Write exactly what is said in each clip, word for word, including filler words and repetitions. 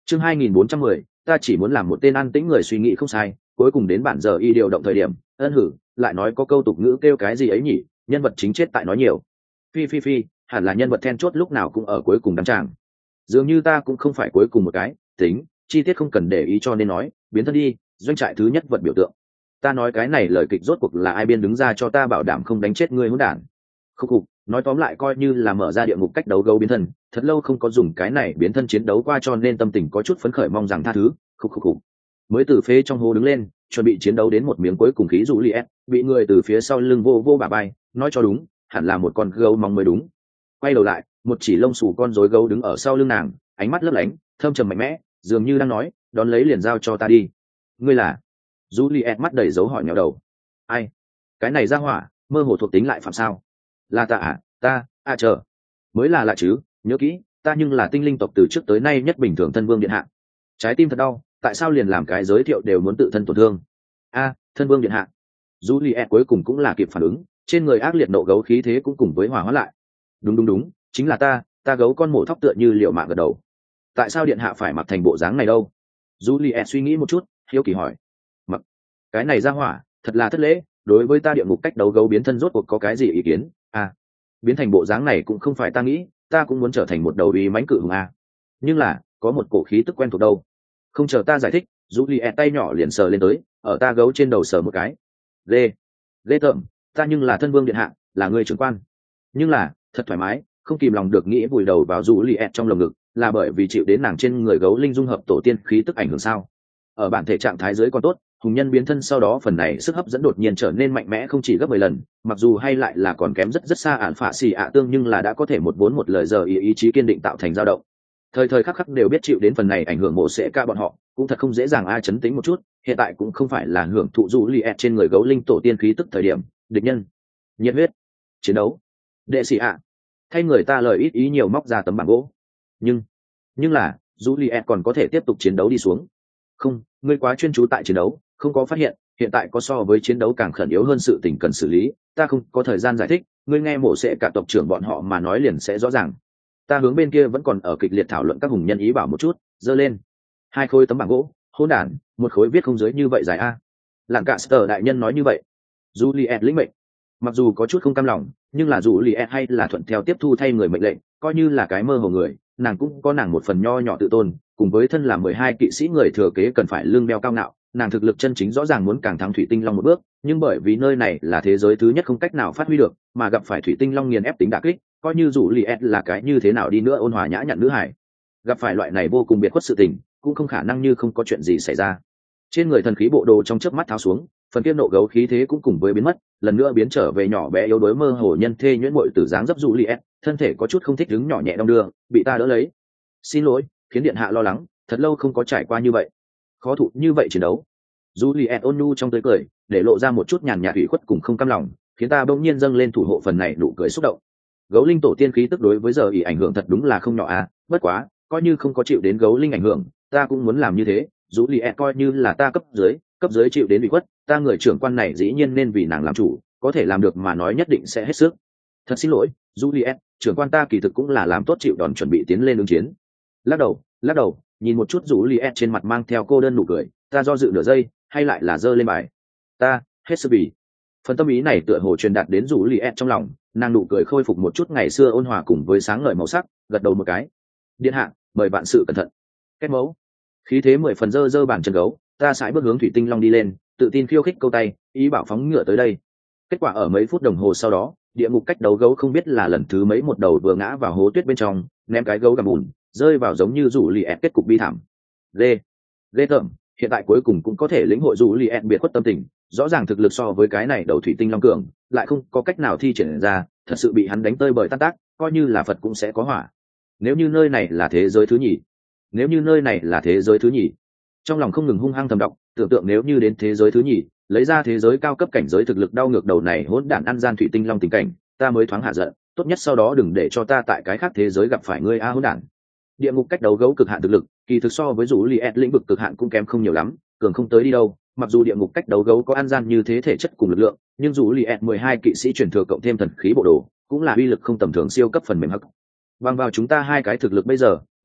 chương hai nghìn bốn trăm mười, ta chỉ muốn làm một tên an tĩnh người suy nghĩ không sai, cuối cùng đến bản giờ y điều động thời điểm, ân hử, lại nói có câu tục ngữ kêu cái gì ấy nhỉ, nhân vật chính chết tại nói nhiều. Phi phi phi, hẳn là nhân vật then chốt lúc nào cũng ở cuối cùng đăng tràng. Dường như ta cũng không phải cuối cùng một cái, tính, chi tiết không cần để ý cho nên nói, biến thân đi, doanh trại thứ nhất vật biểu tượng. Ta nói cái này lời kịch rốt cuộc là ai biên đứng ra cho ta bảo đảm không đánh chết ngươi hỗn đản. Khúc khục, nói tóm lại coi như là mở ra địa ngục cách đấu gấu biến thân, thật lâu không có dùng cái này biến thân chiến đấu qua cho nên tâm tình có chút phấn khởi mong rằng tha thứ. Khúc khục khục. Mới từ phế trong hố đứng lên, chuẩn bị chiến đấu đến một miếng cuối cùng khí dụ liệt, bị người từ phía sau lưng vô vô bả vai, nói cho đúng, hẳn là một con gấu mong mới đúng. Quay đầu lại, một chỉ lông xù con rối gấu đứng ở sau lưng nàng, ánh mắt lấp lánh, thâm trầm mạnh mẽ, dường như đang nói, đón lấy liền giao cho ta đi. Ngươi là? Juliet mắt đầy dấu hỏi nhẽo đầu. Ai? Cái này ra hỏa, mơ hồ thuộc tính lại phạm sao? Là ta à? Ta, à chờ. Mới là lạ chứ, nhớ kỹ, ta nhưng là tinh linh tộc từ trước tới nay nhất bình thường thân vương điện hạ. Trái tim thật đau, tại sao liền làm cái giới thiệu đều muốn tự thân tổn thương? A, thân vương điện hạ. Juliet cuối cùng cũng là kịp phản ứng, trên người ác liệt nộ gấu khí thế cũng cùng với hòa hóa lại. Đúng đúng đúng, chính là ta, ta gấu con mổ thóc tựa như liệu mạng gật đầu. Tại sao điện hạ phải mặc thành bộ dáng này đâu? Juliet suy nghĩ một chút, hiếu kỳ hỏi. Mặc cái này ra hỏa, thật là thất lễ, đối với ta địa ngục cách đấu gấu biến thân rốt cuộc có cái gì ý kiến? À, biến thành bộ dáng này cũng không phải ta nghĩ, ta cũng muốn trở thành một đầu uy mãnh cự hùng a. Nhưng là, có một cổ khí tức quen thuộc đâu. Không chờ ta giải thích, Juliet tay nhỏ liền sờ lên tới, ở ta gấu trên đầu sờ một cái. Lê, lê tởm, ta nhưng là thân vương điện hạ, là người trưởng quan. Nhưng là, thật thoải mái, không kìm lòng được nghĩ vùi đầu vào Juliet trong lồng ngực, là bởi vì chịu đến nàng trên người gấu linh dung hợp tổ tiên khí tức ảnh hưởng sao? Ở bản thể trạng thái dưới còn tốt, hùng nhân biến thân sau đó phần này sức hấp dẫn đột nhiên trở nên mạnh mẽ không chỉ gấp mười lần, mặc dù hay lại là còn kém rất rất xa ản phạ xì ạ tương nhưng là đã có thể một vốn một lời giờ ý, ý chí kiên định tạo thành dao động. Thời thời khắc khắc đều biết chịu đến phần này ảnh hưởng mộ sẽ ca bọn họ, cũng thật không dễ dàng ai chấn tĩnh một chút, hiện tại cũng không phải là hưởng thụ Juliet trên người gấu linh tổ tiên khí tức thời điểm, địch nhân, nhiệt huyết, chiến đấu. Đệ sĩ ạ, thay người ta lời ít ý nhiều móc ra tấm bảng gỗ. Nhưng, nhưng là, Juliet còn có thể tiếp tục chiến đấu đi xuống. Không, ngươi quá chuyên chú tại chiến đấu, không có phát hiện, hiện tại có so với chiến đấu càng khẩn yếu hơn sự tình cần xử lý, ta không có thời gian giải thích, ngươi nghe mổ sẽ cả tộc trưởng bọn họ mà nói liền sẽ rõ ràng. Ta hướng bên kia vẫn còn ở kịch liệt thảo luận các hùng nhân ý bảo một chút, giơ lên. Hai khối tấm bảng gỗ, hỗn đản, một khối viết không dưới như vậy dài a. Lạng cả Sở đại nhân nói như vậy. Juliet lĩnh mệnh. Mặc dù có chút không cam lòng, nhưng là Juliet hay là thuận theo tiếp thu thay người mệnh lệnh, coi như là cái mơ hồ người, nàng cũng có nàng một phần nho nhỏ tự tôn, cùng với thân là mười hai kỵ sĩ người thừa kế cần phải lương đeo cao ngạo, nàng thực lực chân chính rõ ràng muốn càng thắng thủy tinh long một bước, nhưng bởi vì nơi này là thế giới thứ nhất không cách nào phát huy được, mà gặp phải thủy tinh long nghiền ép tính đả kích, coi như Juliet là cái như thế nào đi nữa ôn hòa nhã nhặn nữ hải, gặp phải loại này vô cùng biệt khuất sự tình, cũng không khả năng như không có chuyện gì xảy ra. Trên người thần khí bộ đồ trong chớp mắt tháo xuống, phần kia nộ gấu khí thế cũng cùng với biến mất, lần nữa biến trở về nhỏ bé yếu đuối mơ hồ nhân thê nhuyễn muội từ dáng dấp Juliet, thân thể có chút không thích đứng nhỏ nhẹ đong đưa, bị ta đỡ lấy. Xin lỗi, khiến điện hạ lo lắng, thật lâu không có trải qua như vậy, khó thụ như vậy chiến đấu. Juliet ôn nhu trong tươi cười, để lộ ra một chút nhàn nhạt ủy khuất cùng không cam lòng, khiến ta bỗng nhiên dâng lên thủ hộ phần này nụ cười xúc động. Gấu linh tổ tiên khí tức đối với giờ ỉ ảnh hưởng thật đúng là không nhỏ à, bất quá, coi như không có chịu đến gấu linh ảnh hưởng, ta cũng muốn làm như thế. Juliet coi như là ta cấp dưới, cấp dưới chịu đến ủy khuất, ta người trưởng quan này dĩ nhiên nên vì nàng làm chủ, có thể làm được mà nói nhất định sẽ hết sức. Thật xin lỗi, Juliet, trưởng quan ta kỳ thực cũng là làm tốt chịu đòn chuẩn bị tiến lên ứng chiến. Lắc đầu, lắc đầu, nhìn một chút Juliet trên mặt mang theo cô đơn nụ cười, ta do dự nửa giây, hay lại là giơ lên bài. Ta, hết sức vì. Phần tâm ý này tựa hồ truyền đạt đến Juliet trong lòng, nàng nụ cười khôi phục một chút ngày xưa ôn hòa cùng với sáng ngời màu sắc, gật đầu một cái. Điện hạ, mời bạn sự cẩn thận. Kết mẫu. Khí thế mười phần dơ dơ bàn chân gấu, ta sải bước hướng thủy tinh long đi lên, tự tin khiêu khích câu tay, ý bảo phóng ngựa tới đây. Kết quả ở mấy phút đồng hồ sau đó, địa ngục cách đấu gấu không biết là lần thứ mấy một đầu vừa ngã vào hố tuyết bên trong, ném cái gấu gầm bùn, rơi vào giống như rủ Juliet kết cục bi thảm. Lê, lê tởm, hiện tại cuối cùng cũng có thể lĩnh hội rủ Juliet biệt khuất tâm tình, rõ ràng thực lực so với cái này đầu thủy tinh long cường, lại không có cách nào thi triển ra, thật sự bị hắn đánh tơi bời tan tác, coi như là Phật cũng sẽ có hỏa. Nếu như nơi này là thế giới thứ nhì, nếu như nơi này là thế giới thứ nhì, trong lòng không ngừng hung hăng thầm đọc, tưởng tượng nếu như đến thế giới thứ nhì, lấy ra thế giới cao cấp cảnh giới thực lực đau ngược đầu này hỗn đản ăn gian thủy tinh long tình cảnh, ta mới thoáng hạ giận, tốt nhất sau đó đừng để cho ta tại cái khác thế giới gặp phải ngươi a hỗn đản. Địa ngục cách đấu gấu cực hạn thực lực, kỳ thực so với Juliet lĩnh vực cực hạn cũng kém không nhiều lắm, cường không tới đi đâu. Mặc dù địa ngục cách đấu gấu có ăn gian như thế thể chất cùng lực lượng, nhưng Juliet mười hai kỵ sĩ truyền thừa cộng thêm thần khí bộ đồ, cũng là uy lực không tầm thường siêu cấp phần mềm hắc. Bằng vào chúng ta hai cái thực lực bây giờ,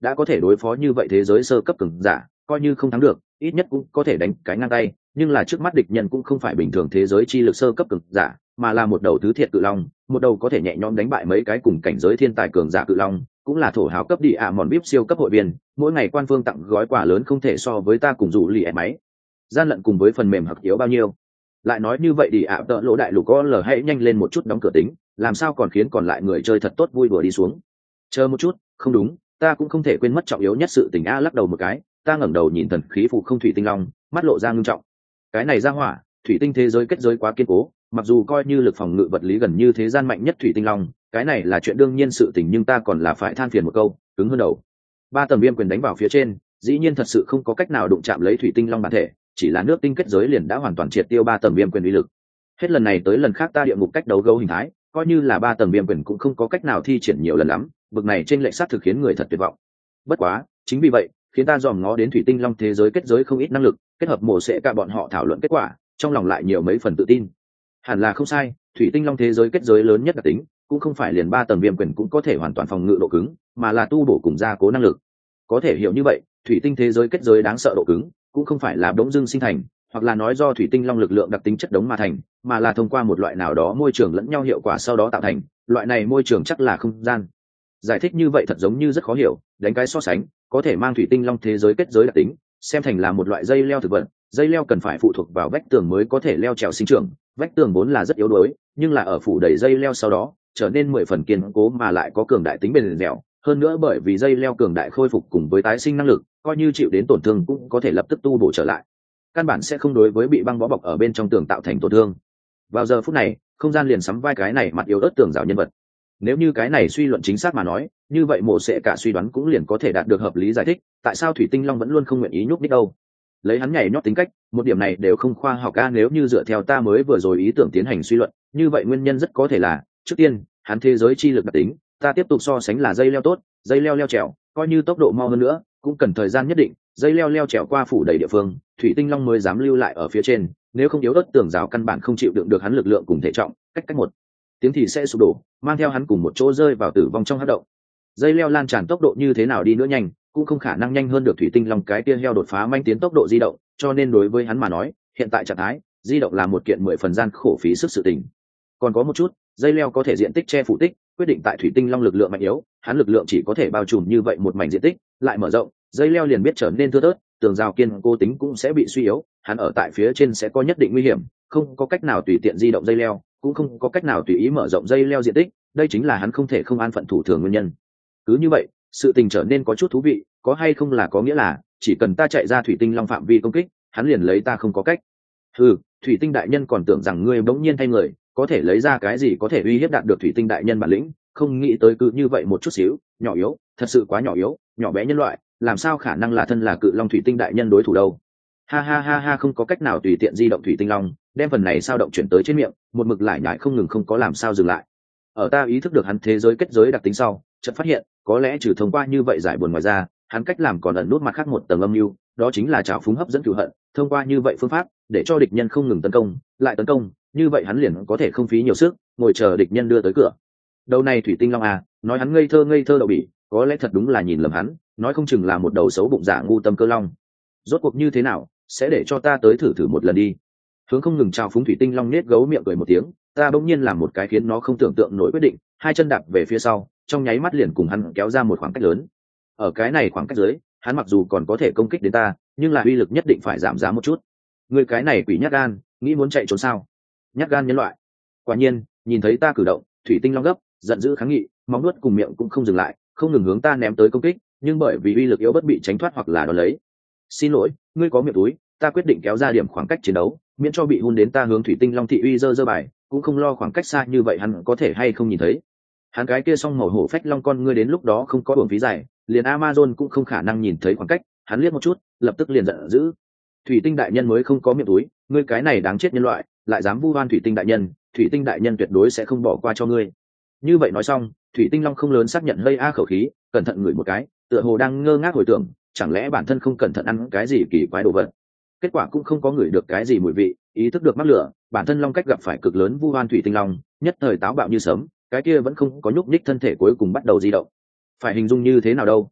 đã có thể đối phó như vậy thế giới sơ cấp cường giả, coi như không thắng được ít nhất cũng có thể đánh cái ngang tay. Nhưng là trước mắt địch nhân cũng không phải bình thường thế giới chi lực sơ cấp cường giả, mà là một đầu thứ thiệt cự long, một đầu có thể nhẹ nhõm đánh bại mấy cái cùng cảnh giới thiên tài cường giả cự long, cũng là thổ hào cấp đi ạ mòn vip siêu cấp hội viên, mỗi ngày quan phương tặng gói quà lớn không thể so với ta cùng dụ lì ẻ máy gian lận cùng với phần mềm hoặc yếu bao nhiêu. Lại nói như vậy đi ạ tợ lỗ đại lục có lờ hãy nhanh lên một chút đóng cửa tính, làm sao còn khiến còn lại người chơi thật tốt vui đùa đi xuống. Chờ một chút, không đúng, ta cũng không thể quên mất trọng yếu nhất sự tình a. Lắc đầu một cái, ta ngẩng đầu nhìn thần khí phụ không thủy tinh long, mắt lộ ra ngưng trọng. Cái này ra hỏa, thủy tinh thế giới kết giới quá kiên cố, mặc dù coi như lực phòng ngự vật lý gần như thế gian mạnh nhất thủy tinh long, cái này là chuyện đương nhiên sự tình, nhưng ta còn là phải than phiền một câu, cứng hơn đầu. Ba tầng viêm quyền đánh vào phía trên, dĩ nhiên thật sự không có cách nào đụng chạm lấy thủy tinh long bản thể, chỉ là nước tinh kết giới liền đã hoàn toàn triệt tiêu ba tầng viêm quyền uy lực. Hết lần này tới lần khác ta địa ngục cách đấu gấu hình thái, coi như là ba tầng viêm quyền cũng không có cách nào thi triển nhiều lần lắm, bực này trên lệch sát thực khiến người thật tuyệt vọng. Bất quá, chính vì vậy, khiến ta dòm ngó đến thủy tinh long thế giới kết giới không ít năng lực, kết hợp mổ sẽ cả bọn họ thảo luận kết quả, trong lòng lại nhiều mấy phần tự tin. Hẳn là không sai, thủy tinh long thế giới kết giới lớn nhất đặc tính, cũng không phải liền ba tầng viêm quyền cũng có thể hoàn toàn phòng ngự độ cứng, mà là tu bổ cùng gia cố năng lực. Có thể hiểu như vậy, thủy tinh thế giới kết giới đáng sợ độ cứng, cũng không phải là đống dưng sinh thành, hoặc là nói do thủy tinh long lực lượng đặc tính chất đống mà thành, mà là thông qua một loại nào đó môi trường lẫn nhau hiệu quả sau đó tạo thành, loại này môi trường chắc là không gian. Giải thích như vậy thật giống như rất khó hiểu, đánh cái so sánh, có thể mang thủy tinh long thế giới kết giới đặc tính, xem thành là một loại dây leo thực vật, dây leo cần phải phụ thuộc vào vách tường mới có thể leo trèo sinh trưởng, vách tường vốn là rất yếu đuối, nhưng là ở phủ đầy dây leo sau đó, trở nên mười phần kiên cố mà lại có cường đại tính bền dẻo, hơn nữa bởi vì dây leo cường đại khôi phục cùng với tái sinh năng lực, coi như chịu đến tổn thương cũng có thể lập tức tu bổ trở lại, căn bản sẽ không đối với bị băng bó bọc ở bên trong tường tạo thành tổn thương. Vào giờ phút này, không gian liền sắm vai cái này mặt yếu ớt tường rào nhân vật. Nếu như cái này suy luận chính xác mà nói, như vậy mổ sẽ cả suy đoán cũng liền có thể đạt được hợp lý giải thích, tại sao thủy tinh long vẫn luôn không nguyện ý nhúc nhích đâu. Lấy hắn nhảy nhót tính cách, một điểm này đều không khoa học a. Nếu như dựa theo ta mới vừa rồi ý tưởng tiến hành suy luận, như vậy nguyên nhân rất có thể là, trước tiên, hắn thế giới chi lực đặc tính, ta tiếp tục so sánh là dây leo tốt, dây leo leo trèo, coi như tốc độ mau hơn nữa, cũng cần thời gian nhất định, dây leo leo trèo qua phủ đầy địa phương, thủy tinh long mới dám lưu lại ở phía trên, nếu không yếu ớt tường rào căn bản không chịu đựng được hắn lực lượng cùng thể trọng, cách cách một tiếng thì sẽ sụp đổ, mang theo hắn cùng một chỗ rơi vào tử vong trong hắc động. Dây leo lan tràn tốc độ như thế nào đi nữa nhanh, cũng không khả năng nhanh hơn được thủy tinh long cái tia heo đột phá manh tiến tốc độ di động, cho nên đối với hắn mà nói, hiện tại trạng thái di động là một kiện mười phần gian khổ phí sức sự tình. Còn có một chút, dây leo có thể diện tích che phủ tích, quyết định tại thủy tinh long lực lượng mạnh yếu, hắn lực lượng chỉ có thể bao trùm như vậy một mảnh diện tích, lại mở rộng, dây leo liền biết trở nên thưa thớt, tường rào kiên cố tính cũng sẽ bị suy yếu, hắn ở tại phía trên sẽ có nhất định nguy hiểm, không có cách nào tùy tiện di động dây leo, cũng không có cách nào tùy ý mở rộng dây leo diện tích, đây chính là hắn không thể không an phận thủ thường nguyên nhân. Cứ như vậy, sự tình trở nên có chút thú vị, có hay không là có nghĩa là chỉ cần ta chạy ra thủy tinh long phạm vi công kích, hắn liền lấy ta không có cách. Ừ, thủy tinh đại nhân còn tưởng rằng ngươi bỗng nhiên thay người, có thể lấy ra cái gì có thể uy hiếp đạt được thủy tinh đại nhân bản lĩnh, không nghĩ tới cứ như vậy một chút xíu, nhỏ yếu, thật sự quá nhỏ yếu, nhỏ bé nhân loại, làm sao khả năng là thân là cự long thủy tinh đại nhân đối thủ đâu. Ha ha ha ha, không có cách nào tùy tiện di động thủy tinh long, đem phần này sao động chuyển tới trên miệng, một mực lải nhải không ngừng, không có làm sao dừng lại. Ở ta ý thức được hắn thế giới kết giới đặc tính sau, chợt phát hiện, có lẽ trừ thông qua như vậy giải buồn ngoài ra, hắn cách làm còn ẩn nút mặt khác một tầng âm mưu, đó chính là trào phúng hấp dẫn cửu hận, thông qua như vậy phương pháp, để cho địch nhân không ngừng tấn công, lại tấn công, như vậy hắn liền có thể không phí nhiều sức, ngồi chờ địch nhân đưa tới cửa. Đầu này thủy tinh long à, nói hắn ngây thơ ngây thơ đậu bỉ, có lẽ thật đúng là nhìn lầm hắn, nói không chừng là một đầu xấu bụng dạ ngu tâm cơ long. Rốt cuộc như thế nào, sẽ để cho ta tới thử thử một lần đi. Hướng không ngừng trào phúng thủy tinh long nết gấu miệng cười một tiếng, ta bỗng nhiên làm một cái khiến nó không tưởng tượng nổi quyết định, hai chân đạp về phía sau, trong nháy mắt liền cùng hắn kéo ra một khoảng cách lớn. Ở cái này khoảng cách dưới, hắn mặc dù còn có thể công kích đến ta, nhưng là uy lực nhất định phải giảm giá một chút. Người cái này quỷ nhát gan, nghĩ muốn chạy trốn sao? Nhát gan nhân loại. Quả nhiên, nhìn thấy ta cử động, thủy tinh long gấp, giận dữ kháng nghị, móng nuốt cùng miệng cũng không dừng lại, không ngừng hướng ta ném tới công kích, nhưng bởi vì uy lực yếu bất bị tránh thoát hoặc là đón lấy. Xin lỗi, ngươi có miệng túi, ta quyết định kéo ra điểm khoảng cách chiến đấu, miễn cho bị hun đến ta hướng thủy tinh long thị uy dơ dơ bài, cũng không lo khoảng cách xa như vậy hắn có thể hay không nhìn thấy. Hắn cái kia song màu hổ phách long con ngươi đến lúc đó không có uổng phí dài, liền Amazon cũng không khả năng nhìn thấy khoảng cách, hắn liếc một chút, lập tức liền giận dữ. Thủy tinh đại nhân mới không có miệng túi, ngươi cái này đáng chết nhân loại, lại dám vu oan thủy tinh đại nhân, thủy tinh đại nhân tuyệt đối sẽ không bỏ qua cho ngươi. Như vậy nói xong, thủy tinh long không lớn xác nhận hơi a khẩu khí, cẩn thận ngửi một cái, tựa hồ đang ngơ ngác hồi tưởng, chẳng lẽ bản thân không cẩn thận ăn cái gì kỳ quái đồ vật. Kết quả cũng không có ngửi được cái gì mùi vị, ý thức được mắc lửa, bản thân long cách gặp phải cực lớn vu oan thủy tinh long, nhất thời táo bạo như sớm, cái kia vẫn không có nhúc nhích thân thể cuối cùng bắt đầu di động. Phải hình dung như thế nào đâu?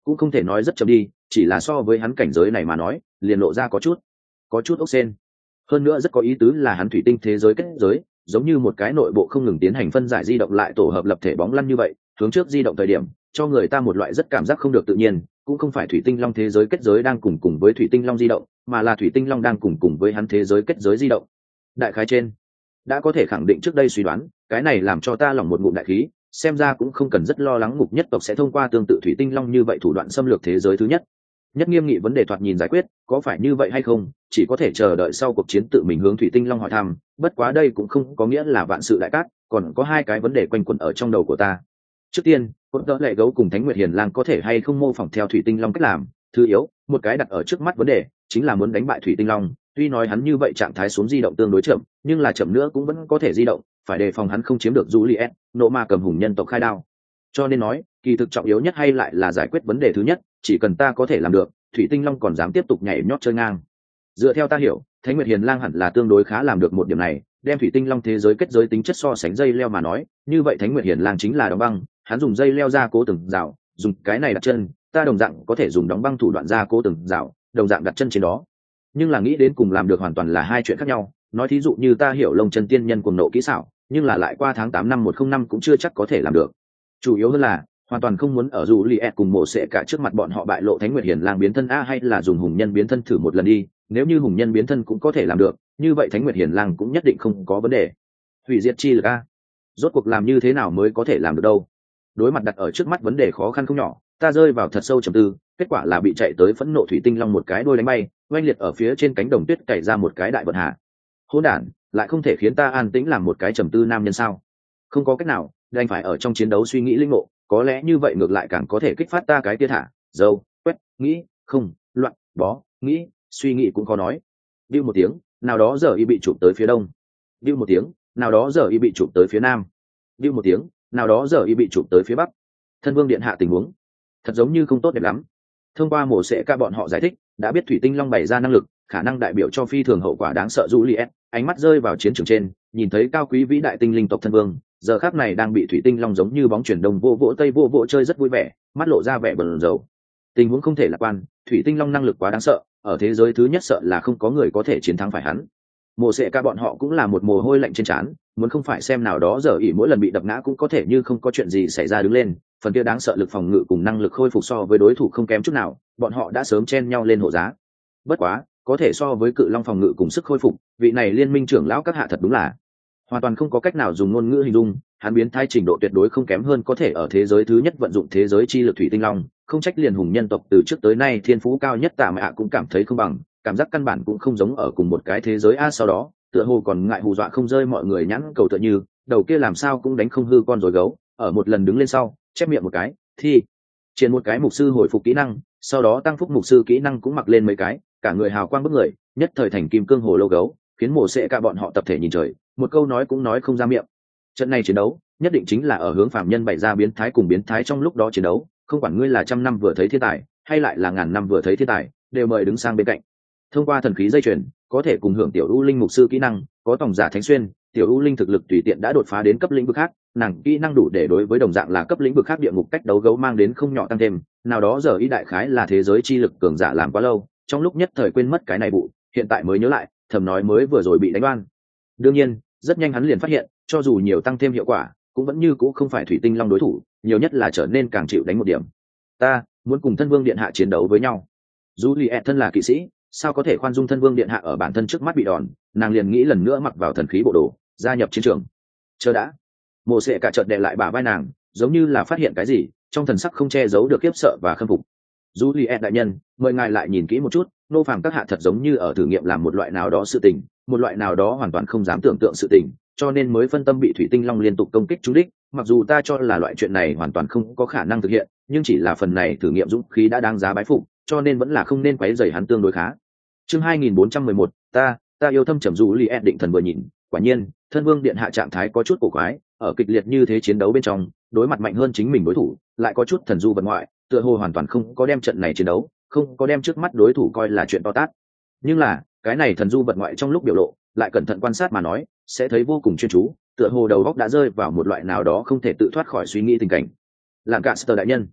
cũng không thể nói rất chậm đi, chỉ là so với hắn cảnh giới này mà nói liền lộ ra có chút có chút ốc sen. Hơn nữa rất có ý tứ là hắn thủy tinh thế giới kết giới giống như một cái nội bộ không ngừng tiến hành phân giải di động lại tổ hợp lập thể bóng lăn như vậy, hướng trước di động thời điểm cho người ta một loại rất cảm giác không được tự nhiên, cũng không phải thủy tinh long thế giới kết giới đang cùng cùng với thủy tinh long di động, mà là thủy tinh long đang cùng cùng với hắn thế giới kết giới di động. Đại khái trên đã có thể khẳng định trước đây suy đoán, cái này làm cho ta lòng một ngụm đại khí, xem ra cũng không cần rất lo lắng ngục nhất tộc sẽ thông qua tương tự thủy tinh long như vậy thủ đoạn xâm lược thế giới thứ nhất. Nhất nghiêm nghị vấn đề thoạt nhìn giải quyết, có phải như vậy hay không chỉ có thể chờ đợi sau cuộc chiến tự mình hướng thủy tinh long hỏi thăm, bất quá đây cũng không có nghĩa là vạn sự đại cát, còn có hai cái vấn đề quanh quẩn ở trong đầu của ta. Trước tiên, cốt đỡ lệ gấu cùng Thánh Nguyệt Hiền Lang có thể hay không mô phỏng theo thủy tinh long cách làm. Thứ yếu, một cái đặt ở trước mắt vấn đề chính là muốn đánh bại thủy tinh long, tuy nói hắn như vậy trạng thái xuống di động tương đối chậm, nhưng là chậm nữa cũng vẫn có thể di động, phải đề phòng hắn không chiếm được Juliet, nộ ma cầm hùng nhân tộc khai đao. Cho nên nói, kỳ thực trọng yếu nhất hay lại là giải quyết vấn đề thứ nhất, chỉ cần ta có thể làm được, thủy tinh long còn dám tiếp tục nhảy nhót chơi ngang. Dựa theo ta hiểu, Thánh Nguyệt Hiền Lang hẳn là tương đối khá làm được một điểm này, đem thủy tinh long thế giới kết giới tính chất so sánh dây leo mà nói, như vậy Thánh Nguyệt Hiền Lang chính là đóng băng, hắn dùng dây leo ra cố từng rào, dùng cái này đặt chân, ta đồng dạng có thể dùng đóng băng thủ đoạn ra cố từng rào, đồng dạng đặt chân trên đó. Nhưng là nghĩ đến cùng làm được hoàn toàn là hai chuyện khác nhau, nói thí dụ như ta hiểu Lông Chân Tiên Nhân cuồng nộ kỹ xảo, nhưng là lại qua tháng tám năm một không năm cũng chưa chắc có thể làm được. Chủ yếu hơn là hoàn toàn không muốn ở dù Liệt cùng mộ sẽ cả trước mặt bọn họ bại lộ Thánh Nguyệt Hiền Lang biến thân a, hay là dùng hùng nhân biến thân thử một lần đi, nếu như hùng nhân biến thân cũng có thể làm được, như vậy Thánh Nguyệt Hiền Lang cũng nhất định không có vấn đề. Hủy diệt chi lực a, rốt cuộc làm như thế nào mới có thể làm được đâu? Đối mặt đặt ở trước mắt vấn đề khó khăn không nhỏ, ta rơi vào thật sâu trầm tư, kết quả là bị chạy tới phẫn nộ thủy tinh long một cái đuôi đánh bay, oanh liệt ở phía trên cánh đồng tuyết cày ra một cái đại vận hạ. Hỗn đản, lại không thể khiến ta an tĩnh làm một cái trầm tư nam nhân sao? Không có cách nào, đành phải ở trong chiến đấu suy nghĩ linh ngộ, có lẽ như vậy ngược lại càng có thể kích phát ta cái tia thả dâu quét nghĩ không loạn bó nghĩ suy nghĩ cũng khó nói. Điêu một tiếng, nào đó giờ y bị chụp tới phía đông. Điêu một tiếng, nào đó giờ y bị chụp tới phía nam. Điêu một tiếng, nào đó giờ y bị chụp tới phía bắc. Thân vương điện hạ tình huống thật giống như không tốt đẹp lắm. Thông qua mổ sẽ ca bọn họ giải thích, đã biết thủy tinh long bày ra năng lực, khả năng đại biểu cho phi thường hậu quả đáng sợ. Juliet ánh mắt rơi vào chiến trường trên, nhìn thấy cao quý vĩ đại tinh linh tộc thân vương giờ khác này đang bị thủy tinh long giống như bóng chuyển đông vô vỗ tây vô vỗ chơi rất vui vẻ, mắt lộ ra vẻ bờn dầu. Tình huống không thể lạc quan, thủy tinh long năng lực quá đáng sợ, ở thế giới thứ nhất sợ là không có người có thể chiến thắng phải hắn. Mộ sẽ ca bọn họ cũng là một mồ hôi lạnh trên trán, muốn không phải xem nào đó giờ ỉ mỗi lần bị đập ngã cũng có thể như không có chuyện gì xảy ra đứng lên, phần kia đáng sợ lực phòng ngự cùng năng lực khôi phục so với đối thủ không kém chút nào, bọn họ đã sớm chen nhau lên hộ giá. Bất quá, có thể so với cự long phòng ngự cùng sức khôi phục, vị này liên minh trưởng lão các hạ thật đúng là hoàn toàn không có cách nào dùng ngôn ngữ hình dung, hắn biến thái trình độ tuyệt đối không kém hơn có thể ở thế giới thứ nhất vận dụng thế giới chi lực thủy tinh long, không trách liền hùng nhân tộc từ trước tới nay thiên phú cao nhất Tà Mạ cũng cảm thấy không bằng, cảm giác căn bản cũng không giống ở cùng một cái thế giới a. Sau đó tựa hồ còn ngại hù dọa không rơi mọi người nhãn cầu, tựa như đầu kia làm sao cũng đánh không hư con rồi gấu, ở một lần đứng lên sau chép miệng một cái thì triển một cái mục sư hồi phục kỹ năng, sau đó tăng phúc mục sư kỹ năng cũng mặc lên mấy cái, cả người hào quang bức người, nhất thời thành kim cương hồ lô gấu, khiến mổ sẽ cả bọn họ tập thể nhìn trời, một câu nói cũng nói không ra miệng. Trận này chiến đấu nhất định chính là ở hướng phàm nhân bày ra biến thái cùng biến thái trong lúc đó chiến đấu, không quản ngươi là trăm năm vừa thấy thiên tài hay lại là ngàn năm vừa thấy thiên tài, đều mời đứng sang bên cạnh. Thông qua thần khí dây chuyền có thể cùng hưởng tiểu u linh mục sư kỹ năng, có tổng giả thánh xuyên, tiểu u linh thực lực tùy tiện đã đột phá đến cấp lĩnh vực khác, nàng kỹ năng đủ để đối với đồng dạng là cấp lĩnh vực khác địa ngục cách đấu gấu mang đến không nhỏ tăng thêm. Nào đó giờ ý đại khái là thế giới chi lực cường giả làm quá lâu, trong lúc nhất thời quên mất cái này vụ, hiện tại mới nhớ lại, thầm nói mới vừa rồi bị đánh đoan. Đương nhiên rất nhanh hắn liền phát hiện, cho dù nhiều tăng thêm hiệu quả cũng vẫn như cũ không phải thủy tinh long đối thủ, nhiều nhất là trở nên càng chịu đánh một điểm. Ta muốn cùng thân vương điện hạ chiến đấu với nhau. Juliet thân là kỵ sĩ, sao có thể khoan dung thân vương điện hạ ở bản thân trước mắt bị đòn, nàng liền nghĩ lần nữa mặc vào thần khí bộ đồ gia nhập chiến trường. Chờ đã, mộ sệ cả chợt đè lại bả vai nàng, giống như là phát hiện cái gì, trong thần sắc không che giấu được khiếp sợ và khâm phục. Juliet đại nhân, mời ngài lại nhìn kỹ một chút, nô phàm các hạ thật giống như ở thử nghiệm làm một loại nào đó sự tình, một loại nào đó hoàn toàn không dám tưởng tượng sự tình, cho nên mới phân tâm bị thủy tinh long liên tục công kích trúng đích. Mặc dù ta cho là loại chuyện này hoàn toàn không có khả năng thực hiện, nhưng chỉ là phần này thử nghiệm dũng khí đã đáng giá bái phục, cho nên vẫn là không nên quấy rầy hắn tương đối khá. Chương hai nghìn bốn trăm mười một, ta, ta yêu thâm trầm Juliet định thần vừa nhìn, quả nhiên, thân vương điện hạ trạng thái có chút cổ quái, ở kịch liệt như thế chiến đấu bên trong, đối mặt mạnh hơn chính mình đối thủ, lại có chút thần du vật ngoại, tựa hồ hoàn toàn không có đem trận này chiến đấu, không có đem trước mắt đối thủ coi là chuyện to tát. Nhưng là, cái này thần du vật ngoại trong lúc biểu lộ, lại cẩn thận quan sát mà nói, sẽ thấy vô cùng chuyên chú, tựa hồ đầu óc đã rơi vào một loại nào đó không thể tự thoát khỏi suy nghĩ tình cảnh. Làm cả Sơ đại nhân,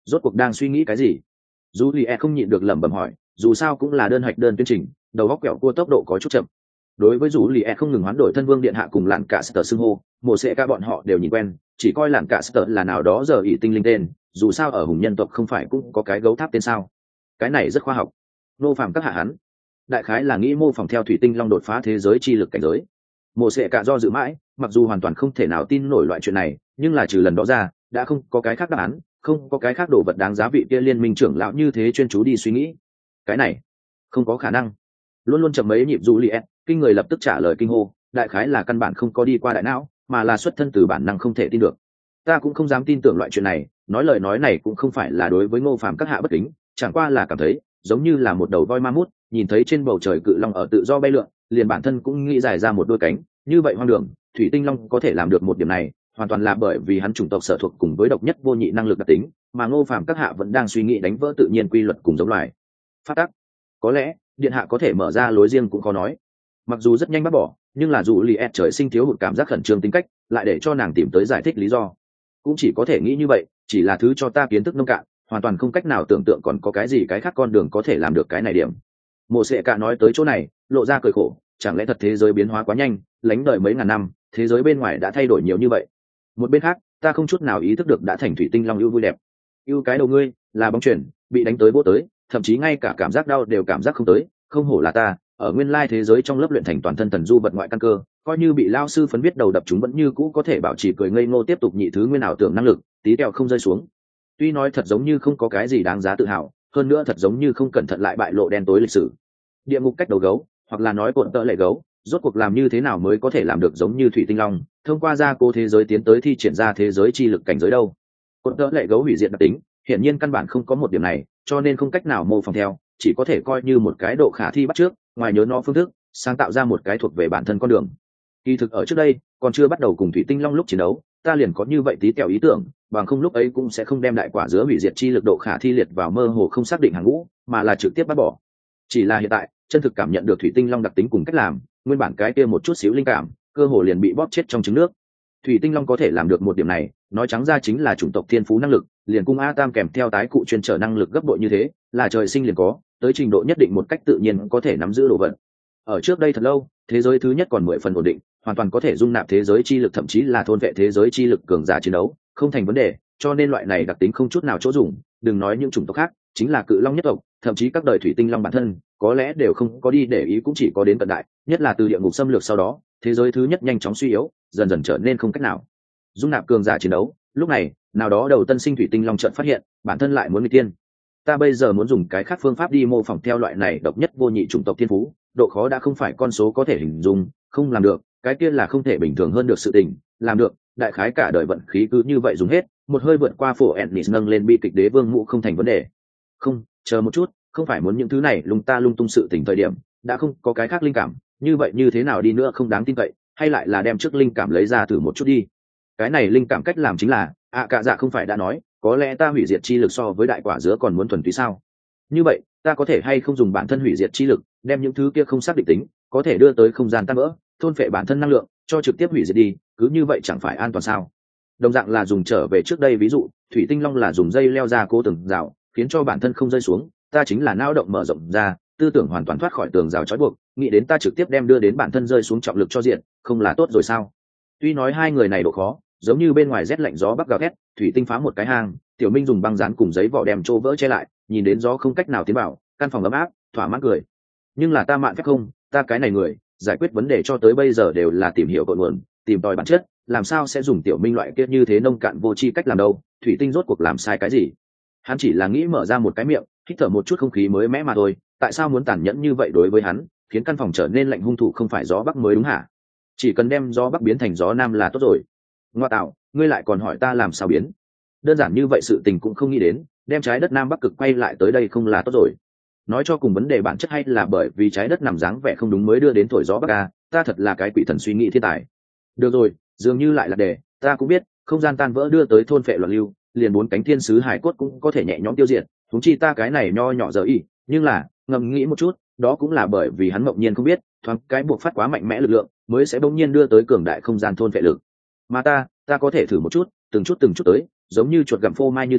rốt cuộc đang suy nghĩ cái gì? Dù lì e không nhịn được lẩm bẩm hỏi, dù sao cũng là đơn hạch đơn tuyên trình, đầu góc kẹo cua tốc độ có chút chậm. Đối với dù lì e không ngừng hoán đổi thân vương điện hạ cùng lạn cả sở xưng hô, mộ sẽ ca bọn họ đều nhìn quen, chỉ coi lạn cả sở là nào đó giờ ỷ tinh linh tên, dù sao ở hùng nhân tộc không phải cũng có cái gấu tháp tên sao? Cái này rất khoa học. Nô phạm các hạ hắn, đại khái là nghĩ mô phỏng theo thủy tinh long đột phá thế giới chi lực cảnh giới. Mộ sẽ cả do dự mãi, mặc dù hoàn toàn không thể nào tin nổi loại chuyện này, nhưng là trừ lần đó ra, đã không có cái khác đáp án, không có cái khác đồ vật đáng giá vị kia liên minh trưởng lão như thế chuyên chú đi suy nghĩ. Cái này không có khả năng. Luôn luôn chậm mấy nhịp Juliet, kinh người lập tức trả lời kinh hô, đại khái là căn bản không có đi qua đại não, mà là xuất thân từ bản năng không thể tin được. Ta cũng không dám tin tưởng loại chuyện này, nói lời nói này cũng không phải là đối với Ngô Phàm các hạ bất kính, chẳng qua là cảm thấy giống như là một đầu voi ma mút, nhìn thấy trên bầu trời cự long ở tự do bay lượn, liền bản thân cũng nghĩ dài ra một đôi cánh, như vậy hoang đường, thủy tinh long có thể làm được một điểm này, hoàn toàn là bởi vì hắn chủng tộc sở thuộc cùng với độc nhất vô nhị năng lực đặc tính, mà Ngô Phàm các hạ vẫn đang suy nghĩ đánh vỡ tự nhiên quy luật cùng giống loài. Phát tắc, có lẽ điện hạ có thể mở ra lối riêng cũng khó nói. Mặc dù rất nhanh bác bỏ, nhưng là dù Juliet trời sinh thiếu hụt cảm giác khẩn trương tính cách, lại để cho nàng tìm tới giải thích lý do. Cũng chỉ có thể nghĩ như vậy, chỉ là thứ cho ta kiến thức nông cạn, hoàn toàn không cách nào tưởng tượng còn có cái gì cái khác con đường có thể làm được cái này điểm. Mộ Sệ Cả nói tới chỗ này, lộ ra cười khổ, chẳng lẽ thật thế giới biến hóa quá nhanh, lánh đời mấy ngàn năm, thế giới bên ngoài đã thay đổi nhiều như vậy. Một bên khác, ta không chút nào ý thức được đã thành thủy tinh long ưu vui đẹp. Ưu cái đầu ngươi, là bóng chuyển, bị đánh tới vô tới, thậm chí ngay cả cảm giác đau đều cảm giác không tới, không hổ là ta, ở nguyên lai thế giới trong lớp luyện thành toàn thân thần du vật ngoại căn cơ, coi như bị lao sư phấn biết đầu đập chúng vẫn như cũ có thể bảo trì cười ngây ngô tiếp tục nhị thứ nguyên ảo tưởng năng lực, tí tẹo không rơi xuống. Tuy nói thật giống như không có cái gì đáng giá tự hào, hơn nữa thật giống như không cẩn thận lại bại lộ đen tối lịch sử. Địa ngục cách đầu gấu, hoặc là nói cuộn tợ lệ gấu, rốt cuộc làm như thế nào mới có thể làm được giống như thủy tinh long, thông qua gia cố thế giới tiến tới thi triển ra thế giới chi lực cảnh giới đâu. Cuộn tợ lệ gấu hủy diệt đặc tính, hiển nhiên căn bản không có một điểm này, cho nên không cách nào mô phỏng theo, chỉ có thể coi như một cái độ khả thi bắt trước, ngoài nhớ nó phương thức, sáng tạo ra một cái thuộc về bản thân con đường. Kỳ thực ở trước đây, còn chưa bắt đầu cùng thủy tinh long lúc chiến đấu, ta liền có như vậy tí kẹo ý tưởng, bằng không lúc ấy cũng sẽ không đem đại quả dứa hủy diệt chi lực độ khả thi liệt vào mơ hồ không xác định hàng ngũ, mà là trực tiếp bắt bỏ. Chỉ là hiện tại, chân thực cảm nhận được thủy tinh long đặc tính cùng cách làm, nguyên bản cái kia một chút xíu linh cảm, cơ hồ liền bị bóp chết trong trứng nước. Thủy tinh long có thể làm được một điểm này, nói trắng ra chính là chủng tộc thiên phú năng lực, liền cung a tam kèm theo tái cụ chuyên trở năng lực gấp bội như thế, là trời sinh liền có, tới trình độ nhất định một cách tự nhiên có thể nắm giữ đồ vật. Ở trước đây thật lâu, thế giới thứ nhất còn mười phần ổn định, hoàn toàn có thể dung nạp thế giới chi lực, thậm chí là thôn vệ thế giới chi lực cường giả chiến đấu, không thành vấn đề, cho nên loại này đặc tính không chút nào chỗ dùng, đừng nói những chủng tộc khác, chính là cự long nhất tộc, thậm chí các đời thủy tinh long bản thân, có lẽ đều không có đi để ý, cũng chỉ có đến tận đại, nhất là từ địa ngục xâm lược sau đó, thế giới thứ nhất nhanh chóng suy yếu, dần dần trở nên không cách nào dung nạp cường giả chiến đấu. Lúc này, nào đó đầu tân sinh thủy tinh long chợt phát hiện, bản thân lại muốn nghịch tiên. Ta bây giờ muốn dùng cái khác phương pháp đi mô phỏng theo loại này độc nhất vô nhị chủng tộc thiên phú, độ khó đã không phải con số có thể hình dung, không làm được, cái kia là không thể bình thường hơn được sự tình, làm được, đại khái cả đời vận khí cứ như vậy dùng hết, một hơi vượt qua phổ Ennis nâng lên bi kịch đế vương mũ không thành vấn đề. Không, chờ một chút, không phải muốn những thứ này lung ta lung tung sự tình thời điểm, đã không có cái khác linh cảm, như vậy như thế nào đi nữa không đáng tin cậy, hay lại là đem trước linh cảm lấy ra thử một chút đi. Cái này linh cảm cách làm chính là, ạ cả dạ không phải đã nói, có lẽ ta hủy diệt chi lực so với đại quả dứa còn muốn thuần túy sao? Như vậy, ta có thể hay không dùng bản thân hủy diệt chi lực, đem những thứ kia không xác định tính, có thể đưa tới không gian tan vỡ, thôn phệ bản thân năng lượng, cho trực tiếp hủy diệt đi, cứ như vậy chẳng phải an toàn sao? Đồng dạng là dùng trở về trước đây ví dụ, thủy tinh long là dùng dây leo ra cố tường rào, khiến cho bản thân không rơi xuống, ta chính là não động mở rộng ra, tư tưởng hoàn toàn thoát khỏi tường rào trói buộc, nghĩ đến ta trực tiếp đem đưa đến bản thân rơi xuống trọng lực cho diện, không là tốt rồi sao? Tuy nói hai người này độ khó, giống như bên ngoài rét lạnh gió bắc gào thét, thủy tinh phá một cái hang, tiểu minh dùng băng dán cùng giấy vỏ đem trô vỡ che lại, nhìn đến gió không cách nào tiến vào, căn phòng ấm áp, thỏa mãn cười. Nhưng là ta mạn phép không, ta cái này người, giải quyết vấn đề cho tới bây giờ đều là tìm hiểu cội nguồn, tìm tòi bản chất, làm sao sẽ dùng tiểu minh loại kia như thế nông cạn vô tri cách làm đâu? Thủy tinh rốt cuộc làm sai cái gì? Hắn chỉ là nghĩ mở ra một cái miệng, hít thở một chút không khí mới mẻ mà thôi, tại sao muốn tàn nhẫn như vậy đối với hắn, khiến căn phòng trở nên lạnh hung thủ không phải gió bắc mới đúng hả? Chỉ cần đem gió bắc biến thành gió nam là tốt rồi. Ngoa tạo, ngươi lại còn hỏi ta làm sao biến? Đơn giản như vậy sự tình cũng không nghĩ đến, đem trái đất nam bắc cực quay lại tới đây không là tốt rồi. Nói cho cùng vấn đề bản chất hay là bởi vì trái đất nằm dáng vẻ không đúng mới đưa đến thổi gió bắc a, ta thật là cái quỷ thần suy nghĩ thiên tài. Được rồi, dường như lại là đề, ta cũng biết, không gian tan vỡ đưa tới thôn phệ loạn lưu, liền bốn cánh thiên sứ hải cốt cũng có thể nhẹ nhõm tiêu diệt, huống chi ta cái này nho nhỏ giờ y, nhưng là, ngẫm nghĩ một chút, đó cũng là bởi vì hắn mộng nhiên không biết, thoáng cái buộc phát quá mạnh mẽ lực lượng, mới sẽ bỗng nhiên đưa tới cường đại không gian thôn phệ lực. Mà ta, ta có thể thử một chút, từng chút từng chút tới, giống như chuột gặm phô mai như thế,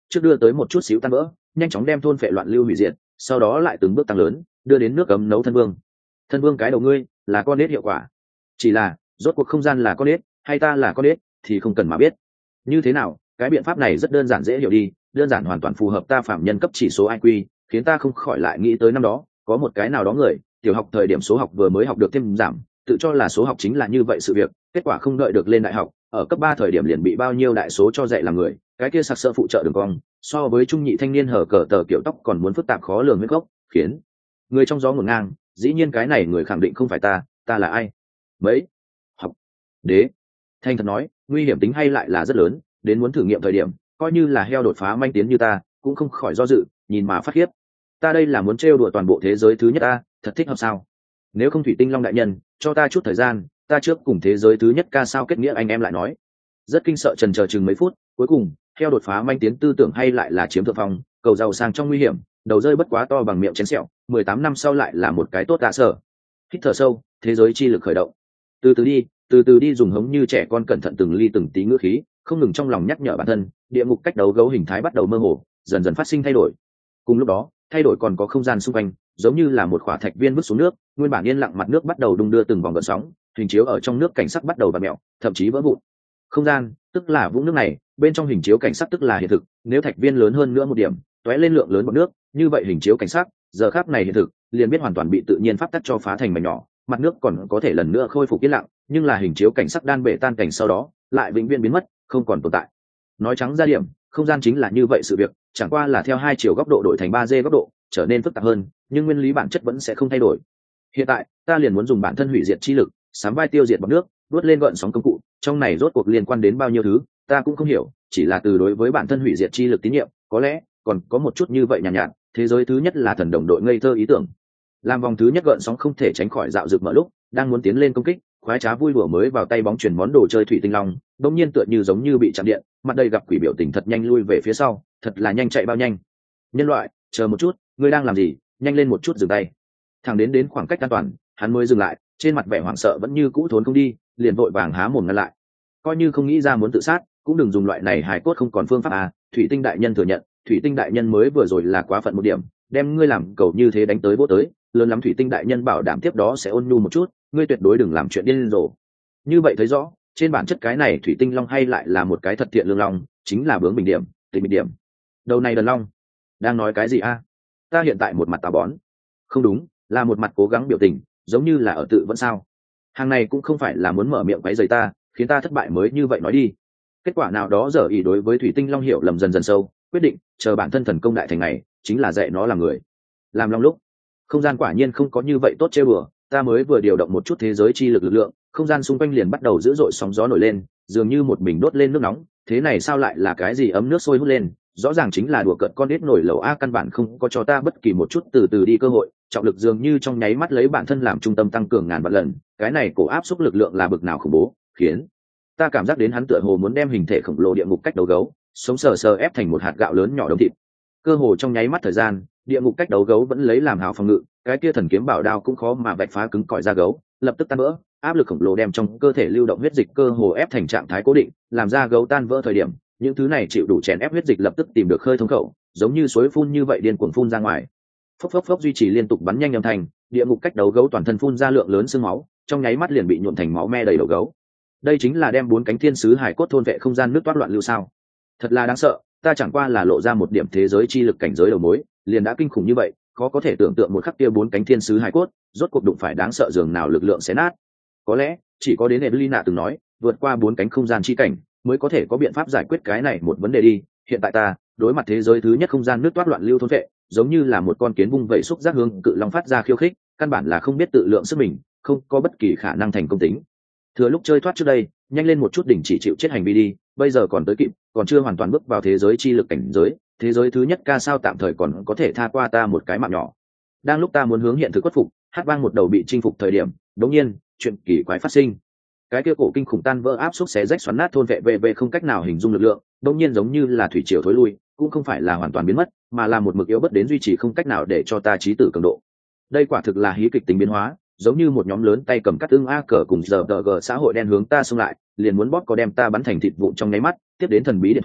trước đưa tới một chút xíu tan vỡ, nhanh chóng đem thôn phệ loạn lưu hủy diệt, sau đó lại từng bước tăng lớn, đưa đến nước ấm nấu thân vương. Thân vương cái đầu ngươi là con nết hiệu quả, chỉ là rốt cuộc không gian là con nết hay ta là con nết thì không cần mà biết. Như thế nào, cái biện pháp này rất đơn giản dễ hiểu đi, đơn giản hoàn toàn phù hợp ta phạm nhân cấp chỉ số i kiu, khiến ta không khỏi lại nghĩ tới năm đó có một cái nào đó người tiểu học thời điểm số học vừa mới học được thêm giảm, tự cho là số học chính là như vậy sự việc, kết quả không đợi được lên đại học, ở cấp ba thời điểm liền bị bao nhiêu đại số cho dạy làm người, cái kia sặc sỡ phụ trợ đường cong so với trung nhị thanh niên hở cờ tờ kiểu tóc còn muốn phức tạp khó lường huyết gốc, khiến người trong gió ngổn ngang. Dĩ nhiên cái này người khẳng định không phải ta, ta là ai? Mấy học đế thanh thật nói, nguy hiểm tính hay lại là rất lớn, đến muốn thử nghiệm thời điểm coi như là heo đột phá manh tiến như ta cũng không khỏi do dự, nhìn mà phát khiếp. Ta đây là muốn trêu đùa toàn bộ thế giới thứ nhất ta, thật thích hợp sao? Nếu không Thủy Tinh Long đại nhân cho ta chút thời gian, ta trước cùng thế giới thứ nhất ca sao kết nghĩa anh em lại nói. Rất kinh sợ trần chờ chừng mấy phút, cuối cùng theo đột phá manh tiến tư tưởng hay lại là chiếm thượng phong, cầu giàu sang trong nguy hiểm, đầu rơi bất quá to bằng miệng chén sẹo, mười tám năm sau lại là một cái tốt tạ sở. Hít thở sâu, thế giới chi lực khởi động. Từ từ đi, từ từ đi, dùng hống như trẻ con cẩn thận từng ly từng tí ngữ khí, không ngừng trong lòng nhắc nhở bản thân, địa ngục cách đấu gấu hình thái bắt đầu mơ hồ, dần dần phát sinh thay đổi. Cùng lúc đó, thay đổi còn có không gian xung quanh, giống như là một khỏa thạch viên vứt xuống nước, nguyên bản yên lặng mặt nước bắt đầu đung đưa từng vòng gợn sóng, hình chiếu ở trong nước cảnh sắc bắt đầu bạt mèo, thậm chí vỡ vụn. Không gian, tức là vũng nước này, bên trong hình chiếu cảnh sắc tức là hiện thực, nếu thạch viên lớn hơn nữa một điểm, tóe lên lượng lớn bọt nước, như vậy hình chiếu cảnh sắc, giờ khắc này hiện thực, liền biết hoàn toàn bị tự nhiên pháp tắc cho phá thành mảnh nhỏ, mặt nước còn có thể lần nữa khôi phục yên lặng, nhưng là hình chiếu cảnh sắc đan bể tan cảnh sau đó, lại vĩnh viễn biến mất, không còn tồn tại. Nói trắng ra điểm, không gian chính là như vậy sự việc, chẳng qua là theo hai chiều góc độ đổi thành ba d góc độ, trở nên phức tạp hơn, nhưng nguyên lý bản chất vẫn sẽ không thay đổi. Hiện tại, ta liền muốn dùng bản thân hủy diệt chi lực, sám vai tiêu diệt bọt nước, đuốt lên gợn sóng công cụ, trong này rốt cuộc liên quan đến bao nhiêu thứ, ta cũng không hiểu, chỉ là từ đối với bản thân hủy diệt chi lực tín nhiệm, có lẽ còn có một chút như vậy nhàn nhạt, nhạt, thế giới thứ nhất là thần đồng đội ngây thơ ý tưởng. Làm vòng thứ nhất gợn sóng không thể tránh khỏi dạo dực mở lúc, đang muốn tiến lên công kích, khoái trá vui đùa mới vào tay bóng chuyển món đồ chơi Thủy Tinh Long, đột nhiên tựa như giống như bị chạm điện, mặt đầy gặp quỷ biểu tình thật nhanh lui về phía sau, thật là nhanh, chạy bao nhanh. Nhân loại, chờ một chút, ngươi đang làm gì? Nhanh lên một chút, dừng tay. Thẳng đến đến khoảng cách an toàn, hắn mới dừng lại, trên mặt vẻ hoảng sợ vẫn như cũ thốn không đi, liền vội vàng há mồm ngăn lại. Coi như không nghĩ ra muốn tự sát, cũng đừng dùng loại này hài cốt không còn phương pháp à. Thủy Tinh đại nhân thừa nhận, Thủy Tinh đại nhân mới vừa rồi là quá phận một điểm, đem ngươi làm cầu như thế đánh tới vô tới, lớn lắm Thủy Tinh đại nhân bảo đảm tiếp đó sẽ ôn nhu một chút, ngươi tuyệt đối đừng làm chuyện điên rồ. Như vậy thấy rõ, trên bản chất cái này Thủy Tinh Long hay lại là một cái thật thiện lương long, chính là bướng bình điểm, tình bình điểm. Đầu này đần long, đang nói cái gì a? Ta hiện tại một mặt tà bón, không đúng, là một mặt cố gắng biểu tình, giống như là ở tự vẫn sao. Hàng này cũng không phải là muốn mở miệng quấy rầy ta, khiến ta thất bại mới như vậy nói đi. Kết quả nào đó giờ ý đối với Thủy Tinh Long hiểu lầm dần dần sâu, quyết định chờ bản thân thần công đại thành này, chính là dạy nó làm người, làm long lúc. Không gian quả nhiên không có như vậy tốt chơi bừa, ta mới vừa điều động một chút thế giới chi lực lực lượng, không gian xung quanh liền bắt đầu dữ dội sóng gió nổi lên, dường như một bình đốt lên nước nóng, thế này sao lại là cái gì ấm nước sôi hút lên, rõ ràng chính là đùa cợt con đít nổi lẩu a, căn bản không có cho ta bất kỳ một chút từ từ đi cơ hội, trọng lực dường như trong nháy mắt lấy bản thân làm trung tâm tăng cường ngàn vạn lần, cái này cổ áp xúc lực lượng là bực nào khủng bố, khiến ta cảm giác đến hắn tựa hồ muốn đem hình thể khổng lồ địa ngục cách đấu gấu sống sờ sờ ép thành một hạt gạo lớn nhỏ đống thịt. Cơ hồ trong nháy mắt thời gian, địa ngục cách đấu gấu vẫn lấy làm hào phòng ngự, cái kia thần kiếm bảo đao cũng khó mà vạch phá cứng cỏi da gấu, lập tức tan vỡ, áp lực khổng lồ đem trong cơ thể lưu động huyết dịch cơ hồ ép thành trạng thái cố định, làm da gấu tan vỡ thời điểm, những thứ này chịu đủ chèn ép huyết dịch lập tức tìm được khơi thông khẩu, giống như suối phun như vậy điên cuồng phun ra ngoài. Phốc phốc phốc duy trì liên tục bắn nhanh âm thanh, địa ngục cách đấu gấu toàn thân phun ra lượng lớn xương máu, trong nháy mắt liền bị nhuộm thành máu me đầy đầu gấu. Đây chính là đem bốn cánh thiên sứ hải cốt thôn vệ không gian nước toát loạn lưu sao? Thật là đáng sợ, ta chẳng qua là lộ ra một điểm thế giới chi lực cảnh giới đầu mối, liền đã kinh khủng như vậy, khó có thể tưởng tượng một khắc kia bốn cánh thiên sứ hải cốt, rốt cuộc đụng phải đáng sợ dường nào lực lượng xé nát. Có lẽ, chỉ có đến Evelina từng nói, vượt qua bốn cánh không gian chi cảnh, mới có thể có biện pháp giải quyết cái này một vấn đề đi. Hiện tại ta, đối mặt thế giới thứ nhất không gian nước toát loạn lưu thôn vệ, giống như là một con kiến vung vẩy xúc giác hướng cự long phát ra khiêu khích, căn bản là không biết tự lượng sức mình, không có bất kỳ khả năng thành công tính. Thừa lúc chơi thoát trước đây, nhanh lên một chút đỉnh chỉ chịu chết hành vi đi, bây giờ còn tới kịp, còn chưa hoàn toàn bước vào thế giới chi lực cảnh giới, thế giới thứ nhất ca sao tạm thời còn có thể tha qua ta một cái mạng nhỏ. Đang lúc ta muốn hướng hiện thực khuất phục, hát vang một đầu bị chinh phục thời điểm, đống nhiên chuyện kỳ quái phát sinh. Cái kia cổ kinh khủng tan vỡ áp suất xé rách xoắn nát thôn vệ về về không cách nào hình dung lực lượng, đống nhiên giống như là thủy triều thối lui, cũng không phải là hoàn toàn biến mất, mà là một mực yếu bất đến duy trì không cách nào để cho ta trí tử cường độ. Đây quả thực là hí kịch tính biến hóa, giống như một nhóm lớn tay cầm cắt ưng a cờ cùng giờ đờ gờ xã hội đen hướng ta xông lại, liền muốn bóp có đem ta bắn thành thịt vụn trong nháy mắt. Tiếp đến thần bí điện thoại,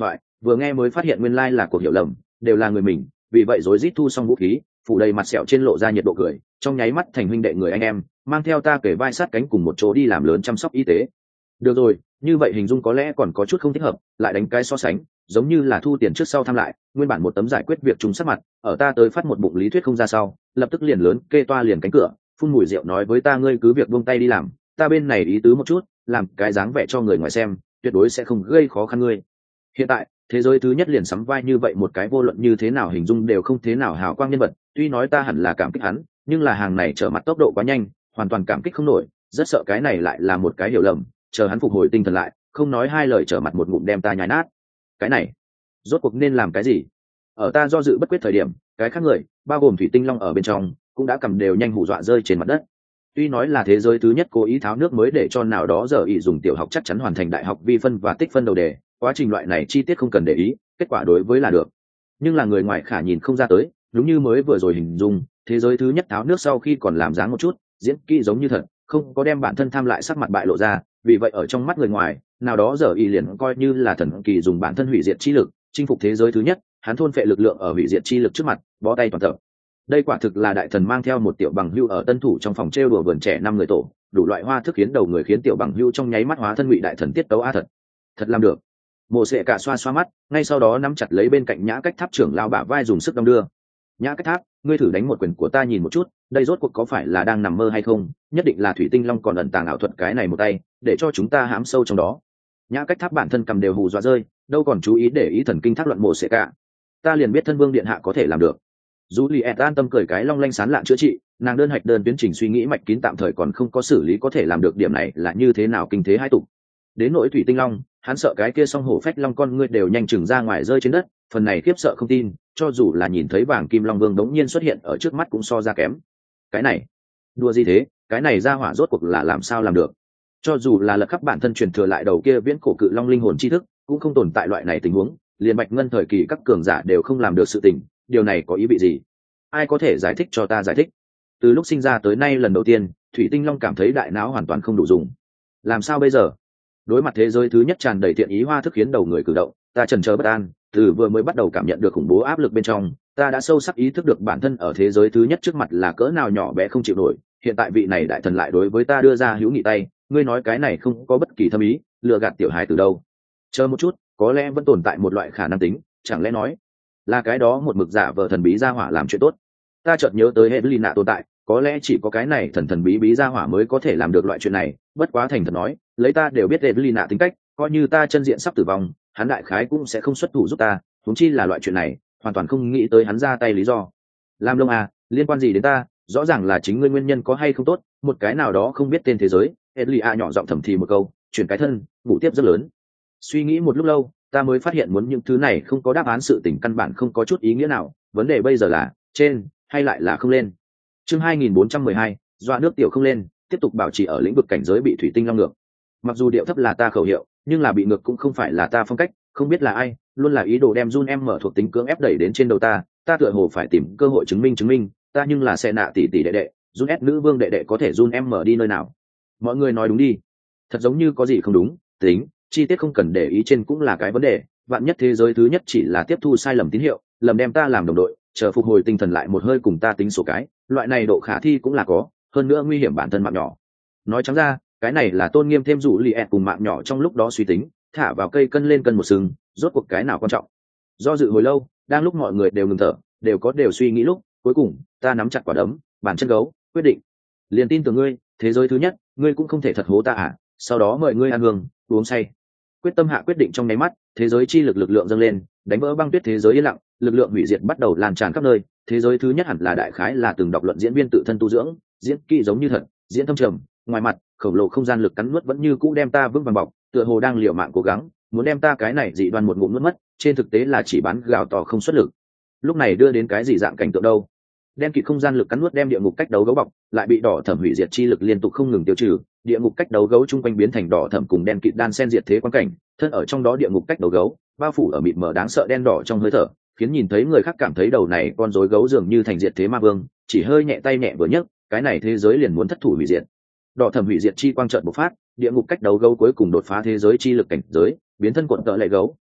vừa nghe mới phát hiện nguyên lai là cuộc hiểu lầm, đều là người mình, vì vậy rối rít thu xong vũ khí, phủ đầy mặt sẹo trên lộ ra nhiệt độ cười, trong nháy mắt thành huynh đệ người anh em, mang theo ta kể vai sát cánh cùng một chỗ đi làm lớn chăm sóc y tế. Được rồi, như vậy hình dung có lẽ còn có chút không thích hợp, lại đánh cái so sánh, giống như là thu tiền trước sau tham lại, nguyên bản một tấm giải quyết việc chung sắc mặt, ở ta tới phát một bụng lý thuyết không ra sau, lập tức liền lớn kê toa liền cánh cửa, phun mùi rượu nói với ta ngươi cứ việc buông tay đi làm, ta bên này ý tứ một chút, làm cái dáng vẻ cho người ngoài xem, tuyệt đối sẽ không gây khó khăn ngươi. Hiện tại, thế giới thứ nhất liền sắm vai như vậy một cái vô luận như thế nào hình dung đều không thế nào hào quang nhân vật, tuy nói ta hẳn là cảm kích hắn, nhưng là hàng này trở mặt tốc độ quá nhanh, hoàn toàn cảm kích không nổi, rất sợ cái này lại là một cái hiểu lầm, chờ hắn phục hồi tinh thần lại, không nói hai lời trở mặt một ngụm đem ta nhái nát. Cái này, rốt cuộc nên làm cái gì? Ở ta do dự bất quyết thời điểm, cái khác người, bao gồm Thủy Tinh Long ở bên trong, cũng đã cầm đều nhanh hù dọa rơi trên mặt đất. Tuy nói là thế giới thứ nhất cố ý tháo nước mới để cho nào đó giờ ý dùng tiểu học chắc chắn hoàn thành đại học vi phân và tích phân đầu đề, quá trình loại này chi tiết không cần để ý, kết quả đối với là được. Nhưng là người ngoài khả nhìn không ra tới, đúng như mới vừa rồi hình dung, thế giới thứ nhất tháo nước sau khi còn làm dáng một chút, diễn kỹ giống như thật, không có đem bản thân tham lại sắc mặt bại lộ ra, vì vậy ở trong mắt người ngoài, nào đó giờ ý liền coi như là thần kỳ dùng bản thân hủy diệt chi lực, chinh phục thế giới thứ nhất, hắn thôn phệ lực lượng ở hủy diệt chi lực trước mặt, bó tay toàn tập. Đây quả thực là đại thần mang theo một tiểu bằng hưu ở tân thủ trong phòng trêu đùa vườn trẻ năm người tổ, đủ loại hoa thức khiến đầu người khiến tiểu bằng hưu trong nháy mắt hóa thân ngụy đại thần tiết tấu a thật, thật làm được. Mộ Sệ cả xoa xoa mắt, ngay sau đó nắm chặt lấy bên cạnh Nhã Cách Tháp trưởng lao bả vai dùng sức đong đưa. Nhã Cách Tháp, ngươi thử đánh một quyền của ta nhìn một chút, đây rốt cuộc có phải là đang nằm mơ hay không? Nhất định là Thủy Tinh Long còn ẩn tàng ảo thuật cái này một tay, để cho chúng ta hãm sâu trong đó. Nhã Cách Tháp bản thân cầm đều hù dọa rơi, đâu còn chú ý để ý thần kinh thác luận Mộ Sệ cả. Ta liền biết thân vương điện hạ có thể làm được. Juliet an tâm cười cái long lanh sán lạn chữa trị, nàng đơn hạch đơn tuyến trình suy nghĩ mạch kín tạm thời còn không có xử lý có thể làm được điểm này là như thế nào kinh thế hai tục. Đến nỗi Thủy Tinh Long, hắn sợ cái kia song hổ phách long con ngươi đều nhanh chừng ra ngoài rơi trên đất, phần này khiếp sợ không tin, cho dù là nhìn thấy vàng kim long vương đống nhiên xuất hiện ở trước mắt cũng so ra kém. Cái này, đùa gì thế, cái này ra hỏa rốt cuộc là làm sao làm được? Cho dù là lật khắp bản thân truyền thừa lại đầu kia viễn cổ cự long linh hồn tri thức, cũng không tồn tại loại này tình huống, liền Bạch Ngân thời kỳ các cường giả đều không làm được sự tình, điều này có ý vị gì? Ai có thể giải thích cho ta giải thích? Từ lúc sinh ra tới nay lần đầu tiên, Thủy Tinh Long cảm thấy đại não hoàn toàn không đủ dùng. Làm sao bây giờ? Đối mặt thế giới thứ nhất tràn đầy thiện ý hoa thức khiến đầu người cử động, ta chần chờ bất an, từ vừa mới bắt đầu cảm nhận được khủng bố áp lực bên trong, ta đã sâu sắc ý thức được bản thân ở thế giới thứ nhất trước mặt là cỡ nào nhỏ bé không chịu nổi, hiện tại vị này đại thần lại đối với ta đưa ra hữu nghị tay, ngươi nói cái này không có bất kỳ thâm ý, lừa gạt tiểu hài từ đâu? Chờ một chút, có lẽ vẫn tồn tại một loại khả năng tính, chẳng lẽ nói là cái đó một mực giả vờ thần bí gia hỏa làm chuyện tốt? Ta chợt nhớ tới Helena tồn tại, có lẽ chỉ có cái này thần thần bí bí gia hỏa mới có thể làm được loại chuyện này, bất quá thành thật nói, lấy ta đều biết Helena tính cách, coi như ta chân diện sắp tử vong, hắn đại khái cũng sẽ không xuất thủ giúp ta, huống chi là loại chuyện này, hoàn toàn không nghĩ tới hắn ra tay lý do. Lam Long à, liên quan gì đến ta, rõ ràng là chính ngươi nguyên nhân có hay không tốt, một cái nào đó không biết tên thế giới. Helena nhỏ giọng thầm thì một câu, chuyển cái thân, ngủ tiếp rất lớn. Suy nghĩ một lúc lâu, ta mới phát hiện muốn những thứ này không có đáp án sự tình căn bản không có chút ý nghĩa nào, vấn đề bây giờ là trên hay lại là không lên. Chương hai nghìn bốn trăm mười hai, dọa nước tiểu không lên, tiếp tục bảo trì ở lĩnh vực cảnh giới bị Thủy Tinh Long ngược. Mặc dù điệu thấp là ta khẩu hiệu, nhưng là bị ngược cũng không phải là ta phong cách, không biết là ai, luôn là ý đồ đem Jun em mở thuộc tính cưỡng ép đẩy đến trên đầu ta, ta tựa hồ phải tìm cơ hội chứng minh chứng minh, ta nhưng là xe nạ tỷ tỷ đệ đệ, Jun S nữ vương đệ đệ có thể Jun em mở đi nơi nào. Mọi người nói đúng đi. Thật giống như có gì không đúng, tính, chi tiết không cần để ý trên cũng là cái vấn đề, vạn nhất thế giới thứ nhất chỉ là tiếp thu sai lầm tín hiệu, lầm đem ta làm đồng đội, chờ phục hồi tinh thần lại một hơi cùng ta tính số cái, loại này độ khả thi cũng là có, hơn nữa nguy hiểm bản thân mạng nhỏ. Nói trắng ra, cái này là tôn nghiêm thêm rủ lì ẹt cùng mạng nhỏ trong lúc đó suy tính, thả vào cây cân lên cân một sừng, rốt cuộc cái nào quan trọng. Do dự hồi lâu, đang lúc mọi người đều ngừng thở, đều có đều suy nghĩ lúc, cuối cùng, ta nắm chặt quả đấm, bàn chân gấu, quyết định. Liền tin tưởng ngươi, thế giới thứ nhất, ngươi cũng không thể thật hố ta à, sau đó mời ngươi ăn hương, uống say. Quyết tâm hạ quyết định trong nháy mắt, thế giới chi lực lực lượng dâng lên, đánh vỡ băng tuyết thế giới yên lặng, lực lượng hủy diệt bắt đầu lan tràn khắp nơi, thế giới thứ nhất hẳn là đại khái là từng đọc luận diễn viên tự thân tu dưỡng, diễn kỹ giống như thật, diễn thâm trầm, ngoài mặt, khổng lồ không gian lực cắn nuốt vẫn như cũ đem ta vững vàng bọc, tựa hồ đang liều mạng cố gắng, muốn đem ta cái này dị đoan một ngụm nuốt mất, trên thực tế là chỉ bán gạo tỏ không xuất lực. Lúc này đưa đến cái gì dạng cảnh tượng đâu? Đen kịt không gian lực cắn nuốt đem địa ngục cách đấu gấu bọc, lại bị đỏ thẩm hủy diệt chi lực liên tục không ngừng tiêu trừ, địa ngục cách đấu gấu chung quanh biến thành đỏ thẩm cùng đen kịt đan sen diệt thế quan cảnh, thân ở trong đó địa ngục cách đấu gấu, bao phủ ở mịt mờ đáng sợ đen đỏ trong hơi thở, khiến nhìn thấy người khác cảm thấy đầu này con rối gấu dường như thành diệt thế ma vương, chỉ hơi nhẹ tay nhẹ vừa nhấc, cái này thế giới liền muốn thất thủ hủy diệt. Đỏ thẩm hủy diệt chi quang chợt bộc phát, địa ngục cách đấu gấu cuối cùng đột phá thế giới chi lực cảnh giới, biến thân cuộn tợ lệ gấu,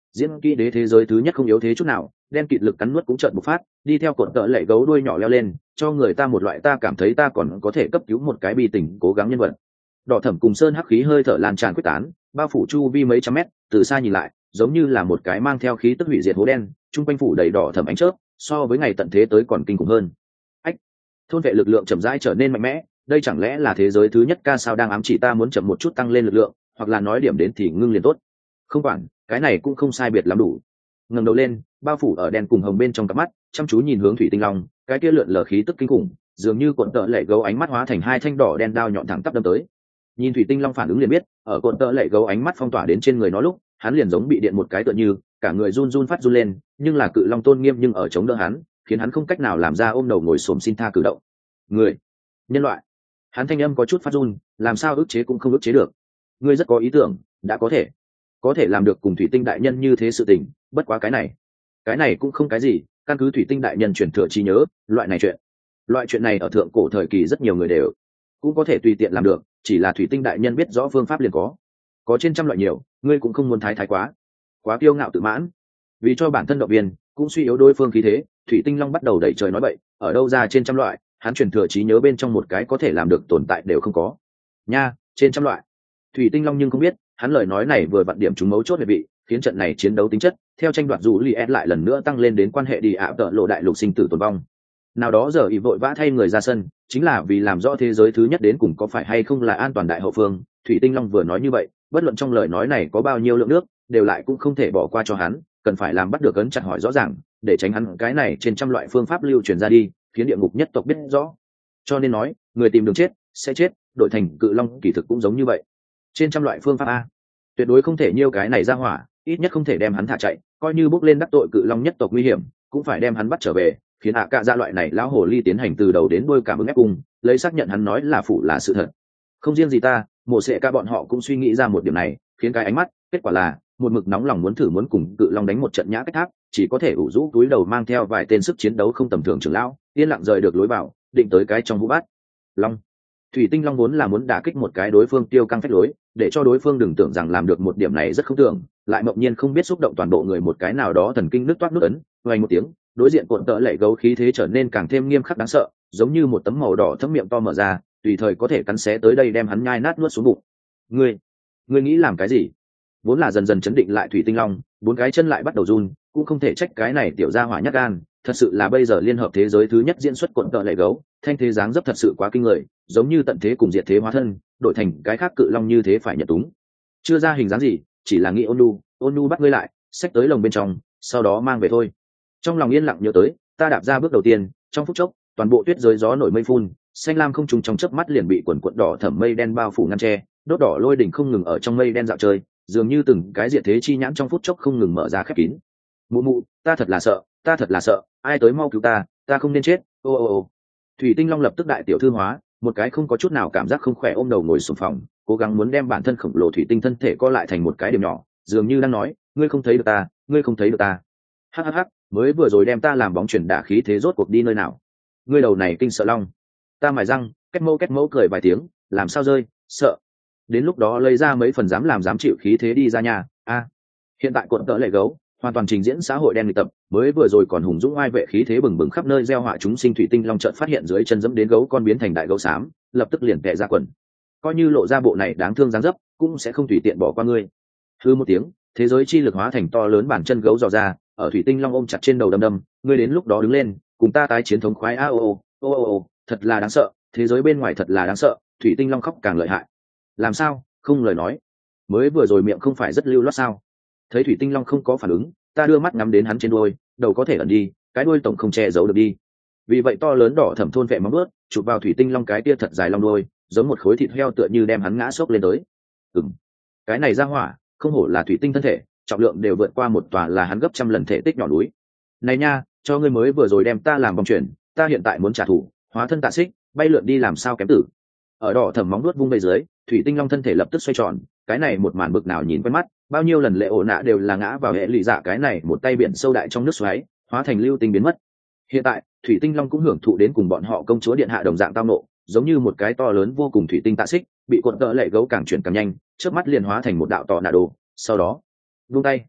diễn kỹ đế thế giới thứ nhất không yếu thế chút nào, đen kịt lực cắn nuốt cũng chợt bộc phát, đi theo cột tợ lệ gấu đuôi nhỏ leo lên, cho người ta một loại ta cảm thấy ta còn có thể cấp cứu một cái bi tình cố gắng nhân vật. Đỏ thẫm cùng sơn hắc khí hơi thở lan tràn quyết tán, bao phủ chu vi mấy trăm mét, từ xa nhìn lại giống như là một cái mang theo khí tức hủy diệt hố đen, trung quanh phủ đầy đỏ thẫm ánh chớp, so với ngày tận thế tới còn kinh khủng hơn. Ách, thôn vệ lực lượng chậm rãi trở nên mạnh mẽ, đây chẳng lẽ là thế giới thứ nhất ca sao đang ám chỉ ta muốn chậm một chút tăng lên lực lượng, hoặc là nói điểm đến thì ngưng liền tốt. Không quản, cái này cũng không sai biệt lắm đủ. Ngẩng đầu lên, bao phủ ở đen cùng hồng bên trong cặp mắt, chăm chú nhìn hướng thủy tinh long, cái kia lượn lờ khí tức kinh khủng, dường như cuộn tợ lệ gấu ánh mắt hóa thành hai thanh đỏ đen đao nhọn thẳng tắp đâm tới. Nhìn thủy tinh long phản ứng liền biết, ở cuộn tợ lệ gấu ánh mắt phong tỏa đến trên người nó lúc, hắn liền giống bị điện một cái tựa như, cả người run run phát run lên, nhưng là cự long tôn nghiêm nhưng ở chống đỡ hắn, khiến hắn không cách nào làm ra ôm đầu ngồi xổm xin tha cử động. Người, nhân loại. Hắn thanh âm có chút phát run, làm sao ức chế cũng không ức chế được. Ngươi rất có ý tưởng, đã có thể, có thể làm được cùng thủy tinh đại nhân như thế sự tình, bất quá cái này, cái này cũng không cái gì, căn cứ thủy tinh đại nhân truyền thừa trí nhớ, loại này chuyện, loại chuyện này ở thượng cổ thời kỳ rất nhiều người đều cũng có thể tùy tiện làm được, chỉ là thủy tinh đại nhân biết rõ phương pháp liền có, có trên trăm loại nhiều, ngươi cũng không muốn thái thái quá, quá kiêu ngạo tự mãn, vì cho bản thân động viên, cũng suy yếu đối phương khí thế, thủy tinh long bắt đầu đẩy trời nói bậy, ở đâu ra trên trăm loại, hắn truyền thừa trí nhớ bên trong một cái có thể làm được tồn tại đều không có, nha, trên trăm loại. Thủy tinh long nhưng không biết, hắn lời nói này vừa vặn điểm trúng mấu chốt về vị, khiến trận này chiến đấu tính chất theo tranh đoạt dù Liet lại lần nữa tăng lên đến quan hệ đi ạ tợ lộ đại lục sinh tử tồn vong. Nào đó giờ ỷ vội vã thay người ra sân, chính là vì làm rõ thế giới thứ nhất đến cùng có phải hay không là an toàn đại hậu phương. Thủy tinh long vừa nói như vậy, bất luận trong lời nói này có bao nhiêu lượng nước, đều lại cũng không thể bỏ qua cho hắn, cần phải làm bắt được ấn chặt hỏi rõ ràng, để tránh hắn cái này trên trăm loại phương pháp lưu truyền ra đi, khiến địa ngục nhất tộc biết rõ. Cho nên nói, người tìm đường chết sẽ chết, đổi thành cự long kỳ thực cũng giống như vậy. Trên trăm loại phương pháp a, tuyệt đối không thể nhiêu cái này ra hỏa, ít nhất không thể đem hắn thả chạy, coi như bước lên đắc tội cự long nhất tộc nguy hiểm, cũng phải đem hắn bắt trở về, khiến ạ cạ ra loại này lão hồ ly tiến hành từ đầu đến đuôi cảm ứng ép cung, lấy xác nhận hắn nói là phụ là sự thật. Không riêng gì ta, mộ sệ ca bọn họ cũng suy nghĩ ra một điểm này, khiến cái ánh mắt, kết quả là một mực nóng lòng muốn thử muốn cùng cự long đánh một trận nhã cách tháp, chỉ có thể ủ rũ túi đầu mang theo vài tên sức chiến đấu không tầm thường trưởng lão, yên lặng rời được lối vào, định tới cái trong vũ bát. Long, thủy tinh long vốn là muốn đả kích một cái đối phương tiêu căng phách lối, để cho đối phương đừng tưởng rằng làm được một điểm này rất không tưởng, lại mộng nhiên không biết xúc động toàn bộ người một cái nào đó thần kinh nước toát nước ấn, vang một tiếng, đối diện cuộn tợ lệ gấu khí thế trở nên càng thêm nghiêm khắc đáng sợ, giống như một tấm màu đỏ thấm miệng to mở ra, tùy thời có thể cắn xé tới đây đem hắn nhai nát nuốt xuống bụng. Ngươi, ngươi nghĩ làm cái gì? Vốn là dần dần chấn định lại thủy tinh long, bốn cái chân lại bắt đầu run, cũng không thể trách cái này tiểu gia hỏa nhát gan, thật sự là bây giờ liên hợp thế giới thứ nhất diễn xuất cuộn tợ lệ gấu, thanh thế dáng dấp thật sự quá kinh người, giống như tận thế cùng diệt thế hóa thân, đổi thành cái khác cự long như thế phải nhận túng. Chưa ra hình dáng gì, chỉ là nghĩ Onu, Onu bắt ngươi lại, xách tới lồng bên trong, sau đó mang về thôi. Trong lòng yên lặng nhớ tới, ta đạp ra bước đầu tiên, trong phút chốc, toàn bộ tuyết giới gió nổi mây phun, xanh lam không trùng trong chớp mắt liền bị quần cuộn đỏ thẫm mây đen bao phủ ngăn che, đốt đỏ lôi đỉnh không ngừng ở trong mây đen dạo chơi, dường như từng cái diệt thế chi nhãn trong phút chốc không ngừng mở ra khép kín. Mụ mụ, ta thật là sợ, ta thật là sợ, ai tới mau cứu ta, ta không nên chết. Ô ô ô. Thủy tinh long lập tức đại tiểu thư hóa, một cái không có chút nào cảm giác không khỏe ôm đầu ngồi xuống phòng, cố gắng muốn đem bản thân khổng lồ thủy tinh thân thể co lại thành một cái điểm nhỏ, dường như đang nói, ngươi không thấy được ta, ngươi không thấy được ta. Hắc hắc hắc, mới vừa rồi đem ta làm bóng chuyển đả khí thế rốt cuộc đi nơi nào? Ngươi đầu này kinh sợ long. Ta mài răng, két mâu két mâu cười vài tiếng, làm sao rơi, sợ. Đến lúc đó lấy ra mấy phần dám làm dám chịu khí thế đi ra nhà. A, hiện tại cuộn tợ lệ gấu hoàn toàn trình diễn xã hội đen nghịch tập, mới vừa rồi còn hùng dũng oai vệ khí thế bừng bừng khắp nơi gieo họa chúng sinh thủy tinh long chợt phát hiện dưới chân dẫm đến gấu con biến thành đại gấu xám, lập tức liền tè ra quần. Coi như lộ ra bộ này đáng thương dáng dấp, cũng sẽ không tùy tiện bỏ qua ngươi. Hư một tiếng, thế giới chi lực hóa thành to lớn bản chân gấu dò ra, ở thủy tinh long ôm chặt trên đầu đâm đâm, ngươi đến lúc đó đứng lên, cùng ta tái chiến thống khoái a ô ô ô ô, thật là đáng sợ, thế giới bên ngoài thật là đáng sợ. Thủy tinh long khóc càng lợi hại. Làm sao, không lời nói. Mới vừa rồi miệng không phải rất lưu loát sao? Thấy thủy tinh long không có phản ứng, ta đưa mắt ngắm đến hắn trên đuôi, đầu có thể ẩn đi, cái đuôi tổng không che giấu được đi. Vì vậy to lớn đỏ thẩm thôn vệ móng ướt, chụp vào thủy tinh long cái tia thật dài long đuôi, giống một khối thịt heo tựa như đem hắn ngã xốc lên tới. Ừm, cái này ra hỏa, không hổ là thủy tinh thân thể, trọng lượng đều vượt qua một tòa là hắn gấp trăm lần thể tích nhỏ núi. Này nha, cho ngươi mới vừa rồi đem ta làm vòng chuyển, ta hiện tại muốn trả thù, hóa thân tạ xích, bay lượn đi làm sao kém tử. Ở đỏ thẩm móng nuốt vung bên dưới, thủy tinh long thân thể lập tức xoay tròn, cái này một màn bực nào nhìn quen mắt, bao nhiêu lần lệ ổ nạ đều là ngã vào hệ lụy dạ cái này một tay biển sâu đại trong nước xoáy, hóa thành lưu tinh biến mất. Hiện tại thủy tinh long cũng hưởng thụ đến cùng bọn họ công chúa điện hạ đồng dạng tao nộ, giống như một cái to lớn vô cùng thủy tinh tạ xích bị cuộn tợ lệ gấu càng chuyển càng nhanh, trước mắt liền hóa thành một đạo tọ nạ đồ, sau đó vung tay,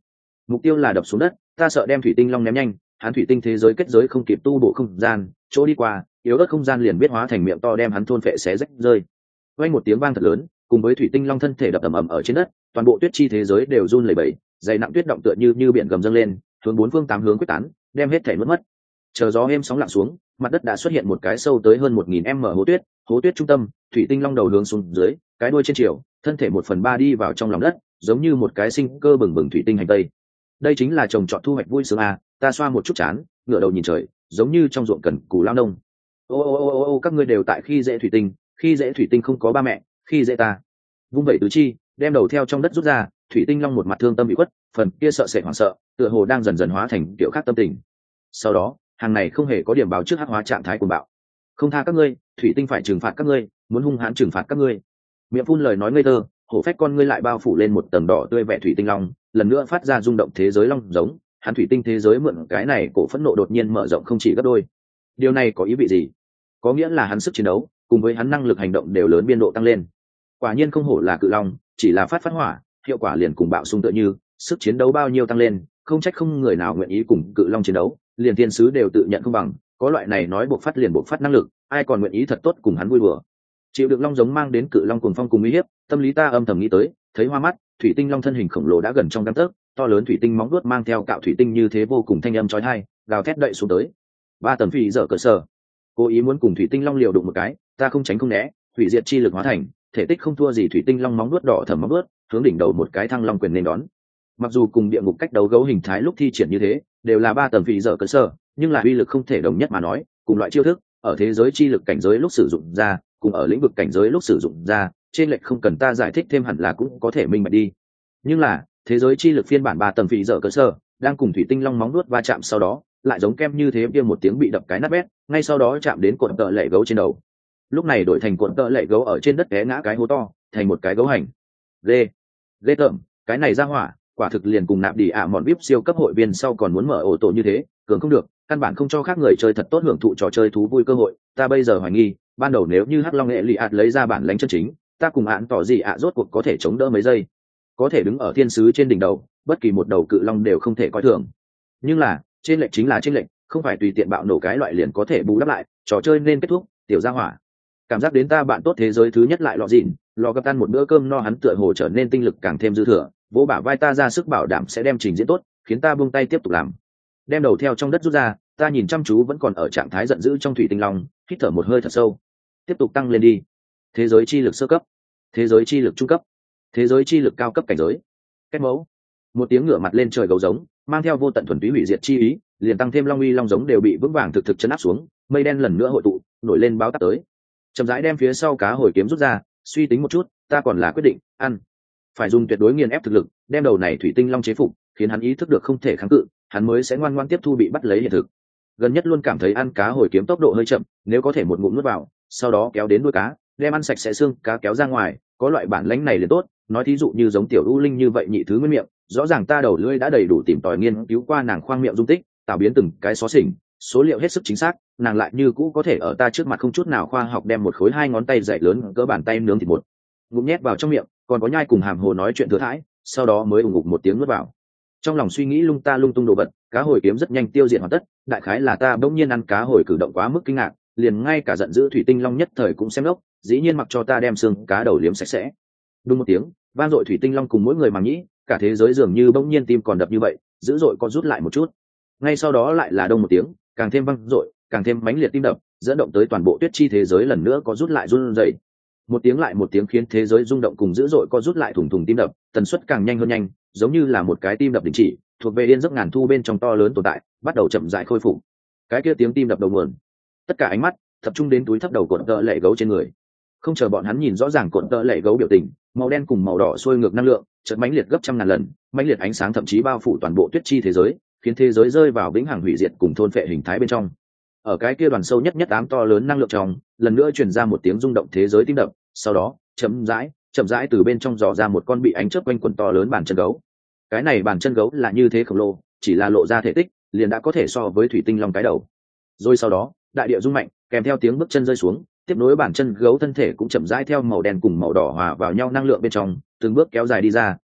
mục tiêu là đập xuống đất, ta sợ đem thủy tinh long ném nhanh, hắn thủy tinh thế giới kết giới không kịp tu bổ không gian, chỗ đi qua yếu ớt không gian liền biết hóa thành miệng to đem hắn thôn phệ xé rách rơi. Vang một tiếng vang thật lớn, cùng với thủy tinh long thân thể đập ầm ầm ở trên đất, toàn bộ tuyết chi thế giới đều run lẩy bẩy, dày nặng tuyết động tựa như như biển gầm dâng lên, hướng bốn phương tám hướng quyết tán, đem hết thể nuốt mất. Chờ gió êm sóng lặng xuống, mặt đất đã xuất hiện một cái sâu tới hơn một nghìn m hố tuyết, hố tuyết trung tâm, thủy tinh long đầu hướng xuống dưới, cái đuôi trên chiều, thân thể một phần ba đi vào trong lòng đất, giống như một cái sinh cơ bừng bừng thủy tinh hành tây. Đây chính là trồng trọt thu hoạch vui sướng à, ta xoa một chút chán, ngửa đầu nhìn trời, giống như trong ruộng cần cù lao nông. Ô ô ô ô ô các ngươi đều tại khi dễ thủy tinh, khi dễ thủy tinh không có ba mẹ, khi dễ ta. Vung vẩy tứ chi, đem đầu theo trong đất rút ra, thủy tinh long một mặt thương tâm bị quất, phần kia sợ sệt hoảng sợ, tựa hồ đang dần dần hóa thành kiểu khác tâm tình. Sau đó, hàng này không hề có điểm báo trước hắc hóa trạng thái cuồng bạo. Không tha các ngươi, thủy tinh phải trừng phạt các ngươi, muốn hung hãn trừng phạt các ngươi. Miệng phun lời nói ngây thơ, hổ phách con ngươi lại bao phủ lên một tầng đỏ tươi vẻ thủy tinh long, lần nữa phát ra rung động thế giới long giống, hắn thủy tinh thế giới mượn cái này cổ phẫn nộ đột nhiên mở rộng không chỉ gấp đôi. Điều này có ý vị gì? Có nghĩa là hắn sức chiến đấu cùng với hắn năng lực hành động đều lớn biên độ tăng lên. Quả nhiên không hổ là cự long, chỉ là phát phát hỏa, hiệu quả liền cùng bạo xung tựa như, sức chiến đấu bao nhiêu tăng lên, không trách không người nào nguyện ý cùng cự long chiến đấu, liền thiên sứ đều tự nhận không bằng, có loại này nói buộc phát liền buộc phát năng lực, ai còn nguyện ý thật tốt cùng hắn vui đùa. Chịu được long giống mang đến cự long cuồng phong cùng uy hiếp, tâm lý ta âm thầm nghĩ tới, thấy hoa mắt, thủy tinh long thân hình khổng lồ đã gần trong gang tấc, to lớn thủy tinh móng vuốt mang theo cạo thủy tinh như thế vô cùng thanh âm chói tai, gào thét đậy xuống tới. Ba tần phỉ dở cỡ sở, cố ý muốn cùng thủy tinh long liều đụng một cái, ta không tránh không né, hủy diệt chi lực hóa thành, thể tích không thua gì thủy tinh long móng vuốt đỏ thẫm móng vuốt, hướng đỉnh đầu một cái thăng long quyền nên đón. Mặc dù cùng địa ngục cách đấu gấu hình thái lúc thi triển như thế, đều là ba tầng phỉ dở cỡ sở, nhưng là uy lực không thể đồng nhất mà nói, cùng loại chiêu thức, ở thế giới chi lực cảnh giới lúc sử dụng ra, cùng ở lĩnh vực cảnh giới lúc sử dụng ra, trên lệch không cần ta giải thích thêm hẳn là cũng có thể minh bạch đi. Nhưng là, thế giới chi lực phiên bản ba tầng phỉ dở cỡ sở, đang cùng thủy tinh long móng vuốt va chạm sau đó, lại giống kem như thế kia một tiếng bị đập cái nát bét, ngay sau đó chạm đến cuộn tợ lệ gấu trên đầu. Lúc này đổi thành cuộn tợ lệ gấu ở trên đất té ngã cái hố to, thành một cái gấu hành. Ghê, ghê tởm, cái này ra hỏa, quả thực liền cùng nạp đi ạ à mọn vip siêu cấp hội viên sau còn muốn mở ổ tổ như thế, cường không được, căn bản không cho khác người chơi thật tốt hưởng thụ trò chơi thú vui cơ hội. Ta bây giờ hoài nghi, ban đầu nếu như hắc long nghệ lì ạt lấy ra bản lãnh chân chính, ta cùng án tỏ gì ạ rốt cuộc có thể chống đỡ mấy giây, có thể đứng ở thiên sứ trên đỉnh đầu, bất kỳ một đầu cự long đều không thể coi thường. Nhưng là trên lệnh chính là trên lệnh, không phải tùy tiện bạo nổ cái loại liền có thể bù đắp lại, trò chơi nên kết thúc. Tiểu gia hỏa, cảm giác đến ta bạn tốt thế giới thứ nhất lại lọ dịn, lò gặp tan một bữa cơm no hắn tựa hồ trở nên tinh lực càng thêm dư thừa, vỗ bả vai ta ra sức bảo đảm sẽ đem trình diễn tốt, khiến ta buông tay tiếp tục làm. Đem đầu theo trong đất rút ra, ta nhìn chăm chú vẫn còn ở trạng thái giận dữ trong thủy tinh long, hít thở một hơi thật sâu, tiếp tục tăng lên đi. Thế giới chi lực sơ cấp, thế giới chi lực trung cấp, thế giới chi lực cao cấp cảnh giới. Kết mẫu, một tiếng ngửa mặt lên trời gấu giống, mang theo vô tận thuần túy hủy diệt chi ý, liền tăng thêm long uy long giống đều bị vững vàng thực thực chấn áp xuống, mây đen lần nữa hội tụ, nổi lên báo táp tới. Chậm rãi đem phía sau cá hồi kiếm rút ra, suy tính một chút, ta còn là quyết định ăn, phải dùng tuyệt đối nghiền ép thực lực, đem đầu này thủy tinh long chế phục, khiến hắn ý thức được không thể kháng cự, hắn mới sẽ ngoan ngoãn tiếp thu bị bắt lấy hiện thực. Gần nhất luôn cảm thấy ăn cá hồi kiếm tốc độ hơi chậm, nếu có thể một ngụm nuốt vào, sau đó kéo đến đuôi cá, đem ăn sạch sẽ xương cá kéo ra ngoài, có loại bản lãnh này liền tốt. Nói thí dụ như giống tiểu u linh như vậy nhị thứ nguyên miệng, rõ ràng ta đầu lưỡi đã đầy đủ tìm tòi nghiên cứu qua nàng khoang miệng dung tích, tạo biến từng cái xó xỉnh, số liệu hết sức chính xác, nàng lại như cũ có thể ở ta trước mặt không chút nào khoa học đem một khối hai ngón tay dày lớn cỡ bàn tay nướng thịt một ngụm nhét vào trong miệng, còn có nhai cùng hàm hồ nói chuyện thừa thãi, sau đó mới ủng ngục một tiếng nuốt vào. Trong lòng suy nghĩ lung ta lung tung đồ vật, cá hồi kiếm rất nhanh tiêu diệt hoàn tất, đại khái là ta bỗng nhiên ăn cá hồi cử động quá mức kinh ngạc, liền ngay cả giận dữ thủy tinh long nhất thời cũng xem lốc, dĩ nhiên mặc cho ta đem xương cá đầu liếm sạch sẽ. Đúng một tiếng, vang dội thủy tinh long cùng mỗi người màng nhĩ, cả thế giới dường như bỗng nhiên tim còn đập như vậy, dữ dội có rút lại một chút. Ngay sau đó lại là đông một tiếng, càng thêm vang dội, càng thêm mãnh liệt tim đập, dẫn động tới toàn bộ tuyết chi thế giới lần nữa có rút lại run rẩy. Một tiếng lại một tiếng khiến thế giới rung động cùng dữ dội có rút lại thủng thủng tim đập, tần suất càng nhanh hơn nhanh, giống như là một cái tim đập đình chỉ, thuộc về yên giấc ngàn thu bên trong to lớn tồn tại, bắt đầu chậm rãi khôi phục. Cái kia tiếng tim đập đầu nguồn, tất cả ánh mắt tập trung đến túi thấp đầu cuộn tợ lệ gấu trên người. Không chờ bọn hắn nhìn rõ ràng cuộn tợ lệ gấu biểu tình, màu đen cùng màu đỏ xuôi ngược năng lượng, chợt mãnh liệt gấp trăm ngàn lần, mãnh liệt ánh sáng thậm chí bao phủ toàn bộ tuyết chi thế giới, khiến thế giới rơi vào vĩnh hằng hủy diệt cùng thôn phệ hình thái bên trong. Ở cái kia đoàn sâu nhất nhất ám to lớn năng lượng trong, lần nữa truyền ra một tiếng rung động thế giới tim đập, sau đó, chậm rãi, chậm rãi từ bên trong dò ra một con bị ánh chớp quanh quần to lớn bàn chân gấu. Cái này bàn chân gấu là như thế khổng lồ, chỉ là lộ ra thể tích, liền đã có thể so với thủy tinh long cái đầu. Rồi sau đó, đại địa rung mạnh, kèm theo tiếng bước chân rơi xuống, tiếp nối bàn chân gấu thân thể cũng chậm rãi theo màu đen cùng màu đỏ hòa vào nhau năng lượng bên trong, từng bước kéo dài đi ra,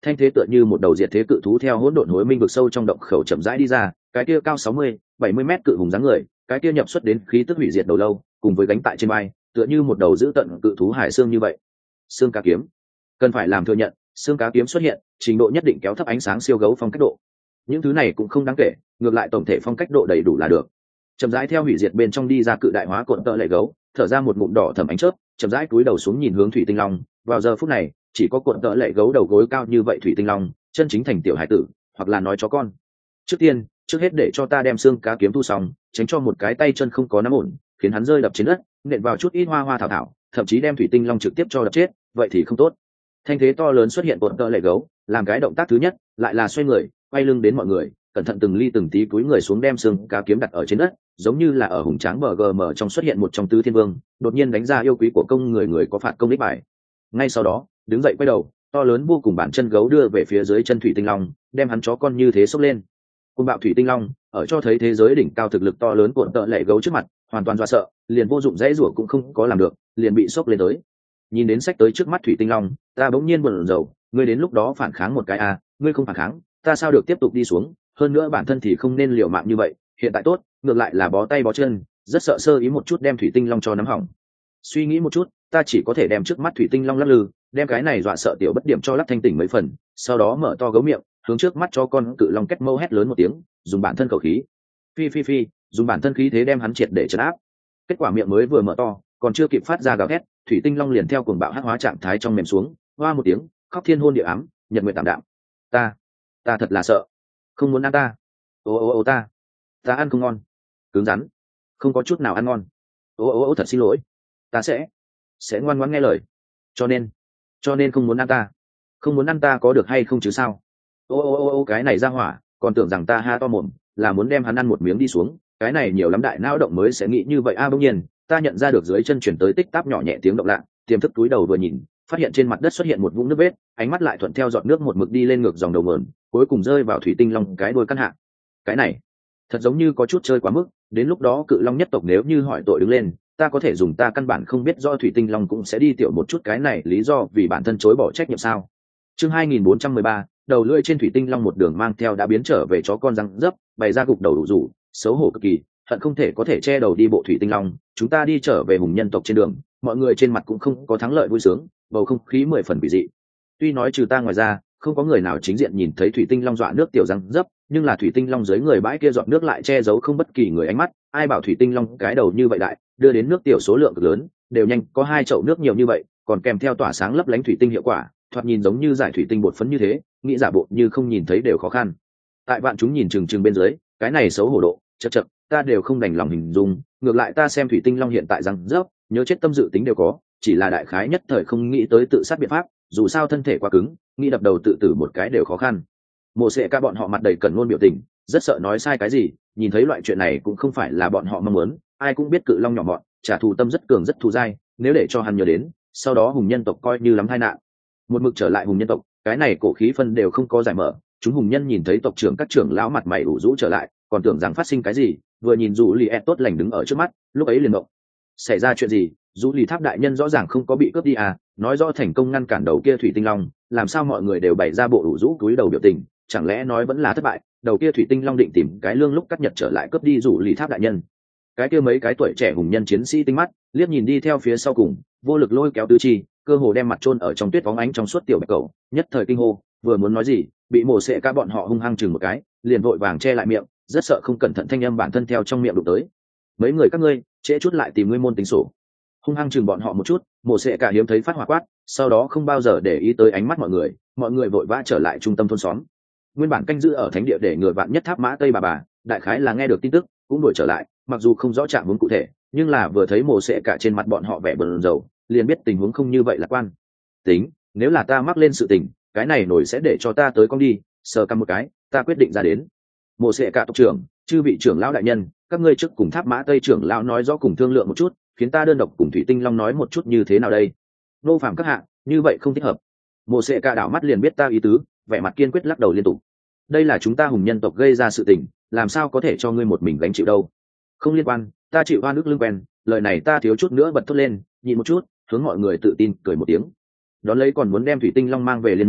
thanh thế tựa như một đầu diệt thế cự thú theo hỗn độn hối minh vực sâu trong động khẩu chậm rãi đi ra, cái kia cao sáu mươi, bảy mươi mét cự hùng dáng người, cái kia nhập xuất đến khí tức hủy diệt đầu lâu, cùng với gánh tại trên vai, tựa như một đầu dữ tận cự thú hải xương như vậy. Xương cá kiếm, cần phải làm thừa nhận, xương cá kiếm xuất hiện, trình độ nhất định kéo thấp ánh sáng siêu gấu phong cách độ. Những thứ này cũng không đáng kể, ngược lại tổng thể phong cách độ đầy đủ là được. Chậm rãi theo hủy diệt bên trong đi ra cự đại hóa cuộn tợ lệ gấu, thở ra một ngụm đỏ thẫm ánh chớp, chậm rãi cúi đầu xuống nhìn hướng thủy tinh long. Vào giờ phút này, chỉ có cuộn tợ lệ gấu đầu gối cao như vậy thủy tinh long, chân chính thành tiểu hải tử, hoặc là nói chó con. Trước tiên, trước hết để cho ta đem xương cá kiếm thu xong, tránh cho một cái tay chân không có nắm ổn, khiến hắn rơi đập trên đất, nện vào chút ít hoa hoa thảo thảo, thậm chí đem thủy tinh long trực tiếp cho đập chết, vậy thì không tốt. Thanh thế to lớn xuất hiện cuộn tợ lệ gấu, làm cái động tác thứ nhất, lại là xoay người, quay lưng đến mọi người, cẩn thận từng ly từng tí cúi người xuống đem xương cá kiếm đặt ở trên đất, giống như là ở hùng tráng bờ gm trong xuất hiện một trong tứ thiên vương, đột nhiên đánh ra yêu quý của công người người có phạt công đích bài. Ngay sau đó, đứng dậy quay đầu, to lớn vô cùng bản chân gấu đưa về phía dưới chân thủy tinh long, đem hắn chó con như thế xốc lên. Cùng bạo thủy tinh long, ở cho thấy thế giới đỉnh cao thực lực to lớn cuộn tợ lệ gấu trước mặt, hoàn toàn dọa sợ, liền vô dụng dãy rủa cũng không có làm được, liền bị xốc lên tới. Nhìn đến sách tới trước mắt thủy tinh long, ta bỗng nhiên buồn rầu, ngươi đến lúc đó phản kháng một cái à, ngươi không phản kháng, ta sao được tiếp tục đi xuống, hơn nữa bản thân thì không nên liều mạng như vậy, hiện tại tốt, ngược lại là bó tay bó chân, rất sợ sơ ý một chút đem thủy tinh long cho nắm hỏng. Suy nghĩ một chút, ta chỉ có thể đem trước mắt thủy tinh long lắc lư, đem cái này dọa sợ tiểu bất điểm cho lắc thanh tỉnh mấy phần, sau đó mở to gấu miệng, hướng trước mắt cho con cự long kết mâu hét lớn một tiếng, dùng bản thân khẩu khí, phi phi phi, dùng bản thân khí thế đem hắn triệt để trấn áp. Kết quả miệng mới vừa mở to, còn chưa kịp phát ra gào thét, thủy tinh long liền theo cuồng bạo hắc hóa trạng thái trong mềm xuống, hoa một tiếng, khóc thiên hôn địa ám, nhật nguyệt tạm đạm. Ta, ta thật là sợ, không muốn ăn ta, ô ô ô ta, ta ăn không ngon, cứng rắn, không có chút nào ăn ngon, ô ô ô thật xin lỗi, ta sẽ, sẽ ngoan ngoãn nghe lời, cho nên, cho nên không muốn ăn ta, không muốn ăn ta có được hay không chứ sao? Ô ô ô ô cái này ra hỏa, còn tưởng rằng ta ha to mồm, là muốn đem hắn ăn một miếng đi xuống, cái này nhiều lắm đại não động mới sẽ nghĩ như vậy a. À, bỗng nhiên, ta nhận ra được dưới chân chuyển tới tích táp nhỏ nhẹ tiếng động lạ, tiềm thức túi đầu vừa nhìn, phát hiện trên mặt đất xuất hiện một vũng nước vết, ánh mắt lại thuận theo giọt nước một mực đi lên ngược dòng đầu nguồn, cuối cùng rơi vào thủy tinh long cái đuôi căn hạ. Cái này, thật giống như có chút chơi quá mức, đến lúc đó cự long nhất tộc nếu như hỏi tội đứng lên, ta có thể dùng ta căn bản không biết do thủy tinh long cũng sẽ đi tiểu một chút cái này lý do vì bản thân chối bỏ trách nhiệm sao. Chương hai nghìn bốn trăm mười ba, đầu lưỡi trên thủy tinh long một đường mang theo đã biến trở về chó con răng dấp, bày ra gục đầu đủ rủ, xấu hổ cực kỳ, hận không thể có thể che đầu đi bộ thủy tinh long. Chúng ta đi trở về hùng nhân tộc trên đường, mọi người trên mặt cũng không có thắng lợi vui sướng, bầu không khí mười phần bị dị. Tuy nói trừ ta ngoài ra, không có người nào chính diện nhìn thấy thủy tinh long dọa nước tiểu răng dấp, nhưng là thủy tinh long dưới người bãi kia dọn nước lại che giấu không bất kỳ người ánh mắt. Ai bảo thủy tinh long cái đầu như vậy đại, đưa đến nước tiểu số lượng cực lớn, đều nhanh có hai chậu nước nhiều như vậy, còn kèm theo tỏa sáng lấp lánh thủy tinh hiệu quả, thoạt nhìn giống như giải thủy tinh bột phấn như thế, nghĩ giả bộ như không nhìn thấy đều khó khăn. Tại bạn chúng nhìn chừng chừng bên dưới, cái này xấu hổ độ, chậc chậc, ta đều không đành lòng hình dung, ngược lại ta xem thủy tinh long hiện tại răng rớp, nhớ chết tâm dự tính đều có, chỉ là đại khái nhất thời không nghĩ tới tự sát biện pháp, dù sao thân thể quá cứng, nghĩ đập đầu tự tử một cái đều khó khăn. Mộ Sệ Ca bọn họ mặt đầy cẩn ngôn biểu tình, rất sợ nói sai cái gì, nhìn thấy loại chuyện này cũng không phải là bọn họ mong muốn, ai cũng biết cự long nhỏ mọn, trả thù tâm rất cường rất thù dai, nếu để cho hắn nhớ đến, sau đó hùng nhân tộc coi như lắm tai nạn. Một mực trở lại hùng nhân tộc, cái này cổ khí phân đều không có giải mở, chúng hùng nhân nhìn thấy tộc trưởng các trưởng lão mặt mày ủ rũ trở lại, còn tưởng rằng phát sinh cái gì, vừa nhìn dù lì tốt lành đứng ở trước mắt, lúc ấy liền động. Xảy ra chuyện gì? Dù lì tháp đại nhân rõ ràng không có bị cướp đi à, nói rõ thành công ngăn cản đầu kia thủy tinh long, làm sao mọi người đều bày ra bộ ủ rũ túi đầu biểu tình, chẳng lẽ nói vẫn là thất bại, đầu kia thủy tinh long định tìm cái lương lúc cắt nhật trở lại cướp đi dù lì tháp đại nhân. Cái kia mấy cái tuổi trẻ hùng nhân chiến sĩ tinh mắt liếc nhìn đi theo phía sau cùng, vô lực lôi kéo tứ chi, cơ hồ đem mặt chôn ở trong tuyết bóng ánh trong suốt tiểu bạch cầu, nhất thời kinh hô, vừa muốn nói gì, bị Mộ Sệ Ca bọn họ hung hăng chừng một cái, liền vội vàng che lại miệng, rất sợ không cẩn thận thanh âm bản thân theo trong miệng đụng tới. Mấy người các ngươi, trễ chút lại tìm ngươi môn tính sổ. Hung hăng chừng bọn họ một chút, Mộ Sệ Ca hiếm thấy phát hỏa quát, sau đó không bao giờ để ý tới ánh mắt mọi người, mọi người vội vã trở lại trung tâm thôn xóm. Nguyên bản canh giữ ở thánh địa để người vạn nhất tháp mã tây bà bà, đại khái là nghe được tin tức, cũng đuổi trở lại, mặc dù không rõ trạng huống cụ thể, nhưng là vừa thấy Mộ Sệ Ca trên mặt bọn họ vẻ bờn dầu, liền biết tình huống không như vậy lạc quan. Tính, nếu là ta mắc lên sự tình, cái này nổi sẽ để cho ta tới con đi, sờ căm một cái, ta quyết định ra đến. Mộ Sệ Ca tộc trưởng, chư vị trưởng lão đại nhân, các ngươi trước cùng tháp mã tây trưởng lão nói rõ cùng thương lượng một chút, khiến ta đơn độc cùng thủy tinh long nói một chút như thế nào đây. Nô phạm các hạ, như vậy không thích hợp. Mộ Sệ Ca đảo mắt liền biết ta ý tứ, vẻ mặt kiên quyết lắc đầu liên tục. Đây là chúng ta hùng nhân tộc gây ra sự tình, làm sao có thể cho ngươi một mình gánh chịu đâu. Không liên quan, ta chịu oan ức lưng quen, lời này ta thiếu chút nữa bật thốt lên, nhịn một chút, hướng mọi người tự tin cười một tiếng. Đón lấy còn muốn đem thủy tinh long mang về liên minh,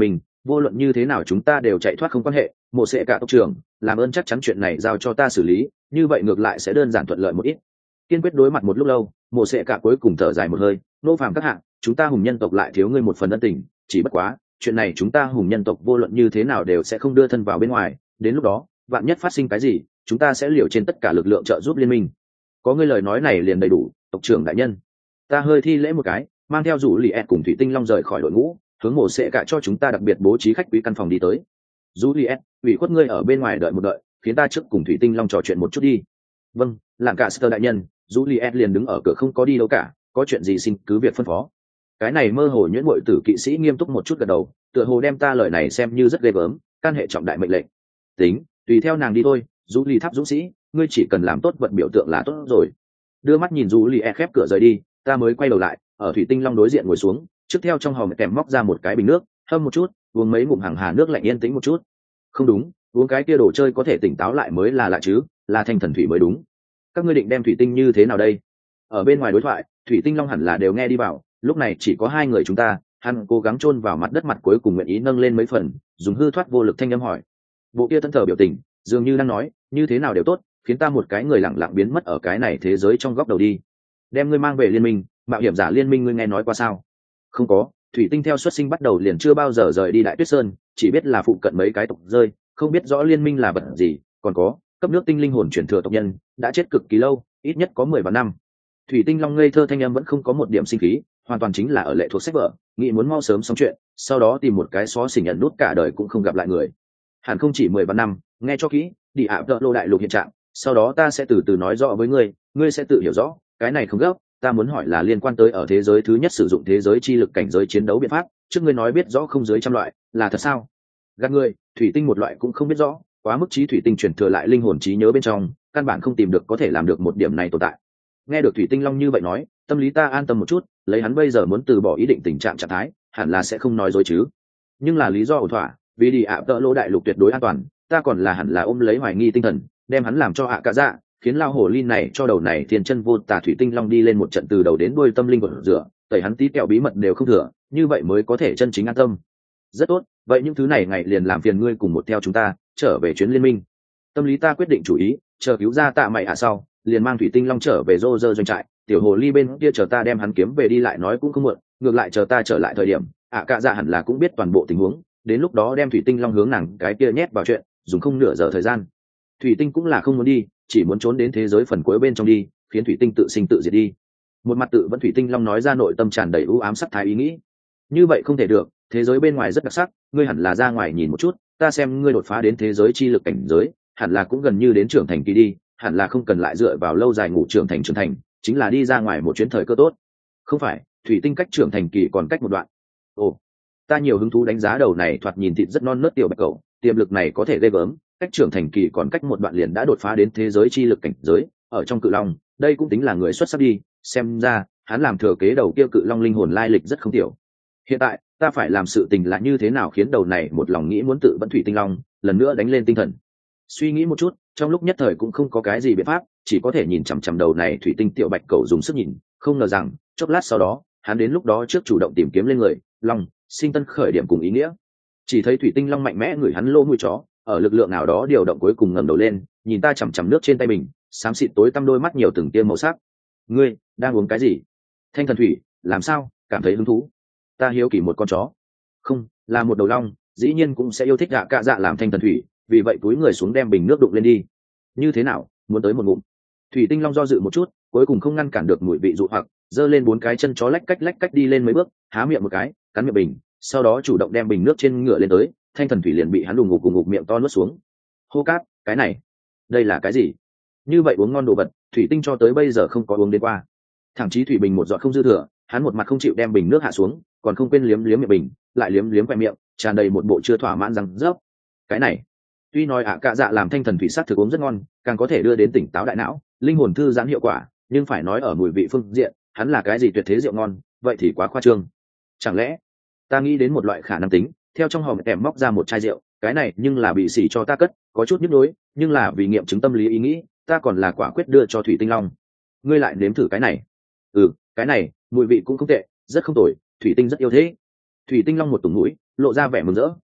vô luận như thế nào chúng ta đều chạy thoát không quan hệ. Mộ Sệ cả tộc trưởng, làm ơn chắc chắn chuyện này giao cho ta xử lý, như vậy ngược lại sẽ đơn giản thuận lợi một ít. Kiên quyết đối mặt một lúc lâu, Mộ Sệ cả cuối cùng thở dài một hơi, nô phàm các hạng, chúng ta hùng nhân tộc lại thiếu ngươi một phần ân tình, chỉ bất quá chuyện này chúng ta hùng nhân tộc vô luận như thế nào đều sẽ không đưa thân vào bên ngoài, đến lúc đó vạn nhất phát sinh cái gì chúng ta sẽ liều trên tất cả lực lượng trợ giúp liên minh. Có ngươi lời nói này liền đầy đủ, tộc trưởng đại nhân. Ta hơi thi lễ một cái, mang theo rủ lì ed cùng thủy tinh long rời khỏi đội ngũ, hướng Mộ Sệ cả cho chúng ta đặc biệt bố trí khách quý căn phòng đi tới. Rủ lì ed, ủy khuất ngươi ở bên ngoài đợi một đợi, khiến ta trước cùng thủy tinh long trò chuyện một chút đi. Vâng, làng cả sơ đại nhân. Rủ lì ed liền đứng ở cửa không có đi đâu cả, có chuyện gì xin cứ việc phân phó. Cái này mơ hồ nhuyễn muội tử kỵ sĩ nghiêm túc một chút gật đầu, tựa hồ đem ta lời này xem như rất ghê gớm, can hệ trọng đại mệnh lệnh. Tính, tùy theo nàng đi thôi. Rủ lì tháp dũng sĩ, ngươi chỉ cần làm tốt vật biểu tượng là tốt rồi. Đưa mắt nhìn Rủ lì ed khép cửa rời đi, ta mới quay đầu lại, ở thủy tinh long đối diện ngồi xuống, trước theo trong hòm kèm móc ra một cái bình nước, hâm một chút, uống mấy ngụm hàng hà nước lạnh yên tĩnh một chút. Không đúng, uống cái kia đồ chơi có thể tỉnh táo lại mới là lạ chứ, là thanh thần thủy mới đúng. Các ngươi định đem thủy tinh như thế nào đây? Ở bên ngoài đối thoại, thủy tinh long hẳn là đều nghe đi vào, lúc này chỉ có hai người chúng ta, hắn cố gắng chôn vào mặt đất mặt cuối cùng nguyện ý nâng lên mấy phần, dùng hư thoát vô lực thanh âm hỏi. Bộ kia thân thờ biểu tình, dường như đang nói, như thế nào đều tốt, khiến ta một cái người lặng lặng biến mất ở cái này thế giới trong góc đầu đi. Đem ngươi mang về liên minh, mạo hiểm giả liên minh ngươi nghe nói qua sao? Không có, thủy tinh theo xuất sinh bắt đầu liền chưa bao giờ rời đi Đại Tuyết Sơn, chỉ biết là phụ cận mấy cái tộc rơi, không biết rõ liên minh là vật gì, còn có cấp nước tinh linh hồn chuyển thừa tộc nhân đã chết cực kỳ lâu, ít nhất có mười vạn năm. Thủy tinh long ngây thơ thanh âm vẫn không có một điểm sinh khí, hoàn toàn chính là ở lệ thuộc sách vở, nghĩ muốn mau sớm xong chuyện, sau đó tìm một cái xó xỉnh nhận nút cả đời cũng không gặp lại người. Hẳn không chỉ mười vạn năm, nghe cho kỹ, đi ạ đợ lô đại lục hiện trạng, sau đó ta sẽ từ từ nói rõ với ngươi, ngươi sẽ tự hiểu rõ, cái này không gấp, ta muốn hỏi là liên quan tới ở thế giới thứ nhất sử dụng thế giới chi lực cảnh giới chiến đấu biện pháp, trước ngươi nói biết rõ không dưới trăm loại, là thật sao? Gạt ngươi, thủy tinh một loại cũng không biết rõ, quá mức trí thủy tinh truyền thừa lại linh hồn trí nhớ bên trong, căn bản không tìm được có thể làm được một điểm này tồn tại. Nghe được thủy tinh long như vậy nói, tâm lý ta an tâm một chút, lấy hắn bây giờ muốn từ bỏ ý định tình trạng trạng thái, hẳn là sẽ không nói dối chứ. Nhưng là lý do ổn thỏa, vì đi ạ tợ lô đại lục tuyệt đối an toàn, ta còn là hẳn là ôm lấy hoài nghi tinh thần, đem hắn làm cho ạ cả dạ, khiến lao hồ ly này cho đầu này thiên chân vô tà thủy tinh long đi lên một trận từ đầu đến đuôi tâm linh của rửa, tẩy hắn tí kẹo bí mật đều không thừa, như vậy mới có thể chân chính an tâm. Rất tốt, vậy những thứ này ngày liền làm phiền ngươi cùng một theo chúng ta trở về chuyến liên minh. Tâm lý ta quyết định chủ ý, chờ cứu ra tạ mày hạ sau, liền mang thủy tinh long trở về rô rơ doanh trại, tiểu hồ ly bên kia chờ ta đem hắn kiếm về đi lại nói cũng không muộn, ngược lại chờ ta trở lại thời điểm ạ à, cạ dạ hẳn là cũng biết toàn bộ tình huống, đến lúc đó đem thủy tinh long hướng nàng cái kia nhét vào chuyện, dùng không nửa giờ thời gian. Thủy tinh cũng là không muốn đi, chỉ muốn trốn đến thế giới phần cuối bên trong đi, khiến thủy tinh tự sinh tự diệt đi. Một mặt tự vẫn thủy tinh long nói ra nội tâm tràn đầy u ám sắc thái ý nghĩ. Như vậy không thể được, thế giới bên ngoài rất đặc sắc, ngươi hẳn là ra ngoài nhìn một chút, ta xem ngươi đột phá đến thế giới chi lực cảnh giới, hẳn là cũng gần như đến trưởng thành kỳ đi, hẳn là không cần lại dựa vào lâu dài ngủ trưởng thành trưởng thành, chính là đi ra ngoài một chuyến thời cơ tốt. Không phải, thủy tinh cách trưởng thành kỳ còn cách một đoạn. Ồ, ta nhiều hứng thú đánh giá đầu này thoạt nhìn thịt rất non nớt tiểu bạch cậu, tiềm lực này có thể ghê gớm, cách trưởng thành kỳ còn cách một đoạn liền đã đột phá đến thế giới chi lực cảnh giới, ở trong cự long, đây cũng tính là người xuất sắc đi, xem ra, hắn làm thừa kế đầu kia cự long linh hồn lai lịch rất không tiểu. Hiện tại, ta phải làm sự tình là như thế nào khiến đầu này một lòng nghĩ muốn tự vẫn thủy tinh long, lần nữa đánh lên tinh thần. Suy nghĩ một chút, trong lúc nhất thời cũng không có cái gì biện pháp, chỉ có thể nhìn chằm chằm đầu này thủy tinh tiểu bạch cậu dùng sức nhìn, không ngờ rằng, chốc lát sau đó, hắn đến lúc đó trước chủ động tìm kiếm lên người, long, sinh tân khởi điểm cùng ý nghĩa. Chỉ thấy thủy tinh long mạnh mẽ ngửi hắn lô mũi chó, ở lực lượng nào đó điều động cuối cùng ngẩng đầu lên, nhìn ta chằm chằm nước trên tay mình, xám xịt tối tăm đôi mắt nhiều từng tia màu sắc. Ngươi đang uống cái gì? Thanh thần thủy, làm sao? Cảm thấy hứng thú? Ta hiếu kỳ một con chó. Không, là một đầu long, dĩ nhiên cũng sẽ yêu thích gạ cạ dạ làm thanh thần thủy, vì vậy túi người xuống đem bình nước đụng lên đi. Như thế nào, muốn tới một ngụm? Thủy tinh long do dự một chút, cuối cùng không ngăn cản được mùi vị dụ hoặc, giơ lên bốn cái chân chó lách cách lách cách đi lên mấy bước, há miệng một cái, cắn miệng bình, sau đó chủ động đem bình nước trên ngựa lên tới, thanh thần thủy liền bị hắn đùng ngục cùng ngục miệng to nuốt xuống. Hô cát, cái này, đây là cái gì? Như vậy uống ngon đồ vật, thủy tinh cho tới bây giờ không có uống đến qua. Thẳng chí thủy bình một giọt không dư thừa, hắn một mặt không chịu đem bình nước hạ xuống, còn không quên liếm liếm miệng bình, lại liếm liếm quẹt miệng, tràn đầy một bộ chưa thỏa mãn răng rớp. Cái này, tuy nói ạ cạ dạ làm thanh thần thủy sát thực uống rất ngon, càng có thể đưa đến tỉnh táo đại não, linh hồn thư giãn hiệu quả, nhưng phải nói ở mùi vị phương diện, hắn là cái gì tuyệt thế rượu ngon, vậy thì quá khoa trương. Chẳng lẽ, ta nghĩ đến một loại khả năng tính, theo trong hòm kèm móc ra một chai rượu, cái này nhưng là bị xỉ cho ta cất, có chút nhức nhối, nhưng là vì nghiệm chứng tâm lý ý nghĩ, ta còn là quả quyết đưa cho thủy tinh long. Ngươi lại nếm thử cái này. Ừ, cái này, mùi vị cũng không tệ, rất không tồi, thủy tinh rất yêu thế. Thủy tinh long một tùng mũi, lộ ra vẻ mừng rỡ,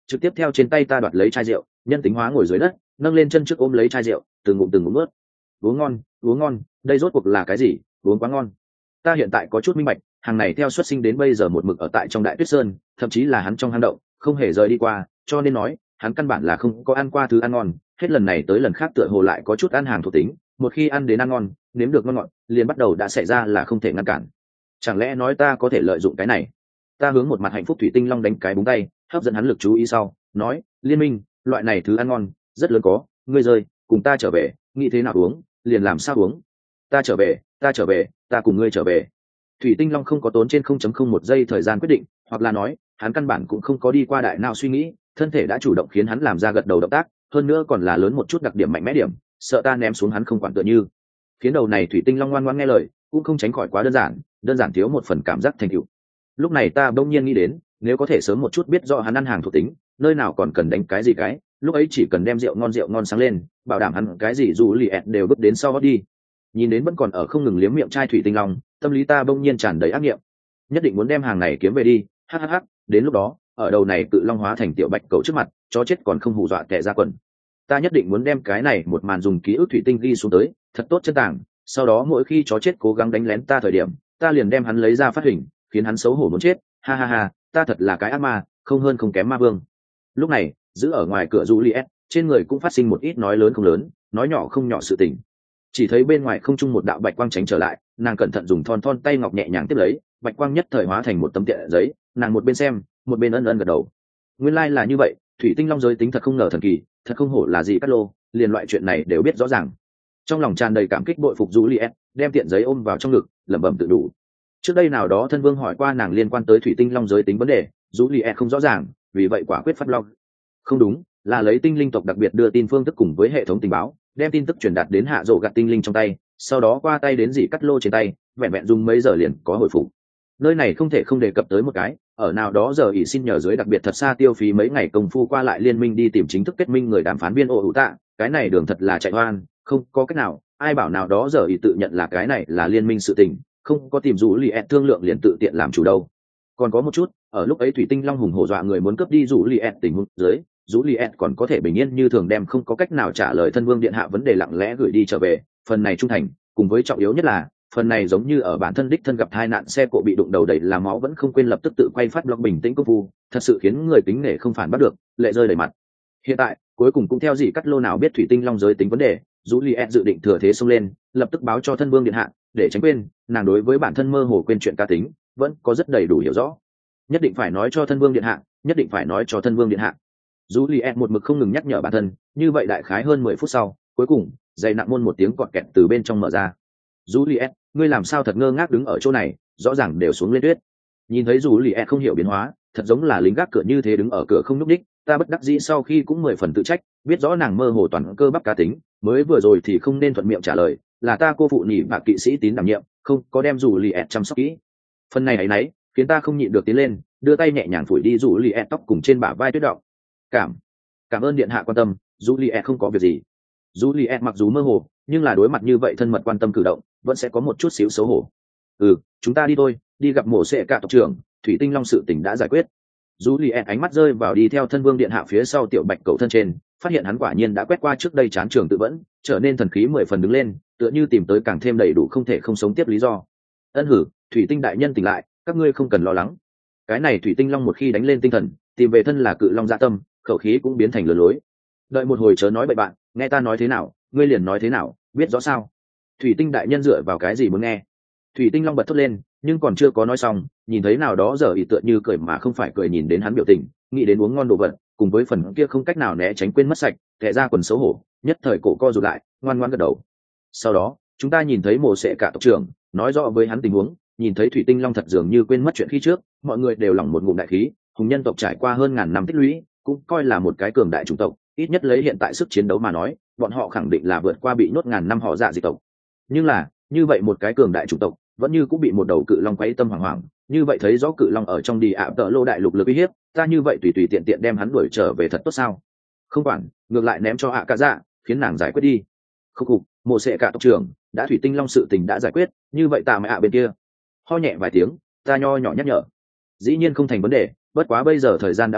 trực tiếp theo trên tay ta đoạt lấy chai rượu, nhân tính hóa ngồi dưới đất, nâng lên chân trước ôm lấy chai rượu, từng ngụm từng ngụm nuốt. Uống ngon, uống ngon, đây rốt cuộc là cái gì? Uống quá ngon. Ta hiện tại có chút minh bạch, hàng này theo xuất sinh đến bây giờ một mực ở tại trong Đại Tuyết Sơn, thậm chí là hắn trong hang động, không hề rời đi qua, cho nên nói, hắn căn bản là không có ăn qua thứ ăn ngon, hết lần này tới lần khác tựa hồ lại có chút ăn hàng thuộc tính, một khi ăn đến ăn ngon, nếm được ngon ngọt, liền bắt đầu đã xảy ra là không thể ngăn cản. Chẳng lẽ nói ta có thể lợi dụng cái này? Ta hướng một mặt hạnh phúc thủy tinh long đánh cái búng tay, hấp dẫn hắn lực chú ý sau, nói, Liên Minh, loại này thứ ăn ngon, rất lớn có, ngươi rơi, cùng ta trở về, nghĩ thế nào uống, liền làm sao uống. Ta trở về, ta trở về, ta cùng ngươi trở về. Thủy tinh long không có tốn trên không chấm không một giây thời gian quyết định, hoặc là nói, hắn căn bản cũng không có đi qua đại nào suy nghĩ, thân thể đã chủ động khiến hắn làm ra gật đầu động tác, hơn nữa còn là lớn một chút đặc điểm mạnh mẽ điểm, sợ ta ném xuống hắn không quản tựa như. Khiến đầu này thủy tinh long ngoan ngoãn nghe lời, cũng không tránh khỏi quá đơn giản, đơn giản thiếu một phần cảm giác thành tựu. Lúc này ta bỗng nhiên nghĩ đến, nếu có thể sớm một chút biết rõ hắn ăn hàng thuộc tính, nơi nào còn cần đánh cái gì cái, lúc ấy chỉ cần đem rượu ngon rượu ngon sáng lên, bảo đảm hắn cái gì dù lì ẹt đều bước đến sau đi. Nhìn đến vẫn còn ở không ngừng liếm miệng chai thủy tinh long, tâm lý ta bỗng nhiên tràn đầy ác nghiệm, nhất định muốn đem hàng này kiếm về đi, hhh, đến lúc đó, ở đầu này cự long hóa thành tiểu bạch cầu trước mặt, chó chết còn không hù dọa kẻ ra quần. Ta nhất định muốn đem cái này một màn dùng ký ức thủy tinh ghi xuống tới, thật tốt chân tàng, sau đó mỗi khi chó chết cố gắng đánh lén ta thời điểm, ta liền đem hắn lấy ra phát hình, khiến hắn xấu hổ muốn chết, ha ha ha, ta thật là cái ác ma, không hơn không kém ma vương. Lúc này, giữ ở ngoài cửa Juliet, trên người cũng phát sinh một ít nói lớn không lớn, nói nhỏ không nhỏ sự tình. Chỉ thấy bên ngoài không trung một đạo bạch quang tránh trở lại, nàng cẩn thận dùng thon thon tay ngọc nhẹ nhàng tiếp lấy, bạch quang nhất thời hóa thành một tấm tiện giấy, nàng một bên xem, một bên ân ân gật đầu. Nguyên lai like là như vậy, thủy tinh long giới tính thật không ngờ thần kỳ, thật không hổ là gì Cát Lô, liền loại chuyện này đều biết rõ ràng. Trong lòng tràn đầy cảm kích bội phục Juliet, đem tiện giấy ôm vào trong ngực, lẩm bẩm tự đủ. Trước đây nào đó thân vương hỏi qua nàng liên quan tới thủy tinh long giới tính vấn đề, Juliet không rõ ràng, vì vậy quả quyết phát long. Không đúng, là lấy tinh linh tộc đặc biệt đưa tin phương thức cùng với hệ thống tình báo, đem tin tức truyền đạt đến hạ rổ gạt tinh linh trong tay, sau đó qua tay đến dì Cát Lô trên tay, vẹn vẹn dùng mấy giờ liền có hồi phục. Nơi này không thể không đề cập tới một cái, ở nào đó giờ ỷ xin nhờ dưới đặc biệt thật xa tiêu phí mấy ngày công phu qua lại liên minh đi tìm chính thức kết minh người đàm phán viên ô hữu tạ, cái này đường thật là chạy hoan, không có cách nào, ai bảo nào đó giờ ỷ tự nhận là cái này là liên minh sự tình, không có tìm rủ lì ẹt thương lượng liền tự tiện làm chủ đâu. Còn có một chút, ở lúc ấy thủy tinh long hùng hổ dọa người muốn cướp đi rủ lì ẹt tình huống dưới, rủ lì ẹt còn có thể bình yên như thường đem không có cách nào trả lời thân vương điện hạ vấn đề lặng lẽ gửi đi trở về, phần này trung thành, cùng với trọng yếu nhất là phần này giống như ở bản thân đích thân gặp tai nạn xe cộ bị đụng đầu đầy là máu vẫn không quên lập tức tự quay phát blog bình tĩnh công phu, thật sự khiến người kính nể không phản bắt được, lệ rơi đầy mặt. Hiện tại, cuối cùng cũng theo gì Cát Lô nào biết thủy tinh long giới tính vấn đề, Juliet dự định thừa thế xông lên, lập tức báo cho thân vương điện hạ, để tránh quên, nàng đối với bản thân mơ hồ quên chuyện cá tính, vẫn có rất đầy đủ hiểu rõ. Nhất định phải nói cho thân vương điện hạ, nhất định phải nói cho thân vương điện hạ. Juliet một mực không ngừng nhắc nhở bản thân, như vậy đại khái hơn mười phút sau, cuối cùng, dây nặng môn một tiếng cọt kẹt từ bên trong mở ra. Juliet, ngươi làm sao thật ngơ ngác đứng ở chỗ này, rõ ràng đều xuống lên tuyết. Nhìn thấy Juliet không hiểu biến hóa, thật giống là lính gác cửa như thế đứng ở cửa không nhúc nhích, ta bất đắc dĩ sau khi cũng mười phần tự trách, biết rõ nàng mơ hồ toàn cơ bắp cá tính, mới vừa rồi thì không nên thuận miệng trả lời, là ta cô phụ nhị và kỵ sĩ tín đảm nhiệm, không có đem Juliet chăm sóc kỹ. Phần này ấy nấy, khiến ta không nhịn được tiến lên, đưa tay nhẹ nhàng phủi đi Juliet tóc cùng trên bả vai tuyết động. Cảm, cảm ơn điện hạ quan tâm, Juliet không có việc gì. Juliet mặc dù mơ hồ, nhưng là đối mặt như vậy thân mật quan tâm cử động, vẫn sẽ có một chút xíu xấu hổ. Ừ, chúng ta đi thôi, đi gặp mổ xệ cả tộc trưởng, thủy tinh long sự tình đã giải quyết. Juliet ánh mắt rơi vào đi theo thân vương điện hạ phía sau tiểu bạch cầu thân trên, phát hiện hắn quả nhiên đã quét qua trước đây chán trường tự vẫn, trở nên thần khí mười phần đứng lên, tựa như tìm tới càng thêm đầy đủ không thể không sống tiếp lý do. Ân hử, thủy tinh đại nhân tỉnh lại, các ngươi không cần lo lắng. Cái này thủy tinh long một khi đánh lên tinh thần, tìm về thân là cự long dạ tâm, khẩu khí cũng biến thành lừa lối. Đợi một hồi chớ nói bậy bạn, nghe ta nói thế nào, ngươi liền nói thế nào, biết rõ sao? Thủy tinh đại nhân dựa vào cái gì muốn nghe? Thủy tinh long bật thốt lên, nhưng còn chưa có nói xong, nhìn thấy nào đó giờ ý tựa như cười mà không phải cười, nhìn đến hắn biểu tình, nghĩ đến uống ngon đồ vật, cùng với phần kia không cách nào né tránh quên mất sạch, kẻ ra quần xấu hổ, nhất thời cổ co rụt lại, ngoan ngoãn gật đầu. Sau đó, chúng ta nhìn thấy mồ sệ cả tộc trưởng, nói rõ với hắn tình huống, nhìn thấy thủy tinh long thật dường như quên mất chuyện khi trước, mọi người đều lỏng một ngụm đại khí, hùng nhân tộc trải qua hơn ngàn năm tích lũy, cũng coi là một cái cường đại chủng tộc, ít nhất lấy hiện tại sức chiến đấu mà nói, bọn họ khẳng định là vượt qua bị nhốt ngàn năm họ dạ dị tộc. Nhưng là, như vậy một cái cường đại chủng tộc, vẫn như cũng bị một đầu cự long quấy tâm hoảng hoảng, như vậy thấy rõ cự long ở trong đi ạ tợ lô đại lục lực uy hiếp, ta như vậy tùy tùy tiện tiện đem hắn đuổi trở về thật tốt sao? Không quản, ngược lại ném cho ạ cả dạ, khiến nàng giải quyết đi. Khúc khục, mộ sệ cả tộc trưởng, đã thủy tinh long sự tình đã giải quyết, như vậy ta mẹ ạ bên kia. Ho nhẹ vài tiếng, ta nho nhỏ nhắc nhở. Dĩ nhiên không thành vấn đề, bất quá bây giờ thời gian đã muộn,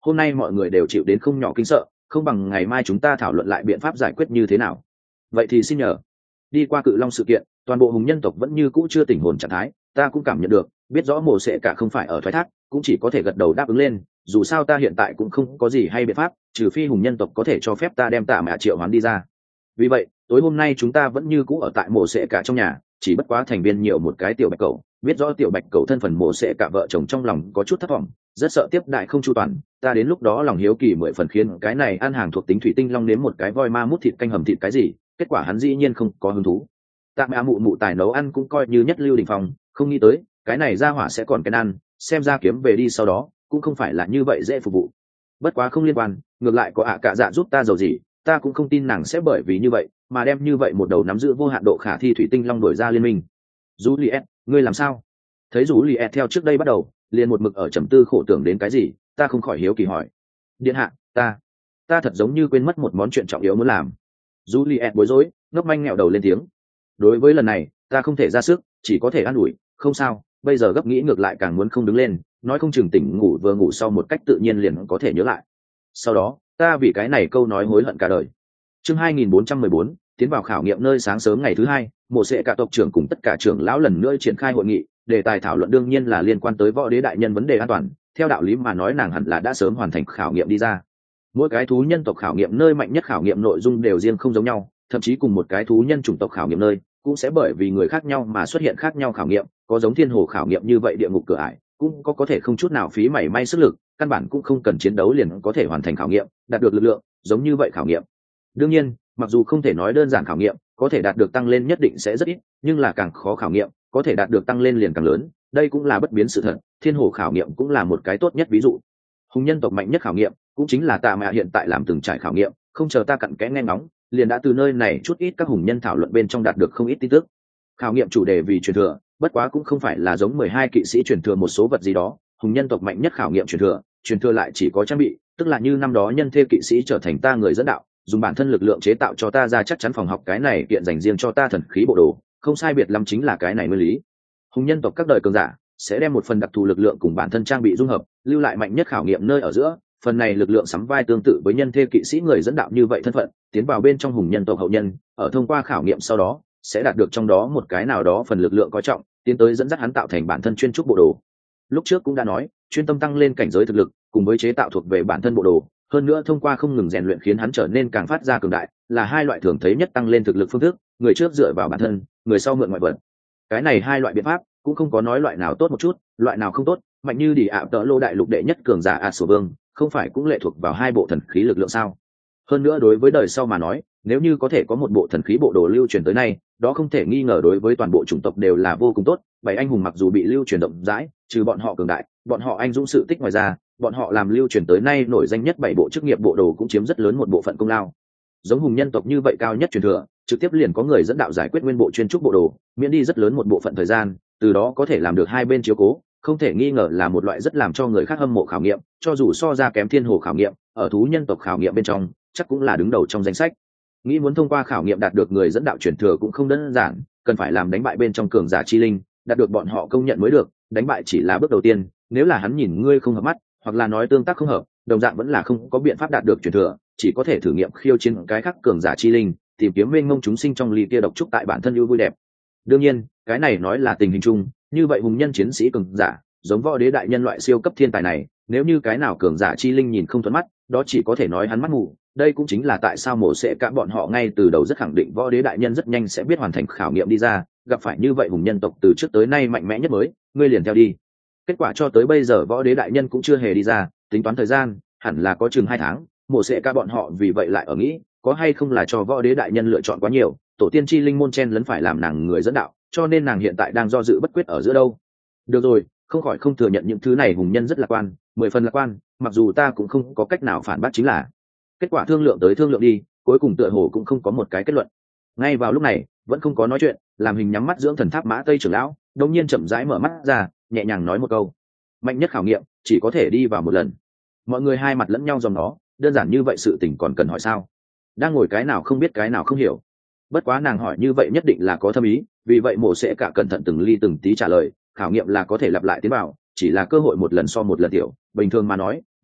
hôm nay mọi người đều chịu đến không nhỏ kinh sợ, không bằng ngày mai chúng ta thảo luận lại biện pháp giải quyết như thế nào. Vậy thì xin nhờ. Đi qua cự long sự kiện, toàn bộ hùng nhân tộc vẫn như cũ chưa tỉnh hồn trạng thái, ta cũng cảm nhận được, biết rõ mổ sẽ cả không phải ở thoái thác, cũng chỉ có thể gật đầu đáp ứng lên, dù sao ta hiện tại cũng không có gì hay biện pháp, trừ phi hùng nhân tộc có thể cho phép ta đem Tạ Mạ triệu hoán đi ra. Vì vậy, tối hôm nay chúng ta vẫn như cũ ở tại mổ sẽ cả trong nhà, chỉ bất quá thành viên nhiều một cái tiểu bạch cầu, biết rõ tiểu bạch cầu thân phận mổ sẽ cả vợ chồng trong lòng có chút thất vọng, rất sợ tiếp đại không chu toàn, ta đến lúc đó lòng hiếu kỳ mười phần khiến cái này ăn hàng thuộc tính thủy tinh long nếm một cái voi ma mút thịt canh hầm thịt cái gì, kết quả hắn dĩ nhiên không có hứng thú. Tạ Mạ mụ mụ tài nấu ăn cũng coi như nhất lưu đỉnh phòng, không nghĩ tới cái này ra hỏa sẽ còn cái ăn, xem ra kiếm về đi sau đó cũng không phải là như vậy dễ phục vụ. Bất quá không liên quan, ngược lại có ạ cả dạ giúp ta giàu gì, ta cũng không tin nàng sẽ bởi vì như vậy mà đem như vậy một đầu nắm giữ vô hạn độ khả thi thủy tinh long đổi ra liên minh. Juliet, ngươi làm sao? Thấy Juliet theo trước đây bắt đầu liền một mực ở trầm tư khổ tưởng đến cái gì, ta không khỏi hiếu kỳ hỏi. Điện hạ, ta ta thật giống như quên mất một món chuyện trọng yếu muốn làm. Juliet bối rối, ngốc manh nghẹo đầu lên tiếng. Đối với lần này ta không thể ra sức, chỉ có thể an ủi, không sao, bây giờ gấp nghĩ ngược lại càng muốn không đứng lên, nói không chừng tỉnh ngủ vừa ngủ sau một cách tự nhiên liền có thể nhớ lại. Sau đó ta vì cái này câu nói hối hận cả đời. Chương hai nghìn bốn trăm mười bốn, tiến vào khảo nghiệm nơi sáng sớm ngày thứ hai, mộ sẽ cả tộc trưởng cùng tất cả trưởng lão lần nữa triển khai hội nghị, đề tài thảo luận đương nhiên là liên quan tới võ đế đại nhân vấn đề an toàn. Theo đạo lý mà nói nàng hẳn là đã sớm hoàn thành khảo nghiệm đi ra. Mỗi cái thú nhân tộc khảo nghiệm nơi mạnh nhất khảo nghiệm nội dung đều riêng không giống nhau, thậm chí cùng một cái thú nhân chủng tộc khảo nghiệm nơi cũng sẽ bởi vì người khác nhau mà xuất hiện khác nhau khảo nghiệm, có giống thiên hồ khảo nghiệm như vậy địa ngục cửa ải, cũng có có thể không chút nào phí mảy may sức lực, căn bản cũng không cần chiến đấu liền có thể hoàn thành khảo nghiệm, đạt được lực lượng, giống như vậy khảo nghiệm. Đương nhiên, mặc dù không thể nói đơn giản khảo nghiệm, có thể đạt được tăng lên nhất định sẽ rất ít, nhưng là càng khó khảo nghiệm, có thể đạt được tăng lên liền càng lớn, đây cũng là bất biến sự thật, thiên hồ khảo nghiệm cũng là một cái tốt nhất ví dụ. Hùng nhân tộc mạnh nhất khảo nghiệm, cũng chính là Tạ Mạ hiện tại làm từng trải khảo nghiệm, không chờ ta cặn kẽ nghe ngóng, liền đã từ nơi này chút ít các hùng nhân thảo luận bên trong đạt được không ít tin tức. Khảo nghiệm chủ đề vì truyền thừa, bất quá cũng không phải là giống mười hai kỵ sĩ truyền thừa một số vật gì đó, hùng nhân tộc mạnh nhất khảo nghiệm truyền thừa, truyền thừa lại chỉ có trang bị, tức là như năm đó nhân thê kỵ sĩ trở thành ta người dẫn đạo, dùng bản thân lực lượng chế tạo cho ta ra chắc chắn phòng học cái này kiện dành riêng cho ta thần khí bộ đồ, không sai biệt lắm chính là cái này nguyên lý. Hùng nhân tộc các đời cường giả sẽ đem một phần đặc thù lực lượng cùng bản thân trang bị dung hợp, lưu lại mạnh nhất khảo nghiệm nơi ở giữa, phần này lực lượng sắm vai tương tự với nhân thê kỵ sĩ người dẫn đạo như vậy thân phận, tiến vào bên trong hùng nhân tộc hậu nhân, ở thông qua khảo nghiệm sau đó sẽ đạt được trong đó một cái nào đó phần lực lượng coi trọng, tiến tới dẫn dắt hắn tạo thành bản thân chuyên trúc bộ đồ. Lúc trước cũng đã nói, chuyên tâm tăng lên cảnh giới thực lực, cùng với chế tạo thuộc về bản thân bộ đồ, hơn nữa thông qua không ngừng rèn luyện khiến hắn trở nên càng phát ra cường đại, là hai loại thường thấy nhất tăng lên thực lực phương thức, người trước dựa vào bản thân, người sau mượn ngoại vật. Cái này hai loại biện pháp cũng không có nói loại nào tốt một chút, loại nào không tốt, mạnh như đi ạ tợ lô đại lục đệ nhất cường giả a sổ vương, không phải cũng lệ thuộc vào hai bộ thần khí lực lượng sao? Hơn nữa đối với đời sau mà nói, nếu như có thể có một bộ thần khí bộ đồ lưu truyền tới nay, đó không thể nghi ngờ đối với toàn bộ chủng tộc đều là vô cùng tốt. Bảy anh hùng mặc dù bị lưu truyền rộng rãi, trừ bọn họ cường đại, bọn họ anh dũng sự tích ngoài ra, bọn họ làm lưu truyền tới nay nổi danh nhất bảy bộ chức nghiệp bộ đồ cũng chiếm rất lớn một bộ phận công lao. Giống hùng nhân tộc như vậy cao nhất truyền thừa, trực tiếp liền có người dẫn đạo giải quyết nguyên bộ chuyên trúc bộ đồ, miễn đi rất lớn một bộ phận thời gian, từ đó có thể làm được hai bên chiếu cố, không thể nghi ngờ là một loại rất làm cho người khác hâm mộ khảo nghiệm, cho dù so ra kém thiên hồ khảo nghiệm, ở thú nhân tộc khảo nghiệm bên trong, chắc cũng là đứng đầu trong danh sách. Nghĩ muốn thông qua khảo nghiệm đạt được người dẫn đạo truyền thừa cũng không đơn giản, cần phải làm đánh bại bên trong cường giả chi linh, đạt được bọn họ công nhận mới được, đánh bại chỉ là bước đầu tiên, nếu là hắn nhìn ngươi không hợp mắt, hoặc là nói tương tác không hợp, đồng dạng vẫn là không có biện pháp đạt được truyền thừa, chỉ có thể thử nghiệm khiêu chiến cái khác cường giả chi linh, tìm kiếm mênh mông chúng sinh trong ly kia độc trúc tại bản thân ưu vui đẹp. Đương nhiên, cái này nói là tình hình chung, như vậy hùng nhân chiến sĩ cường giả, giống võ đế đại nhân loại siêu cấp thiên tài này, nếu như cái nào cường giả chi linh nhìn không thuận mắt, đó chỉ có thể nói hắn mắt mù. Đây cũng chính là tại sao mổ sẽ cả bọn họ ngay từ đầu rất khẳng định võ đế đại nhân rất nhanh sẽ biết hoàn thành khảo nghiệm đi ra, gặp phải như vậy hùng nhân tộc từ trước tới nay mạnh mẽ nhất mới, ngươi liền theo đi. Kết quả cho tới bây giờ võ đế đại nhân cũng chưa hề đi ra, tính toán thời gian, hẳn là có chừng hai tháng, mổ sẽ cả bọn họ vì vậy lại ở nghĩ, có hay không là cho võ đế đại nhân lựa chọn quá nhiều, tổ tiên chi linh môn chen lấn phải làm nàng người dẫn đạo, cho nên nàng hiện tại đang do dự bất quyết ở giữa đâu. Được rồi, không khỏi không thừa nhận những thứ này hùng nhân rất lạc quan, mười phần lạc quan, mặc dù ta cũng không có cách nào phản bác chính là. Kết quả thương lượng tới thương lượng đi, cuối cùng tựa hồ cũng không có một cái kết luận. Ngay vào lúc này, vẫn không có nói chuyện, làm hình nhắm mắt dưỡng thần tháp mã tây trưởng lão, đột nhiên chậm rãi mở mắt ra, nhẹ nhàng nói một câu: mạnh nhất khảo nghiệm, chỉ có thể đi vào một lần. Mọi người hai mặt lẫn nhau dòng nó, đơn giản như vậy sự tình còn cần hỏi sao? Đang ngồi cái nào không biết cái nào không hiểu. Bất quá nàng hỏi như vậy nhất định là có thâm ý, vì vậy mổ sẽ cả cẩn thận từng ly từng tí trả lời, khảo nghiệm là có thể lặp lại tiến vào, chỉ là cơ hội một lần so một lần tiểu, bình thường mà nói,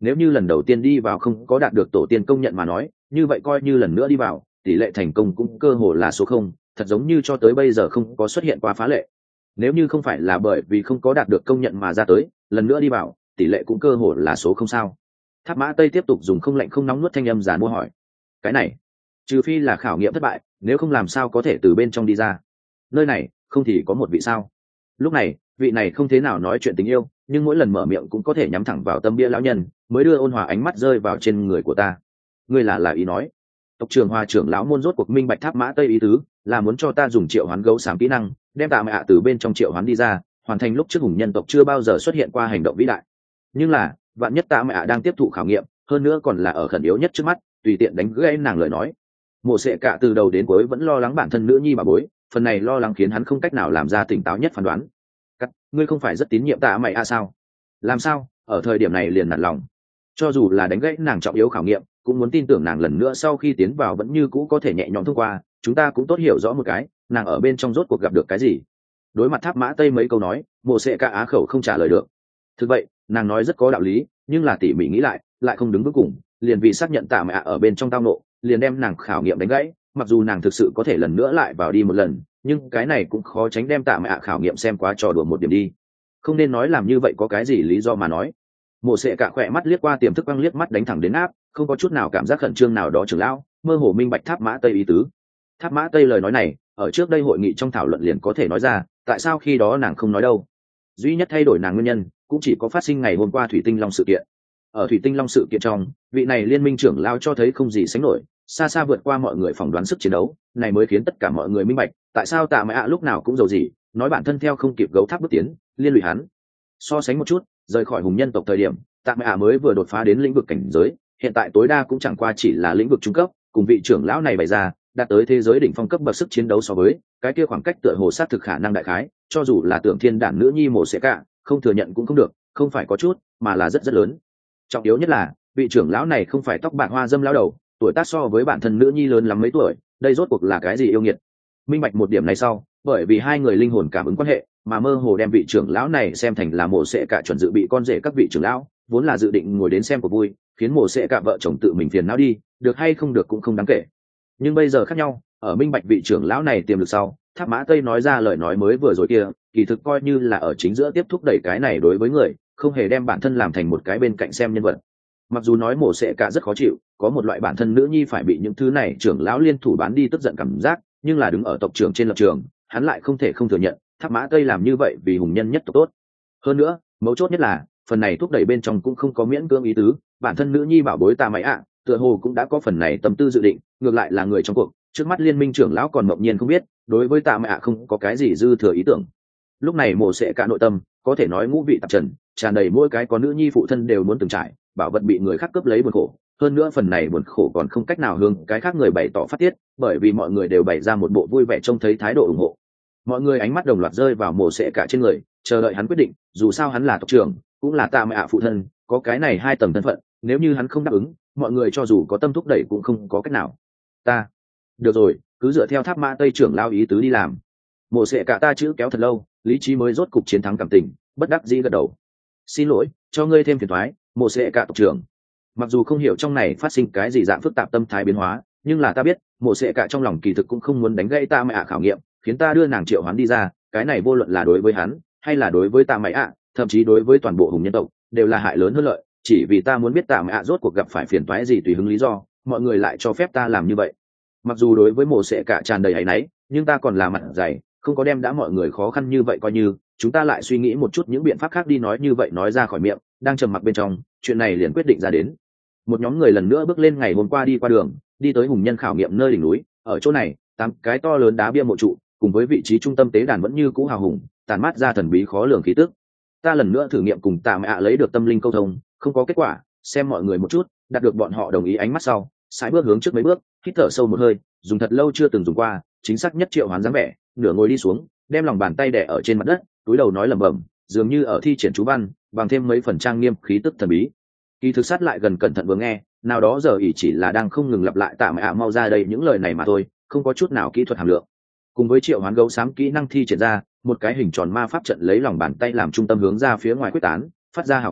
nếu như lần đầu tiên đi vào không có đạt được tổ tiên công nhận mà nói, như vậy coi như lần nữa đi vào tỷ lệ thành công cũng cơ hồ là số không, thật giống như cho tới bây giờ không có xuất hiện qua phá lệ. Nếu như không phải là bởi vì không có đạt được công nhận mà ra tới, lần nữa đi vào tỷ lệ cũng cơ hồ là số không sao. Tháp Mã Tây tiếp tục dùng không lạnh không nóng nuốt thanh âm giàn mua hỏi, cái này trừ phi là khảo nghiệm thất bại, nếu không làm sao có thể từ bên trong đi ra. Nơi này không thì có một vị sao? Lúc này vị này không thế nào nói chuyện tình yêu, nhưng mỗi lần mở miệng cũng có thể nhắm thẳng vào tâm bia lão nhân, mới đưa ôn hòa ánh mắt rơi vào trên người của ta. Ngươi là là ý nói tộc trưởng Hoa trưởng lão môn rốt cuộc minh bạch Tháp Mã Tây ý tứ là muốn cho ta dùng triệu hoán gấu xám kỹ năng đem tạ mẹ ạ từ bên trong triệu hoán đi ra, hoàn thành lúc trước hùng nhân tộc chưa bao giờ xuất hiện qua hành động vĩ đại. Nhưng là vạn nhất tạ mẹ ạ đang tiếp thụ khảo nghiệm, hơn nữa còn là ở khẩn yếu nhất trước mắt, tùy tiện đánh gãy nàng lời nói. Mộ Sệ Cả từ đầu đến cuối vẫn lo lắng bản thân nữ nhi bà bối, phần này lo lắng khiến hắn không cách nào làm ra tỉnh táo nhất phán đoán. Cắt, ngươi không phải rất tín nhiệm tạ mẹ ạ sao? Làm sao ở thời điểm này liền nản lòng? Cho dù là đánh gãy nàng trọng yếu khảo nghiệm, cũng muốn tin tưởng nàng lần nữa sau khi tiến vào vẫn như cũ có thể nhẹ nhõm thông qua. Chúng ta cũng tốt hiểu rõ một cái, nàng ở bên trong rốt cuộc gặp được cái gì. Đối mặt Tháp Mã Tây mấy câu nói, Mộ Sệ Cả á khẩu không trả lời được. Thực vậy, nàng nói rất có đạo lý, nhưng là tỉ mỉ nghĩ lại, lại không đứng vững cùng, liền vì xác nhận tạ mẹ ở bên trong tao nộ, liền đem nàng khảo nghiệm đánh gãy. Mặc dù nàng thực sự có thể lần nữa lại vào đi một lần, nhưng cái này cũng khó tránh đem tạ mẹ khảo nghiệm xem quá trò đùa một điểm đi. Không nên nói làm như vậy có cái gì lý do mà nói. Mộ Sệ Cả khỏe mắt liếc qua tiềm thức băng liếc mắt đánh thẳng đến áp, không có chút nào cảm giác khẩn trương nào đó trưởng lão, mơ hồ minh bạch Tháp Mã Tây ý tứ. Tháp Mã Tây lời nói này, ở trước đây hội nghị trong thảo luận liền có thể nói ra, tại sao khi đó nàng không nói đâu? Duy nhất thay đổi nàng nguyên nhân, cũng chỉ có phát sinh ngày hôm qua Thủy Tinh Long sự kiện. Ở Thủy Tinh Long sự kiện trong, vị này liên minh trưởng lão cho thấy không gì sánh nổi, xa xa vượt qua mọi người phỏng đoán sức chiến đấu, này mới khiến tất cả mọi người minh bạch, tại sao Tạ Mã lúc nào cũng giàu gì, nói bản thân theo không kịp gấu tháp bước tiến, liên lụy hắn. So sánh một chút, rời khỏi hùng nhân tộc thời điểm, Tạ Mã mới vừa đột phá đến lĩnh vực cảnh giới, hiện tại tối đa cũng chẳng qua chỉ là lĩnh vực trung cấp, cùng vị trưởng lão này bày ra, đạt tới thế giới đỉnh phong cấp bậc sức chiến đấu so với, cái kia khoảng cách tựa hồ sát thực khả năng đại khái, cho dù là Tưởng Thiên Đản nữ nhi Mộ Sệ Cả, không thừa nhận cũng không được, không phải có chút, mà là rất rất lớn. Trọng yếu nhất là, vị trưởng lão này không phải tóc bạc hoa dâm lão đầu, tuổi tác so với bản thân nữ nhi lớn lắm mấy tuổi, đây rốt cuộc là cái gì yêu nghiệt. Minh bạch một điểm này sau, bởi vì hai người linh hồn cảm ứng quan hệ, mà mơ hồ đem vị trưởng lão này xem thành là Mộ Sệ Cả chuẩn dự bị con rể các vị trưởng lão, vốn là dự định ngồi đến xem của vui, khiến Mộ Sệ Cả vợ chồng tự mình phiền não đi, được hay không được cũng không đáng kể. Nhưng bây giờ khác nhau, ở minh bạch vị trưởng lão này tiềm lực sau, Tháp Mã Tây nói ra lời nói mới vừa rồi kia, kỳ thực coi như là ở chính giữa tiếp thúc đẩy cái này đối với người, không hề đem bản thân làm thành một cái bên cạnh xem nhân vật. Mặc dù nói Mộ Sệ Cả rất khó chịu, có một loại bản thân nữ nhi phải bị những thứ này trưởng lão liên thủ bán đi tức giận cảm giác, nhưng là đứng ở tộc trưởng trên lập trường, hắn lại không thể không thừa nhận, Tháp Mã Tây làm như vậy vì hùng nhân nhất tộc tốt. Hơn nữa, mấu chốt nhất là, phần này thúc đẩy bên trong cũng không có miễn cưỡng ý tứ, bản thân nữ nhi bảo bối Tạ Mã ạ, tựa hồ cũng đã có phần này tâm tư dự định, ngược lại là người trong cuộc, trước mắt liên minh trưởng lão còn mộng nhiên không biết, đối với Tạ Mã ạ không có cái gì dư thừa ý tưởng. Lúc này Mộ Sệ Cả nội tâm, có thể nói ngũ vị tạp trần, tràn đầy mỗi cái có nữ nhi phụ thân đều muốn từng trải, bảo vật bị người khác cướp lấy buồn khổ, hơn nữa phần này buồn khổ còn không cách nào hướng cái khác người bày tỏ phát tiết, bởi vì mọi người đều bày ra một bộ vui vẻ trông thấy thái độ ủng hộ. Mọi người ánh mắt đồng loạt rơi vào Mộ Sệ Cả trên người, chờ đợi hắn quyết định, dù sao hắn là tộc trưởng, cũng là Tạ Mã ạ phụ thân, có cái này hai tầng thân phận, nếu như hắn không đáp ứng, mọi người cho dù có tâm thúc đẩy cũng không có cách nào. Ta, được rồi, cứ dựa theo Tháp Mã Tây trưởng lao ý tứ đi làm. Mộ Sệ Cả ta chữ kéo thật lâu, lý trí mới rốt cục chiến thắng cảm tình, bất đắc dĩ gật đầu. Xin lỗi, cho ngươi thêm phiền toái, Mộ Sệ Cả tộc trưởng. Mặc dù không hiểu trong này phát sinh cái gì dạng phức tạp tâm thái biến hóa, nhưng là ta biết, Mộ Sệ Cả trong lòng kỳ thực cũng không muốn đánh gãy Tạ Mã ạ khảo nghiệm, khiến ta đưa nàng triệu hoán đi ra, cái này vô luận là đối với hắn, hay là đối với Tạ Mã ạ, thậm chí đối với toàn bộ hùng nhân tộc, đều là hại lớn hơn lợi, chỉ vì ta muốn biết Tạ Mã ạ rốt cuộc gặp phải phiền toái gì tùy hứng lý do, mọi người lại cho phép ta làm như vậy. Mặc dù đối với Mộ Sệ Cả tràn đầy áy náy, nhưng ta còn là mặt dày, không có đem đã mọi người khó khăn như vậy coi như, chúng ta lại suy nghĩ một chút những biện pháp khác đi, nói như vậy nói ra khỏi miệng, đang trầm mặc bên trong, chuyện này liền quyết định ra đến. Một nhóm người lần nữa bước lên ngày hôm qua đi qua đường, đi tới hùng nhân khảo nghiệm nơi đỉnh núi, ở chỗ này, tám cái to lớn đá bia mộ trụ, cùng với vị trí trung tâm tế đàn vẫn như cũ hào hùng, tàn mát ra thần bí khó lường khí tức. Ta lần nữa thử nghiệm cùng Tạ Mã ạ lấy được tâm linh câu thông, không có kết quả, xem mọi người một chút, đạt được bọn họ đồng ý ánh mắt sau, sải bước hướng trước mấy bước, hít thở sâu một hơi, dùng thật lâu chưa từng dùng qua, chính xác nhất triệu hoán dáng vẻ, nửa ngồi đi xuống, đem lòng bàn tay đè ở trên mặt đất, túi đầu nói lẩm bẩm, dường như ở thi triển chú văn, bằng thêm mấy phần trang nghiêm khí tức thần bí. Kỳ thực sát lại gần cẩn thận vừa nghe, nào đó giờ ỷ chỉ là đang không ngừng lặp lại Tạ Mã ạ mau ra đây những lời này mà thôi, không có chút nào kỹ thuật hàm lượng. Cùng với triệu hoán gấu xám kỹ năng thi triển ra, một cái hình tròn ma pháp trận lấy lòng bàn tay làm trung tâm hướng ra phía ngoài quyết tán, phát ra hào quang,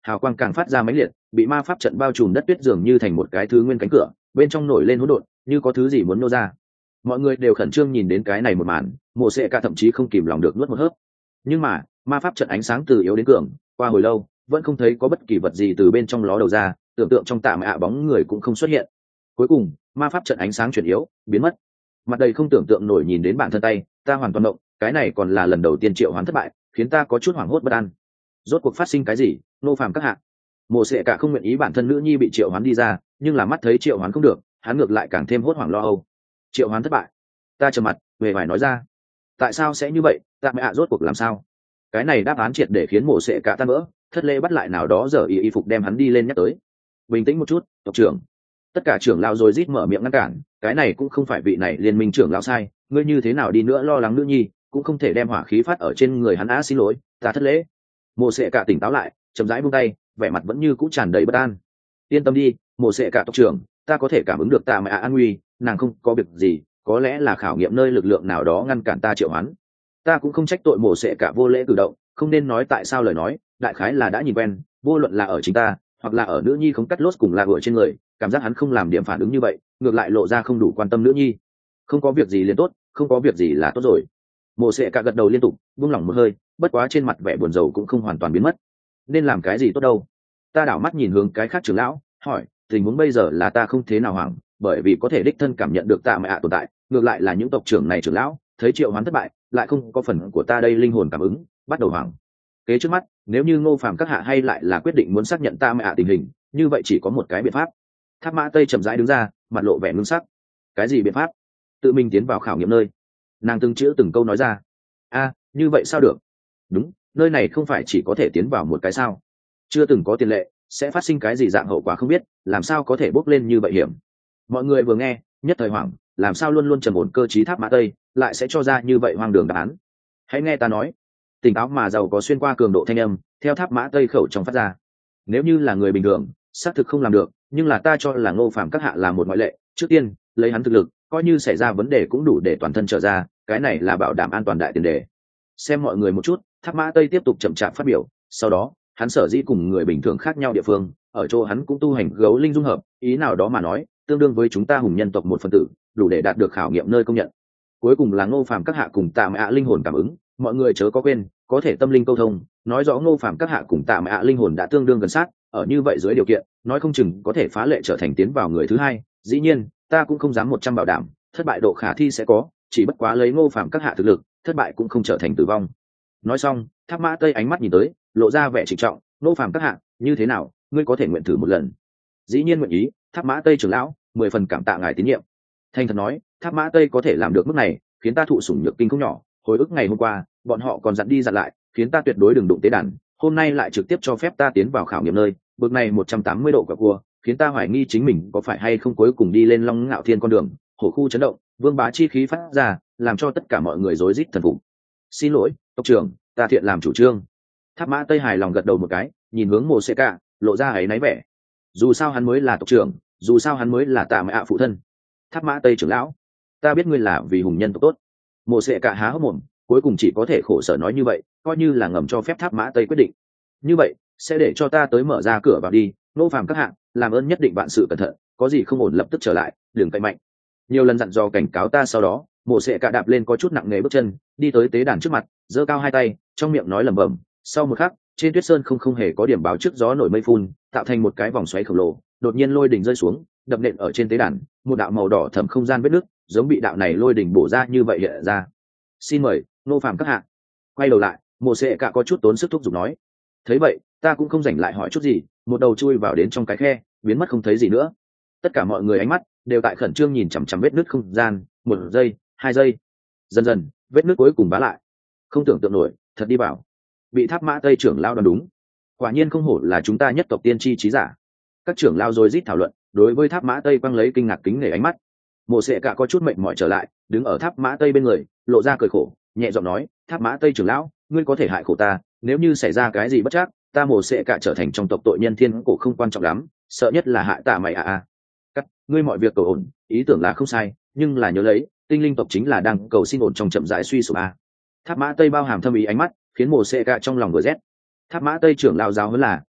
hào quang càng phát ra mãnh liệt, bị ma pháp trận bao trùm đất tuyết dường như thành một cái thứ nguyên cánh cửa, bên trong nổi lên hỗn độn, như có thứ gì muốn nô ra. Mọi người đều khẩn trương nhìn đến cái này một màn, mộ sệ cả thậm chí không kìm lòng được nuốt một hớp. Nhưng mà ma pháp trận ánh sáng từ yếu đến cường, qua hồi lâu vẫn không thấy có bất kỳ vật gì từ bên trong ló đầu ra, tưởng tượng trong tạ mạ ạ bóng người cũng không xuất hiện. Cuối cùng ma pháp trận ánh sáng chuyển yếu, biến mất. Mặt đầy không tưởng tượng nổi nhìn đến bản thân tay, ta hoàn toàn động, cái này còn là lần đầu tiên triệu hoán thất bại, khiến ta có chút hoảng hốt bất an. Rốt cuộc phát sinh cái gì? Nô phàm các hạ. Mộ sệ cả không nguyện ý bản thân nữ nhi bị triệu hoán đi ra, nhưng là mắt thấy triệu hoán không được, hắn ngược lại càng thêm hốt hoảng lo âu. Triệu hoán thất bại. Ta trầm mặt về vải nói ra, tại sao sẽ như vậy, tạ mẹ ạ rốt cuộc làm sao? Cái này đáp án triệt để khiến mộ sệ cả tan vỡ, thất lễ bắt lại nào đó giờ y y phục đem hắn đi lên nhắc tới. Bình tĩnh một chút, tộc trưởng. Tất cả trưởng lão rồi rít mở miệng ngăn cản, cái này cũng không phải vị này liên minh trưởng lão sai, ngươi như thế nào đi nữa lo lắng nữ nhi, cũng không thể đem hỏa khí phát ở trên người hắn. Á xin lỗi, ta thất lễ. Mộ sệ cả tỉnh táo lại, chậm rãi buông tay, vẻ mặt vẫn như cũ tràn đầy bất an. Yên tâm đi, mộ sệ cả tộc trưởng, ta có thể cảm ứng được tạ mẹ ạ an nguy, nàng không có việc gì, có lẽ là khảo nghiệm nơi lực lượng nào đó ngăn cản ta triệu hoán. Ta cũng không trách tội mộ sệ cả vô lễ cử động, không nên nói tại sao lời nói, đại khái là đã nhìn quen, vô luận là ở chính ta hoặc là ở nữ nhi không cắt lốt cùng là gội trên người, cảm giác hắn không làm điểm phản ứng như vậy, ngược lại lộ ra không đủ quan tâm nữ nhi. Không có việc gì liền tốt, không có việc gì là tốt rồi. Mộ sệ cả gật đầu liên tục, buông lỏng một hơi, bất quá trên mặt vẻ buồn rầu cũng không hoàn toàn biến mất. Nên làm cái gì tốt đâu? Ta đảo mắt nhìn hướng cái khác trưởng lão, hỏi, tình huống bây giờ là ta không thế nào hoảng, bởi vì có thể đích thân cảm nhận được tạ mẹ ạ tồn tại, ngược lại là những tộc trưởng này trưởng lão thấy triệu hoán thất bại, lại không có phần của ta đây linh hồn cảm ứng, bắt đầu hoảng. Kế trước mắt, nếu như Ngô Phàm các hạ hay lại là quyết định muốn xác nhận tạ mẹ ạ tình hình, như vậy chỉ có một cái biện pháp. Tháp Mã Tây chậm rãi đứng ra, mặt lộ vẻ ngưng sắc. Cái gì biện pháp? Tự mình tiến vào khảo nghiệm nơi. Nàng từng chữ từng câu nói ra. A, như vậy sao được? Đúng, nơi này không phải chỉ có thể tiến vào một cái sao? Chưa từng có tiền lệ, sẽ phát sinh cái gì dạng hậu quả không biết, làm sao có thể bốc lên như vậy hiểm? Mọi người vừa nghe, nhất thời hoảng, làm sao luôn luôn trầm ổn cơ trí Tháp Mã Tây lại sẽ cho ra như vậy hoang đường đáp án? Hãy nghe ta nói. Tỉnh táo mà giàu có xuyên qua cường độ thanh âm, theo Tháp Mã Tây khẩu trong phát ra. Nếu như là người bình thường, xác thực không làm được, nhưng là ta cho là Ngô Phàm các hạ là một ngoại lệ. Trước tiên, lấy hắn thực lực, coi như xảy ra vấn đề cũng đủ để toàn thân trở ra, cái này là bảo đảm an toàn đại tiền đề. Xem mọi người một chút, Tháp Mã Tây tiếp tục chậm chạp phát biểu, sau đó, hắn sở dĩ cùng người bình thường khác nhau địa phương, ở chỗ hắn cũng tu hành gấu linh dung hợp, ý nào đó mà nói, tương đương với chúng ta hùng nhân tộc một phần tử, đủ để đạt được khảo nghiệm nơi công nhận. Cuối cùng là Ngô Phàm các hạ cùng Tạ Mẹ ạ linh hồn cảm ứng, mọi người chớ có quên, có thể tâm linh câu thông, nói rõ Ngô Phàm các hạ cùng Tạ Mẹ ạ linh hồn đã tương đương gần sát, ở như vậy dưới điều kiện, nói không chừng có thể phá lệ trở thành tiến vào người thứ hai. Dĩ nhiên, ta cũng không dám một trăm bảo đảm, thất bại độ khả thi sẽ có, chỉ bất quá lấy Ngô Phàm các hạ thực lực, thất bại cũng không trở thành tử vong. Nói xong, Tháp Mã Tây ánh mắt nhìn tới, lộ ra vẻ trịnh trọng. Ngô Phàm các hạ, như thế nào, ngươi có thể nguyện thử một lần? Dĩ nhiên nguyện ý. Tháp Mã Tây trưởng lão, mười phần cảm tạ ngài tín nhiệm. Thành thật nói, Tháp Mã Tây có thể làm được mức này, khiến ta thụ sủng nhược kinh không nhỏ. Hồi ức ngày hôm qua, bọn họ còn dặn đi dặn lại, khiến ta tuyệt đối đừng đụng tế đàn. Hôm nay lại trực tiếp cho phép ta tiến vào khảo nghiệm nơi, bước này một trăm tám mươi độ cả cua, khiến ta hoài nghi chính mình có phải hay không cuối cùng đi lên Long Ngạo Thiên con đường. Hổ khu chấn động, vương bá chi khí phát ra, làm cho tất cả mọi người rối rít thần phục. Xin lỗi, tộc trưởng, ta thiện làm chủ trương. Tháp Mã Tây hài lòng gật đầu một cái, nhìn hướng Mộ Sệ Cả, lộ ra ấy náy vẻ. Dù sao hắn mới là tộc trưởng, dù sao hắn mới là Tạ Mẹ ạ phụ thân. Tháp Mã Tây trưởng lão, ta biết ngươi là vì hùng nhân tộc tốt. Mộ Sệ Cả há hốc mồm, cuối cùng chỉ có thể khổ sở nói như vậy, coi như là ngầm cho phép Tháp Mã Tây quyết định. Như vậy, sẽ để cho ta tới mở ra cửa vào đi. Ngô Phàm các hạng, làm ơn nhất định vạn sự cẩn thận, có gì không ổn lập tức trở lại, đừng cậy mạnh. Nhiều lần dặn dò cảnh cáo ta sau đó, Mộ Sệ Cả đạp lên có chút nặng nề bước chân, đi tới tế đàn trước mặt, giơ cao hai tay, trong miệng nói lẩm bẩm. Sau một khắc, trên tuyết sơn không không hề có điểm báo trước gió nổi mây phun, tạo thành một cái vòng xoáy khổng lồ, đột nhiên lôi đỉnh rơi xuống, đập nện ở trên tế đàn, một đạo màu đỏ thẫm không gian vết nứt, giống bị đạo này lôi đỉnh bổ ra như vậy hiện ra. Xin mời, Ngô Phàm các hạ. Quay đầu lại, Mộ Sệ Cả có chút tốn sức thúc giục nói. Thấy vậy, ta cũng không rảnh lại hỏi chút gì, một đầu chui vào đến trong cái khe, biến mất không thấy gì nữa. Tất cả mọi người ánh mắt đều tại khẩn trương nhìn chằm chằm vết nứt không gian, một giây, hai giây. Dần dần, vết nứt cuối cùng bá lại. Không tưởng tượng nổi, thật đi vào. Bị Tháp Mã Tây trưởng lao đoán đúng. Quả nhiên không hổ là chúng ta nhất tộc tiên tri trí giả. Các trưởng lao rồi rít thảo luận, đối với Tháp Mã Tây quăng lấy kinh ngạc kính nể ánh mắt. Mộ Sệ Cả có chút mệt mỏi trở lại, đứng ở Tháp Mã Tây bên người, lộ ra cười khổ, nhẹ giọng nói, Tháp Mã Tây trưởng lão, ngươi có thể hại khổ ta, nếu như xảy ra cái gì bất trắc, ta Mộ Sệ Cả trở thành trong tộc tội nhân thiên cổ không quan trọng lắm, sợ nhất là hại ta mày à à. Cắt, ngươi mọi việc cầu ổn, ý tưởng là không sai, nhưng là nhớ lấy, tinh linh tộc chính là đang cầu xin ổn trong chậm rãi suy sụp a. Tháp Mã Tây bao hàm thâm ý ánh mắt, khiến Mộ Sệ Cả trong lòng vừa rét. Tháp Mã Tây trưởng lão giáo huấn là,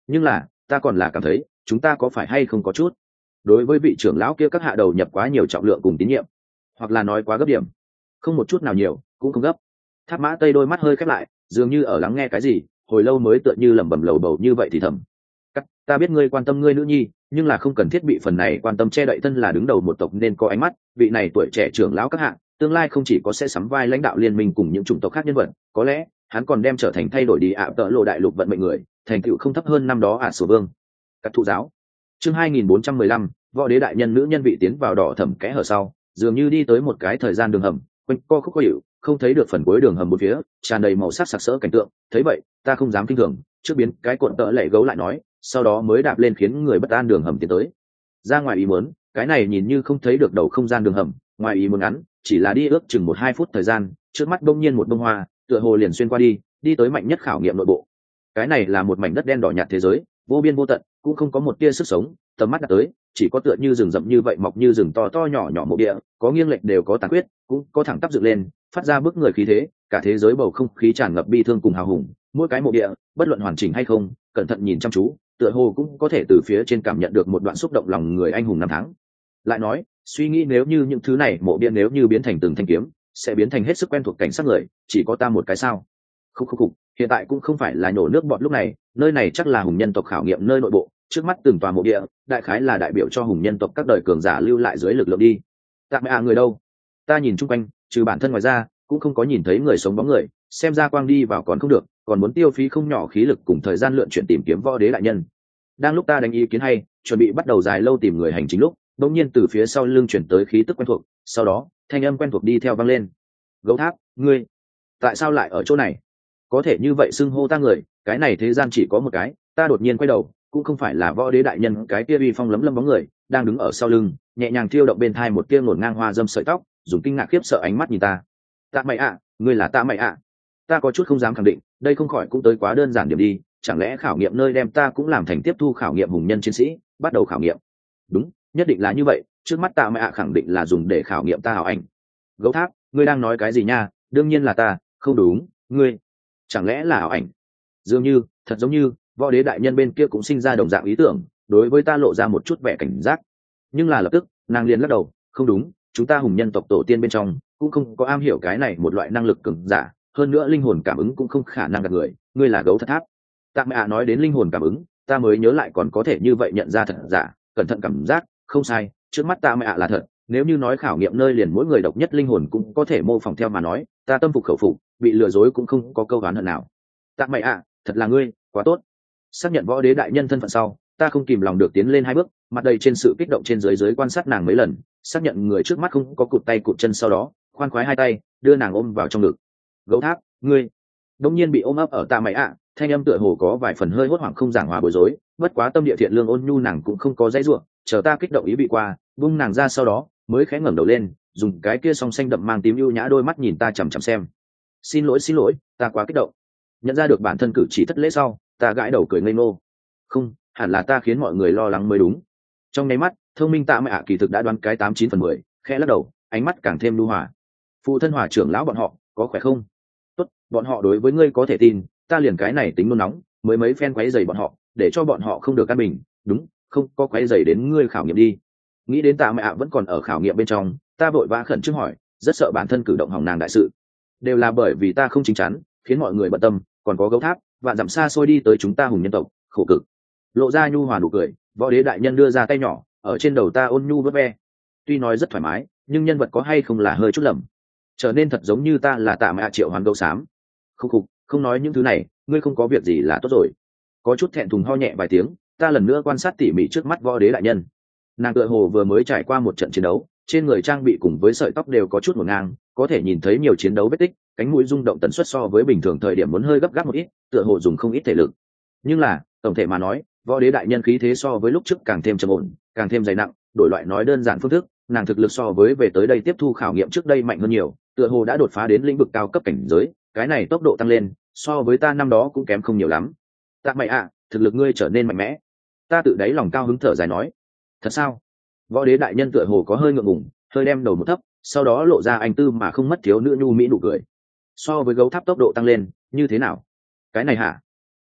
nhưng là ta còn là cảm thấy chúng ta có phải hay không có chút đối với vị trưởng lão kia các hạ đầu nhập quá nhiều trọng lượng cùng tín nhiệm, hoặc là nói quá gấp điểm. Không một chút nào nhiều cũng không gấp. Tháp Mã Tây đôi mắt hơi khép lại, dường như ở lắng nghe cái gì, hồi lâu mới tựa như lẩm bẩm lầu bầu như vậy thì thầm. Cắt, ta biết ngươi quan tâm ngươi nữ nhi, nhưng là không cần thiết bị phần này quan tâm che đậy thân là đứng đầu một tộc nên có ánh mắt. Vị này tuổi trẻ trưởng lão các hạ, tương lai không chỉ có sẽ sắm vai lãnh đạo liên minh cùng những chủng tộc khác nhân vật, có lẽ hắn còn đem trở thành thay đổi đi ạ tợ lộ đại lục vận mệnh người, thành tựu không thấp hơn năm đó ạ sổ vương. Các thụ giáo. Chương hai nghìn bốn trăm mười lăm, võ đế đại nhân nữ nhân vị tiến vào đỏ thẩm kẽ hở sau, dường như đi tới một cái thời gian đường hầm, quanh co khúc có hiệu, không thấy được phần cuối đường hầm một phía, tràn đầy màu sắc sặc sỡ cảnh tượng. Thấy vậy, ta không dám kinh thường, trước biến cái cuộn tợ lệ gấu lại nói, sau đó mới đạp lên khiến người bất an đường hầm tiến tới. Ra ngoài ý muốn, cái này nhìn như không thấy được đầu không gian đường hầm, ngoài ý muốn ngắn, chỉ là đi ước chừng một hai phút thời gian, trước mắt đông nhiên một bông hoa, tựa hồ liền xuyên qua đi, đi tới mạnh nhất khảo nghiệm nội bộ. Cái này là một mảnh đất đen đỏ nhạt thế giới, vô biên vô tận, cũng không có một tia sức sống, tầm mắt đặt tới chỉ có tựa như rừng rậm như vậy mọc như rừng to to nhỏ nhỏ mộ địa, có nghiêng lệch đều có tàn quyết, cũng có thẳng tắp dựng lên, phát ra bức người khí thế. Cả thế giới bầu không khí tràn ngập bi thương cùng hào hùng, mỗi cái mộ địa bất luận hoàn chỉnh hay không, cẩn thận nhìn chăm chú, tựa hồ cũng có thể từ phía trên cảm nhận được một đoạn xúc động lòng người anh hùng năm tháng. Lại nói, suy nghĩ nếu như những thứ này mộ địa nếu như biến thành từng thanh kiếm, sẽ biến thành hết sức quen thuộc cảnh sát người, chỉ có ta một cái sao? Không không không, hiện tại cũng không phải là nhổ nước bọt lúc này, nơi này chắc là hùng nhân tộc khảo nghiệm nơi nội bộ, trước mắt từng tòa mộ địa, đại khái là đại biểu cho hùng nhân tộc các đời cường giả lưu lại dưới lực lượng đi. Tạm mẹ à người đâu? Ta nhìn chung quanh, trừ bản thân ngoài ra, cũng không có nhìn thấy người sống bóng người, xem ra quang đi vào còn không được, còn muốn tiêu phí không nhỏ khí lực cùng thời gian lượn chuyển tìm kiếm võ đế đại nhân. Đang lúc ta đánh ý kiến hay, chuẩn bị bắt đầu dài lâu tìm người hành chính lúc, đột nhiên từ phía sau lưng chuyển tới khí tức quen thuộc, sau đó, thanh âm quen thuộc đi theo vang lên. Gấu Tháp, ngươi, tại sao lại ở chỗ này? Có thể như vậy xưng hô ta người, cái này thế gian chỉ có một cái. Ta đột nhiên quay đầu, cũng không phải là võ đế đại nhân cái kia uy phong lấm lấm bóng người, đang đứng ở sau lưng, nhẹ nhàng thiêu động bên thai một tia ngổn ngang hoa dâm sợi tóc, dùng kinh ngạc khiếp sợ ánh mắt nhìn ta. Tạ mày ạ, ngươi là Tạ mày ạ? Ta có chút không dám khẳng định, đây không khỏi cũng tới quá đơn giản điểm đi, chẳng lẽ khảo nghiệm nơi đem ta cũng làm thành tiếp thu khảo nghiệm hùng nhân chiến sĩ, bắt đầu khảo nghiệm. Đúng, nhất định là như vậy, trước mắt Tạ mày ạ khẳng định là dùng để khảo nghiệm ta hảo ảnh. Gấu Tháp, ngươi đang nói cái gì nha? Đương nhiên là ta, không đúng, ngươi chẳng lẽ là ảo ảnh? Dường như, thật giống như võ đế đại nhân bên kia cũng sinh ra đồng dạng ý tưởng, đối với ta lộ ra một chút vẻ cảnh giác. Nhưng là lập tức nàng liền lắc đầu, không đúng, chúng ta hùng nhân tộc tổ tiên bên trong cũng không có am hiểu cái này một loại năng lực cường giả, hơn nữa linh hồn cảm ứng cũng không khả năng gạt người. Ngươi là Gấu Thật Tháp. Tạm ạ nói đến linh hồn cảm ứng, ta mới nhớ lại còn có thể như vậy nhận ra thật giả, cẩn thận cảm giác, không sai, trước mắt Tạm ạ là thật. Nếu như nói khảo nghiệm nơi liền mỗi người độc nhất linh hồn cũng có thể mô phỏng theo mà nói, ta tâm phục khẩu phục, bị lừa dối cũng không có câu oán hận nào. Tạ mày ạ, thật là ngươi, quá tốt. Xác nhận võ đế đại nhân thân phận sau, ta không kìm lòng được tiến lên hai bước, mặt đầy trên sự kích động trên dưới dưới quan sát nàng mấy lần, xác nhận người trước mắt không có cụt tay cụt chân, sau đó khoan khoái hai tay đưa nàng ôm vào trong ngực. Gấu Tháp, ngươi đông nhiên bị ôm ấp ở Tạ mày ạ, thanh âm tựa hồ có vài phần hơi hốt hoảng không giảng hòa bối rối, bất quá tâm địa thiện lương ôn nhu nàng cũng không có dãy ruộng, chờ ta kích động ý bị qua, buông nàng ra sau đó mới khẽ ngẩng đầu lên, dùng cái kia song xanh đậm mang tím ưu nhã đôi mắt nhìn ta chằm chằm xem. Xin lỗi xin lỗi, ta quá kích động. Nhận ra được bản thân cử chỉ thất lễ sau, ta gãi đầu cười ngây ngô. Không, hẳn là ta khiến mọi người lo lắng mới đúng. Trong nháy mắt, thông minh Tạ mẹ ạ kỳ thực đã đoán cái tám chín phần mười, khẽ lắc đầu, ánh mắt càng thêm lưu hòa. Phụ thân Hòa trưởng lão bọn họ có khỏe không? Tốt, bọn họ đối với ngươi có thể tin, ta liền cái này tính nôn nóng, mới mấy phen quấy rầy bọn họ, để cho bọn họ không được căn bình. Đúng, không có quấy rầy đến ngươi khảo nghiệm đi. Nghĩ đến Tạ mẹ ạ vẫn còn ở khảo nghiệm bên trong, ta vội vã khẩn trương hỏi, rất sợ bản thân cử động hỏng nàng đại sự. Đều là bởi vì ta không chính chắn, khiến mọi người bận tâm, còn có Gấu Tháp vạn dặm xa xôi đi tới chúng ta hùng nhân tộc, khổ cực. Lộ ra nhu hòa nụ cười, võ đế đại nhân đưa ra tay nhỏ ở trên đầu ta ôn nhu vớt ve. Tuy nói rất thoải mái, nhưng nhân vật có hay không là hơi chút lầm, trở nên thật giống như ta là Tạ mẹ ạ triệu hoán gấu xám. Không khục, không nói những thứ này, ngươi không có việc gì là tốt rồi. Có chút thẹn thùng ho nhẹ vài tiếng, ta lần nữa quan sát tỉ mỉ trước mắt võ đế đại nhân. Nàng tựa hồ vừa mới trải qua một trận chiến đấu, trên người trang bị cùng với sợi tóc đều có chút ngổn ngang, có thể nhìn thấy nhiều chiến đấu vết tích, cánh mũi rung động tần suất so với bình thường thời điểm muốn hơi gấp gáp một ít, tựa hồ dùng không ít thể lực. Nhưng là tổng thể mà nói, võ đế đại nhân khí thế so với lúc trước càng thêm trầm ổn, càng thêm dày nặng. Đổi loại nói đơn giản phương thức, nàng thực lực so với về tới đây tiếp thu khảo nghiệm trước đây mạnh hơn nhiều, tựa hồ đã đột phá đến lĩnh vực cao cấp cảnh giới. Cái này tốc độ tăng lên so với ta năm đó cũng kém không nhiều lắm. Tạ mày ạ, thực lực ngươi trở nên mạnh mẽ. Ta tự đáy lòng cao hứng thở dài nói. Thật sao? Võ đế đại nhân tựa hồ có hơi ngượng ngùng, hơi đem đầu một thấp, sau đó lộ ra anh tư mà không mất thiếu nữ nhu mỹ nụ cười. So với Gấu Tháp tốc độ tăng lên như thế nào? Cái này hả?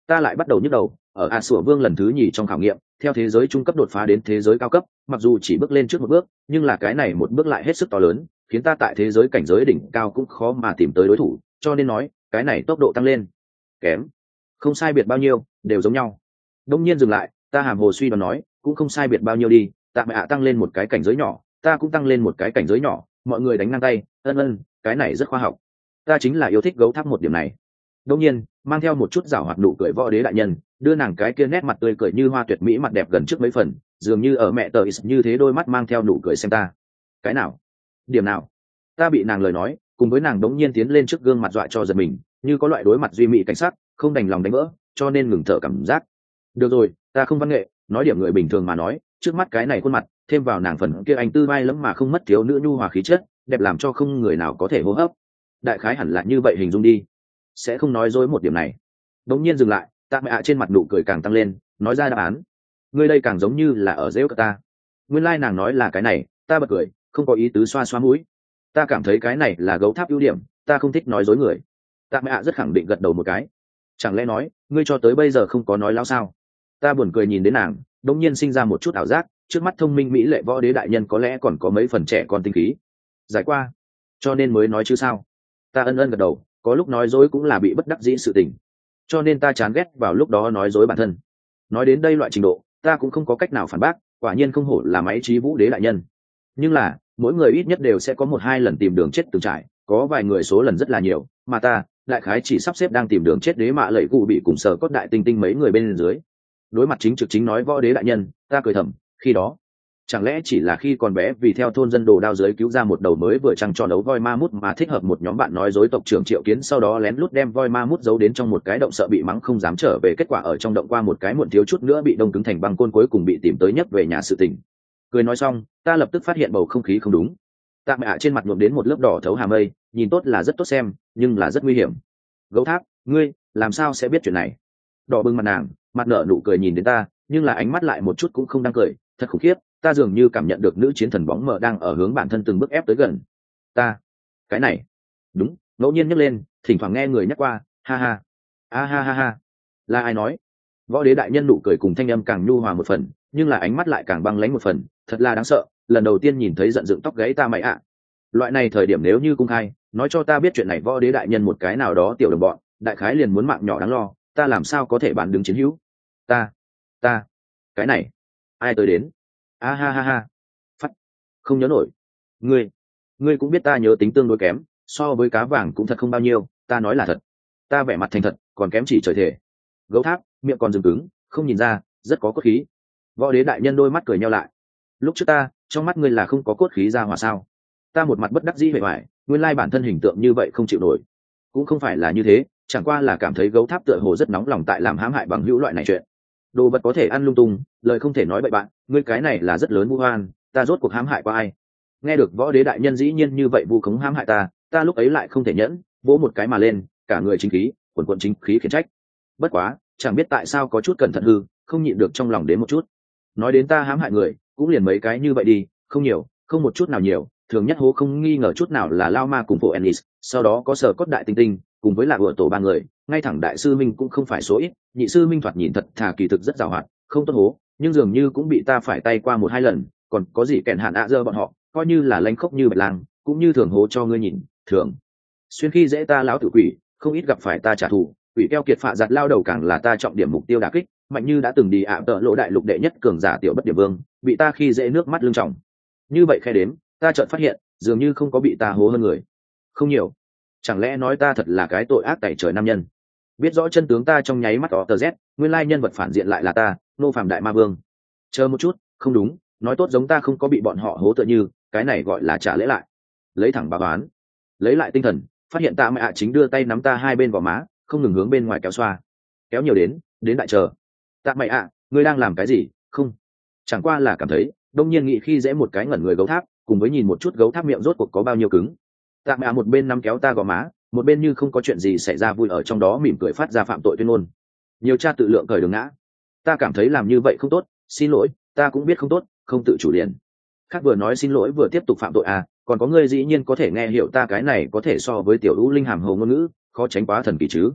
ta lại bắt đầu nhức đầu. Ở a sủa vương lần thứ nhì trong khảo nghiệm, theo thế giới trung cấp đột phá đến thế giới cao cấp, mặc dù chỉ bước lên trước một bước, nhưng là cái này một bước lại hết sức to lớn, khiến ta tại thế giới cảnh giới đỉnh cao cũng khó mà tìm tới đối thủ, cho nên nói cái này tốc độ tăng lên kém không sai biệt bao nhiêu, đều giống nhau. Đông nhiên dừng lại, ta hàm hồ suy đoán nói, cũng không sai biệt bao nhiêu đi, tạ mẹ ạ tăng lên một cái cảnh giới nhỏ, ta cũng tăng lên một cái cảnh giới nhỏ, mọi người đánh ngang tay, ân ân, cái này rất khoa học. Ta chính là yêu thích gấu tháp một điểm này. Đông nhiên mang theo một chút giảo hoạt nụ cười võ đế đại nhân, đưa nàng cái kia nét mặt tươi cười như hoa tuyệt mỹ mặt đẹp gần trước mấy phần, dường như ở mẹ tờ như thế, đôi mắt mang theo nụ cười xem ta. Cái nào? Điểm nào? Ta bị nàng lời nói cùng với nàng đống nhiên tiến lên trước gương mặt dọa cho giật mình, như có loại đối mặt duy mỹ cảnh sát, không đành lòng đánh vỡ, cho nên ngừng thở cảm giác. Được rồi, ta không văn nghệ, nói điểm người bình thường mà nói, trước mắt cái này khuôn mặt, thêm vào nàng phần kia anh tư vai lắm mà không mất thiếu nữ nhu hòa khí chất, đẹp làm cho không người nào có thể hô hấp. Đại khái hẳn là như vậy hình dung đi, sẽ không nói dối một điểm này. Đống nhiên dừng lại, tạ mẹ ạ trên mặt nụ cười càng tăng lên, nói ra đáp án. Ngươi đây càng giống như là ở rêu cả ta. Nguyên lai like nàng nói là cái này, ta bật cười, không có ý tứ xoa xoa mũi. Ta cảm thấy cái này là gấu tháp ưu điểm, ta không thích nói dối người. Tạ mẹ ạ rất khẳng định gật đầu một cái. Chẳng lẽ nói ngươi cho tới bây giờ không có nói láo sao? Ta buồn cười nhìn đến nàng, đống nhiên sinh ra một chút ảo giác, trước mắt thông minh mỹ lệ võ đế đại nhân có lẽ còn có mấy phần trẻ con tinh khí. Giải qua, cho nên mới nói chứ sao? Ta ân ân gật đầu, có lúc nói dối cũng là bị bất đắc dĩ sự tình, cho nên ta chán ghét vào lúc đó nói dối bản thân. Nói đến đây loại trình độ, ta cũng không có cách nào phản bác, quả nhiên không hổ là máy trí vũ đế đại nhân. Nhưng là mỗi người ít nhất đều sẽ có một hai lần tìm đường chết từng trải, có vài người số lần rất là nhiều, mà ta đại khái chỉ sắp xếp đang tìm đường chết đế mạ lẩy cụ bị cùng sờ cốt đại tinh tinh mấy người bên dưới. Đối mặt chính trực chính nói võ đế đại nhân, ta cười thầm, khi đó chẳng lẽ chỉ là khi còn bé vì theo thôn dân đồ đao giới cứu ra một đầu mới vừa trăng tròn đấu voi ma mút mà thích hợp một nhóm bạn nói dối tộc trưởng Triệu Kiến, sau đó lén lút đem voi ma mút giấu đến trong một cái động, sợ bị mắng không dám trở về, kết quả ở trong động qua một cái muộn thiếu chút nữa bị đông cứng thành băng côn, cuối cùng bị tìm tới nhấc về nhà sự tình. Cười nói xong, ta lập tức phát hiện bầu không khí không đúng. Tạ mẹ ạ trên mặt nhuộm đến một lớp đỏ thấu hà mây, nhìn tốt là rất tốt xem, nhưng là rất nguy hiểm. Gấu tháp, ngươi làm sao sẽ biết chuyện này? Đỏ bừng mặt nàng, mặt nở nụ cười nhìn đến ta, nhưng là ánh mắt lại một chút cũng không đang cười, thật khủng khiếp. Ta dường như cảm nhận được nữ chiến thần bóng mờ đang ở hướng bản thân từng bước ép tới gần. Ta, cái này, đúng, ngẫu nhiên nhấc lên, thỉnh thoảng nghe người nhắc qua, ha ha, a ha ha ha, là ai nói? Võ đế đại nhân nụ cười cùng thanh âm càng nhu hòa một phần, nhưng là ánh mắt lại càng băng lãnh một phần, thật là đáng sợ. Lần đầu tiên nhìn thấy giận dựng tóc gáy ta mày ạ. Loại này thời điểm nếu như cung khai nói cho ta biết chuyện này võ đế đại nhân một cái nào đó tiểu đồng bọn, đại khái liền muốn mạng nhỏ đáng lo, ta làm sao có thể bán đứng chiến hữu? Ta, ta, cái này, ai tới đến? A ha ha ha, phát, không nhớ nổi. Ngươi, ngươi cũng biết ta nhớ tính tương đối kém, so với cá vàng cũng thật không bao nhiêu, ta nói là thật. Ta vẻ mặt thành thật, còn kém chỉ trời thể. Gấu tháp, miệng còn dừng cứng, không nhìn ra, rất có cốt khí. Võ đế đại nhân đôi mắt cười nheo lại. Lúc trước ta, trong mắt ngươi là không có cốt khí ra hòa sao? Ta một mặt bất đắc dĩ vẻ vải, nguyên lai bản thân hình tượng như vậy không chịu nổi. Cũng không phải là như thế, chẳng qua là cảm thấy gấu tháp tựa hồ rất nóng lòng tại làm hãm hại bằng hữu loại này chuyện. Đồ vật có thể ăn lung tung, lời không thể nói bậy bạn, ngươi cái này là rất lớn vu oan, ta rốt cuộc hãm hại qua ai? Nghe được võ đế đại nhân dĩ nhiên như vậy vu khống hãm hại ta, ta lúc ấy lại không thể nhẫn, vỗ một cái mà lên, cả người chính khí, quần quần chính khí khiển trách. Bất quá, chẳng biết tại sao có chút cẩn thận hư, không nhịn được trong lòng đến một chút. Nói đến ta hãm hại người, cũng liền mấy cái như vậy đi, không nhiều, không một chút nào nhiều, thường nhất hố không nghi ngờ chút nào là Lao Ma cùng phụ Ennis, sau đó có Sở Cốt đại tinh tinh, cùng với là ủa tổ ba người, ngay thẳng đại sư minh cũng không phải số ít, nhị sư minh thoạt nhìn thật thà kỳ thực rất giàu hoạt, không tốt hố, nhưng dường như cũng bị ta phải tay qua một hai lần, còn có gì kèn hạn ạ dơ bọn họ, coi như là lánh khốc như bạch lang, cũng như thường hố cho ngươi nhìn, thường xuyên khi dễ ta lão tử quỷ, không ít gặp phải ta trả thù, quỷ keo kiệt phạ giặt lao đầu càng là ta trọng điểm mục tiêu đả kích, mạnh như đã từng đi ạ tợ lỗ đại lục đệ nhất cường giả tiểu bất điểm vương, bị ta khi dễ nước mắt lưng trọng. Như vậy khe đếm, ta chợt phát hiện, dường như không có bị ta hố hơn người, không nhiều. Chẳng lẽ nói ta thật là cái tội ác tẩy trời nam nhân? Biết rõ chân tướng ta trong nháy mắt đó tờ z, nguyên lai nhân vật phản diện lại là ta, nô phàm đại ma vương. Chờ một chút, không đúng, nói tốt giống ta không có bị bọn họ hố tựa như, cái này gọi là trả lễ lại. Lấy thẳng bà bán, lấy lại tinh thần, phát hiện ta mẹ ạ chính đưa tay nắm ta hai bên gò má, không ngừng hướng bên ngoài kéo xoa, kéo nhiều đến, đến đại chờ. Ta mẹ ạ, ngươi đang làm cái gì? Không, chẳng qua là cảm thấy, đông nhiên nghĩ khi dễ một cái ngẩn người gấu tháp, cùng với nhìn một chút gấu tháp miệng rốt cuộc có bao nhiêu cứng. Ta mẹ một bên nắm kéo ta gò má, một bên như không có chuyện gì xảy ra vui ở trong đó mỉm cười phát ra phạm tội tuyên ngôn. Nhiều cha tự lượng cởi đường ngã. Ta cảm thấy làm như vậy không tốt, xin lỗi, ta cũng biết không tốt, không tự chủ liền. Khác vừa nói xin lỗi vừa tiếp tục phạm tội à, còn có ngươi dĩ nhiên có thể nghe hiểu ta cái này có thể so với tiểu lũ linh hàm hồ ngôn ngữ, khó tránh quá thần kỳ chứ.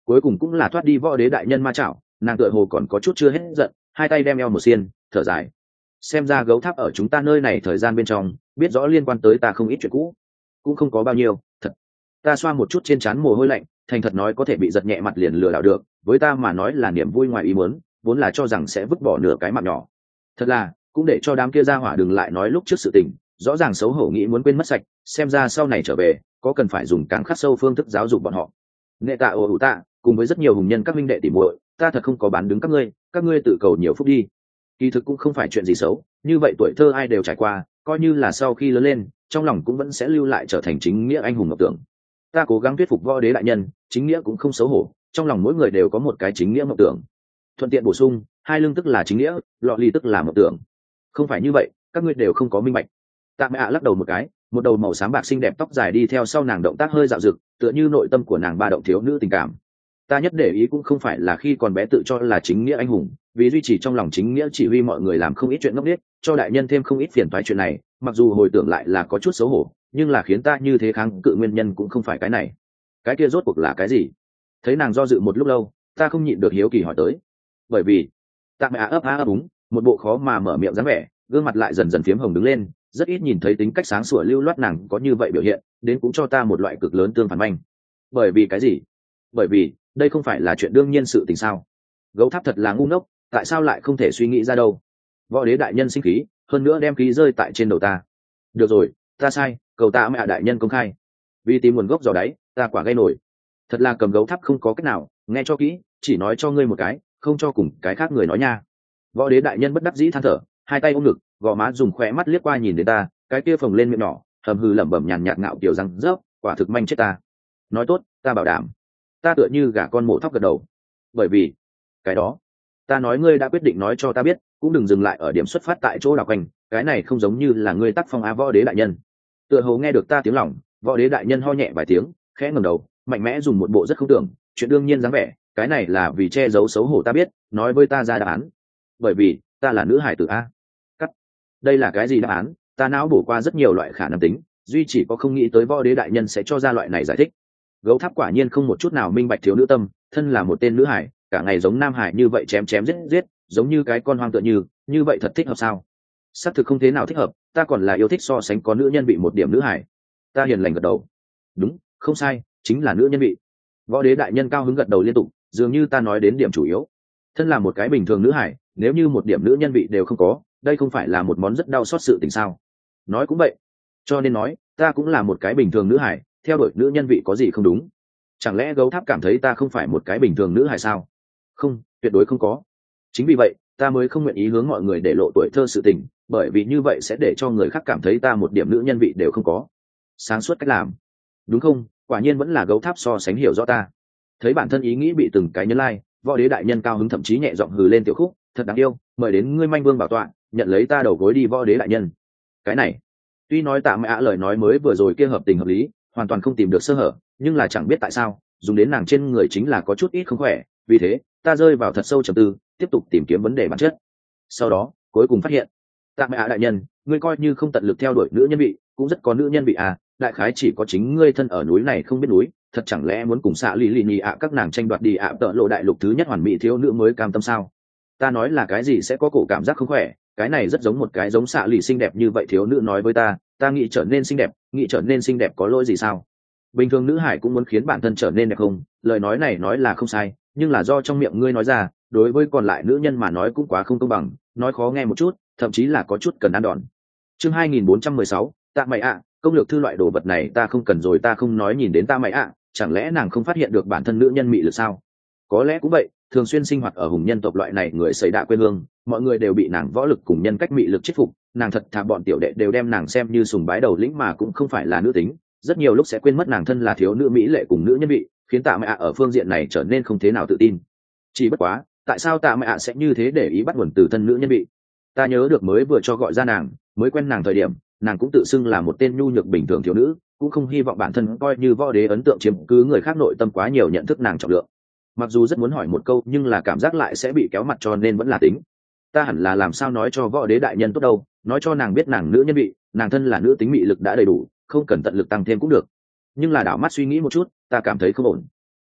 cuối cùng cũng là thoát đi võ đế đại nhân ma chảo, nàng tựa hồ còn có chút chưa hết giận, hai tay đem eo một xiên, thở dài. Xem ra gấu tháp ở chúng ta nơi này thời gian bên trong biết rõ liên quan tới ta không ít chuyện cũ, cũng không có bao nhiêu thật. Ta xoa một chút trên trán mồ hôi lạnh, thành thật nói có thể bị giật nhẹ mặt liền lừa đảo được, với ta mà nói là niềm vui ngoài ý muốn, vốn là cho rằng sẽ vứt bỏ nửa cái mạng nhỏ. Thật là cũng để cho đám kia ra hỏa đừng lại nói lúc trước sự tình, rõ ràng xấu hổ nghĩ muốn quên mất sạch, xem ra sau này trở về có cần phải dùng càng khắc sâu phương thức giáo dục bọn họ. Nệ tạ ồ ủ tạ cùng với rất nhiều hùng nhân các minh đệ tỉ muội, ta thật không có bán đứng các ngươi, các ngươi tự cầu nhiều phúc đi. Kỳ thực cũng không phải chuyện gì xấu, như vậy tuổi thơ ai đều trải qua, coi như là sau khi lớn lên trong lòng cũng vẫn sẽ lưu lại trở thành chính nghĩa anh hùng ngọc tưởng. Ta cố gắng thuyết phục võ đế đại nhân, chính nghĩa cũng không xấu hổ, trong lòng mỗi người đều có một cái chính nghĩa ngọc tưởng. Thuận tiện bổ sung, hai lương tức là chính nghĩa, lọ ly tức là ngọc tưởng. Không phải như vậy, các ngươi đều không có minh bạch. Tạ Mẹ ạ lắc đầu một cái, một đầu màu xám bạc xinh đẹp tóc dài đi theo sau nàng động tác hơi dạo dực, tựa như nội tâm của nàng ba động thiếu nữ tình cảm. Ta nhất để ý cũng không phải là khi còn bé tự cho là chính nghĩa anh hùng, vì duy trì trong lòng chính nghĩa chỉ huy mọi người làm không ít chuyện ngốc nghếch, cho đại nhân thêm không ít phiền toái chuyện này, mặc dù hồi tưởng lại là có chút xấu hổ, nhưng là khiến ta như thế kháng cự nguyên nhân cũng không phải cái này. Cái kia rốt cuộc là cái gì? Thấy nàng do dự một lúc lâu, ta không nhịn được hiếu kỳ hỏi tới. Bởi vì, Tạ Mẹ ạ ấp á ấp úng, một bộ khó mà mở miệng dáng vẻ, gương mặt lại dần dần phiếm hồng đứng lên, rất ít nhìn thấy tính cách sáng sủa lưu loát nàng có như vậy biểu hiện, đến cũng cho ta một loại cực lớn tương phản manh. Bởi vì cái gì? Bởi vì đây không phải là chuyện đương nhiên sự tình sao? Gấu tháp thật là ngu ngốc, tại sao lại không thể suy nghĩ ra đâu? Võ đế đại nhân sinh khí, hơn nữa đem khí rơi tại trên đầu ta. Được rồi, ta sai, cầu Tạ Mẹ đại nhân công khai. Vì tìm nguồn gốc dò đáy, ta quả gây nổi. Thật là cầm gấu tháp không có cách nào, nghe cho kỹ, chỉ nói cho ngươi một cái, không cho cùng cái khác người nói nha. Võ đế đại nhân bất đắc dĩ than thở, hai tay ôm ngực, gò má dùng khóe mắt liếc qua nhìn đến ta, cái kia phồng lên miệng nhỏ, hầm hừ lẩm bẩm nhàn nhạt ngạo kiểu răng rớp, quả thực manh chết ta. Nói tốt, ta bảo đảm. Ta tựa như gà con mổ thóc gật đầu. Bởi vì cái đó, ta nói ngươi đã quyết định nói cho ta biết, cũng đừng dừng lại ở điểm xuất phát tại chỗ đảo quanh, cái này không giống như là ngươi tác phong á. Võ đế đại nhân tựa hồ nghe được ta tiếng lòng, võ đế đại nhân ho nhẹ vài tiếng, khẽ ngẩng đầu, mạnh mẽ dùng một bộ rất không tưởng chuyện đương nhiên dáng vẻ, cái này là vì che giấu xấu hổ ta biết, nói với ta ra đáp án. Bởi vì ta là nữ hải tử a. Cắt. Đây là cái gì đáp án? Ta não bổ qua rất nhiều loại khả năng tính, duy chỉ có không nghĩ tới võ đế đại nhân sẽ cho ra loại này giải thích. Gấu tháp quả nhiên không một chút nào minh bạch thiếu nữ tâm, thân là một tên nữ hải, cả ngày giống nam hải như vậy chém chém giết giết, giống như cái con hoang tựa như, như vậy thật thích hợp sao? Xác thực không thế nào thích hợp, ta còn là yêu thích so sánh có nữ nhân bị một điểm nữ hải. Ta hiền lành gật đầu. Đúng, không sai, chính là nữ nhân bị. Võ đế đại nhân cao hứng gật đầu liên tục, dường như ta nói đến điểm chủ yếu. Thân là một cái bình thường nữ hải, nếu như một điểm nữ nhân vị đều không có, đây không phải là một món rất đau xót sự tình sao? Nói cũng vậy, cho nên nói ta cũng là một cái bình thường nữ hải, theo đuổi nữ nhân vị có gì không đúng? Chẳng lẽ gấu tháp cảm thấy ta không phải một cái bình thường nữ hải sao? Không, tuyệt đối không có. Chính vì vậy ta mới không nguyện ý hướng mọi người để lộ tuổi thơ sự tình, bởi vì như vậy sẽ để cho người khác cảm thấy ta một điểm nữ nhân vị đều không có. Sáng suốt cách làm, đúng không? Quả nhiên vẫn là gấu tháp so sánh hiểu rõ ta. Thấy bản thân ý nghĩ bị từng cái nhân lai, like, võ đế đại nhân cao hứng thậm chí nhẹ giọng hừ lên tiểu khúc, thật đáng yêu, mời đến ngươi manh vương bảo tọa, nhận lấy ta đầu gối đi. Võ đế đại nhân cái này tuy nói Tạ Mẹ ạ lời nói mới vừa rồi kia hợp tình hợp lý, hoàn toàn không tìm được sơ hở, nhưng là chẳng biết tại sao dùng đến nàng trên người chính là có chút ít không khỏe, vì thế ta rơi vào thật sâu trầm tư, tiếp tục tìm kiếm vấn đề bản chất. Sau đó cuối cùng phát hiện, Tạ Mẹ ạ đại nhân, ngươi coi như không tận lực theo đuổi nữ nhân vị, cũng rất có nữ nhân vị à, đại khái chỉ có chính ngươi thân ở núi này không biết núi, thật chẳng lẽ muốn cùng xạ lì lì nhì ạ các nàng tranh đoạt đi ạ tợ lộ đại lục thứ nhất hoàn mỹ thiếu nữ mới cam tâm sao? Ta nói là cái gì sẽ có cổ cảm giác không khỏe, cái này rất giống một cái giống xạ lì xinh đẹp như vậy thiếu nữ nói với ta, ta nghĩ trở nên xinh đẹp, nghĩ trở nên xinh đẹp có lỗi gì sao? Bình thường nữ hải cũng muốn khiến bản thân trở nên đẹp không? Lời nói này nói là không sai, nhưng là do trong miệng ngươi nói ra, đối với còn lại nữ nhân mà nói cũng quá không công bằng, nói khó nghe một chút, thậm chí là có chút cần ăn đòn. Chương hai nghìn bốn trăm mười sáu, Tạ Mày ạ, công lược thư loại đồ vật này ta không cần rồi. Ta không nói nhìn đến Tạ Mày ạ, chẳng lẽ nàng không phát hiện được bản thân nữ nhân mị lực sao? Có lẽ cũng vậy, thường xuyên sinh hoạt ở hùng nhân tộc loại này người xây đạ quê hương, mọi người đều bị nàng võ lực cùng nhân cách mị lực chết phục, nàng thật thà bọn tiểu đệ đều đem nàng xem như sùng bái đầu lĩnh mà cũng không phải là nữ tính, rất nhiều lúc sẽ quên mất nàng thân là thiếu nữ mỹ lệ cùng nữ nhân vị, khiến Tạ Mẹ ạ ở phương diện này trở nên không thế nào tự tin. Chỉ bất quá, tại sao Tạ Mẹ ạ sẽ như thế để ý bắt nguồn từ thân nữ nhân vị? Ta nhớ được mới vừa cho gọi ra nàng, mới quen nàng thời điểm, nàng cũng tự xưng là một tên nhu nhược bình thường thiếu nữ, cũng không hy vọng bản thân coi như võ đế ấn tượng chiếm cứ người khác nội tâm quá nhiều nhận thức nàng trọng lượng. Mặc dù rất muốn hỏi một câu nhưng là cảm giác lại sẽ bị kéo mặt cho nên vẫn là tính. Ta hẳn là làm sao nói cho võ đế đại nhân tốt đâu, nói cho nàng biết nàng nữ nhân vị, nàng thân là nữ tính mị lực đã đầy đủ, không cần tận lực tăng thêm cũng được. Nhưng là đảo mắt suy nghĩ một chút, ta cảm thấy không ổn.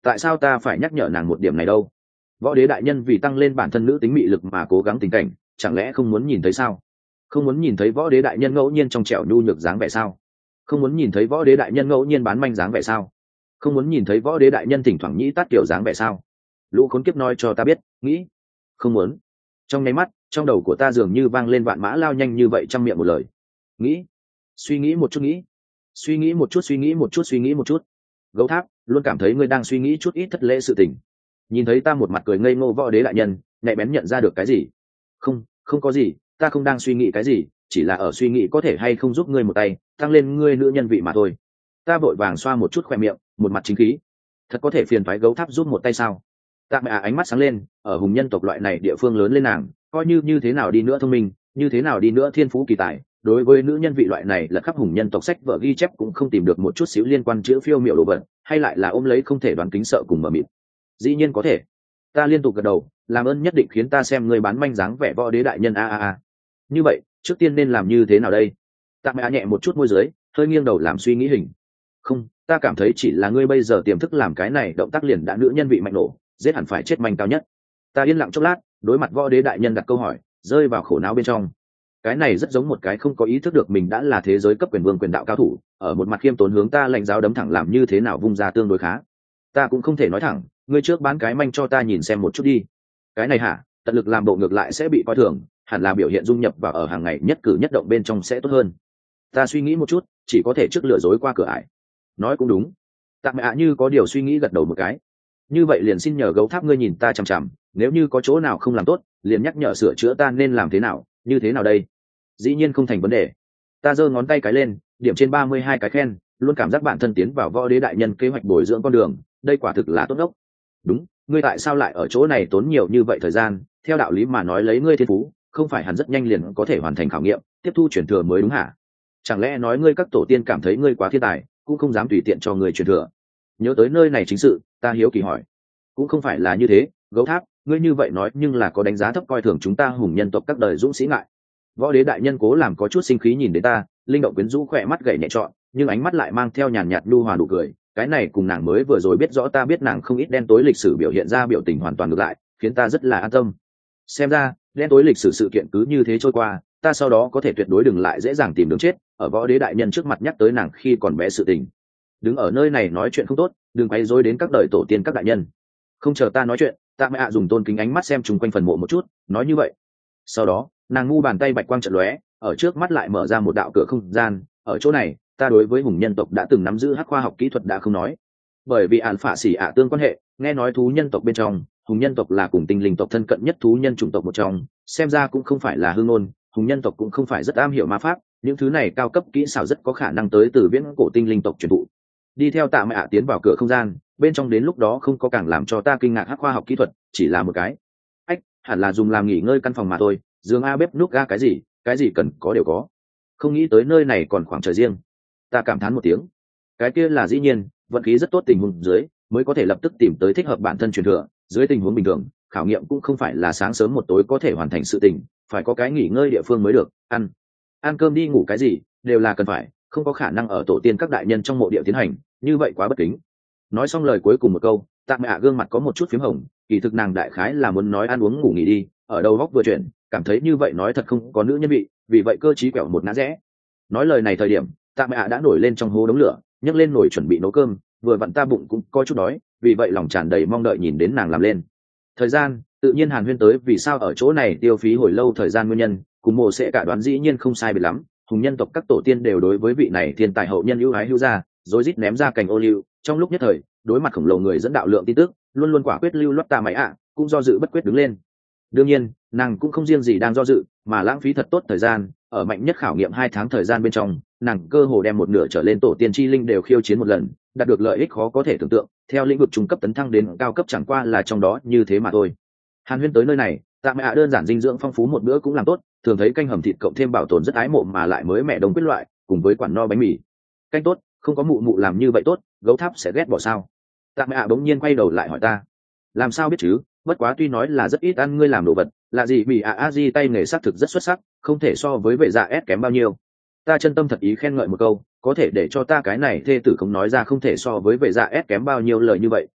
tại sao ta phải nhắc nhở nàng một điểm này đâu? Võ đế đại nhân vì tăng lên bản thân nữ tính mị lực mà cố gắng tình cảnh, chẳng lẽ không muốn nhìn thấy sao? Không muốn nhìn thấy võ đế đại nhân ngẫu nhiên trong trẻo nhu nhược dáng vẻ sao? Không muốn nhìn thấy võ đế đại nhân ngẫu nhiên bán manh dáng vẻ sao? Không muốn nhìn thấy võ đế đại nhân thỉnh thoảng nhĩ tát kiểu dáng vẻ sao? Lũ khốn kiếp nói cho ta biết, nghĩ. Không muốn. Trong nháy mắt, trong đầu của ta dường như vang lên vạn mã lao nhanh như vậy trăm miệng một lời. Nghĩ. Suy nghĩ một chút nghĩ. Suy nghĩ một chút suy nghĩ một chút suy nghĩ một chút. Gấu tháp, luôn cảm thấy ngươi đang suy nghĩ chút ít thất lễ sự tình. Nhìn thấy ta một mặt cười ngây ngô võ đế đại nhân, nhạy bén nhận ra được cái gì? Không, không có gì, ta không đang suy nghĩ cái gì, chỉ là ở suy nghĩ có thể hay không giúp ngươi một tay, tăng lên ngươi nữ nhân vị mà thôi. Ta vội vàng xoa một chút khoe miệng, một mặt chính khí. Thật có thể phiền thoái gấu tháp giúp một tay sao? Tạ mẹ à, ánh mắt sáng lên, ở hùng nhân tộc loại này địa phương lớn lên nàng, coi như như thế nào đi nữa thông minh, như thế nào đi nữa thiên phú kỳ tài, đối với nữ nhân vị loại này là khắp hùng nhân tộc sách vở ghi chép cũng không tìm được một chút xíu liên quan chữ phiêu miểu đồ vật, hay lại là ôm lấy không thể đoán kính sợ cùng mờ mịt. Dĩ nhiên có thể. Ta liên tục gật đầu, làm ơn nhất định khiến ta xem người bán manh dáng vẻ võ đế đại nhân a a a. Như vậy, trước tiên nên làm như thế nào đây? Tạ mẹ nhẹ một chút môi dưới, hơi nghiêng đầu làm suy nghĩ hình. Không, ta cảm thấy chỉ là ngươi bây giờ tiềm thức làm cái này động tác liền đã nữ nhân vị mạnh nổ, giết hẳn phải chết manh cao nhất. Ta yên lặng chốc lát, đối mặt võ đế đại nhân đặt câu hỏi, rơi vào khổ não bên trong. Cái này rất giống một cái không có ý thức được mình đã là thế giới cấp quyền vương quyền đạo cao thủ, ở một mặt khiêm tốn hướng ta lãnh giáo đấm thẳng làm như thế nào vung ra tương đối khá. Ta cũng không thể nói thẳng, ngươi trước bán cái manh cho ta nhìn xem một chút đi. Cái này hả, tận lực làm bộ ngược lại sẽ bị coi thường, hẳn là biểu hiện dung nhập vào ở hàng ngày nhất cử nhất động bên trong sẽ tốt hơn. Ta suy nghĩ một chút, chỉ có thể trước lừa dối qua cửa ải. Nói cũng đúng. Tạ mẹ ạ như có điều suy nghĩ gật đầu một cái. Như vậy liền xin nhờ gấu tháp ngươi nhìn ta chằm chằm, nếu như có chỗ nào không làm tốt, liền nhắc nhở sửa chữa ta nên làm thế nào, như thế nào đây? Dĩ nhiên không thành vấn đề. Ta giơ ngón tay cái lên, điểm trên ba mươi hai cái khen, luôn cảm giác bản thân tiến vào võ đế đại nhân kế hoạch bồi dưỡng con đường, đây quả thực là tốt ốc. Đúng, ngươi tại sao lại ở chỗ này tốn nhiều như vậy thời gian? Theo đạo lý mà nói lấy ngươi thiên phú, không phải hẳn rất nhanh liền có thể hoàn thành khảo nghiệm, tiếp thu truyền thừa mới đúng hả? Chẳng lẽ nói ngươi các tổ tiên cảm thấy ngươi quá thiên tài, cũng không dám tùy tiện cho ngươi truyền thừa? Nhớ tới nơi này chính sự, ta hiếu kỳ hỏi. Cũng không phải là như thế, gấu tháp, ngươi như vậy nói nhưng là có đánh giá thấp coi thường chúng ta hùng nhân tộc các đời dũng sĩ ngại. Võ đế đại nhân cố làm có chút sinh khí nhìn đến ta, linh động quyến rũ khỏe mắt gậy nhẹ trọn, nhưng ánh mắt lại mang theo nhàn nhạt nhu hòa nụ cười. Cái này cùng nàng mới vừa rồi biết rõ ta biết nàng không ít đen tối lịch sử biểu hiện ra biểu tình hoàn toàn ngược lại, khiến ta rất là an tâm. Xem ra, đen tối lịch sử sự kiện cứ như thế trôi qua, ta sau đó có thể tuyệt đối đừng lại dễ dàng tìm đường chết, ở võ đế đại nhân trước mặt nhắc tới nàng khi còn bé sự tình. Đứng ở nơi này nói chuyện không tốt, đừng quay rối đến các đời tổ tiên các đại nhân. Không chờ ta nói chuyện, Tạ Mẹ ạ dùng tôn kính ánh mắt xem chung quanh phần mộ một chút, nói như vậy. Sau đó, nàng ngu bàn tay bạch quang chợt lóe, ở trước mắt lại mở ra một đạo cửa không gian, ở chỗ này, ta đối với hùng nhân tộc đã từng nắm giữ hắc khoa học kỹ thuật đã không nói. Bởi vì ản phả xỉ ạ tương quan hệ, nghe nói thú nhân tộc bên trong, hùng nhân tộc là cùng tinh linh tộc thân cận nhất thú nhân chủng tộc một trong, xem ra cũng không phải là hư ngôn, hùng nhân tộc cũng không phải rất am hiểu ma pháp, những thứ này cao cấp kỹ xảo rất có khả năng tới từ viễn cổ tinh linh tộc truyền thụ. Đi theo Tạ Mẹ ạ tiến vào cửa không gian, bên trong đến lúc đó không có càng làm cho ta kinh ngạc hắc khoa học kỹ thuật, chỉ là một cái ách hẳn là dùng làm nghỉ ngơi căn phòng mà thôi, giường a bếp núc ga cái gì cái gì cần có đều có, không nghĩ tới nơi này còn khoảng trời riêng. Ta cảm thán một tiếng. Cái kia là dĩ nhiên, vận khí rất tốt tình huống dưới mới có thể lập tức tìm tới thích hợp bản thân truyền thừa, dưới tình huống bình thường khảo nghiệm cũng không phải là sáng sớm một tối có thể hoàn thành sự tình, phải có cái nghỉ ngơi địa phương mới được. Ăn ăn cơm đi ngủ cái gì đều là cần phải, không có khả năng ở tổ tiên các đại nhân trong mộ địa tiến hành, như vậy quá bất kính. Nói xong lời cuối cùng một câu, Tạ Mẹ ạ gương mặt có một chút phím hồng, kỳ thực nàng đại khái là muốn nói ăn uống ngủ nghỉ đi, ở đầu góc vừa chuyển, cảm thấy như vậy nói thật không có nữ nhân vị, vì vậy cơ trí quẹo một ngã rẽ. Nói lời này thời điểm, Tạ Mẹ ạ đã nổi lên trong hố đống lửa, nhấc lên nồi chuẩn bị nấu cơm, vừa vặn ta bụng cũng có chút đói, vì vậy lòng tràn đầy mong đợi nhìn đến nàng làm lên. Thời gian, tự nhiên Hàn Huyên tới vì sao ở chỗ này tiêu phí hồi lâu thời gian nguyên nhân, cùng mộ sẽ cả đoán dĩ nhiên không sai biệt lắm, hùng nhân tộc các tổ tiên đều đối với vị này thiên tài hậu nhân ưu ái hữu ra, rối rít ném ra cành ô liu, trong lúc nhất thời, đối mặt khổng lồ người dẫn đạo lượng tin tức, luôn luôn quả quyết lưu loát Tạ Mẹ ạ, cũng do dự bất quyết đứng lên. Đương nhiên, nàng cũng không riêng gì đang do dự, mà lãng phí thật tốt thời gian, ở mạnh nhất khảo nghiệm hai tháng thời gian bên trong, nàng cơ hồ đem một nửa trở lên tổ tiên chi linh đều khiêu chiến một lần, đạt được lợi ích khó có thể tưởng tượng, theo lĩnh vực trung cấp tấn thăng đến cao cấp chẳng qua là trong đó như thế mà thôi. Hàn Huyên tới nơi này, Tạ Mẹ ạ đơn giản dinh dưỡng phong phú một bữa cũng làm tốt, thường thấy canh hầm thịt cộng thêm bảo tồn rất ái mộ mà lại mới mẹ đồng quyết loại, cùng với quản no bánh mì. Canh tốt, không có mụ mụ làm như vậy tốt, gấu tháp sẽ ghét bỏ sao? Tạ Mẹ ạ bỗng nhiên quay đầu lại hỏi ta. Làm sao biết chứ, bất quá tuy nói là rất ít ăn ngươi làm đồ vật, là gì bị ạ a di tay nghề xác thực rất xuất sắc, không thể so với vệ dạ ép kém bao nhiêu. Ta chân tâm thật ý khen ngợi một câu, có thể để cho ta cái này thê tử không nói ra không thể so với vệ dạ ép kém bao nhiêu lời như vậy,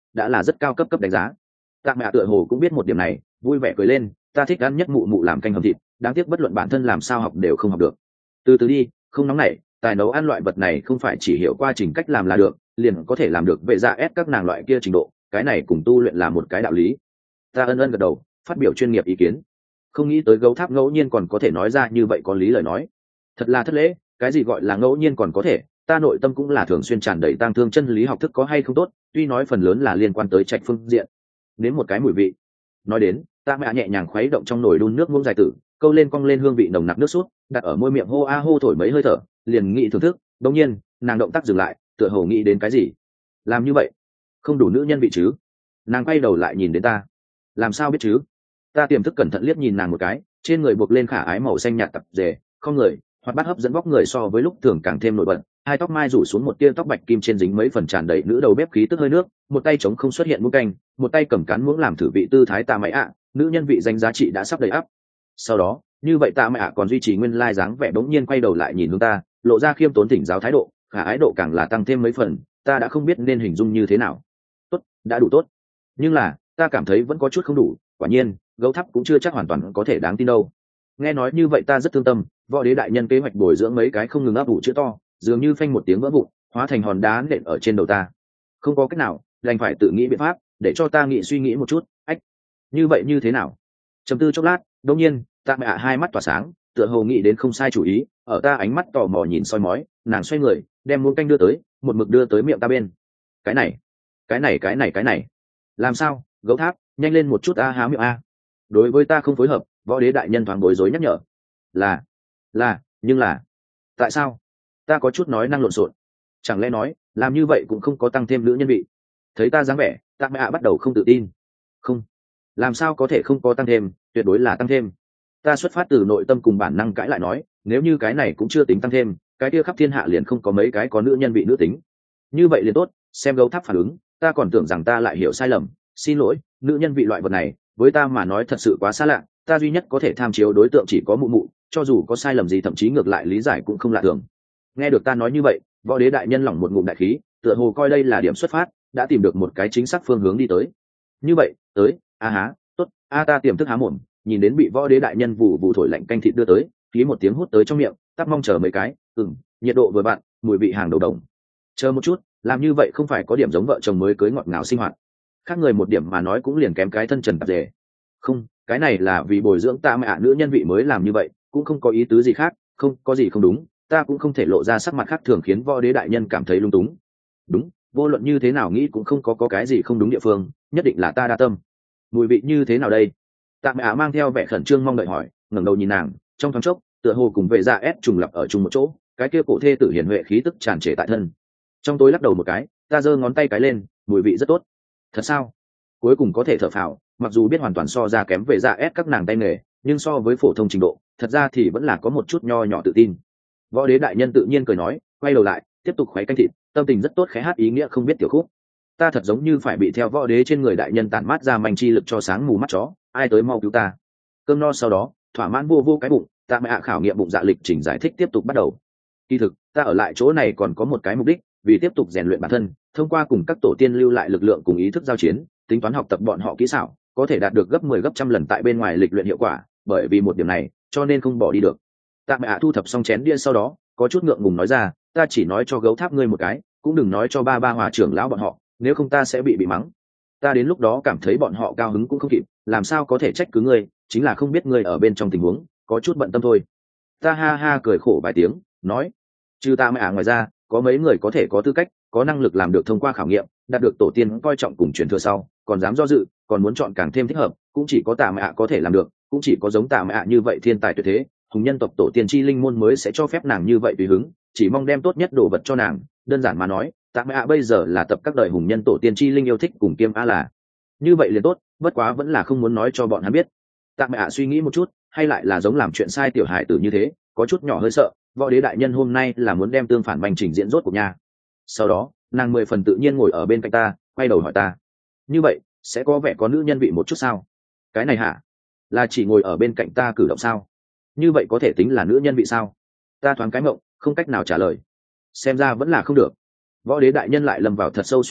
đã là rất cao cấp cấp đánh giá. Tạ mẹ tựa hồ cũng biết một điểm này, vui vẻ cười lên, ta thích ăn nhất mụ mụ làm canh hầm thịt, đáng tiếc bất luận bản thân làm sao học đều không học được. Từ từ đi, không nóng nảy, tài nấu ăn loại vật này không phải chỉ hiểu qua trình cách làm là được, liền có thể làm được vệ dạ ép các nàng loại kia trình độ, cái này cùng tu luyện là một cái đạo lý. Ta ân ân gật đầu, phát biểu chuyên nghiệp ý kiến. Không nghĩ tới gấu tháp ngẫu nhiên còn có thể nói ra như vậy có lý lời nói. Thật là thất lễ, cái gì gọi là ngẫu nhiên còn có thể, ta nội tâm cũng là thường xuyên tràn đầy tang thương chân lý học thức có hay không tốt, tuy nói phần lớn là liên quan tới trạch phương diện. Đến một cái mùi vị. Nói đến, ta mẹ nhẹ nhàng khuấy động trong nồi đun nước muỗng dài tử, câu lên cong lên hương vị nồng nặc nước sốt, đặt ở môi miệng hô a hô thổi mấy hơi thở, liền nghĩ thưởng thức. Đột nhiên, nàng động tác dừng lại, tựa hồ nghĩ đến cái gì. Làm như vậy, không đủ nữ nhân vị chứ? Nàng quay đầu lại nhìn đến ta. Làm sao biết chứ? Ta tiềm thức cẩn thận liếc nhìn nàng một cái, trên người buộc lên khả ái màu xanh nhạt tập rể, không người, hoặc bắt hấp dẫn vóc người so với lúc thường càng thêm nổi bật. Hai tóc mai rủ xuống một tia tóc bạch kim trên dính mấy phần tràn đầy nữ đầu bếp khí tức hơi nước, một tay trống không xuất hiện muỗng canh, một tay cầm cán muỗng làm thử vị tư thái ta mày ạ, nữ nhân vị danh giá trị đã sắp đầy ắp. Sau đó, như vậy ta mày ạ còn duy trì nguyên lai dáng vẻ bỗng nhiên quay đầu lại nhìn hướng ta, lộ ra khiêm tốn thỉnh giáo thái độ, khả ái độ càng là tăng thêm mấy phần, ta đã không biết nên hình dung như thế nào. Tốt, đã đủ tốt. Nhưng là, ta cảm thấy vẫn có chút không đủ, quả nhiên, gấu tháp cũng chưa chắc hoàn toàn có thể đáng tin đâu. Nghe nói như vậy ta rất thương tâm, võ đế đại nhân kế hoạch bồi dưỡng mấy cái không ngừng ấp ủ chữ to, dường như phanh một tiếng vỡ vụn, hóa thành hòn đá nện ở trên đầu ta. Không có cách nào, đành phải tự nghĩ biện pháp, để cho ta nghĩ suy nghĩ một chút. Ách, như vậy như thế nào? Trầm tư chốc lát, đột nhiên, ta mẹ ạ hai mắt tỏa sáng, tựa hồ nghĩ đến không sai chủ ý, ở ta ánh mắt tò mò nhìn soi mói, nàng xoay người, đem muỗng canh đưa tới, một mực đưa tới miệng ta bên. Cái này, cái này cái này cái này, làm sao? Gấu tháp, nhanh lên một chút a há miệng a. Đối với ta không phối hợp, võ đế đại nhân thoáng bối rối nhắc nhở. Là, là, nhưng là, tại sao? Ta có chút nói năng lộn xộn. Chẳng lẽ nói, làm như vậy cũng không có tăng thêm nữ nhân vị? Thấy ta dáng vẻ, ta mẹ ạ bắt đầu không tự tin. Không, làm sao có thể không có tăng thêm, tuyệt đối là tăng thêm. Ta xuất phát từ nội tâm cùng bản năng cãi lại nói, nếu như cái này cũng chưa tính tăng thêm, cái kia khắp thiên hạ liền không có mấy cái có nữ nhân vị nữ tính. Như vậy liền tốt, xem gấu tháp phản ứng, ta còn tưởng rằng ta lại hiểu sai lầm. Xin lỗi, nữ nhân vị loại vật này, với ta mà nói thật sự quá xa lạ, ta duy nhất có thể tham chiếu đối tượng chỉ có mụ mụ, cho dù có sai lầm gì thậm chí ngược lại lý giải cũng không lạ thường. Nghe được ta nói như vậy, võ đế đại nhân lỏng một ngụm đại khí, tựa hồ coi đây là điểm xuất phát, đã tìm được một cái chính xác phương hướng đi tới. Như vậy, tới, a há, tốt, a ta tiềm thức há mồm, nhìn đến bị võ đế đại nhân vụ vụ thổi lạnh canh thịt đưa tới, phí một tiếng hút tới trong miệng, tắt mong chờ mấy cái, ừm, nhiệt độ vừa vặn, mùi vị hàng đầu đồng. Chờ một chút, làm như vậy không phải có điểm giống vợ chồng mới cưới ngọt ngào sinh hoạt. Khác người một điểm mà nói cũng liền kém cái thân trần tạp dề. Không, cái này là vì bồi dưỡng ta mẹ ạ nữ nhân vị mới làm như vậy, cũng không có ý tứ gì khác, không có gì không đúng, ta cũng không thể lộ ra sắc mặt khác thường khiến võ đế đại nhân cảm thấy lung túng. Đúng, vô luận như thế nào nghĩ cũng không có có cái gì không đúng địa phương, nhất định là ta đa tâm. Mùi vị như thế nào đây? Tạ mẹ ạ mang theo vẻ khẩn trương mong đợi hỏi, ngẩng đầu nhìn nàng, trong thoáng chốc, tựa hồ cùng về dạ ép trùng lập ở chung một chỗ, cái kia cổ thê tử hiển huệ khí tức tràn trề tại thân. Trong tối lắc đầu một cái, ta giơ ngón tay cái lên, mùi vị rất tốt. Thật sao? Cuối cùng có thể thở phào, mặc dù biết hoàn toàn so ra kém về dạ ép các nàng tay nghề, nhưng so với phổ thông trình độ, thật ra thì vẫn là có một chút nho nhỏ tự tin. Võ đế đại nhân tự nhiên cười nói, quay đầu lại, tiếp tục khuấy canh thịt, tâm tình rất tốt khẽ hát ý nghĩa không biết tiểu khúc. Ta thật giống như phải bị theo võ đế trên người đại nhân tản mát ra manh chi lực cho sáng mù mắt chó, ai tới mau cứu ta. Cơm no sau đó, thỏa mãn vô vô cái bụng, ta mẹ ạ khảo nghiệm bụng dạ lịch trình giải thích tiếp tục bắt đầu. Kỳ thực, ta ở lại chỗ này còn có một cái mục đích, vì tiếp tục rèn luyện bản thân, thông qua cùng các tổ tiên lưu lại lực lượng cùng ý thức giao chiến, tính toán học tập bọn họ kỹ xảo, có thể đạt được gấp mười gấp trăm lần tại bên ngoài lịch luyện hiệu quả, bởi vì một điểm này, cho nên không bỏ đi được. Tạ mẹ ạ thu thập xong chén đĩa sau đó, có chút ngượng ngùng nói ra, ta chỉ nói cho gấu tháp ngươi một cái, cũng đừng nói cho ba ba hòa trưởng lão bọn họ, nếu không ta sẽ bị bị mắng. Ta đến lúc đó cảm thấy bọn họ cao hứng cũng không kịp, làm sao có thể trách cứ ngươi, chính là không biết ngươi ở bên trong tình huống, có chút bận tâm thôi. Ta ha ha cười khổ vài tiếng, nói, trừ ta mẹ ạ ngoài ra, có mấy người có thể có tư cách, có năng lực làm được thông qua khảo nghiệm, đạt được tổ tiên coi trọng cùng truyền thừa sau, còn dám do dự, còn muốn chọn càng thêm thích hợp, cũng chỉ có tạ mẹ ạ có thể làm được, cũng chỉ có giống tạ mẹ ạ như vậy thiên tài tuyệt thế, hùng nhân tộc tổ tiên chi linh môn mới sẽ cho phép nàng như vậy tùy hứng, chỉ mong đem tốt nhất đồ vật cho nàng. Đơn giản mà nói, tạ mẹ ạ bây giờ là tập các đời hùng nhân tổ tiên chi linh yêu thích cùng kiêm a là như vậy liền tốt, bất quá vẫn là không muốn nói cho bọn hắn biết. Tạ mẹ ạ suy nghĩ một chút, hay lại là giống làm chuyện sai tiểu hài tử như thế, có chút nhỏ hơi sợ, võ đế đại nhân hôm nay là muốn đem tương phản bành trình diễn rốt của nhà. Sau đó, nàng mười phần tự nhiên ngồi ở bên cạnh ta, quay đầu hỏi ta, như vậy sẽ có vẻ có nữ nhân vị một chút sao? Cái này hả? Là chỉ ngồi ở bên cạnh ta cử động sao? Như vậy có thể tính là nữ nhân vị sao? Ta thoáng cái mộng, không cách nào trả lời. Xem ra vẫn là không được. Võ đế đại nhân lại lầm vào thật sâu suy nghĩ,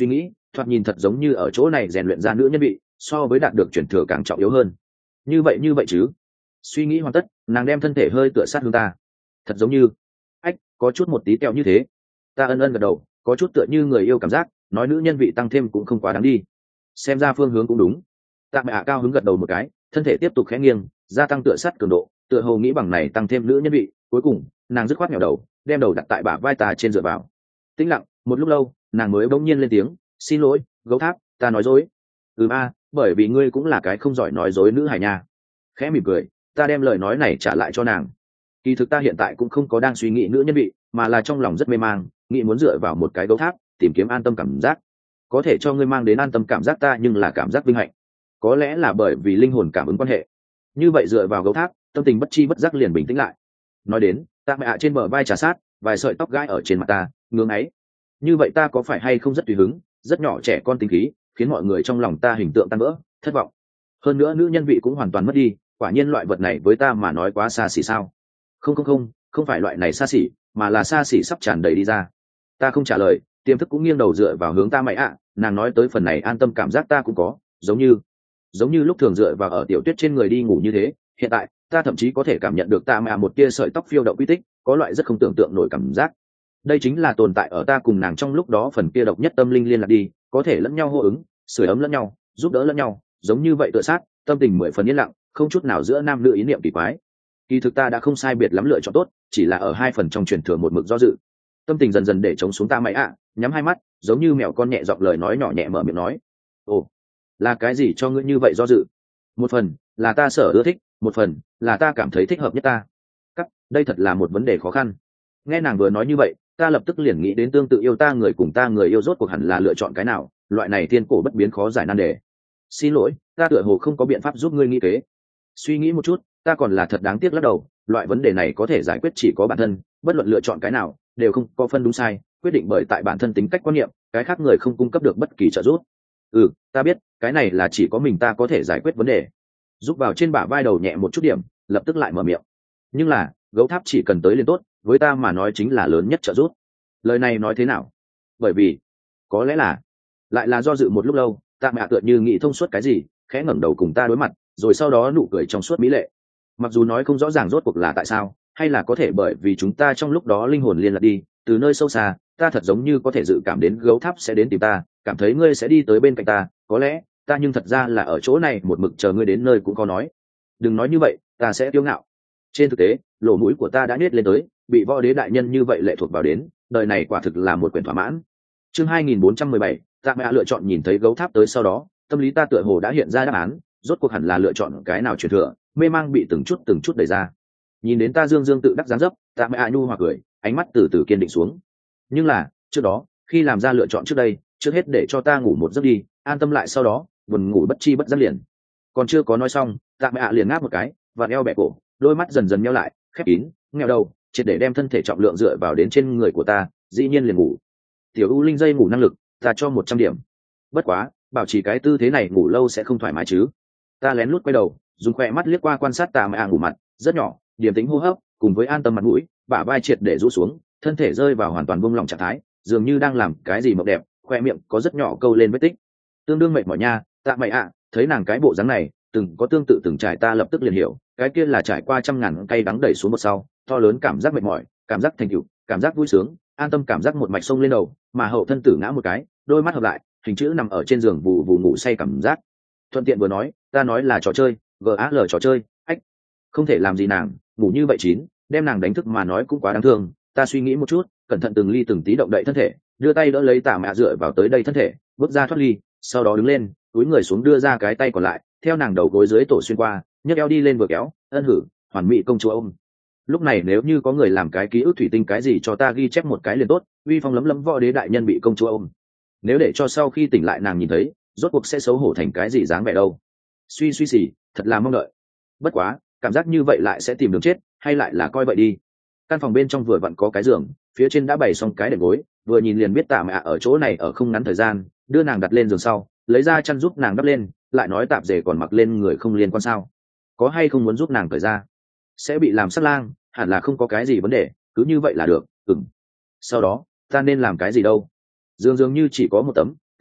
thoạt nhìn thật giống như ở chỗ này rèn luyện ra nữ nhân vị, so với đạt được chuyển thừa càng trọng yếu hơn. Như vậy như vậy chứ? Suy nghĩ hoàn tất, nàng đem thân thể hơi tựa sát hướng ta. Thật giống như, ách, có chút một tí teo như thế. Ta ân ân gật đầu, có chút tựa như người yêu cảm giác, nói nữ nhân vị tăng thêm cũng không quá đáng đi. Xem ra phương hướng cũng đúng. Tạ Mẹ ạ cao hứng gật đầu một cái, thân thể tiếp tục khẽ nghiêng, gia tăng tựa sát cường độ, tựa hồ nghĩ bằng này tăng thêm nữ nhân vị. Cuối cùng, nàng dứt khoát nghèo đầu, đem đầu đặt tại bả vai ta trên dựa vào. Tĩnh lặng, một lúc lâu, nàng mới bỗng nhiên lên tiếng, xin lỗi, gấu tháp, ta nói dối. Ừ a, bởi vì ngươi cũng là cái không giỏi nói dối nữ hài nha. Khẽ mỉm cười, ta đem lời nói này trả lại cho nàng. Kỳ thực ta hiện tại cũng không có đang suy nghĩ nữ nhân vị, mà là trong lòng rất mê mang, nghĩ muốn dựa vào một cái gấu tháp tìm kiếm an tâm cảm giác. Có thể cho ngươi mang đến an tâm cảm giác ta nhưng là cảm giác vinh hạnh. Có lẽ là bởi vì linh hồn cảm ứng quan hệ. Như vậy dựa vào gấu tháp, tâm tình bất chi bất giác liền bình tĩnh lại. Nói đến, ta mẹ ạ trên bờ vai trà sát, vài sợi tóc gai ở trên mặt ta, ngưỡng ấy. Như vậy ta có phải hay không rất tùy hứng, rất nhỏ trẻ con tính khí, khiến mọi người trong lòng ta hình tượng tan vỡ, thất vọng. Hơn nữa nữ nhân vị cũng hoàn toàn mất đi, quả nhiên loại vật này với ta mà nói quá xa xỉ sao? Không không không, không phải loại này xa xỉ, mà là xa xỉ sắp tràn đầy đi ra. Ta không trả lời, tiềm thức cũng nghiêng đầu dựa vào hướng ta mày ạ, nàng nói tới phần này an tâm cảm giác ta cũng có, giống như giống như lúc thường dựa vào ở tiểu tuyết trên người đi ngủ như thế. Hiện tại ta thậm chí có thể cảm nhận được ta mà một tia sợi tóc phiêu động quy tích, có loại rất không tưởng tượng nổi cảm giác. Đây chính là tồn tại ở ta cùng nàng trong lúc đó phần kia độc nhất tâm linh liên lạc đi, có thể lẫn nhau hô ứng, sưởi ấm lẫn nhau, giúp đỡ lẫn nhau, giống như vậy tựa sát, tâm tình mười phần yên lặng, không chút nào giữa nam nữ ý niệm kỳ quái. Kỳ thực ta đã không sai biệt lắm lựa chọn tốt, chỉ là ở hai phần trong truyền thừa một mực do dự. Tâm tình dần dần để chống xuống ta mày ạ, nhắm hai mắt, giống như mèo con nhẹ giọng lời nói nhỏ nhẹ mở miệng nói. Ồ, là cái gì cho ngươi như vậy do dự? Một phần là ta sở ưa thích, một phần là ta cảm thấy thích hợp nhất ta. Cắt, đây thật là một vấn đề khó khăn. Nghe nàng vừa nói như vậy, ta lập tức liền nghĩ đến tương tự yêu ta người cùng ta người yêu rốt cuộc hẳn là lựa chọn cái nào, loại này thiên cổ bất biến khó giải nan đề. Xin lỗi, ta tựa hồ không có biện pháp giúp ngươi nghĩ kế. Suy nghĩ một chút, ta còn là thật đáng tiếc lắc đầu, loại vấn đề này có thể giải quyết chỉ có bản thân, bất luận lựa chọn cái nào đều không có phân đúng sai, quyết định bởi tại bản thân tính cách quan niệm, cái khác người không cung cấp được bất kỳ trợ giúp. Ừ, ta biết, cái này là chỉ có mình ta có thể giải quyết vấn đề. Giúp vào trên bả vai đầu nhẹ một chút điểm, lập tức lại mở miệng. Nhưng là, gấu tháp chỉ cần tới liền tốt, với ta mà nói chính là lớn nhất trợ giúp. Lời này nói thế nào? Bởi vì, có lẽ là, lại là do dự một lúc lâu, ta mẹ tựa như nghĩ thông suốt cái gì, khẽ ngẩng đầu cùng ta đối mặt, rồi sau đó nụ cười trong suốt mỹ lệ. Mặc dù nói không rõ ràng rốt cuộc là tại sao, hay là có thể bởi vì chúng ta trong lúc đó linh hồn liên lạc đi, từ nơi sâu xa, ta thật giống như có thể dự cảm đến gấu tháp sẽ đến tìm ta, cảm thấy ngươi sẽ đi tới bên cạnh ta, có lẽ, ta nhưng thật ra là ở chỗ này một mực chờ ngươi đến nơi cũng có nói. Đừng nói như vậy, ta sẽ kiêu ngạo. Trên thực tế, lỗ mũi của ta đã nhếch lên tới, bị võ đế đại nhân như vậy lệ thuộc vào đến, đời này quả thực là một quyền thỏa mãn. Chương hai nghìn bốn trăm mười bảy, Tạ Mẹ lựa chọn nhìn thấy gấu tháp tới sau đó, tâm lý ta tựa hồ đã hiện ra đáp án, rốt cuộc hẳn là lựa chọn cái nào truyền thừa, mê mang bị từng chút từng chút đẩy ra. Nhìn đến ta dương dương tự đắc dáng dấp, Tạ Mẹ nhu hòa cười, ánh mắt từ từ kiên định xuống. Nhưng là, trước đó, khi làm ra lựa chọn trước đây, trước hết để cho ta ngủ một giấc đi, an tâm lại sau đó, buồn ngủ bất chi bất giác liền. Còn chưa có nói xong, Tạ Mẹ liền ngáp một cái, và eo bẻ cổ, đôi mắt dần dần nheo lại, khép kín, nghèo đầu, triệt để đem thân thể trọng lượng dựa vào đến trên người của ta, dĩ nhiên liền ngủ. Tiểu U Linh dây ngủ năng lực, ta cho một trăm điểm. Bất quá, bảo trì cái tư thế này ngủ lâu sẽ không thoải mái chứ. Ta lén lút quay đầu, dùng khỏe mắt liếc qua quan sát Tạ Mẹ ngủ mặt, rất nhỏ, điềm tĩnh hô hấp, cùng với an tâm mặt mũi, bả vai triệt để rũ xuống, thân thể rơi vào hoàn toàn buông lỏng trạng thái, dường như đang làm cái gì mộng đẹp, khoe miệng có rất nhỏ câu lên vết tích. Tương đương mệt mỏi nha, Tạ Mẹ ạ, thấy nàng cái bộ dáng này, từng có tương tự từng trải ta lập tức liền hiểu, cái kia là trải qua trăm ngàn cay đắng đẩy xuống một sau, to lớn cảm giác mệt mỏi, cảm giác thành tựu, cảm giác vui sướng, an tâm cảm giác một mạch sông lên đầu, mà hậu thân tử ngã một cái, đôi mắt hợp lại, hình chữ nằm ở trên giường vù vù ngủ say cảm giác. Thuận tiện vừa nói, ta nói là trò chơi, gal trò chơi, ách, không thể làm gì nàng, ngủ như vậy chín, đem nàng đánh thức mà nói cũng quá đáng thương. Ta suy nghĩ một chút, cẩn thận từng ly từng tí động đậy thân thể, đưa tay đỡ lấy Tạ Mẹ dựa vào tới đây thân thể, bước ra thoát ly, sau đó đứng lên, túi người xuống đưa ra cái tay còn lại, theo nàng đầu gối dưới tổ xuyên qua, nhấc eo đi lên vừa kéo, ân hử, hoàn mỹ công chúa ôm. Lúc này nếu như có người làm cái ký ức thủy tinh cái gì cho ta ghi chép một cái liền tốt, uy phong lấm lấm võ đế đại nhân bị công chúa ôm. Nếu để cho sau khi tỉnh lại nàng nhìn thấy, rốt cuộc sẽ xấu hổ thành cái gì dáng vẻ đâu. Suy suy xì, thật là mong đợi. Bất quá, cảm giác như vậy lại sẽ tìm đường chết, hay lại là coi vậy đi. Căn phòng bên trong vừa vặn có cái giường, phía trên đã bày xong cái đệm gối, vừa nhìn liền biết Tạ Mẹ ở chỗ này ở không ngắn thời gian, đưa nàng đặt lên giường sau, lấy ra chăn giúp nàng đắp lên, lại nói tạp dề còn mặc lên người không liên quan sao? Có hay không muốn giúp nàng cởi ra? Sẽ bị làm sát lang, hẳn là không có cái gì vấn đề, cứ như vậy là được. Ừm. Sau đó, ta nên làm cái gì đâu? Dương dường như chỉ có một tấm, tính,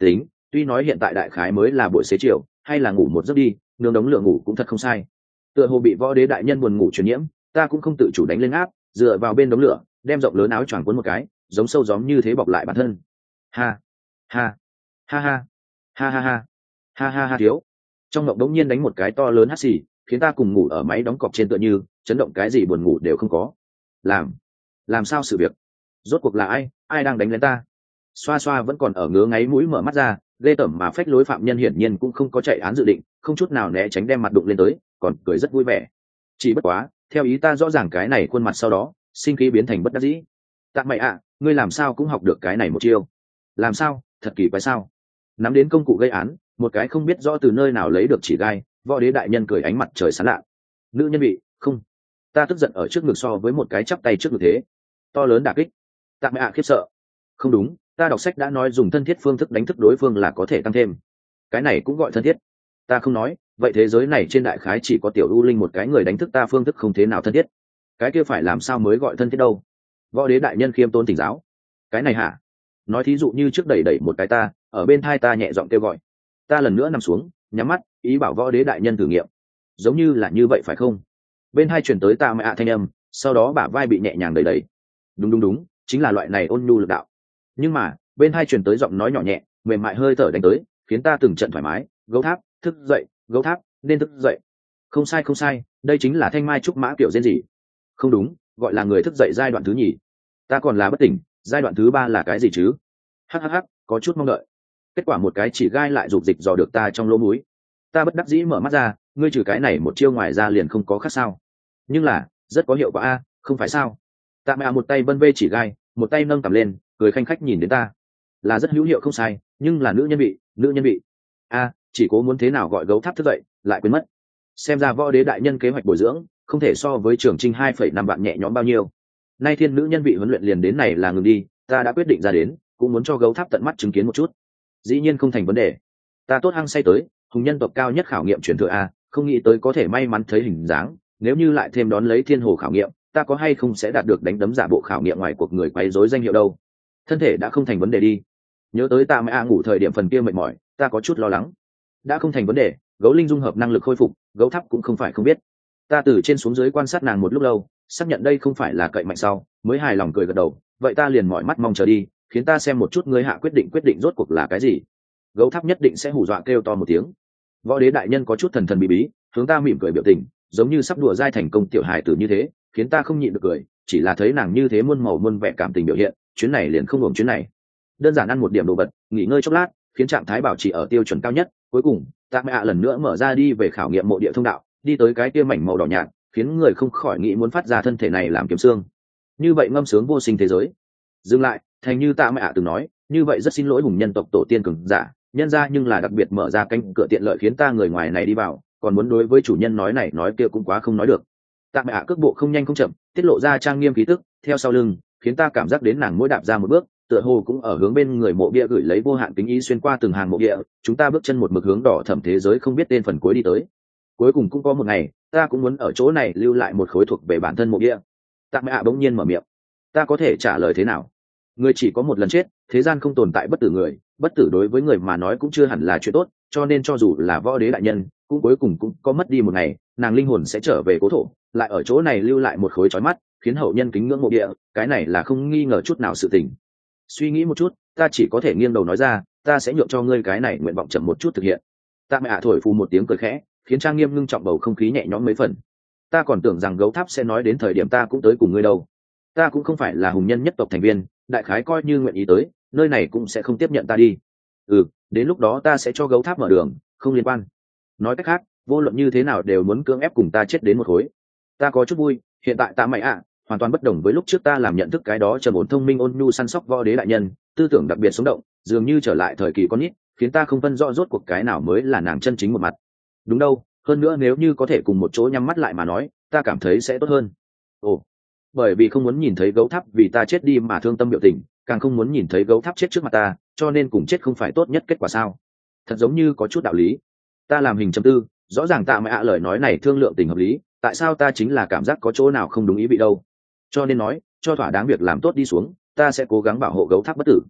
tuy nói hiện tại đại khái mới là buổi xế chiều hay là ngủ một giấc đi, nướng đống lửa ngủ cũng thật không sai. Tựa hồ bị võ đế đại nhân buồn ngủ truyền nhiễm, ta cũng không tự chủ đánh lên áp, dựa vào bên đống lửa, đem rộng lớn áo choàng cuốn một cái, giống sâu gióm như thế bọc lại bản thân. Ha ha ha ha ha ha ha ha ha ha thiếu. Trong ngộng đống nhiên đánh một cái to lớn hắt xì, khiến ta cùng ngủ ở máy đóng cọc trên tựa như chấn động, cái gì buồn ngủ đều không có. Làm làm sao sự việc? Rốt cuộc là ai, ai đang đánh lên ta? Xoa xoa vẫn còn ở ngứa ngáy mũi mở mắt ra, ghê tởm mà phách lối phạm nhân hiển nhiên cũng không có chạy án dự định, không chút nào né tránh đem mặt đụng lên tới, còn cười rất vui vẻ. Chỉ bất quá, theo ý ta rõ ràng cái này khuôn mặt sau đó, sinh khí biến thành bất đắc dĩ. Tạc mày ạ, ngươi làm sao cũng học được cái này một chiêu? Làm sao? Thật kỳ quái sao? Nắm đến công cụ gây án, một cái không biết rõ từ nơi nào lấy được chỉ gai, võ đế đại nhân cười ánh mặt trời sáng lạ. Nữ nhân vị, không. Ta tức giận ở trước ngực so với một cái chắp tay trước ngực thế. To lớn đả kích. Tạc mày ạ khiếp sợ. Không đúng, ta đọc sách đã nói dùng thân thiết phương thức đánh thức đối phương là có thể tăng thêm. Cái này cũng gọi thân thiết. Ta không nói, vậy thế giới này trên đại khái chỉ có tiểu u linh một cái người đánh thức ta phương thức không thế nào thân thiết. Cái kia phải làm sao mới gọi thân thiết đâu? Võ đế đại nhân khiêm tốn tỉnh giáo. Cái này hả? Nói thí dụ như trước đẩy đẩy một cái ta, ở bên thai ta nhẹ giọng kêu gọi. Ta lần nữa nằm xuống, nhắm mắt, ý bảo võ đế đại nhân thử nghiệm. Giống như là như vậy phải không? Bên hai chuyển tới ta mẹ ạ thanh âm, sau đó bả vai bị nhẹ nhàng đẩy đẩy. Đúng đúng đúng, chính là loại này ôn nhu lực đạo. Nhưng mà bên hai chuyển tới giọng nói nhỏ nhẹ, mềm mại hơi thở đánh tới, khiến ta từng trận thoải mái. Gấu tháp, thức dậy, gấu tháp, nên thức dậy. Không sai không sai, đây chính là thanh mai trúc mã kiểu diễn gì? Không đúng, gọi là người thức dậy giai đoạn thứ nhì. Ta còn là bất tỉnh, giai đoạn thứ ba là cái gì chứ? Hắc hắc hắc, có chút mong đợi. Kết quả một cái chỉ gai lại rục dịch dò được ta trong lỗ mũi. Ta bất đắc dĩ mở mắt ra, ngươi trừ cái này một chiêu ngoài ra liền không có khác sao? Nhưng là rất có hiệu quả a, không phải sao? Tạ mẹ một tay vân vê chỉ gai, một tay nâng cầm lên, cười khanh khách nhìn đến ta. Là rất hữu hiệu không sai, nhưng là nữ nhân vị, nữ nhân vị. A, chỉ cố muốn thế nào gọi gấu tháp thức dậy, lại quên mất. Xem ra võ đế đại nhân kế hoạch bồi dưỡng không thể so với trường trinh hai phẩy năm vạn nhẹ nhõm bao nhiêu. Nay thiên nữ nhân vị huấn luyện liền đến này là ngừng đi, ta đã quyết định ra đến, cũng muốn cho gấu tháp tận mắt chứng kiến một chút. Dĩ nhiên không thành vấn đề. Ta tốt hăng say tới, hùng nhân tộc cao nhất khảo nghiệm truyền thừa a, không nghĩ tới có thể may mắn thấy hình dáng, nếu như lại thêm đón lấy thiên hồ khảo nghiệm, ta có hay không sẽ đạt được đánh đấm giả bộ khảo nghiệm ngoài cuộc người quấy rối danh hiệu đâu. Thân thể đã không thành vấn đề đi. Nhớ tới ta mẹ a ngủ thời điểm phần kia mệt mỏi, ta có chút lo lắng. Đã không thành vấn đề, gấu linh dung hợp năng lực khôi phục, gấu tháp cũng không phải không biết. Ta từ trên xuống dưới quan sát nàng một lúc lâu, xác nhận đây không phải là cậy mạnh sau, mới hài lòng cười gật đầu. Vậy ta liền mỏi mắt mong chờ đi, khiến ta xem một chút ngươi hạ quyết định quyết định rốt cuộc là cái gì. Gấu tháp nhất định sẽ hù dọa kêu to một tiếng. Võ đế đại nhân có chút thần thần bí bí, hướng ta mỉm cười biểu tình, giống như sắp đùa dai thành công tiểu hài tử như thế, khiến ta không nhịn được cười. Chỉ là thấy nàng như thế muôn màu muôn vẻ cảm tình biểu hiện, chuyến này liền không hưởng chuyến này. Đơn giản ăn một điểm đồ vật, nghỉ ngơi chốc lát, khiến trạng thái bảo trì ở tiêu chuẩn cao nhất. Cuối cùng, tạ mẹ ạ lần nữa mở ra đi về khảo nghiệm mộ địa thông đạo, đi tới cái kia mảnh màu đỏ nhạt, khiến người không khỏi nghĩ muốn phát ra thân thể này làm kiếm xương. Như vậy ngâm sướng vô sinh thế giới. Dừng lại, thành như tạ mẹ ạ từng nói, như vậy rất xin lỗi hùng nhân tộc tổ tiên cường giả, nhân ra nhưng là đặc biệt mở ra cánh cửa tiện lợi khiến ta người ngoài này đi vào, còn muốn đối với chủ nhân nói này nói kia cũng quá không nói được. Tạ mẹ ạ cước bộ không nhanh không chậm, tiết lộ ra trang nghiêm khí tức, theo sau lưng, khiến ta cảm giác đến nàng mỗi đạp ra một bước, tựa hồ cũng ở hướng bên người mộ bia gửi lấy vô hạn kính ý xuyên qua từng hàng mộ bia, chúng ta bước chân một mực hướng đỏ thẫm thế giới không biết tên phần cuối đi tới. Cuối cùng cũng có một ngày, ta cũng muốn ở chỗ này lưu lại một khối thuộc về bản thân mộ bia. Tạ mẹ ạ bỗng nhiên mở miệng, ta có thể trả lời thế nào? Người chỉ có một lần chết, thế gian không tồn tại bất tử người, bất tử đối với người mà nói cũng chưa hẳn là chuyện tốt, cho nên cho dù là võ đế đại nhân, cũng cuối cùng cũng có mất đi một ngày, nàng linh hồn sẽ trở về cố thổ, lại ở chỗ này lưu lại một khối chói mắt, khiến hậu nhân kính ngưỡng mộ địa, cái này là không nghi ngờ chút nào sự tình. Suy nghĩ một chút, ta chỉ có thể nghiêng đầu nói ra, ta sẽ nhượng cho ngươi cái này nguyện vọng chậm một chút thực hiện. Tạ mẹ ạ thổi phù một tiếng cười khẽ, khiến trang nghiêm ngưng trọng bầu không khí nhẹ nhõm mấy phần. Ta còn tưởng rằng gấu tháp sẽ nói đến thời điểm ta cũng tới cùng ngươi đâu. Ta cũng không phải là hùng nhân nhất tộc thành viên, đại khái coi như nguyện ý tới, nơi này cũng sẽ không tiếp nhận ta đi. Ừ, đến lúc đó ta sẽ cho gấu tháp mở đường, không liên quan. Nói cách khác, vô luận như thế nào đều muốn cưỡng ép cùng ta chết đến một khối. Ta có chút vui, hiện tại ta mày ạ, hoàn toàn bất đồng với lúc trước ta làm nhận thức cái đó trầm ổn thông minh ôn nhu săn sóc võ đế đại nhân, tư tưởng đặc biệt sống động, dường như trở lại thời kỳ con nít, khiến ta không phân rõ rốt cuộc cái nào mới là nàng chân chính một mặt. Đúng đâu, hơn nữa nếu như có thể cùng một chỗ nhắm mắt lại mà nói, ta cảm thấy sẽ tốt hơn. Ồ, bởi vì không muốn nhìn thấy gấu tháp vì ta chết đi mà thương tâm biểu tình, càng không muốn nhìn thấy gấu tháp chết trước mặt ta, cho nên cùng chết không phải tốt nhất kết quả sao? Thật giống như có chút đạo lý. Ta làm hình chấm tư, rõ ràng tạ mẹ ạ lời nói này thương lượng tình hợp lý, tại sao ta chính là cảm giác có chỗ nào không đúng ý vị đâu? Cho nên nói, cho thỏa đáng việc làm tốt đi xuống, ta sẽ cố gắng bảo hộ gấu tháp bất tử.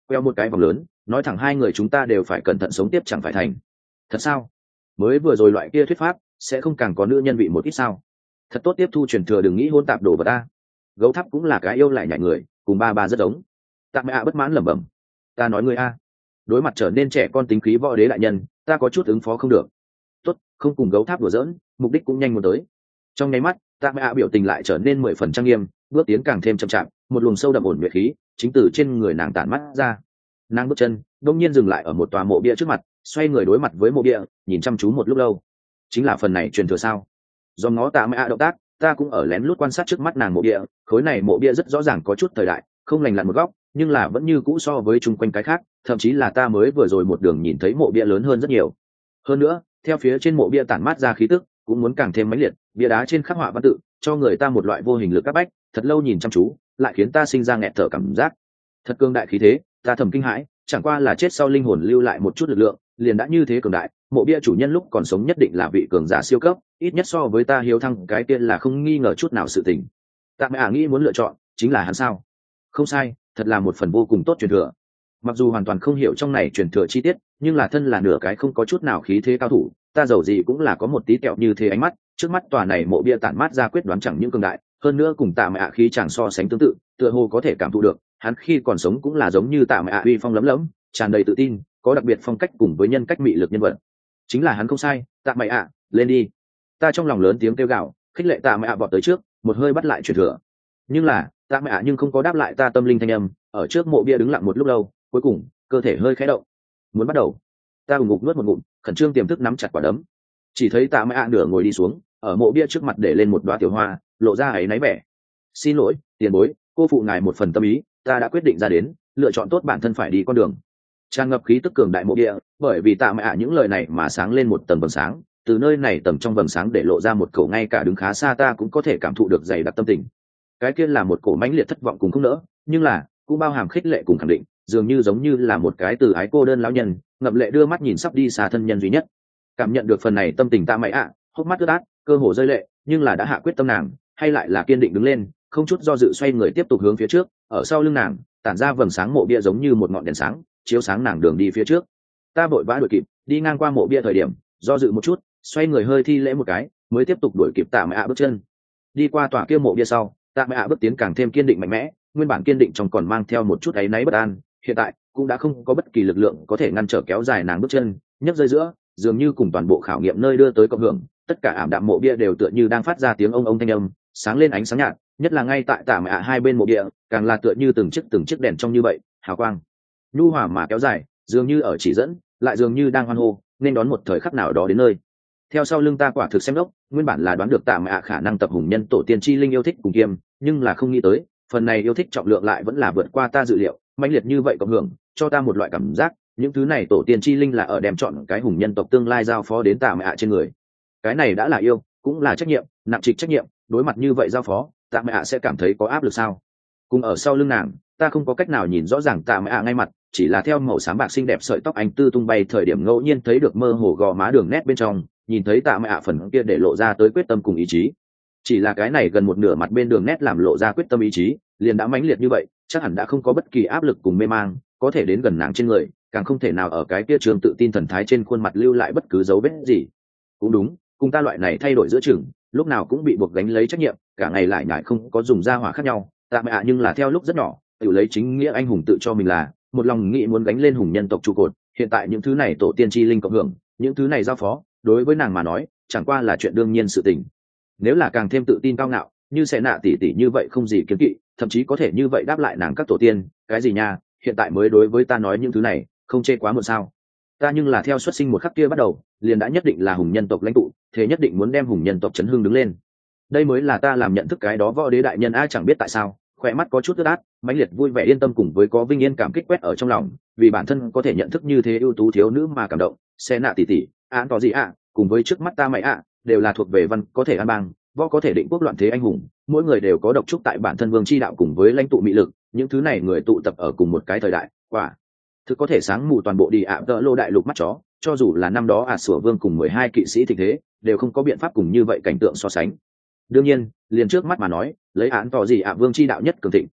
queo một cái vòng lớn, nói thẳng hai người chúng ta đều phải cẩn thận sống tiếp chẳng phải thành. Thật sao? Mới vừa rồi loại kia thuyết pháp sẽ không càng có nữ nhân vị một ít sao? Thật tốt tiếp thu truyền thừa, đừng nghĩ hôn tạp đồ vào ta. Gấu tháp cũng là cái yêu lại nhảy người, cùng ba ba rất giống. Tạ Mẹ ạ bất mãn lẩm bẩm, ta nói ngươi a. Đối mặt trở nên trẻ con tính khí võ đế đại nhân, ta có chút ứng phó không được. Tốt, không cùng gấu tháp đùa giỡn, mục đích cũng nhanh muốn tới. Trong nháy mắt, Tạ Mẹ ạ biểu tình lại trở nên mười phần trang nghiêm, bước tiến càng thêm chậm chạp, một luồng sâu đậm ổn nhuệ khí chính từ trên người nàng tản mắt ra. Nàng bước chân đông nhiên dừng lại ở một tòa mộ bia trước mặt, xoay người đối mặt với mộ bia, nhìn chăm chú một lúc lâu. Chính là phần này truyền thừa sao? Do ngó Tạ Mẹ ạ động tác, ta cũng ở lén lút quan sát trước mắt nàng mộ bia. Khối này mộ bia rất rõ ràng có chút thời đại, không lành lặn một góc, nhưng là vẫn như cũ so với chung quanh cái khác, thậm chí là ta mới vừa rồi một đường nhìn thấy mộ bia lớn hơn rất nhiều. Hơn nữa, theo phía trên mộ bia tản mát ra khí tức cũng muốn càng thêm mãnh liệt, bia đá trên khắc họa văn tự cho người ta một loại vô hình lực áp bách, thật lâu nhìn chăm chú lại khiến ta sinh ra nghẹt thở cảm giác. Thật cường đại khí thế, ta thầm kinh hãi, chẳng qua là chết sau linh hồn lưu lại một chút lực lượng, liền đã như thế cường đại. Mộ bia chủ nhân lúc còn sống nhất định là vị cường giả siêu cấp, ít nhất so với ta hiếu thăng cái tiên là không nghi ngờ chút nào sự tình. Tạ Mẹ ạ nghĩ muốn lựa chọn chính là hắn sao? Không sai, thật là một phần vô cùng tốt truyền thừa. Mặc dù hoàn toàn không hiểu trong này truyền thừa chi tiết, nhưng là thân là nửa cái không có chút nào khí thế cao thủ, ta giàu gì cũng là có một tí kẹo như thế ánh mắt. Trước mắt tòa này mộ bia tản mát ra quyết đoán chẳng những cường đại, hơn nữa cùng Tạ Mẹ ạ khí chẳng so sánh tương tự, tựa hồ có thể cảm thụ được hắn khi còn sống cũng là giống như Tạ Mẹ ạ uy phong lấm lẫm, tràn đầy tự tin, có đặc biệt phong cách cùng với nhân cách mị lực nhân vật. Chính là hắn không sai. Tạ Mẹ ạ, lên đi. Ta trong lòng lớn tiếng kêu gào, khích lệ Tạ Mẹ ạ vọt tới trước, một hơi bắt lại truyền thừa. Nhưng là Tạ Mẹ ạ nhưng không có đáp lại ta tâm linh thanh âm, ở trước mộ bia đứng lặng một lúc lâu, cuối cùng cơ thể hơi khẽ động, muốn bắt đầu. Ta ủng ngục nuốt một ngụm, khẩn trương tiềm thức nắm chặt quả đấm. Chỉ thấy Tạ Mẹ ạ nửa ngồi đi xuống, ở mộ bia trước mặt để lên một đóa tiểu hoa, lộ ra ấy náy vẻ. Xin lỗi tiền bối, cô phụ ngài một phần tâm ý, ta đã quyết định ra đến, lựa chọn tốt bản thân phải đi con đường. Tràn ngập khí tức cường đại mộ bia, bởi vì Tạ Mẹ ạ những lời này mà sáng lên một tầng vầng sáng, từ nơi này tầng trong vầng sáng để lộ ra một khẩu ngay cả đứng khá xa ta cũng có thể cảm thụ được dày đặc tâm tình. Cái kia là một cổ mãnh liệt thất vọng cùng không nỡ, nhưng là cũng bao hàm khích lệ cùng khẳng định, dường như giống như là một cái từ ái cô đơn lão nhân ngậm lệ đưa mắt nhìn sắp đi xa thân nhân duy nhất. Cảm nhận được phần này tâm tình Tạ Mẹ ạ, hốc mắt ướt át, cơ hồ rơi lệ, nhưng là đã hạ quyết tâm nàng hay lại là kiên định đứng lên, không chút do dự xoay người tiếp tục hướng phía trước. Ở sau lưng nàng tản ra vầng sáng mộ bia giống như một ngọn đèn sáng, chiếu sáng nàng đường đi phía trước. Ta vội vã đuổi kịp, đi ngang qua mộ bia thời điểm do dự một chút, xoay người hơi thi lễ một cái, mới tiếp tục đuổi kịp Tạ Mẹ ạ bước chân. Đi qua tòa kia mộ bia sau, Tạ Mẹ ạ bước tiến càng thêm kiên định mạnh mẽ, nguyên bản kiên định trong còn mang theo một chút áy náy bất an, hiện tại cũng đã không có bất kỳ lực lượng có thể ngăn trở kéo dài nàng bước chân, nhấc rơi giữa, dường như cùng toàn bộ khảo nghiệm nơi đưa tới cộng hưởng, tất cả ảm đạm mộ bia đều tựa như đang phát ra tiếng ông ông thanh âm, sáng lên ánh sáng nhạt, nhất là ngay tại Tạ Mẹ ạ hai bên mộ bia, càng là tựa như từng chiếc từng chiếc đèn trong như vậy, hào quang nhu hòa mà kéo dài, dường như ở chỉ dẫn, lại dường như đang hoan hô, nên đón một thời khắc nào đó đến nơi. Theo sau lưng ta quả thực xem đốc, nguyên bản là đoán được Tạ Mẹ ạ khả năng tập hùng nhân tổ tiên chi linh yêu thích cùng kiêm, nhưng là không nghĩ tới, phần này yêu thích trọng lượng lại vẫn là vượt qua ta dự liệu, mãnh liệt như vậy cộng hưởng, cho ta một loại cảm giác, những thứ này tổ tiên chi linh là ở đem chọn cái hùng nhân tộc tương lai giao phó đến Tạ Mẹ ạ trên người. Cái này đã là yêu, cũng là trách nhiệm, nặng trịch trách nhiệm, đối mặt như vậy giao phó, Tạ Mẹ ạ sẽ cảm thấy có áp lực sao? Cùng ở sau lưng nàng, ta không có cách nào nhìn rõ ràng Tạ Mẹ ạ ngay mặt, chỉ là theo màu xám bạc xinh đẹp sợi tóc anh tư tung bay thời điểm ngẫu nhiên thấy được mơ hồ gò má đường nét bên trong, nhìn thấy Tạ Mẹ ạ phần kia để lộ ra tới quyết tâm cùng ý chí. Chỉ là cái này gần một nửa mặt bên đường nét làm lộ ra quyết tâm ý chí, liền đã mãnh liệt như vậy, chắc hẳn đã không có bất kỳ áp lực cùng mê mang, có thể đến gần nàng trên người, càng không thể nào ở cái kia trường tự tin thần thái trên khuôn mặt lưu lại bất cứ dấu vết gì. Cũng đúng, cùng ta loại này thay đổi giữa chừng, lúc nào cũng bị buộc gánh lấy trách nhiệm, cả ngày lại nhải không có dùng ra hỏa khác nhau. Tạ Mẹ ạ nhưng là theo lúc rất nhỏ, tự lấy chính nghĩa anh hùng tự cho mình là một lòng nghĩ muốn gánh lên hùng nhân tộc trụ cột. Hiện tại những thứ này tổ tiên chi linh cộng hưởng, những thứ này giao phó, đối với nàng mà nói chẳng qua là chuyện đương nhiên sự tình. Nếu là càng thêm tự tin cao ngạo, như sẽ nạ tỉ tỉ như vậy không gì kiếm kỵ, thậm chí có thể như vậy đáp lại nàng các tổ tiên, cái gì nha, hiện tại mới đối với ta nói những thứ này, không chê quá muộn sao? Ta nhưng là theo xuất sinh một khắc kia bắt đầu, liền đã nhất định là hùng nhân tộc lãnh tụ, thế nhất định muốn đem hùng nhân tộc chấn hưng đứng lên. Đây mới là ta làm nhận thức cái đó võ đế đại nhân. Ai chẳng biết tại sao, khỏe mắt có chút ướt át, mãnh liệt vui vẻ yên tâm cùng với có vinh yên cảm kích quét ở trong lòng, vì bản thân có thể nhận thức như thế ưu tú thiếu nữ mà cảm động. Xe nạ tỉ tỉ, án có gì ạ, cùng với trước mắt ta mày ạ, đều là thuộc về văn có thể an bang, võ có thể định quốc loạn thế anh hùng, mỗi người đều có độc trúc tại bản thân vương chi đạo cùng với lãnh tụ mị lực, những thứ này người tụ tập ở cùng một cái thời đại, quả thực có thể sáng mù toàn bộ đi ạ đỡ lô đại lục mắt chó. Cho dù là năm đó ả à sủa vương cùng mười hai kỵ sĩ thịnh thế, đều không có biện pháp cùng như vậy cảnh tượng so sánh. Đương nhiên, liền trước mắt mà nói, lấy án tỏ gì ạ vương chi đạo nhất cường thịnh,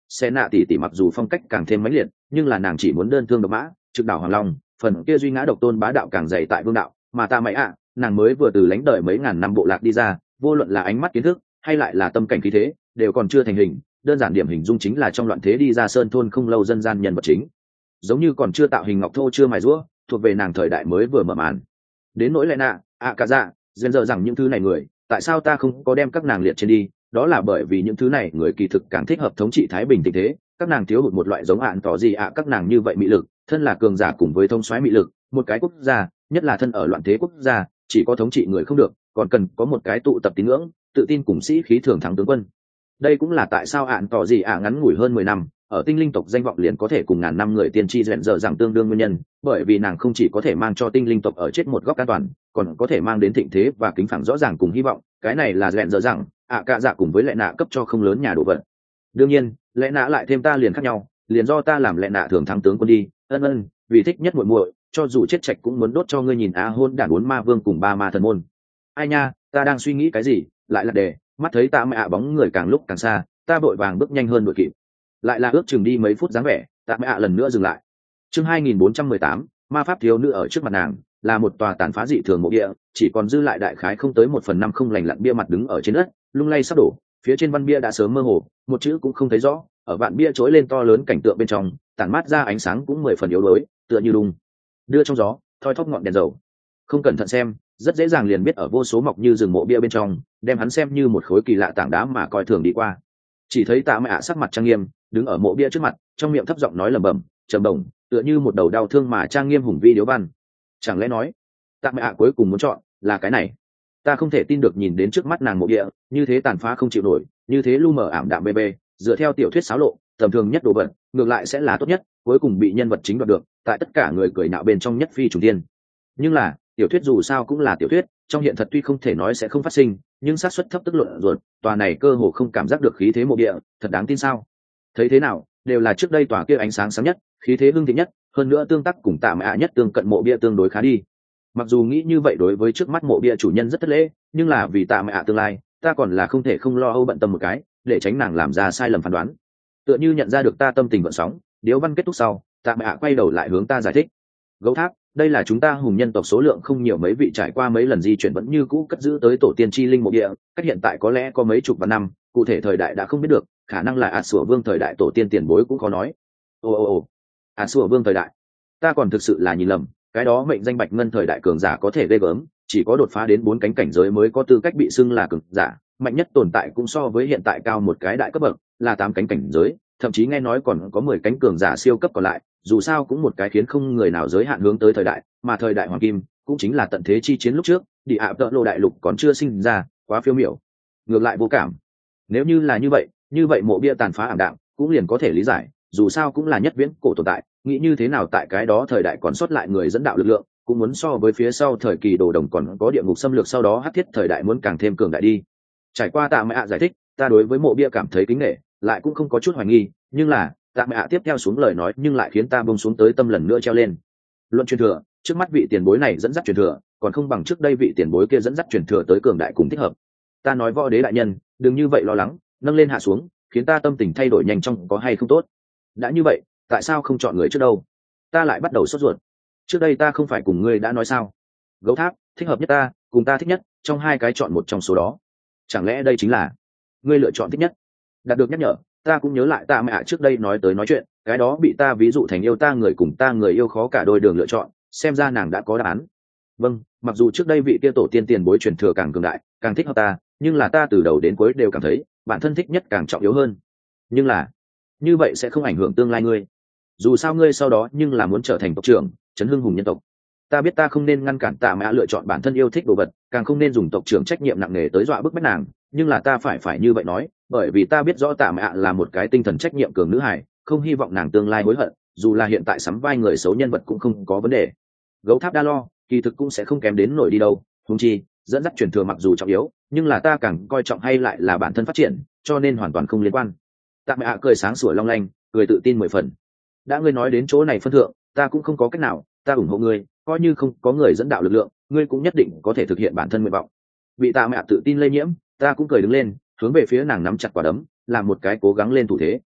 xe nạ tỷ tỷ mặc dù phong cách càng thêm mãnh liệt nhưng là nàng chỉ muốn đơn thương độc mã trực đảo hoàng long, phần kia duy ngã độc tôn bá đạo càng dày tại vương đạo. Mà ta mày ạ nàng mới vừa từ lánh đời mấy ngàn năm bộ lạc đi ra, vô luận là ánh mắt kiến thức hay lại là tâm cảnh khí thế đều còn chưa thành hình. Đơn giản điểm hình dung chính là trong loạn thế đi ra sơn thôn không lâu dân gian nhân vật chính, giống như còn chưa tạo hình ngọc thô chưa mài rũa, thuộc về nàng thời đại mới vừa mở màn. Đến nỗi lẽ nạ ạ cả dạ dần dở rằng những thứ này người, tại sao ta không có đem các nàng liệt trên đi, đó là bởi vì những thứ này người kỳ thực càng thích hợp thống trị thái bình tình thế. Các nàng thiếu hụt một loại giống ạn tỏ gì ạ các nàng như vậy mị lực, thân là cường giả cùng với thông soái mị lực. Một cái quốc gia, nhất là thân ở loạn thế quốc gia, chỉ có thống trị người không được, còn cần có một cái tụ tập tín ngưỡng, tự tin cùng sĩ khí thường thắng tướng quân. Đây cũng là tại sao ạn tỏ gì ạ ngắn ngủi hơn mười năm ở tinh linh tộc danh vọng liền có thể cùng ngàn năm người tiên tri dẹn dở rằng tương đương nguyên nhân, bởi vì nàng không chỉ có thể mang cho tinh linh tộc ở chết một góc an toàn, còn có thể mang đến thịnh thế và kính phẳng rõ ràng cùng hy vọng. Cái này là dẹn dở rằng ạ cả dạ cùng với lệ nạ cấp cho không lớn nhà đồ vật. Đương nhiên lệ nạ lại thêm ta liền khác nhau, liền do ta làm lệ nạ thường thắng tướng quân đi. Ân ân, vì thích nhất muội muội, cho dù chết chạch cũng muốn đốt cho ngươi nhìn á hôn đản bốn ma vương cùng ba ma thần môn. Ai nha, ta đang suy nghĩ cái gì lại là đề, mắt thấy tạ mẹ ạ bóng người càng lúc càng xa, ta vội vàng bước nhanh hơn đội kịp. Lại là ước chừng đi mấy phút dáng vẻ, tạ mẹ ạ lần nữa dừng lại. Chương hai nghìn bốn trăm mười tám, ma pháp thiếu nữ ở trước mặt nàng là một tòa tàn phá dị thường mộ địa, chỉ còn dư lại đại khái không tới một phần năm không lành lặn bia mặt đứng ở trên đất, lung lay sắp đổ. Phía trên văn bia đã sớm mơ hồ, một chữ cũng không thấy rõ. Ở vạn bia trỗi lên to lớn cảnh tượng bên trong, tản mát ra ánh sáng cũng mười phần yếu đuối, tựa như đùng đưa trong gió thoi thóp ngọn đèn dầu. Không cẩn thận xem, rất dễ dàng liền biết ở vô số mọc như rừng mộ bia bên trong, đem hắn xem như một khối kỳ lạ tảng đá mà coi thường đi qua. Chỉ thấy tạ mẹ ạ sắc mặt trang nghiêm, đứng ở mộ bia trước mặt, trong miệng thấp giọng nói lẩm bẩm, trầm đồng, tựa như một đầu đau thương mà trang nghiêm hùng vi điếu văn. Chẳng lẽ nói, tạ mẹ ạ cuối cùng muốn chọn là cái này? Ta không thể tin được nhìn đến trước mắt nàng mộ bia, như thế tàn phá không chịu nổi, như thế lu mờ ảm đạm bê bê, dựa theo tiểu thuyết xáo lộ, tầm thường nhất đồ vật, ngược lại sẽ là tốt nhất, cuối cùng bị nhân vật chính đoạt được, tại tất cả người cười nạo bên trong nhất phi trùng tiên. Nhưng là, tiểu thuyết dù sao cũng là tiểu thuyết, trong hiện thật tuy không thể nói sẽ không phát sinh, nhưng xác suất thấp tức luận ruột, tòa này cơ hồ không cảm giác được khí thế mộ địa, thật đáng tin sao? Thấy thế nào, đều là trước đây tòa kia ánh sáng sáng nhất, khí thế hưng thịnh nhất, hơn nữa tương tác cùng tạ mẹ ạ nhất tương cận mộ bia tương đối khá đi. Mặc dù nghĩ như vậy đối với trước mắt mộ bia chủ nhân rất thất lễ, nhưng là vì tạ mẹ ạ tương lai, ta còn là không thể không lo âu bận tâm một cái, để tránh nàng làm ra sai lầm phán đoán. Tựa như nhận ra được ta tâm tình gợn sóng, điếu văn kết thúc sau, tạ mẹ ạ quay đầu lại hướng ta giải thích. Gấu tháp, đây là chúng ta hùng nhân tộc số lượng không nhiều mấy vị trải qua mấy lần di chuyển vẫn như cũ cất giữ tới tổ tiên chi linh mộ địa, cách hiện tại có lẽ có mấy chục vạn năm, cụ thể thời đại đã không biết được, khả năng là ạt sủa vương thời đại tổ tiên tiền bối cũng khó nói. Ồ ồ ồ, ạt sủa vương thời đại, ta còn thực sự là nhìn lầm, cái đó mệnh danh bạch ngân thời đại cường giả có thể ghê gớm, chỉ có đột phá đến bốn cánh cảnh giới mới có tư cách bị xưng là cường giả, mạnh nhất tồn tại cũng so với hiện tại cao một cái đại cấp bậc, là tám cánh cảnh giới, thậm chí nghe nói còn có mười cánh cường giả siêu cấp còn lại, dù sao cũng một cái khiến không người nào giới hạn hướng tới thời đại, mà thời đại hoàng kim cũng chính là tận thế chi chiến lúc trước, đi ạ tợ lô đại lục còn chưa sinh ra, quá phiêu miểu, ngược lại vô cảm. Nếu như là như vậy, như vậy mộ bia tàn phá ảm đạm cũng liền có thể lý giải, dù sao cũng là nhất viễn cổ tồn tại, nghĩ như thế nào tại cái đó thời đại còn sót lại người dẫn đạo lực lượng, cũng muốn so với phía sau thời kỳ đồ đồng còn có địa ngục xâm lược sau đó hắc thiết thời đại muốn càng thêm cường đại đi. Trải qua tạ mẹ ạ giải thích, ta đối với mộ bia cảm thấy kính nể, lại cũng không có chút hoài nghi, nhưng là tạ mẹ ạ tiếp theo xuống lời nói nhưng lại khiến ta bông xuống tới tâm lần nữa treo lên. Luận truyền thừa, trước mắt vị tiền bối này dẫn dắt truyền thừa còn không bằng trước đây vị tiền bối kia dẫn dắt truyền thừa tới cường đại cùng thích hợp. Ta nói võ đế đại nhân, đừng như vậy lo lắng, nâng lên hạ xuống khiến ta tâm tình thay đổi nhanh trong có hay không tốt. Đã như vậy, tại sao không chọn người trước đâu? Ta lại bắt đầu sốt ruột. Trước đây ta không phải cùng ngươi đã nói sao? Gấu tháp thích hợp nhất ta, cùng ta thích nhất, trong hai cái chọn một trong số đó. Chẳng lẽ đây chính là ngươi lựa chọn thích nhất? Đạt được nhắc nhở, ta cũng nhớ lại tạ mẹ ạ trước đây nói tới nói chuyện, cái đó bị ta ví dụ thành yêu ta người cùng ta người yêu khó cả đôi đường lựa chọn, xem ra nàng đã có đáp án. Vâng, mặc dù trước đây vị kia tổ tiên tiền bối truyền thừa càng cường đại, càng thích hợp ta, nhưng là ta từ đầu đến cuối đều cảm thấy bản thân thích nhất càng trọng yếu hơn. Nhưng là như vậy sẽ không ảnh hưởng tương lai ngươi, dù sao ngươi sau đó nhưng là muốn trở thành tộc trưởng, chấn hưng hùng nhân tộc. Ta biết ta không nên ngăn cản tạ mẹ ạ lựa chọn bản thân yêu thích đồ vật, càng không nên dùng tộc trưởng trách nhiệm nặng nề tới dọa bức bách nàng, nhưng là ta phải phải như vậy nói, bởi vì ta biết rõ tạ mẹ ạ là một cái tinh thần trách nhiệm cường nữ hài, không hy vọng nàng tương lai hối hận, dù là hiện tại sắm vai người xấu nhân vật cũng không có vấn đề. Gấu tháp đa lo, kỳ thực cũng sẽ không kém đến nổi đi đâu, huống chi dẫn dắt truyền thừa mặc dù trọng yếu, nhưng là ta càng coi trọng hay lại là bản thân phát triển, cho nên hoàn toàn không liên quan. Tạ mẹ ạ cười sáng sủa long lanh, cười tự tin mười phần. Đã ngươi nói đến chỗ này phân thượng, ta cũng không có cách nào, ta ủng hộ ngươi, coi như không có người dẫn đạo lực lượng, ngươi cũng nhất định có thể thực hiện bản thân nguyện vọng. Bị tạ mẹ ạ tự tin lây nhiễm, ta cũng cười đứng lên, hướng về phía nàng nắm chặt quả đấm, làm một cái cố gắng lên thủ thế.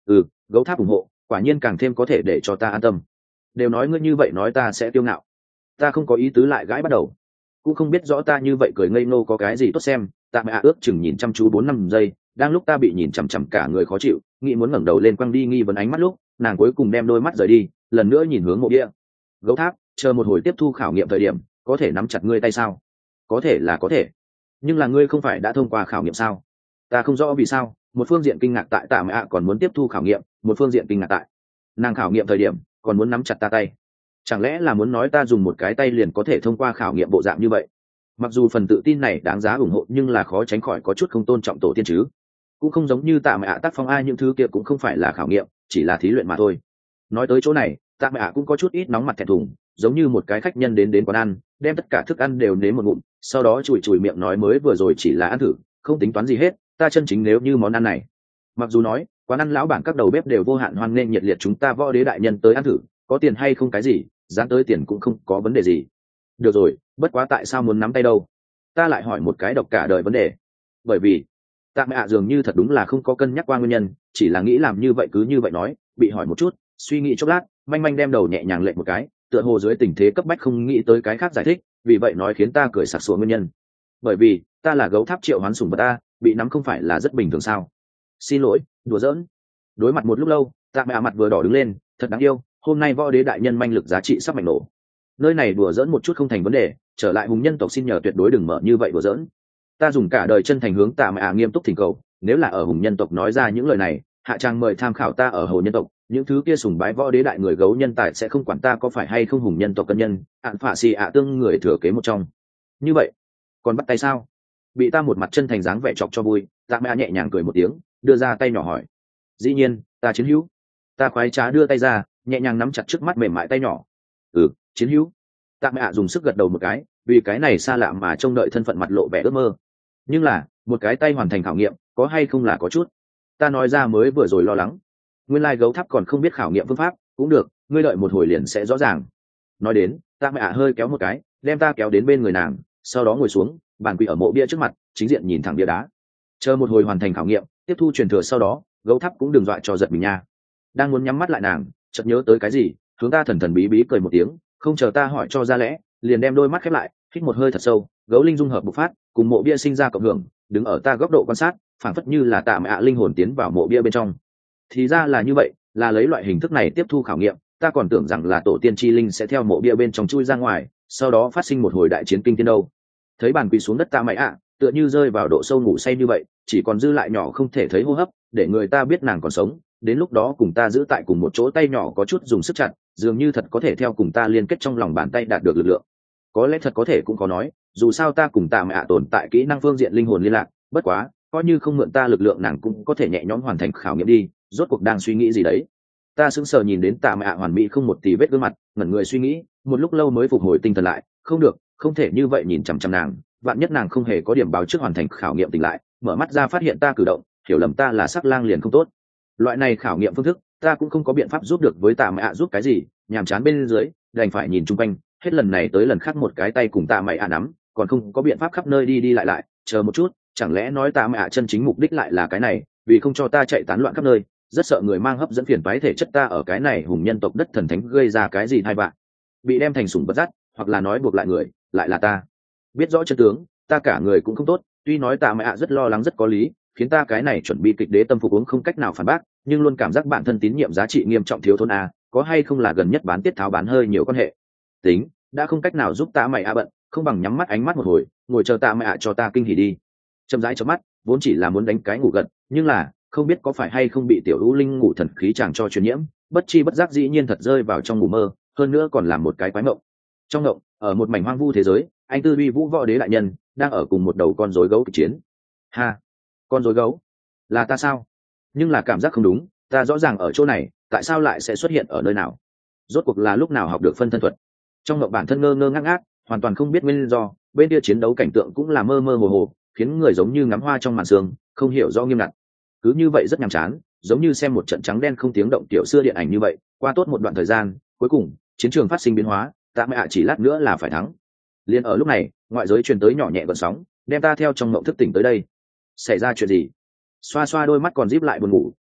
Ừ, gấu tháp ủng hộ quả nhiên càng thêm có thể để cho ta an tâm. Đều nói ngươi như vậy nói ta sẽ tiêu ngạo, ta không có ý tứ lại gãi bắt đầu. Cũng không biết rõ ta như vậy cười ngây ngô có cái gì tốt xem. Tạ mẹ ước chừng nhìn chăm chú bốn năm giây, đang lúc ta bị nhìn chằm chằm cả người khó chịu, nghĩ muốn ngẩng đầu lên quăng đi nghi vấn ánh mắt lúc, nàng cuối cùng đem đôi mắt rời đi, lần nữa nhìn hướng mộ bia. Gấu tháp, chờ một hồi tiếp thu khảo nghiệm thời điểm có thể nắm chặt ngươi tay sao? Có thể là có thể, nhưng là ngươi không phải đã thông qua khảo nghiệm sao? Ta không rõ vì sao một phương diện kinh ngạc tại tạ mẹ còn muốn tiếp thu khảo nghiệm, một phương diện kinh ngạc tại nàng khảo nghiệm thời điểm còn muốn nắm chặt ta tay. Chẳng lẽ là muốn nói ta dùng một cái tay liền có thể thông qua khảo nghiệm bộ dạng như vậy? Mặc dù phần tự tin này đáng giá ủng hộ, nhưng là khó tránh khỏi có chút không tôn trọng tổ tiên chứ. Cũng không giống như tạ mẹ ạ tác phong ai, những thứ kia cũng không phải là khảo nghiệm, chỉ là thí luyện mà thôi. Nói tới chỗ này, tạ mẹ ạ cũng có chút ít nóng mặt thẹn thùng, giống như một cái khách nhân đến đến quán ăn, đem tất cả thức ăn đều nếm một ngụm, sau đó chùi chùi miệng nói mới vừa rồi chỉ là ăn thử, không tính toán gì hết, ta chân chính nếu như món ăn này. Mặc dù nói quán ăn lão bản các đầu bếp đều vô hạn hoan nghênh nhiệt liệt chúng ta võ đế đại nhân tới ăn thử, có tiền hay không cái gì, dán tới tiền cũng không có vấn đề gì. Được rồi, bất quá tại sao muốn nắm tay đâu? Ta lại hỏi một cái độc cả đời vấn đề. Bởi vì tạ mẹ ạ dường như thật đúng là không có cân nhắc qua nguyên nhân, chỉ là nghĩ làm như vậy cứ như vậy nói. Bị hỏi một chút, suy nghĩ chốc lát, manh manh đem đầu nhẹ nhàng lệch một cái, tựa hồ dưới tình thế cấp bách không nghĩ tới cái khác giải thích, vì vậy nói khiến ta cười sặc sụa nguyên nhân. Bởi vì ta là gấu tháp triệu hoán sủng vật, ta bị nắm không phải là rất bình thường sao? Xin lỗi, đùa giỡn. Đối mặt một lúc lâu, tạ mẹ mặt vừa đỏ đứng lên, thật đáng yêu, hôm nay võ đế đại nhân manh lực giá trị sắp mạnh nổ. Nơi này đùa giỡn một chút không thành vấn đề, trở lại hùng nhân tộc xin nhờ tuyệt đối đừng mở như vậy đùa giỡn. Ta dùng cả đời chân thành hướng tạ mẹ nghiêm túc thỉnh cầu, nếu là ở hùng nhân tộc nói ra những lời này, hạ trang mời tham khảo ta ở hồ nhân tộc, những thứ kia sùng bái võ đế đại người gấu nhân tài sẽ không quản ta có phải hay không hùng nhân tộc cân nhân, ạn phạ xì ạ tương người thừa kế một trong. Như vậy còn bắt tay sao? Bị ta một mặt chân thành dáng vẻ chọc cho vui, tạ mẹ nhẹ nhàng cười một tiếng, đưa ra tay nhỏ hỏi. Dĩ nhiên, ta chiến hữu. Ta khoái trá đưa tay ra, nhẹ nhàng nắm chặt trước mắt mềm mại tay nhỏ. Ừ, chiến hữu. Tạ mẹ dùng sức gật đầu một cái, vì cái này xa lạ mà trông đợi thân phận mặt lộ vẻ ước mơ. Nhưng là một cái tay hoàn thành khảo nghiệm, có hay không là có chút. Ta nói ra mới vừa rồi lo lắng. Nguyên lai gấu tháp còn không biết khảo nghiệm phương pháp, cũng được, ngươi đợi một hồi liền sẽ rõ ràng. Nói đến, tạ mẹ hơi kéo một cái, đem ta kéo đến bên người nàng, sau đó ngồi xuống, bàn quỳ ở mộ bia trước mặt, chính diện nhìn thẳng bia đá. Chờ một hồi hoàn thành khảo nghiệm, tiếp thu truyền thừa sau đó, gấu tháp cũng đừng dọa cho giật mình nha. Đang muốn nhắm mắt lại nàng chợt nhớ tới cái gì, hướng ta thần thần bí bí cười một tiếng, không chờ ta hỏi cho ra lẽ, liền đem đôi mắt khép lại, hít một hơi thật sâu, gấu linh dung hợp bộc phát, cùng mộ bia sinh ra cộng hưởng, đứng ở ta góc độ quan sát, phảng phất như là tạ mẹ linh hồn tiến vào mộ bia bên trong. Thì ra là như vậy, là lấy loại hình thức này tiếp thu khảo nghiệm, ta còn tưởng rằng là tổ tiên chi linh sẽ theo mộ bia bên trong chui ra ngoài, sau đó phát sinh một hồi đại chiến kinh thiên đâu. Thấy bàn quỳ xuống đất ta mẹ ạ, tựa như rơi vào độ sâu ngủ say như vậy, chỉ còn dư lại nhỏ không thể thấy hô hấp, để người ta biết nàng còn sống. Đến lúc đó cùng ta giữ tại cùng một chỗ, tay nhỏ có chút dùng sức chặt, dường như thật có thể theo cùng ta liên kết trong lòng bàn tay đạt được lực lượng. Có lẽ thật có thể cũng có nói, dù sao ta cùng ta mẹ tồn tại kỹ năng phương diện linh hồn liên lạc, bất quá coi như không mượn ta lực lượng nàng cũng có thể nhẹ nhõm hoàn thành khảo nghiệm đi. Rốt cuộc đang suy nghĩ gì đấy? Ta sững sờ nhìn đến tạ mẹ hoàn mỹ không một tì vết gương mặt, ngẩn người suy nghĩ một lúc lâu mới phục hồi tinh thần lại. Không được, không thể như vậy nhìn chằm chằm nàng, vạn nhất nàng không hề có điểm báo trước hoàn thành khảo nghiệm tỉnh lại, mở mắt ra phát hiện ta cử động, hiểu lầm ta là sắc lang liền không tốt. Loại này khảo nghiệm phương thức ta cũng không có biện pháp giúp được với tạ mẹ giúp cái gì, nhàm chán bên dưới đành phải nhìn chung quanh, hết lần này tới lần khác một cái tay cùng tạ mẹ nắm, còn không có biện pháp khắp nơi đi đi lại lại. Chờ một chút, chẳng lẽ nói tạ mẹ chân chính mục đích lại là cái này, vì không cho ta chạy tán loạn khắp nơi, rất sợ người mang hấp dẫn phiền toái thể chất ta ở cái này hùng nhân tộc đất thần thánh gây ra cái gì thai vạ, bị đem thành sủng bất dắt, hoặc là nói buộc lại người lại là ta. Biết rõ chân tướng, ta cả người cũng không tốt, tuy nói tạ mẹ rất lo lắng rất có lý, khiến ta cái này chuẩn bị kịch đế tâm phục uống không cách nào phản bác, nhưng luôn cảm giác bản thân tín nhiệm giá trị nghiêm trọng thiếu thốn a, có hay không là gần nhất bán tiết tháo bán hơi nhiều quan hệ. Tính, đã không cách nào giúp tạ mẹ a bận, không bằng nhắm mắt ánh mắt một hồi, ngồi chờ tạ mẹ a cho ta kinh hỉ đi. Chậm rãi chớp mắt, vốn chỉ là muốn đánh cái ngủ gật, nhưng là không biết có phải hay không bị tiểu lũ linh ngủ thần khí chàng cho truyền nhiễm, bất chi bất giác dĩ nhiên thật rơi vào trong ngủ mơ, hơn nữa còn làm một cái quái mộng. Trong mộng, ở một mảnh hoang vu thế giới, anh tư uy vũ võ đế đại nhân đang ở cùng một đầu con rối gấu kịch chiến. Ha, con rối gấu là ta sao? Nhưng là cảm giác không đúng, ta rõ ràng ở chỗ này, tại sao lại sẽ xuất hiện ở nơi nào? Rốt cuộc là lúc nào học được phân thân thuật? Trong mộng bản thân ngơ ngơ ngác ngác, hoàn toàn không biết nguyên do, bên kia chiến đấu cảnh tượng cũng là mơ mơ hồ hồ, khiến người giống như ngắm hoa trong màn sương, không hiểu rõ nghiêm ngặt. Cứ như vậy rất nhàm chán, giống như xem một trận trắng đen không tiếng động tiểu xưa điện ảnh như vậy. Qua tốt một đoạn thời gian, cuối cùng chiến trường phát sinh biến hóa, tạ mẹ chỉ lát nữa là phải thắng. Liên ở lúc này, ngoại giới truyền tới nhỏ nhẹ gợn sóng, đem ta theo trong mộng thức tỉnh tới đây. Xảy ra chuyện gì? Xoa xoa đôi mắt còn díp lại buồn ngủ,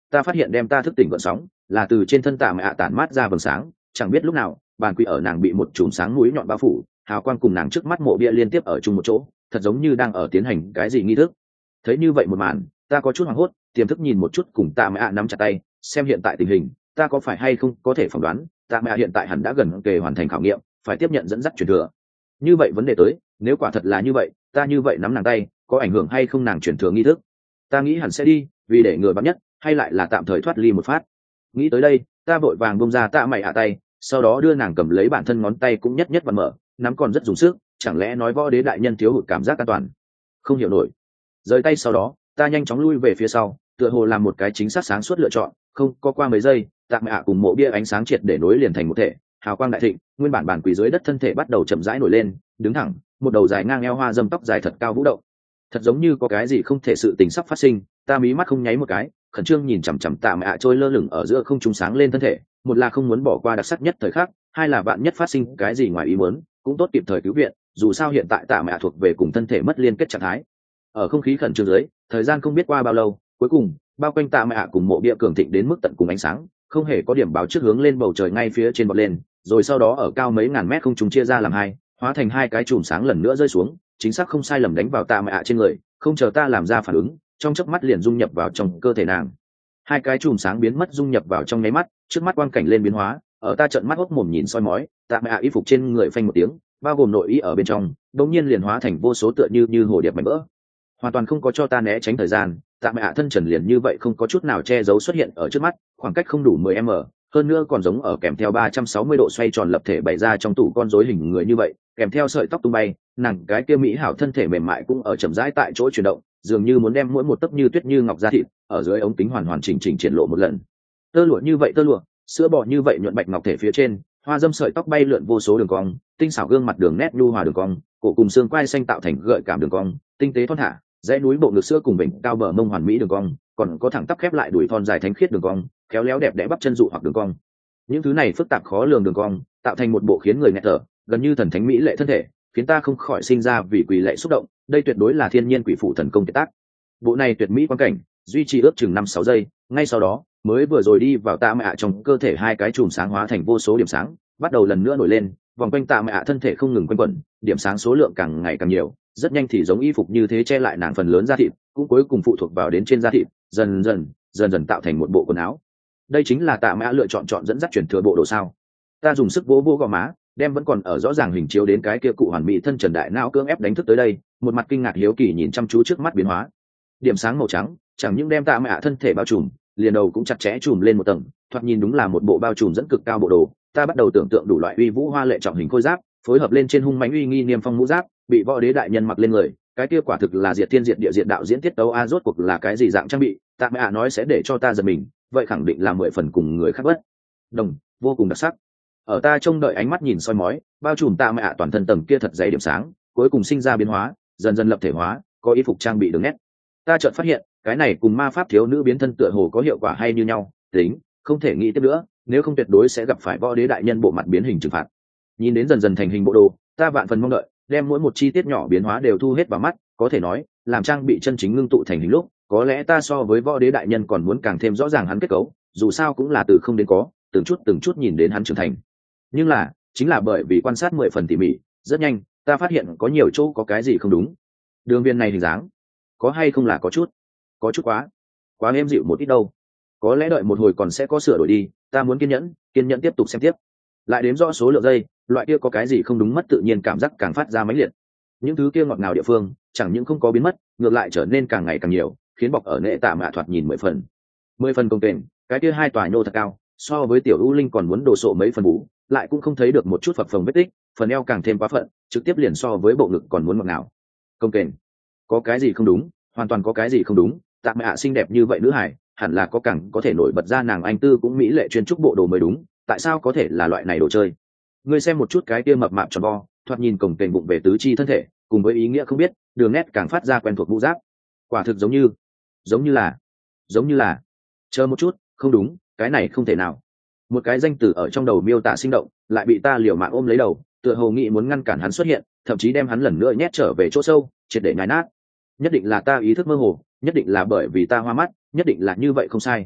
ta phát hiện đem ta thức tỉnh gợn sóng là từ trên thân tạ mẹ ạ tản mát ra vầng sáng, chẳng biết lúc nào bàn quỷ ở nàng bị một chùm sáng mũi nhọn bao phủ, hào quang cùng nàng trước mắt mộ bia liên tiếp ở chung một chỗ, thật giống như đang ở tiến hành cái gì nghi thức. Thấy như vậy một màn, ta có chút hoảng hốt, tiềm thức nhìn một chút cùng tạ mẹ ạ nắm chặt tay, xem hiện tại tình hình, ta có phải hay không có thể phỏng đoán tạ mẹ ạ hiện tại hẳn đã gần kề hoàn thành khảo nghiệm, phải tiếp nhận dẫn dắt truyền thừa. Như vậy vấn đề tới, nếu quả thật là như vậy, ta như vậy nắm nàng tay có ảnh hưởng hay không nàng truyền thừa nghi thức? Ta nghĩ hẳn sẽ đi, vì để ngừa bắn nhất, hay lại là tạm thời thoát ly một phát. Nghĩ tới đây, ta vội vàng bông ra tạ mẹ ạ tay, sau đó đưa nàng cầm lấy bản thân ngón tay cũng nhất nhất và mở, nắm còn rất dùng sức, chẳng lẽ nói võ đế đại nhân thiếu hụt cảm giác an toàn? Không hiểu nổi. Rời tay sau đó, ta nhanh chóng lui về phía sau, tựa hồ làm một cái chính xác sáng suốt lựa chọn. Không có qua mấy giây, tạ mẹ ạ cùng mộ bia ánh sáng triệt để nối liền thành một thể, hào quang đại thịnh, nguyên bản bản quỷ dưới đất thân thể bắt đầu chậm rãi nổi lên, đứng thẳng, một đầu dài ngang eo hoa dâm tóc dài thật cao vũ động, thật giống như có cái gì không thể sự tình sắp phát sinh. Ta mí mắt không nháy một cái, khẩn trương nhìn chằm chằm tạ mẹ ạ trôi lơ lửng ở giữa không trung sáng lên thân thể, một là không muốn bỏ qua đặc sắc nhất thời khắc, hai là vạn nhất phát sinh cái gì ngoài ý muốn cũng tốt kịp thời cứu viện, dù sao hiện tại tạ mẹ ạ thuộc về cùng thân thể mất liên kết trạng thái. Ở không khí khẩn trương dưới, thời gian không biết qua bao lâu, cuối cùng bao quanh tạ mẹ ạ cùng mộ bia cường thịnh đến mức tận cùng ánh sáng, không hề có điểm báo trước hướng lên bầu trời ngay phía trên bọt lên, rồi sau đó ở cao mấy ngàn mét không trung chia ra làm hai, hóa thành hai cái chùm sáng lần nữa rơi xuống, chính xác không sai lầm đánh vào tạ mẹ ạ trên người, không chờ ta làm ra phản ứng, trong chớp mắt liền dung nhập vào trong cơ thể nàng. Hai cái chùm sáng biến mất dung nhập vào trong nháy mắt, trước mắt quang cảnh lên biến hóa, ở ta trợn mắt hốc mồm nhìn soi mói, tạ mẹ ạ y phục trên người phanh một tiếng, bao gồm nội y ở bên trong, đột nhiên liền hóa thành vô số tựa như như hồ điệp mảnh vỡ, hoàn toàn không có cho ta né tránh thời gian. Tạ mẹ ạ thân trần liền như vậy không có chút nào che giấu xuất hiện ở trước mắt, khoảng cách không đủ mười mét, hơn nữa còn giống ở kèm theo ba trăm sáu mươi độ xoay tròn lập thể bày ra trong tủ con rối hình người như vậy, kèm theo sợi tóc tung bay, nàng cái kia mỹ hảo thân thể mềm mại cũng ở chậm rãi tại chỗ chuyển động, dường như muốn đem mỗi một tấc như tuyết như ngọc da thịt ở dưới ống kính hoàn hoàn chỉnh chỉnh triển lộ một lần. Tơ lụa như vậy tơ lụa, sữa bò như vậy nhuận bạch ngọc thể phía trên, hoa dâm sợi tóc bay lượn vô số đường cong, tinh xảo gương mặt đường nét nhu hòa đường cong, cổ cùng xương quai xanh tạo thành gợi cảm đường cong, tinh tế thon thả, dãy núi bộ ngực sữa cùng vịnh cao bờ mông hoàn mỹ đường cong, còn có thẳng tắp khép lại đùi thon dài thánh khiết đường cong, khéo léo đẹp đẽ bắp chân dụ hoặc đường cong. Những thứ này phức tạp khó lường đường cong, tạo thành một bộ khiến người nghẹt thở, gần như thần thánh mỹ lệ thân thể, khiến ta không khỏi sinh ra vì quỷ lệ xúc động. Đây tuyệt đối là thiên nhiên quỷ phụ thần công tuyệt tác. Bộ này tuyệt mỹ quan cảnh duy trì ước chừng năm sáu giây, ngay sau đó mới vừa rồi đi vào tạ mẹ ạ trong cơ thể hai cái chùm sáng hóa thành vô số điểm sáng, bắt đầu lần nữa nổi lên, vòng quanh tạ mẹ ạ thân thể không ngừng quanh quẩn, điểm sáng số lượng càng ngày càng nhiều, rất nhanh thì giống y phục như thế che lại nàng phần lớn da thịt, cũng cuối cùng phụ thuộc vào đến trên da thịt, dần dần dần dần tạo thành một bộ quần áo. Đây chính là tạ mẹ ạ lựa chọn chọn dẫn dắt chuyển thừa bộ đồ sao? Ta dùng sức vỗ vỗ gò má, đem vẫn còn ở rõ ràng hình chiếu đến cái kia cụ hoàn mỹ thân trần đại não cưỡng ép đánh thức tới đây, một mặt kinh ngạc hiếu kỳ nhìn chăm chú trước mắt biến hóa. Điểm sáng màu trắng chẳng những đem tạ mẹ ạ thân thể bao trùm, liền đầu cũng chặt chẽ trùm lên một tầng, thoạt nhìn đúng là một bộ bao trùm dẫn cực cao bộ đồ. Ta bắt đầu tưởng tượng đủ loại uy vũ hoa lệ trọng hình khôi giáp, phối hợp lên trên hung mãnh uy nghi niêm phong mũ giáp, bị võ đế đại nhân mặc lên người, cái kia quả thực là diệt thiên diệt địa diệt đạo diễn tiết tấu a. Rốt cuộc là cái gì dạng trang bị, tạ mẹ ạ nói sẽ để cho ta giật mình, vậy khẳng định là mười phần cùng người khác bất đồng, vô cùng đặc sắc. Ở ta trông đợi ánh mắt nhìn soi mói, bao trùm tạ mẹ ạ toàn thân tầng kia thật dày điểm sáng, cuối cùng sinh ra biến hóa, dần dần lập thể hóa, có y phục trang bị đường nét. Ta chợt phát hiện, cái này cùng ma pháp thiếu nữ biến thân tựa hồ có hiệu quả hay như nhau, tính, không thể nghĩ tiếp nữa, nếu không tuyệt đối sẽ gặp phải võ đế đại nhân bộ mặt biến hình trừng phạt. Nhìn đến dần dần thành hình bộ đồ, ta vạn phần mong đợi, đem mỗi một chi tiết nhỏ biến hóa đều thu hết vào mắt, có thể nói, làm trang bị chân chính ngưng tụ thành hình lúc, có lẽ ta so với võ đế đại nhân còn muốn càng thêm rõ ràng hắn kết cấu, dù sao cũng là từ không đến có, từng chút từng chút nhìn đến hắn trưởng thành. Nhưng là, chính là bởi vì quan sát mười phần tỉ mỉ, rất nhanh, ta phát hiện có nhiều chỗ có cái gì không đúng. Đường viền này hình dáng, có hay không là có chút, có chút quá, quá êm dịu một ít đâu. Có lẽ đợi một hồi còn sẽ có sửa đổi đi, ta muốn kiên nhẫn, kiên nhẫn tiếp tục xem tiếp. Lại đếm rõ số lượng giây, loại kia có cái gì không đúng mất tự nhiên cảm giác càng phát ra mãnh liệt. Những thứ kia ngọt ngào địa phương, chẳng những không có biến mất, ngược lại trở nên càng ngày càng nhiều, khiến bọc ở nệ tạ mạ thoạt nhìn mười phần. Mười phần công kềnh, cái kia hai tòa nhô thật cao, so với tiểu u linh còn muốn đồ sộ mấy phần bú, lại cũng không thấy được một chút phập phồng vết tích, phần eo càng thêm quá phận, trực tiếp liền so với bộ ngực còn muốn ngọt ngào. Công kềnh, có cái gì không đúng, hoàn toàn có cái gì không đúng, tạ mạ xinh đẹp như vậy nữ hải, hẳn là có càng có thể nổi bật ra nàng anh tư cũng mỹ lệ chuyên trúc bộ đồ mới đúng, tại sao có thể là loại này đồ chơi? Ngươi xem một chút cái kia mập mạp tròn vo, thoạt nhìn cồng kềnh bụng về tứ chi thân thể, cùng với ý nghĩa không biết, đường nét càng phát ra quen thuộc mũ giáp, quả thực giống như, giống như là, giống như là, chờ một chút, không đúng, cái này không thể nào. Một cái danh từ ở trong đầu miêu tả sinh động, lại bị ta liều mạng ôm lấy đầu, tựa hồ nghĩ muốn ngăn cản hắn xuất hiện, thậm chí đem hắn lần nữa nhét trở về chỗ sâu, triệt để nhai nát. Nhất định là ta ý thức mơ hồ, nhất định là bởi vì ta hoa mắt, nhất định là như vậy không sai.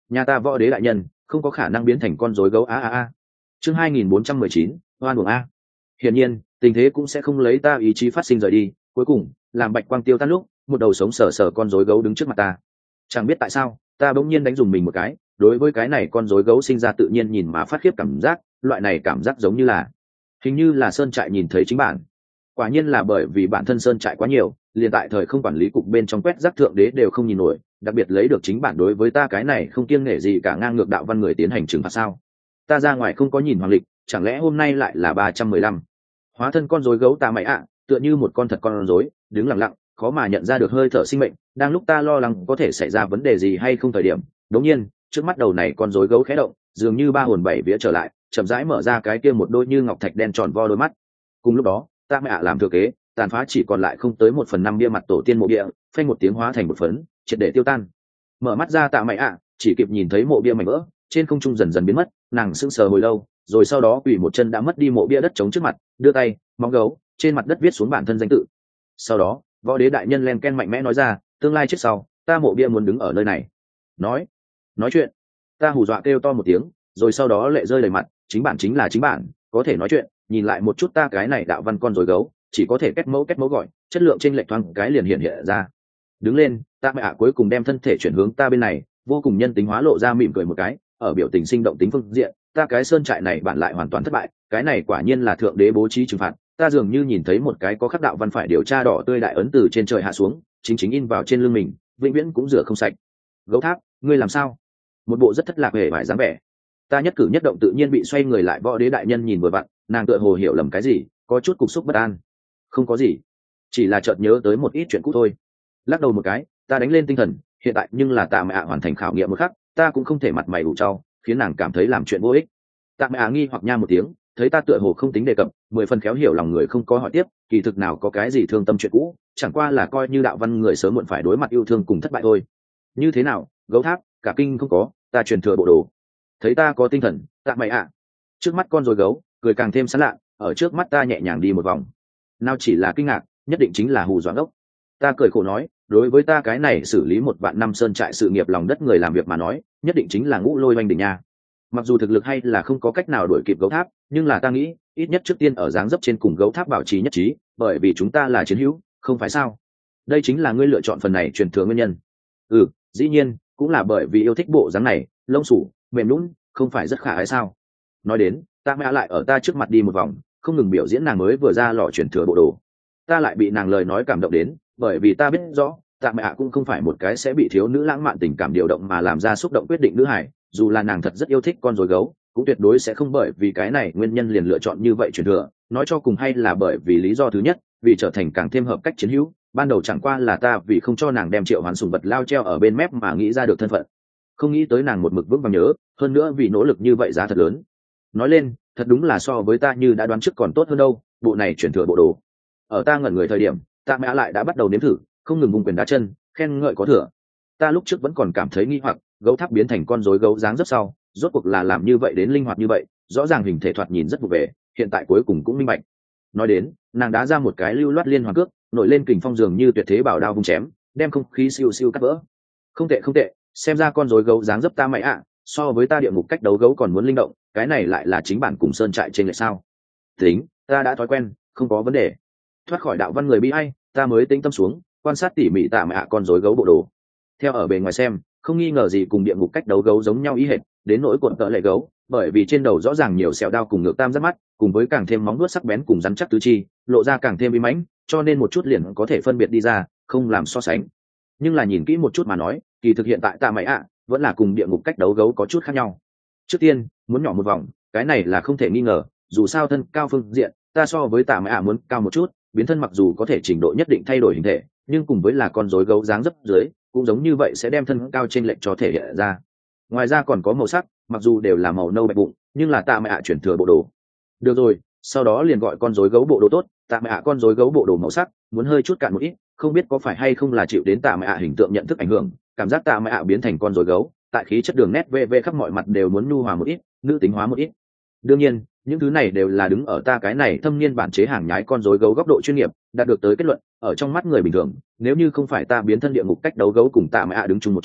Nhà ta võ đế đại nhân không có khả năng biến thành con rối gấu a a a. Chương hai nghìn bốn trăm mười chín, oan uổng a. Hiển nhiên, tình thế cũng sẽ không lấy ta ý chí phát sinh rời đi, cuối cùng, làm bạch quang tiêu tan lúc, một đầu sống sờ sờ con rối gấu đứng trước mặt ta. Chẳng biết tại sao, ta bỗng nhiên đánh dùng mình một cái, đối với cái này con rối gấu sinh ra tự nhiên nhìn mà phát khiếp cảm giác, loại này cảm giác giống như là hình như là sơn trại nhìn thấy chính bản. Quả nhiên là bởi vì bản thân sơn trại quá nhiều, liền tại thời không quản lý cục bên trong quét rác thượng đế đều không nhìn nổi, đặc biệt lấy được chính bản đối với ta cái này không kiêng nể gì cả ngang ngược đạo văn người tiến hành trừng phạt sao. Ta ra ngoài không có nhìn hoàng lịch, chẳng lẽ hôm nay lại là ba trăm mười lăm. Hóa thân con rối gấu ta mày ạ, tựa như một con thật con rối, đứng lặng lặng, khó mà nhận ra được hơi thở sinh mệnh, đang lúc ta lo lắng có thể xảy ra vấn đề gì hay không thời điểm, đột nhiên, trước mắt đầu này con rối gấu khẽ động, dường như ba hồn bảy vía trở lại, chậm rãi mở ra cái kia một đôi như ngọc thạch đen tròn vo đôi mắt. Cùng lúc đó, ta mẹ ạ làm thừa kế, tàn phá chỉ còn lại không tới một phần năm bia mặt tổ tiên mộ bia, phanh một tiếng hóa thành một phấn, triệt để tiêu tan. Mở mắt ra tạ mày ạ, chỉ kịp nhìn thấy mộ bia mảnh vỡ, trên không trung dần dần biến mất, nàng sững sờ hồi lâu, rồi sau đó quỳ một chân đã mất đi mộ bia đất trống trước mặt, đưa tay, móng gấu, trên mặt đất viết xuống bản thân danh tự. Sau đó, võ đế đại nhân len ken mạnh mẽ nói ra, tương lai chết sau, ta mộ bia muốn đứng ở nơi này. Nói, nói chuyện. Ta hù dọa kêu to một tiếng, rồi sau đó lệ rơi đầy mặt, chính bản chính là chính bản, có thể nói chuyện, nhìn lại một chút ta cái này đạo văn con rối gấu, chỉ có thể kết mẫu kết mẫu gọi, chất lượng trên lệch thoáng cái liền hiện hiện ra. Đứng lên, ta mẹ ạ cuối cùng đem thân thể chuyển hướng ta bên này, vô cùng nhân tính hóa lộ ra mỉm cười một cái, ở biểu tình sinh động tính phương diện, ta cái sơn trại này bạn lại hoàn toàn thất bại, cái này quả nhiên là thượng đế bố trí trừng phạt. Ta dường như nhìn thấy một cái có khắc đạo văn phải điều tra đỏ tươi đại ấn từ trên trời hạ xuống, chính chính in vào trên lưng mình, vĩnh viễn cũng rửa không sạch. Gấu tháp, ngươi làm sao? Một bộ rất thất lạc hề vải dáng vẻ. Ta nhất cử nhất động tự nhiên bị xoay người lại võ đế đại nhân nhìn vừa vặn, nàng tựa hồ hiểu lầm cái gì, có chút cục xúc bất an. Không có gì, chỉ là chợt nhớ tới một ít chuyện cũ thôi. Lắc đầu một cái, ta đánh lên tinh thần, hiện tại nhưng là tạ mẹ ạ hoàn thành khảo nghiệm một khắc, ta cũng không thể mặt mày ủ trau, khiến nàng cảm thấy làm chuyện vô ích. Tạ mẹ ạ nghi hoặc nha một tiếng, thấy ta tựa hồ không tính đề cập, mười phần khéo hiểu lòng người không có hỏi tiếp, kỳ thực nào có cái gì thương tâm chuyện cũ, chẳng qua là coi như đạo văn người sớm muộn phải đối mặt yêu thương cùng thất bại thôi. Như thế nào, gấu tháp, cả kinh không có, ta truyền thừa bộ đồ. Thấy ta có tinh thần, tạ mày ạ. Trước mắt con rối gấu, cười càng thêm sán lạ, ở trước mắt ta nhẹ nhàng đi một vòng. Nào chỉ là kinh ngạc, nhất định chính là hù dọa ngốc. Ta cười khổ nói, đối với ta cái này xử lý một vạn năm sơn trại sự nghiệp lòng đất người làm việc mà nói, nhất định chính là ngũ lôi oanh đỉnh nha. Mặc dù thực lực hay là không có cách nào đuổi kịp gấu tháp, nhưng là ta nghĩ, ít nhất trước tiên ở dáng dấp trên cùng gấu tháp bảo trì nhất trí, bởi vì chúng ta là chiến hữu, không phải sao? Đây chính là ngươi lựa chọn phần này truyền thừa nguyên nhân. Ừ, dĩ nhiên, cũng là bởi vì yêu thích bộ dáng này, lông sủ, mềm nhũn, không phải rất khả ái sao? Nói đến, ta mẹ lại ở ta trước mặt đi một vòng, không ngừng biểu diễn nàng mới vừa ra lò truyền thừa bộ đồ. Ta lại bị nàng lời nói cảm động đến, bởi vì ta biết rõ, tạ mẹ cũng không phải một cái sẽ bị thiếu nữ lãng mạn tình cảm điều động mà làm ra xúc động quyết định nữ hải, dù là nàng thật rất yêu thích con rối gấu, cũng tuyệt đối sẽ không bởi vì cái này nguyên nhân liền lựa chọn như vậy truyền thừa. Nói cho cùng hay là bởi vì lý do thứ nhất, vì trở thành càng thêm hợp cách chiến hữu, ban đầu chẳng qua là ta vì không cho nàng đem triệu hoán sùng vật lao treo ở bên mép mà nghĩ ra được thân phận, không nghĩ tới nàng một mực vững vàng nhớ, hơn nữa vì nỗ lực như vậy giá thật lớn. Nói lên, thật đúng là so với ta như đã đoán trước còn tốt hơn đâu, bộ này chuyển thừa bộ đồ. Ở ta ngẩn người thời điểm, tạ mẹ lại đã bắt đầu nếm thử, không ngừng vùng quyền đá chân, khen ngợi có thừa. Ta lúc trước vẫn còn cảm thấy nghi hoặc, gấu tháp biến thành con rối gấu dáng rất sau, rốt cuộc là làm như vậy đến linh hoạt như vậy, rõ ràng hình thể thoạt nhìn rất vụ về, hiện tại cuối cùng cũng minh bạch. Nói đến, nàng đá ra một cái lưu loát liên hoàn cước, nổi lên kình phong dường như tuyệt thế bảo đao vung chém, đem không khí siêu siêu cắt vỡ. Không tệ không tệ, xem ra con rối gấu dáng dấp ta mày ạ, so với ta địa ngục cách đấu gấu còn muốn linh động, cái này lại là chính bản cùng sơn trại trên lệch sao? Tính, ta đã thói quen, không có vấn đề. Thoát khỏi đạo văn người bi ai, ta mới tĩnh tâm xuống, quan sát tỉ mỉ tạ mẹ ạ con rối gấu bộ đồ. Theo ở bề ngoài xem, không nghi ngờ gì cùng địa ngục cách đấu gấu giống nhau ý hệt, đến nỗi cuộn tợ lệ gấu, bởi vì trên đầu rõ ràng nhiều sẹo đao cùng ngược tam giác mắt, cùng với càng thêm móng vuốt sắc bén cùng rắn chắc tứ chi, lộ ra càng thêm uy mãnh, cho nên một chút liền có thể phân biệt đi ra, không làm so sánh. Nhưng là nhìn kỹ một chút mà nói, kỳ thực hiện tại tạ mày ạ vẫn là cùng địa ngục cách đấu gấu có chút khác nhau. Trước tiên, muốn nhỏ một vòng, cái này là không thể nghi ngờ, dù sao thân cao phương diện, ta so với tạ mày ạ muốn cao một chút, biến thân mặc dù có thể trình độ nhất định thay đổi hình thể, nhưng cùng với là con rối gấu dáng dấp dưới, cũng giống như vậy sẽ đem thân cao trên lệch cho thể hiện ra. Ngoài ra còn có màu sắc, mặc dù đều là màu nâu bạch bụng, nhưng là tạ mẹ ạ chuyển thừa bộ đồ. Được rồi, sau đó liền gọi con rối gấu bộ đồ tốt, tạ mẹ ạ con rối gấu bộ đồ màu sắc, muốn hơi chút cạn một ít, không biết có phải hay không là chịu đến tạ mẹ ạ hình tượng nhận thức ảnh hưởng, cảm giác tạ mẹ ạ biến thành con rối gấu, tại khí chất đường nét vê vê khắp mọi mặt đều muốn nhu hòa một ít, nữ tính hóa một ít. Đương nhiên, những thứ này đều là đứng ở ta cái này thâm niên bản chế hàng nhái con rối gấu góc độ chuyên nghiệp, đạt được tới kết luận, ở trong mắt người bình thường, nếu như không phải ta biến thân địa ngục cách đấu gấu cùng tạ mẹ ạ đứng chung một chỗ,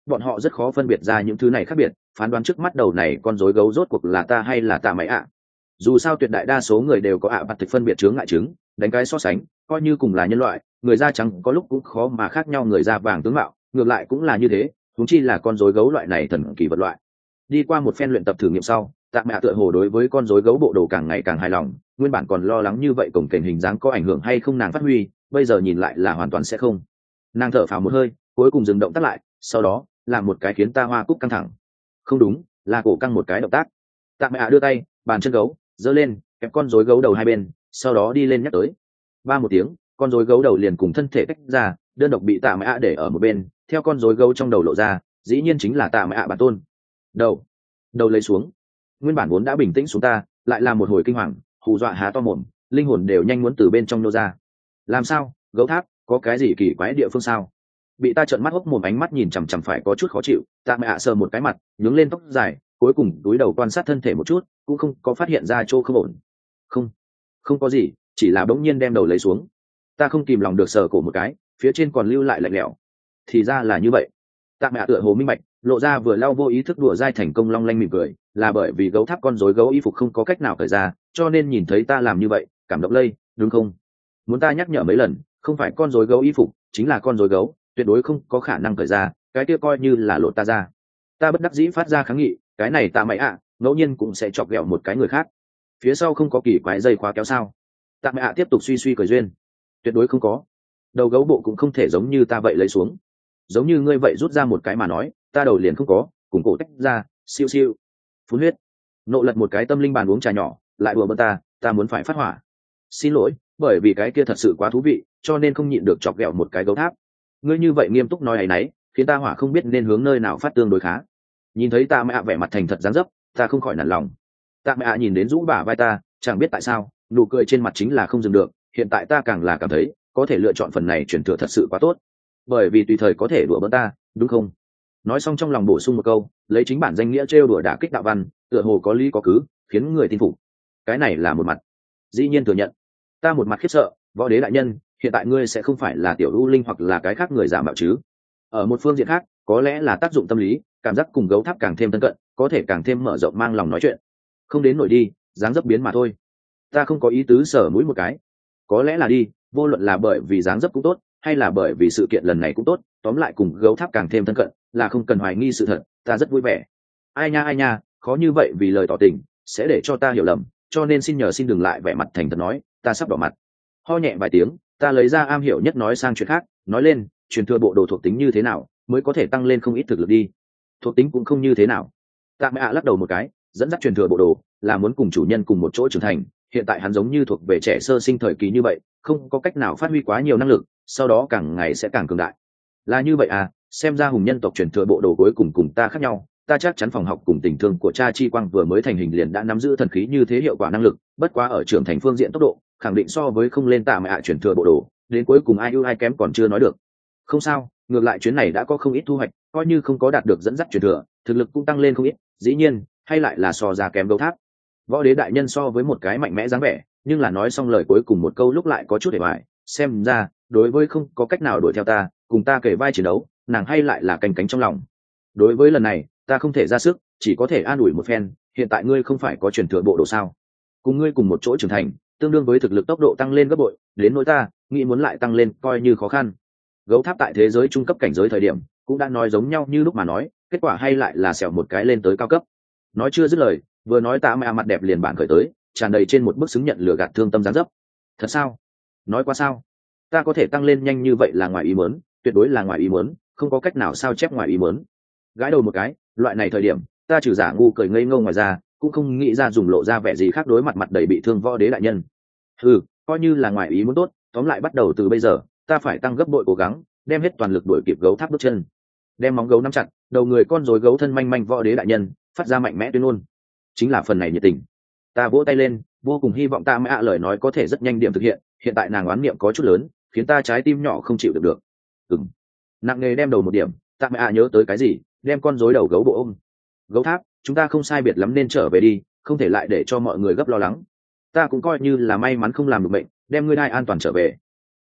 bọn họ rất khó phân biệt ra những thứ này khác biệt, phán đoán trước mắt đầu này con rối gấu rốt cuộc là ta hay là tạ mẹ ạ. Dù sao tuyệt đại đa số người đều có ạ bạt thực phân biệt chướng ngại chứng, đánh cái so sánh, coi như cùng là nhân loại, người da trắng có lúc cũng khó mà khác nhau người da vàng tướng mạo, ngược lại cũng là như thế, huống chi là con rối gấu loại này thần kỳ vật loại. Đi qua một phen luyện tập thử nghiệm sau, tạ mẹ tựa hồ đối với con rối gấu bộ đồ càng ngày càng hài lòng, nguyên bản còn lo lắng như vậy cổng kềnh hình dáng có ảnh hưởng hay không nàng phát huy, bây giờ nhìn lại là hoàn toàn sẽ không. Nàng thở phào một hơi, cuối cùng dừng động tác lại, sau đó làm một cái khiến ta hoa cúc căng thẳng. Không đúng, là cổ căng một cái động tác. Tạ mẹ đưa tay, bàn chân gấu giơ lên, kẹp con rối gấu đầu hai bên, sau đó đi lên nhắc tới. Ba một tiếng, con rối gấu đầu liền cùng thân thể tách ra, đơn độc bị tạ mẹ để ở một bên, theo con rối gấu trong đầu lộ ra, dĩ nhiên chính là tạ mẹ bản tôn. Đầu, đầu lấy xuống. Nguyên bản vốn đã bình tĩnh xuống ta, lại là một hồi kinh hoàng, hù dọa há to mồm, linh hồn đều nhanh muốn từ bên trong nô ra. Làm sao, gấu tháp, có cái gì kỳ quái địa phương sao? Bị ta trợn mắt hốc mồm ánh mắt nhìn chằm chằm phải có chút khó chịu, tạ mẹ sờ một cái mặt, nhướng lên tóc dài, cuối cùng cúi đầu quan sát thân thể một chút, cũng không có phát hiện ra chỗ không ổn. Không, không có gì, chỉ là bỗng nhiên đem đầu lấy xuống. Ta không kìm lòng được sờ cổ một cái, phía trên còn lưu lại lạnh lẽo. Thì ra là như vậy. Tạ mẹ tựa hồ minh bạch, lộ ra vừa lau vô ý thức đùa dai thành công long lanh mỉm cười, là bởi vì gấu tháp con rối gấu y phục không có cách nào cởi ra, cho nên nhìn thấy ta làm như vậy, cảm động lây, đúng không? Muốn ta nhắc nhở mấy lần, không phải con rối gấu y phục, chính là con rối gấu, tuyệt đối không có khả năng cởi ra, cái kia coi như là lột ta ra. Ta bất đắc dĩ phát ra kháng nghị, cái này tạ mẹ ạ, ngẫu nhiên cũng sẽ chọc ghẹo một cái người khác. Phía sau không có kỳ quái dây khóa kéo sao? Tạ mẹ ạ tiếp tục suy suy cười duyên. Tuyệt đối không có. Đầu gấu bộ cũng không thể giống như ta vậy lấy xuống. Giống như ngươi vậy rút ra một cái mà nói, ta đầu liền không có, cùng cổ tách ra, siêu siêu. Phun huyết. Nộ lật một cái tâm linh bàn uống trà nhỏ, lại đùa bỡn ta, ta muốn phải phát hỏa. Xin lỗi, bởi vì cái kia thật sự quá thú vị, cho nên không nhịn được chọc ghẹo một cái gấu tháp. Ngươi như vậy nghiêm túc nói ấy nấy, khiến ta hỏa không biết nên hướng nơi nào phát tương đối khá. Nhìn thấy ta mẹ ạ vẻ mặt thành thật dáng dấp, ta không khỏi nản lòng. Ta mẹ ạ nhìn đến rũ bả vai ta, chẳng biết tại sao, nụ cười trên mặt chính là không dừng được. Hiện tại ta càng là cảm thấy, có thể lựa chọn phần này chuyển thừa thật sự quá tốt, bởi vì tùy thời có thể đùa bỡn ta, đúng không? Nói xong trong lòng bổ sung một câu, lấy chính bản danh nghĩa trêu đùa đả kích đạo văn, tựa hồ có lý có cứ, khiến người tin phục. Cái này là một mặt, dĩ nhiên thừa nhận. Ta một mặt khiếp sợ, võ đế đại nhân, hiện tại ngươi sẽ không phải là tiểu u linh hoặc là cái khác người giả mạo chứ? Ở một phương diện khác, có lẽ là tác dụng tâm lý, cảm giác cùng gấu tháp càng thêm thân cận, có thể càng thêm mở rộng mang lòng nói chuyện. Không đến nổi đi, dáng dấp biến mà thôi. Ta không có ý tứ sở mũi một cái. Có lẽ là đi, vô luận là bởi vì dáng dấp cũng tốt, hay là bởi vì sự kiện lần này cũng tốt, tóm lại cùng gấu tháp càng thêm thân cận, là không cần hoài nghi sự thật, ta rất vui vẻ. Ai nha ai nha, khó như vậy vì lời tỏ tình, sẽ để cho ta hiểu lầm, cho nên xin nhờ xin đừng lại vẻ mặt thành thật nói, ta sắp đỏ mặt. Ho nhẹ vài tiếng, ta lấy ra am hiểu nhất nói sang chuyện khác, nói lên, truyền thừa bộ đồ thuộc tính như thế nào, mới có thể tăng lên không ít thực lực đi. Thuộc tính cũng không như thế nào. Tạ mẹ ạ lắc đầu một cái, dẫn dắt truyền thừa bộ đồ, là muốn cùng chủ nhân cùng một chỗ trưởng thành, hiện tại hắn giống như thuộc về trẻ sơ sinh thời kỳ như vậy, không có cách nào phát huy quá nhiều năng lực, sau đó càng ngày sẽ càng cường đại. Là như vậy à, xem ra hùng nhân tộc truyền thừa bộ đồ cuối cùng cùng ta khác nhau, ta chắc chắn phòng học cùng tình thương của cha chi quang vừa mới thành hình liền đã nắm giữ thần khí như thế hiệu quả năng lực, bất quá ở trưởng thành phương diện tốc độ, khẳng định so với không lên tạ mẹ ạ truyền thừa bộ đồ, đến cuối cùng ai ưu ai kém còn chưa nói được. Không sao, ngược lại chuyến này đã có không ít thu hoạch, coi như không có đạt được dẫn dắt truyền thừa, thực lực cũng tăng lên không ít, dĩ nhiên, hay lại là so ra kém gấu tháp. Võ đế đại nhân so với một cái mạnh mẽ dáng vẻ, nhưng là nói xong lời cuối cùng một câu lúc lại có chút để hoài, xem ra, đối với không có cách nào đuổi theo ta, cùng ta kể vai chiến đấu, nàng hay lại là canh cánh trong lòng. Đối với lần này, ta không thể ra sức, chỉ có thể an ủi một phen, hiện tại ngươi không phải có truyền thừa bộ đồ sao? Cùng ngươi cùng một chỗ trưởng thành, tương đương với thực lực tốc độ tăng lên gấp bội, đến nỗi ta, nghĩ muốn lại tăng lên coi như khó khăn. Gấu tháp tại thế giới trung cấp cảnh giới thời điểm, cũng đã nói giống nhau như lúc mà nói, kết quả hay lại là xẻo một cái lên tới cao cấp. Nói chưa dứt lời, vừa nói tạ mẹ mặt đẹp liền bản khởi tới, tràn đầy trên một bức xứng nhận lừa gạt thương tâm gián dấp. Thật sao? Nói quá sao? Ta có thể tăng lên nhanh như vậy là ngoài ý muốn, tuyệt đối là ngoài ý muốn, không có cách nào sao chép ngoài ý muốn. Gãi đầu một cái, loại này thời điểm, ta trừ giả ngu cười ngây ngô ngoài ra, cũng không nghĩ ra dùng lộ ra vẻ gì khác đối mặt mặt đầy bị thương võ đế đại nhân. Ừ, coi như là ngoài ý muốn tốt, tóm lại bắt đầu từ bây giờ, ta phải tăng gấp bội cố gắng, đem hết toàn lực đuổi kịp gấu tháp bước chân. Đem móng gấu nắm chặt, đầu người con rối gấu thân manh manh võ đế đại nhân, phát ra mạnh mẽ tuyên ngôn. Chính là phần này nhiệt tình. Ta vỗ tay lên, vô cùng hy vọng ta mẹ ạ lời nói có thể rất nhanh điểm thực hiện, hiện tại nàng oán niệm có chút lớn, khiến ta trái tim nhỏ không chịu được được. Ừm. Nặng nề đem đầu một điểm, ta mẹ ạ nhớ tới cái gì, đem con rối đầu gấu bộ ôm. Gấu tháp, chúng ta không sai biệt lắm nên trở về đi, không thể lại để cho mọi người gấp lo lắng. Ta cũng coi như là may mắn không làm được bệnh, đem ngươi đai an toàn trở về.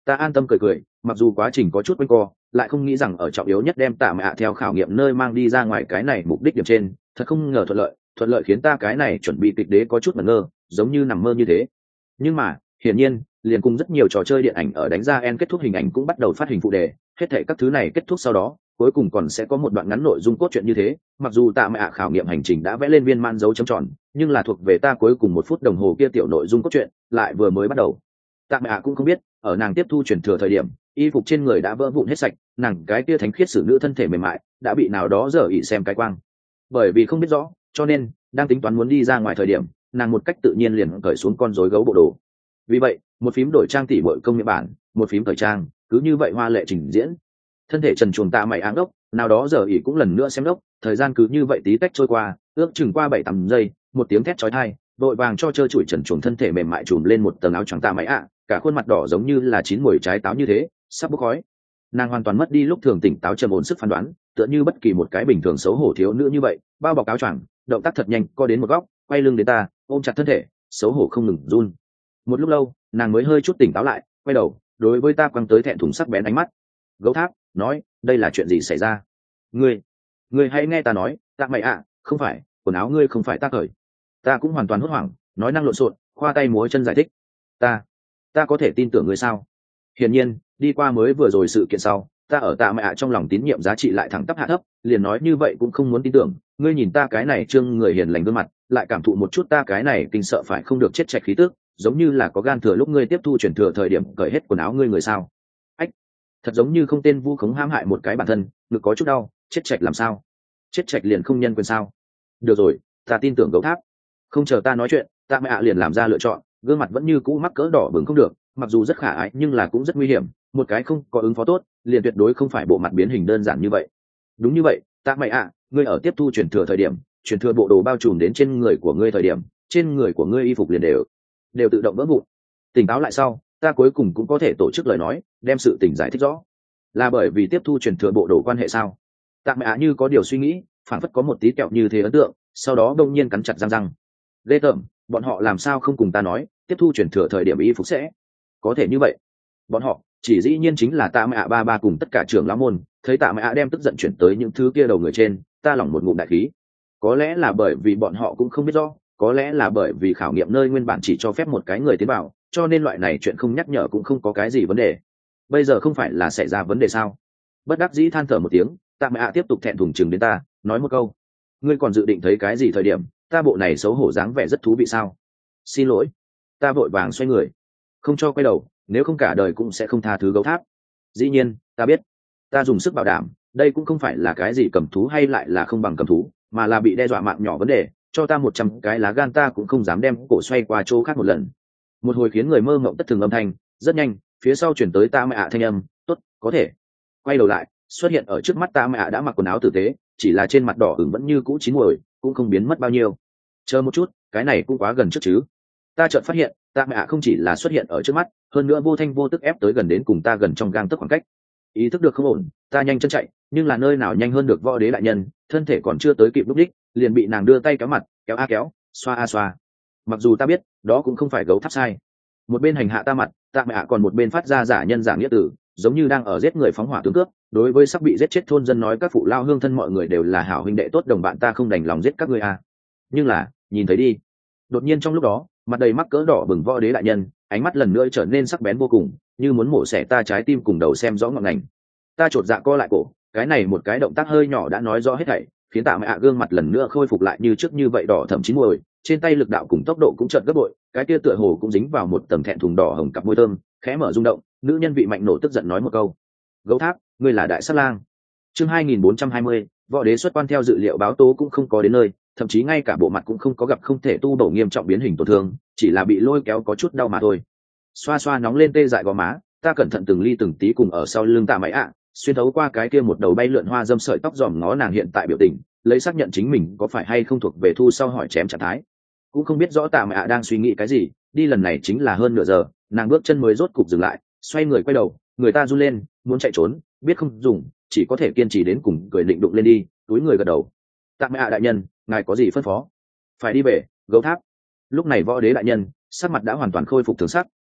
Ta an tâm cười cười, mặc dù quá trình có chút quanh co, lại không nghĩ rằng ở trọng yếu nhất đem tạ mẹ ạ theo khảo nghiệm nơi mang đi ra ngoài cái này mục đích điểm trên, thật không ngờ thuận lợi, thuận lợi khiến ta cái này chuẩn bị kịch đế có chút ngẩn ngơ, giống như nằm mơ như thế. Nhưng mà, hiển nhiên, liền cùng rất nhiều trò chơi điện ảnh ở đánh ra end kết thúc hình ảnh cũng bắt đầu phát hình phụ đề, hết thảy các thứ này kết thúc sau đó, cuối cùng còn sẽ có một đoạn ngắn nội dung cốt truyện như thế. Mặc dù tạ mẹ ạ khảo nghiệm hành trình đã vẽ lên viên man dấu chấm tròn, nhưng là thuộc về ta cuối cùng một phút đồng hồ kia tiểu nội dung cốt truyện lại vừa mới bắt đầu. Tạ mẹ ạ cũng không biết, ở nàng tiếp thu truyền thừa thời điểm, y phục trên người đã vỡ vụn hết sạch, nàng cái kia thánh khiết xử nữ thân thể mềm mại đã bị nào đó dở ỉ xem cái quang. Bởi vì không biết rõ, cho nên đang tính toán muốn đi ra ngoài thời điểm, nàng một cách tự nhiên liền cởi xuống con rối gấu bộ đồ. Vì vậy, một phím đổi trang tỷ bội công nghệ bản, một phím cởi trang, cứ như vậy hoa lệ trình diễn. Thân thể trần truồng tạ mày áng đốc, nào đó giờ ỉ cũng lần nữa xem đốc, thời gian cứ như vậy tí tách trôi qua, ước chừng qua bảy tám giây, một tiếng thét chói tai, vội vàng cho trơ trụi trần truồng thân thể mềm mại trùm lên một tầng áo choàng tạ mày ạ, cả khuôn mặt đỏ giống như là chín mùi trái táo như thế, sắp bốc khói. Nàng hoàn toàn mất đi lúc thường tỉnh táo trầm ổn sức phán đoán, tựa như bất kỳ một cái bình thường xấu hổ thiếu nữ như vậy, bao bọc áo choàng, động tác thật nhanh, co đến một góc, quay lưng đến ta, ôm chặt thân thể, xấu hổ không ngừng run. Một lúc lâu, nàng mới hơi chút tỉnh táo lại, quay đầu, đối với ta quăng tới thẹn thùng sắc bén ánh mắt. Gấu tháp nói, đây là chuyện gì xảy ra? Ngươi, ngươi hãy nghe ta nói, tạ mày ạ, không phải, quần áo ngươi không phải ta cởi. Ta cũng hoàn toàn hốt hoảng, nói năng lộn xộn, khoa tay múa chân giải thích. Ta, ta có thể tin tưởng ngươi sao? Hiển nhiên, đi qua mới vừa rồi sự kiện sau, ta ở tạ mẹ ạ trong lòng tín nhiệm giá trị lại thẳng tắp hạ thấp, liền nói như vậy cũng không muốn tin tưởng. Ngươi nhìn ta cái này trương người hiền lành gương mặt, lại cảm thụ một chút ta cái này kinh sợ phải không được chết chạch khí tức, giống như là có gan thừa lúc ngươi tiếp thu chuyển thừa thời điểm cởi hết quần áo ngươi người sao? Ách, thật giống như không tên vu khống hãm hại một cái bản thân, ngực có chút đau, chết chạch làm sao? Chết chạch liền không nhân quyền sao? Được rồi, ta tin tưởng gấu tháp. Không chờ ta nói chuyện, tạ mẹ ạ liền làm ra lựa chọn, gương mặt vẫn như cũ mắc cỡ đỏ bừng không được, mặc dù rất khả ái nhưng là cũng rất nguy hiểm, một cái không có ứng phó tốt liền tuyệt đối không phải bộ mặt biến hình đơn giản như vậy. Đúng như vậy, tạ mẹ ạ, ngươi ở tiếp thu truyền thừa thời điểm, truyền thừa bộ đồ bao trùm đến trên người của ngươi thời điểm, trên người của ngươi y phục liền đều đều tự động vỡ vụn. Tỉnh táo lại sau, ta cuối cùng cũng có thể tổ chức lời nói, đem sự tình giải thích rõ. Là bởi vì tiếp thu truyền thừa bộ đồ quan hệ sao? Tạ mẹ ạ như có điều suy nghĩ, phản phất có một tí kẹo như thế ấn tượng, sau đó đông nhiên cắn chặt răng răng. Lê tởm, bọn họ làm sao không cùng ta nói, tiếp thu truyền thừa thời điểm y phục sẽ có thể như vậy? Bọn họ chỉ dĩ nhiên chính là tạ mẹ ạ ba ba cùng tất cả trưởng lão môn, thấy tạ mẹ ạ đem tức giận chuyển tới những thứ kia đầu người trên, ta lỏng một ngụm đại khí. Có lẽ là bởi vì bọn họ cũng không biết rõ, có lẽ là bởi vì khảo nghiệm nơi nguyên bản chỉ cho phép một cái người tiến vào, cho nên loại này chuyện không nhắc nhở cũng không có cái gì vấn đề. Bây giờ không phải là xảy ra vấn đề sao? Bất đắc dĩ than thở một tiếng, tạ mẹ ạ tiếp tục thẹn thùng chừng đến ta, nói một câu. Ngươi còn dự định thấy cái gì thời điểm, ta bộ này xấu hổ dáng vẻ rất thú vị sao? Xin lỗi. Ta vội vàng xoay người, không cho quay đầu, nếu không cả đời cũng sẽ không tha thứ gấu tháp. Dĩ nhiên, ta biết. Ta dùng sức bảo đảm, đây cũng không phải là cái gì cầm thú hay lại là không bằng cầm thú, mà là bị đe dọa mạng nhỏ vấn đề, cho ta một trăm cái lá gan ta cũng không dám đem cổ xoay qua chỗ khác một lần. Một hồi khiến người mơ mộng tất thường âm thanh, rất nhanh, phía sau chuyển tới ta mẹ ạ thanh âm, tốt, có thể. Quay đầu lại, xuất hiện ở trước mắt ta mẹ ạ đã mặc quần áo tử tế, chỉ là trên mặt đỏ ửng vẫn như cũ chín muồi, cũng không biến mất bao nhiêu. Chờ một chút, cái này cũng quá gần trước chứ. Ta chợt phát hiện, ta mẹ ạ không chỉ là xuất hiện ở trước mắt, hơn nữa vô thanh vô tức ép tới gần đến cùng ta gần trong gang tấc khoảng cách. Ý thức được không ổn, ta nhanh chân chạy, nhưng là nơi nào nhanh hơn được võ đế đại nhân, thân thể còn chưa tới kịp lúc đích, liền bị nàng đưa tay kéo mặt, kéo a kéo, xoa a xoa. Mặc dù ta biết, đó cũng không phải gấu tháp sai. Một bên hành hạ ta mặt, ta mẹ ạ còn một bên phát ra giả nhân giả nghĩa tử, giống như đang ở giết người phóng hỏa tướng cướp. Đối với sắp bị giết chết thôn dân nói các phụ lao hương thân mọi người đều là hảo huynh đệ tốt đồng bạn, ta không đành lòng giết các ngươi à. Nhưng là, nhìn thấy đi. Đột nhiên trong lúc đó, mặt đầy mắc cỡ đỏ bừng võ đế đại nhân, ánh mắt lần nữa trở nên sắc bén vô cùng, như muốn mổ xẻ ta trái tim cùng đầu xem rõ ngọn ngành. Ta chột dạ co lại cổ, cái này một cái động tác hơi nhỏ đã nói rõ hết thảy, khiến tạ mẹ ạ gương mặt lần nữa khôi phục lại như trước như vậy đỏ thẫm chín muồi, trên tay lực đạo cùng tốc độ cũng chợt gấp bội, cái kia tựa hồ cũng dính vào một tầng thẹn thùng đỏ hồng cặp môi thơm, khẽ mở rung động, nữ nhân vị mạnh nổ tức giận nói một câu: "Gấu tháp, ngươi là đại sát lang." Chương hai nghìn bốn trăm hai mươi, võ đế xuất quan theo dự liệu báo tố cũng không có đến nơi, thậm chí ngay cả bộ mặt cũng không có gặp không thể tu bổ nghiêm trọng biến hình tổn thương, chỉ là bị lôi kéo có chút đau mà thôi. Xoa xoa nóng lên tê dại gò má, ta cẩn thận từng ly từng tí cùng ở sau lưng tạ mày ạ, xuyên thấu qua cái kia một đầu bay lượn hoa dâm sợi tóc dòm ngó nàng hiện tại biểu tình, lấy xác nhận chính mình có phải hay không thuộc về thu sau hỏi chém trạng thái. Cũng không biết rõ tạ mẹ ạ đang suy nghĩ cái gì, đi lần này chính là hơn nửa giờ, nàng bước chân mới rốt cục dừng lại, xoay người quay đầu, người ta run lên, muốn chạy trốn, biết không dùng, chỉ có thể kiên trì đến cùng cười định đụng lên đi, túi người gật đầu. Tạ mẹ ạ đại nhân, ngài có gì phân phó? Phải đi về, gấu tháp. Lúc này võ đế đại nhân sắc mặt đã hoàn toàn khôi phục thường sắc,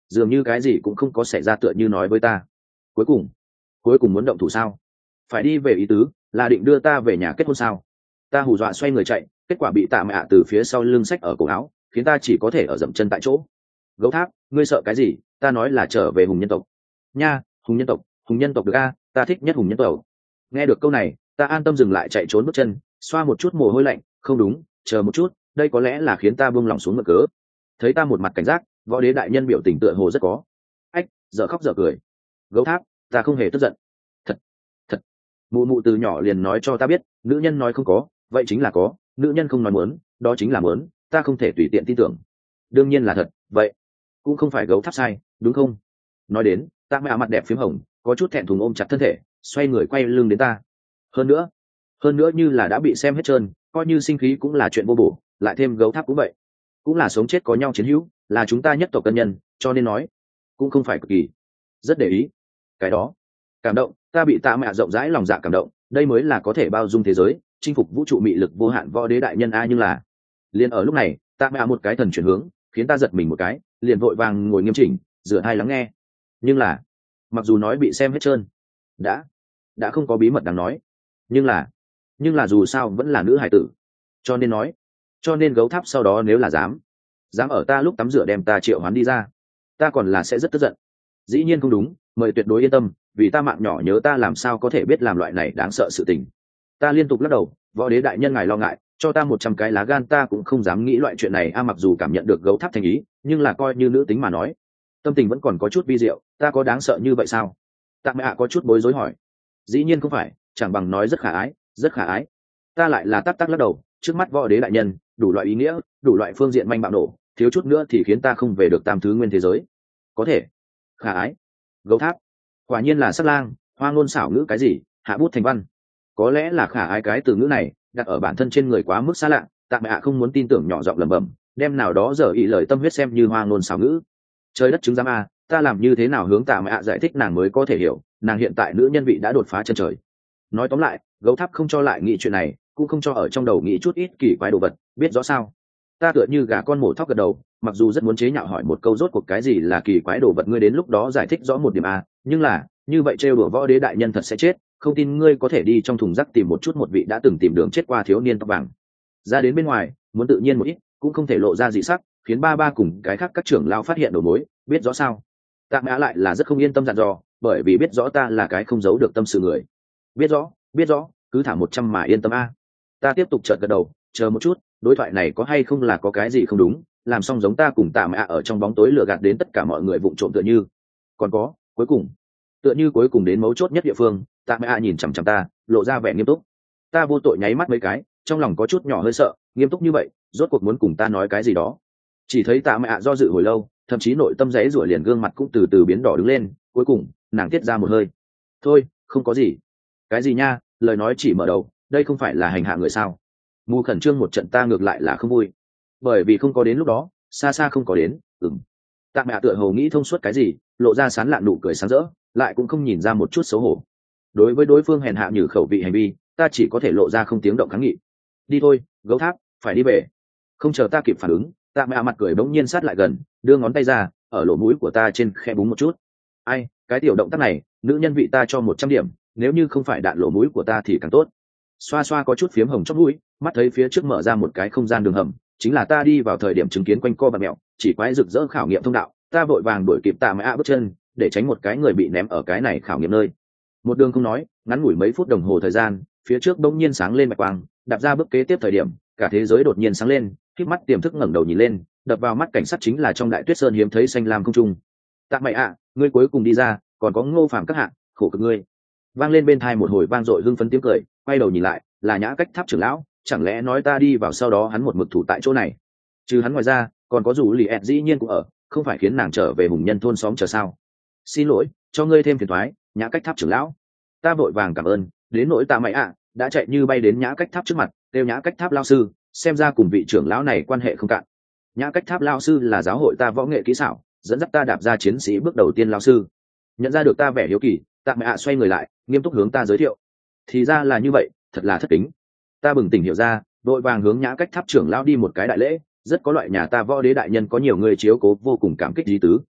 dường như cái gì cũng không có xảy ra tựa như nói với ta. Cuối cùng, cuối cùng muốn động thủ sao? Phải đi về ý tứ, là định đưa ta về nhà kết hôn sao? Ta hù dọa xoay người chạy, kết quả bị tạ mẹ ạ từ phía sau lưng xách ở cổ áo, khiến ta chỉ có thể ở dậm chân tại chỗ. Gấu tháp, ngươi sợ cái gì? Ta nói là trở về hùng nhân tộc. Nha, hùng nhân tộc, hùng nhân tộc được a, ta thích nhất hùng nhân tộc. Nghe được câu này, ta an tâm dừng lại chạy trốn bước chân, xoa một chút mồ hôi lạnh, không đúng, chờ một chút, đây có lẽ là khiến ta buông lòng xuống mực cớ. Thấy ta một mặt cảnh giác, võ đế đại nhân biểu tình tựa hồ rất có. Ách, dở khóc dở cười. Gấu tháp, ta không hề tức giận. Thật, thật. Mụ mụ từ nhỏ liền nói cho ta biết, nữ nhân nói không có, vậy chính là có, nữ nhân không nói muốn, đó chính là muốn, ta không thể tùy tiện tin tưởng. Đương nhiên là thật, vậy cũng không phải gấu tháp sai, đúng không? Nói đến, ta mẹ mặt đẹp phím hồng, có chút thẹn thùng ôm chặt thân thể, xoay người quay lưng đến ta. Hơn nữa, hơn nữa như là đã bị xem hết trơn, coi như sinh khí cũng là chuyện vô bổ, lại thêm gấu tháp cũng vậy, cũng là sống chết có nhau chiến hữu, là chúng ta nhất tộc cân nhân, cho nên nói cũng không phải cực kỳ rất để ý cái đó. Cảm động, ta bị tạ mẹ rộng rãi lòng dạ cảm động, đây mới là có thể bao dung thế giới, chinh phục vũ trụ mị lực vô hạn võ đế đại nhân a. Nhưng là liền ở lúc này, tạ mẹ một cái thần chuyển hướng, khiến ta giật mình một cái, liền vội vàng ngồi nghiêm chỉnh, rửa hai lắng nghe. Nhưng là mặc dù nói bị xem hết trơn, đã đã không có bí mật đáng nói, nhưng là nhưng là dù sao vẫn là nữ hải tử, cho nên nói cho nên gấu tháp sau đó nếu là dám dám ở ta lúc tắm rửa đem ta triệu hoán đi ra, ta còn là sẽ rất tức giận. Dĩ nhiên không đúng, mời tuyệt đối yên tâm, vì ta mạng nhỏ nhớ ta làm sao có thể biết làm loại này đáng sợ sự tình. Ta liên tục lắc đầu, võ đế đại nhân ngài lo ngại, cho ta một trăm cái lá gan ta cũng không dám nghĩ loại chuyện này a. Mặc dù cảm nhận được gấu tháp thành ý, nhưng là coi như nữ tính mà nói, tâm tình vẫn còn có chút vi diệu. Ta có đáng sợ như vậy sao? Tạ mẹ ạ có chút bối rối hỏi. Dĩ nhiên không phải, chẳng bằng nói rất khả ái, rất khả ái. Ta lại là tắc tắc lắc đầu, trước mắt võ đế đại nhân đủ loại ý nghĩa, đủ loại phương diện manh bạo nổ, thiếu chút nữa thì khiến ta không về được tam thứ nguyên thế giới. Có thể khả ái, gấu tháp quả nhiên là sắc lang, hoa ngôn xảo ngữ cái gì, hạ bút thành văn. Có lẽ là khả ái cái từ ngữ này đặt ở bản thân trên người quá mức xa lạ, tạ mẹ ạ không muốn tin tưởng, nhỏ giọng lẩm bẩm, đem nào đó giờ ý lời tâm huyết xem như hoa ngôn xảo ngữ. Trời đất chứng giám a, ta làm như thế nào hướng tạ mẹ ạ giải thích nàng mới có thể hiểu, nàng hiện tại nữ nhân vị đã đột phá chân trời. Nói tóm lại, gấu tháp không cho lại nghĩ chuyện này, cũng không cho ở trong đầu nghĩ chút ít kỳ quái đồ vật, biết rõ sao? Ta tựa như gà con mổ thóc gật đầu, mặc dù rất muốn chế nhạo hỏi một câu rốt cuộc cái gì là kỳ quái đồ vật, ngươi đến lúc đó giải thích rõ một điểm a, nhưng là như vậy trêu đùa võ đế đại nhân thật sẽ chết, không tin ngươi có thể đi trong thùng rác tìm một chút một vị đã từng tìm đường chết qua thiếu niên tóc vàng ra đến bên ngoài, muốn tự nhiên một ít, cũng không thể lộ ra dị sắc, khiến ba ba cùng cái khác các trưởng lao phát hiện đầu mối, biết rõ sao? Tạ mã lại là rất không yên tâm dặn dò, bởi vì biết rõ ta là cái không giấu được tâm sự người. Biết rõ, biết rõ, cứ thả một trăm mà yên tâm a. Ta tiếp tục chợt gật đầu, chờ một chút, đối thoại này có hay không là có cái gì không đúng, làm xong giống ta cùng tạ mã ở trong bóng tối lừa gạt đến tất cả mọi người vụng trộm tựa như. Còn có, cuối cùng, tựa như cuối cùng đến mấu chốt nhất địa phương, tạ mã nhìn chằm chằm ta, lộ ra vẻ nghiêm túc. Ta vô tội nháy mắt mấy cái, trong lòng có chút nhỏ hơi sợ, nghiêm túc như vậy, rốt cuộc muốn cùng ta nói cái gì đó. Chỉ thấy tạ mã do dự hồi lâu, thậm chí nội tâm giấy rủa liền gương mặt cũng từ từ biến đỏ đứng lên, cuối cùng nàng tiết ra một hơi, thôi không có gì. Cái gì nha, lời nói chỉ mở đầu, đây không phải là hành hạ người sao? Mù khẩn trương một trận ta ngược lại là không vui, bởi vì không có đến lúc đó, xa xa không có đến. Ừm. Tạ mẹ tựa hồ nghĩ thông suốt cái gì, lộ ra sán lạn nụ cười sáng rỡ, lại cũng không nhìn ra một chút xấu hổ. Đối với đối phương hèn hạ như khẩu vị hành vi, ta chỉ có thể lộ ra không tiếng động kháng nghị. Đi thôi, gấu tháp, phải đi về. Không chờ ta kịp phản ứng, tạ mẹ mặt cười bỗng nhiên sát lại gần, đưa ngón tay ra, ở lỗ mũi của ta trên khe búng một chút. Ai, cái tiểu động tác này, nữ nhân vị ta cho một trăm điểm, nếu như không phải đạn lỗ mũi của ta thì càng tốt. Xoa xoa có chút phiếm hồng chóp mũi, mắt thấy phía trước mở ra một cái không gian đường hầm, chính là ta đi vào thời điểm chứng kiến quanh co và mẹo, chỉ quái rực rỡ khảo nghiệm thông đạo, ta vội vàng đuổi kịp tạ mẹ bước chân, để tránh một cái người bị ném ở cái này khảo nghiệm nơi. Một đường không nói, ngắn ngủi mấy phút đồng hồ thời gian, phía trước bỗng nhiên sáng lên bạch quang, đạp ra bước kế tiếp thời điểm, cả thế giới đột nhiên sáng lên, khép mắt tiềm thức ngẩng đầu nhìn lên, đập vào mắt cảnh sát chính là trong đại tuyết sơn hiếm thấy xanh lam không trung. Tạ mẹ ạ, ngươi cuối cùng đi ra, còn có Ngô Phàm các hạ, khổ cực ngươi. Vang lên bên tai một hồi vang dội hưng phấn tiếng cười, quay đầu nhìn lại, là Nhã Cách Tháp trưởng lão, chẳng lẽ nói ta đi vào sau đó hắn một mực thủ tại chỗ này? Trừ hắn ngoài ra, còn có dù lì ẹt dĩ nhiên cũng ở, không phải khiến nàng trở về hùng nhân thôn xóm chờ sao? Xin lỗi, cho ngươi thêm phiền toái, Nhã Cách Tháp trưởng lão. Ta vội vàng cảm ơn, đến nỗi Tạ mẹ ạ, đã chạy như bay đến Nhã Cách Tháp trước mặt, kêu Nhã Cách Tháp lão sư, xem ra cùng vị trưởng lão này quan hệ không cạn. Nhã Cách Tháp lão sư là giáo hội ta võ nghệ kỹ xảo, dẫn dắt ta đạp ra chiến sĩ bước đầu tiên lão sư. Nhận ra được ta vẻ hiếu kỳ, Tạ mẹ ạ xoay người lại, nghiêm túc hướng ta giới thiệu. Thì ra là như vậy, thật là thất kính. Ta bừng tỉnh hiểu ra, đội vàng hướng Nhã Cách Tháp trưởng lão đi một cái đại lễ, rất có loại nhà ta võ đế đại nhân có nhiều người chiếu cố vô cùng cảm kích lý tứ.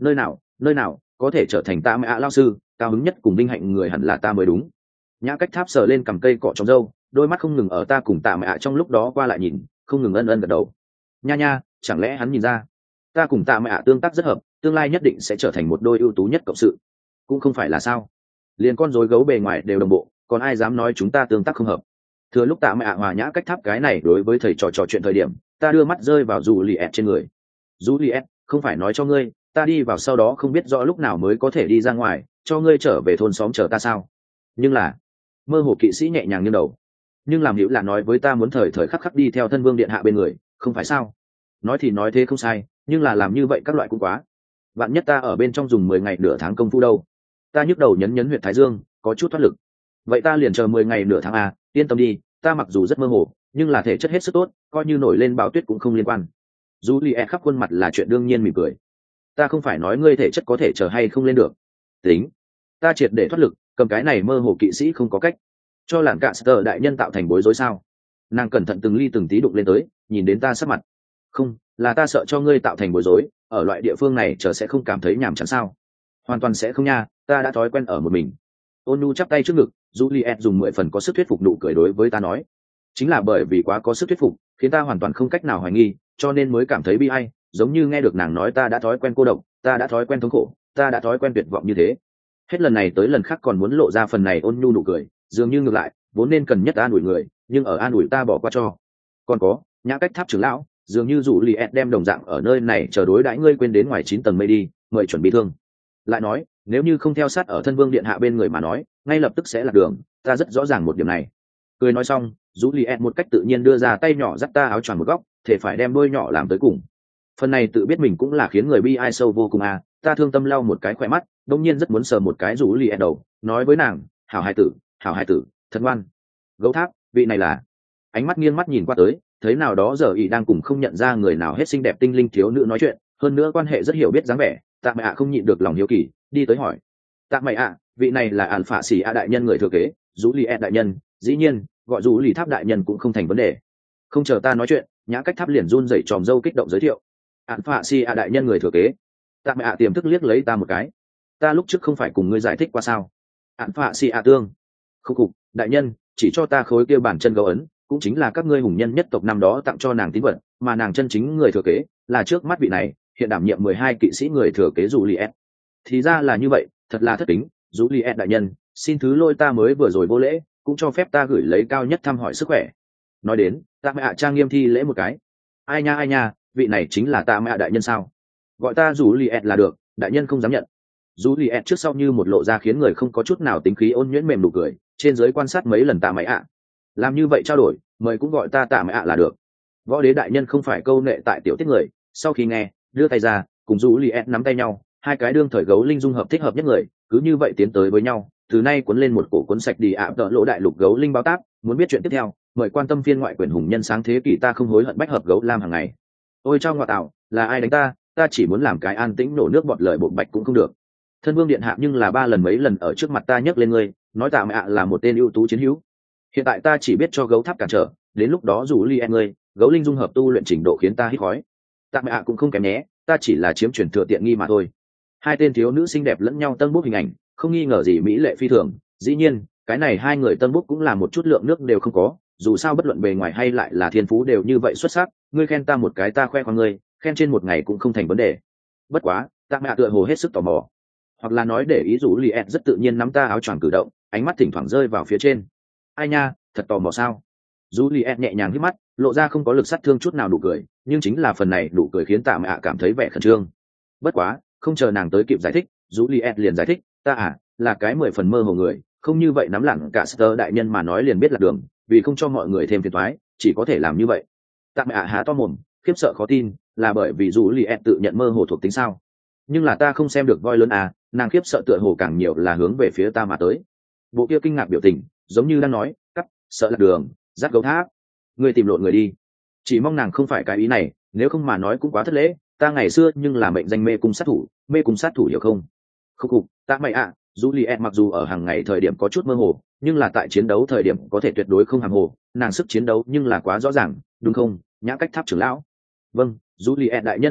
nơi nào nơi nào có thể trở thành tạ mẹ ạ lao sư, cao hứng nhất cùng vinh hạnh người hẳn là ta mới đúng. Nhã Cách Tháp sờ lên cằm cây cọ trong râu, đôi mắt không ngừng ở ta cùng tạ mẹ ạ trong lúc đó qua lại nhìn, không ngừng ân ân gật đầu. Nha nha, chẳng lẽ hắn nhìn ra ta cùng tạ mẹ ạ tương tác rất hợp, tương lai nhất định sẽ trở thành một đôi ưu tú nhất cộng sự? Cũng không phải là sao, liền con rối gấu bề ngoài đều đồng bộ, còn ai dám nói chúng ta tương tác không hợp? Thừa lúc tạ mẹ ạ hòa Nhã Cách Tháp cái này đối với thầy trò trò chuyện thời điểm, ta đưa mắt rơi vào Juliet trên người. Juliet, không phải nói cho ngươi, ta đi vào sau đó không biết rõ lúc nào mới có thể đi ra ngoài, cho ngươi trở về thôn xóm chờ ta sao? Nhưng là, mơ hồ kỵ sĩ nhẹ nhàng nghiêng đầu. Nhưng làm hữu là nói với ta muốn thời thời khắc khắc đi theo thân vương điện hạ bên người, không phải sao? Nói thì nói thế không sai, nhưng là làm như vậy các loại cũng quá. Bạn nhất ta ở bên trong dùng mười ngày nửa tháng công phu đâu? Ta nhức đầu nhấn nhấn huyệt thái dương, có chút thoát lực. Vậy ta liền chờ mười ngày nửa tháng à, yên tâm đi, ta mặc dù rất mơ hồ, nhưng là thể chất hết sức tốt, coi như nổi lên bão tuyết cũng không liên quan. Juliet khắp khuôn mặt là chuyện đương nhiên mỉm cười. Ta không phải nói ngươi thể chất có thể chờ hay không lên được. Tính, ta triệt để thoát lực, cầm cái này mơ hồ kỵ sĩ không có cách. Cho làn cạ Sơ đại nhân tạo thành bối rối sao? Nàng cẩn thận từng ly từng tí đụng lên tới, nhìn đến ta sắc mặt. Không, là ta sợ cho ngươi tạo thành bối rối, ở loại địa phương này chờ sẽ không cảm thấy nhàm chán sao? Hoàn toàn sẽ không nha, ta đã thói quen ở một mình. Ôn Nu chắp tay trước ngực, Juliet dùng mười phần có sức thuyết phục nụ cười đối với ta nói. Chính là bởi vì quá có sức thuyết phục, khiến ta hoàn toàn không cách nào hoài nghi, cho nên mới cảm thấy bi ai, giống như nghe được nàng nói ta đã thói quen cô độc, ta đã thói quen thống khổ, ta đã thói quen tuyệt vọng như thế. Hết lần này tới lần khác còn muốn lộ ra phần này ôn nhu nụ cười, dường như ngược lại, vốn nên cần nhất an ủi người, nhưng ở an ủi ta bỏ qua cho. Còn có, Nhã Cách Tháp trưởng lão, dường như dụ Juliet đem đồng dạng ở nơi này chờ đối đãi ngươi quên đến ngoài chín tầng mây đi, mời chuẩn bị thương. Lại nói, nếu như không theo sát ở thân vương điện hạ bên người mà nói, ngay lập tức sẽ lạc đường, ta rất rõ ràng một điểm này. Cười nói xong, Juliet một cách tự nhiên đưa ra tay nhỏ dắt ta áo choàng một góc, thể phải đem đôi nhỏ làm tới cùng. Phần này tự biết mình cũng là khiến người bi ai sâu vô cùng à, ta thương tâm lau một cái khỏe mắt, đông nhiên rất muốn sờ một cái Juliet đầu, nói với nàng, hảo hài tử, hảo hài tử, thật ngoan. Gấu tháp, vị này là. Ánh mắt nghiêng mắt nhìn qua tới, thấy nào đó giờ ý đang cùng không nhận ra người nào hết xinh đẹp tinh linh thiếu nữ nói chuyện, hơn nữa quan hệ rất hiểu biết dáng vẻ, tạ mẹ ạ không nhịn được lòng hiếu kỳ, đi tới hỏi. Tạ mẹ ạ, vị này là ản phạ xỉ a đại nhân người thừa kế, Juliet đại nhân, dĩ nhiên, gọi dù lì tháp đại nhân cũng không thành vấn đề. Không chờ ta nói chuyện, Nhã Cách Tháp liền run rẩy tròm dâu kích động giới thiệu. Ản phạ xỉ a đại nhân người thừa kế. Tạ mẹ ạ tiềm thức liếc lấy ta một cái. Ta lúc trước không phải cùng ngươi giải thích qua sao? Ản phạ xỉ a tương. Không cục, đại nhân, chỉ cho ta khối kia bản chân gấu ấn, cũng chính là các ngươi hùng nhân nhất tộc năm đó tặng cho nàng tín vật, mà nàng chân chính người thừa kế là trước mắt vị này, hiện đảm nhiệm mười hai kỵ sĩ người thừa kế Juliet. Thì ra là như vậy, thật là thất kính, Juliet đại nhân, xin thứ lỗi ta mới vừa rồi vô lễ, cũng cho phép ta gửi lấy cao nhất thăm hỏi sức khỏe. Nói đến, tạ mẹ ạ trang nghiêm thi lễ một cái. Ai nha ai nha, vị này chính là tạ mẹ ạ đại nhân sao? Gọi ta Juliet là được, đại nhân không dám nhận. Juliet trước sau như một lộ ra khiến người không có chút nào tính khí ôn nhuyễn mềm nụ cười, trên dưới quan sát mấy lần tạ mẹ ạ. Làm như vậy trao đổi, mời cũng gọi ta tạ mẹ ạ là được. Võ đế đại nhân không phải câu nệ tại tiểu tiết người, sau khi nghe, đưa tay ra, cùng Juliet nắm tay nhau, hai cái đương thời gấu linh dung hợp thích hợp nhất người, cứ như vậy tiến tới với nhau, từ nay cuốn lên một cổ cuốn sạch đi ạ tợ lỗ đại lục gấu linh báo tác. Muốn biết chuyện tiếp theo, mời quan tâm phiên ngoại quyển hùng nhân sáng thế kỷ ta không hối hận bách hợp gấu lam hàng ngày. Ôi trong ngoại tạo, là ai đánh ta, ta chỉ muốn làm cái an tĩnh nổ nước bọt lời bột bạch cũng không được. Thân vương điện hạ nhưng là ba lần mấy lần ở trước mặt ta nhấc lên ngươi, nói tạ mẹ ạ là một tên ưu tú chiến hữu. Hiện tại ta chỉ biết cho gấu tháp cản trở, đến lúc đó dù li em ngươi, gấu linh dung hợp tu luyện trình độ khiến ta hít khói. Tạ mẹ ạ cũng không kém nhé, ta chỉ là chiếm chuyển thừa tiện nghi mà thôi. Hai tên thiếu nữ xinh đẹp lẫn nhau tân bút hình ảnh, không nghi ngờ gì mỹ lệ phi thường. Dĩ nhiên, cái này hai người tân bút cũng là một chút lượng nước đều không có, dù sao bất luận bề ngoài hay lại là thiên phú đều như vậy xuất sắc, ngươi khen ta một cái ta khoe khoang ngươi, khen trên một ngày cũng không thành vấn đề. Bất quá, tạ mẹ ạ tựa hồ hết sức tò mò, hoặc là nói để ý dù li em rất tự nhiên nắm ta áo choàng cử động, ánh mắt thỉnh thoảng rơi vào phía trên. Ai nha, thật tò mò sao? Juliet nhẹ nhàng hít mắt, lộ ra không có lực sát thương chút nào nụ cười, nhưng chính là phần này nụ cười khiến tạ mẹ ạ cảm thấy vẻ khẩn trương. Bất quá, không chờ nàng tới kịp giải thích, Juliet liền giải thích, ta à, là cái mười phần mơ hồ người, không như vậy nắm lẳng cả Sơ đại nhân mà nói liền biết là đường, vì không cho mọi người thêm phiền toái, chỉ có thể làm như vậy. Tạ mẹ ạ há to mồm, khiếp sợ khó tin, là bởi vì Juliet tự nhận mơ hồ thuộc tính sao? Nhưng là ta không xem được voi lớn à, nàng khiếp sợ tựa hồ càng nhiều là hướng về phía ta mà tới. Bộ kia kinh ngạc biểu tình, giống như đang nói, cắt, sợ lạc đường, dắt gấu tháp, ngươi tìm lộn người đi. Chỉ mong nàng không phải cái ý này, nếu không mà nói cũng quá thất lễ, ta ngày xưa nhưng là mệnh danh mê cung sát thủ, mê cung sát thủ hiểu không? Khúc khục, ta mày ạ, Juliet mặc dù ở hàng ngày thời điểm có chút mơ hồ, nhưng là tại chiến đấu thời điểm có thể tuyệt đối không hàm hồ, nàng sức chiến đấu nhưng là quá rõ ràng, đúng không? Nhã Cách Tháp trưởng lão. Vâng, Juliet đại nhân thực lực,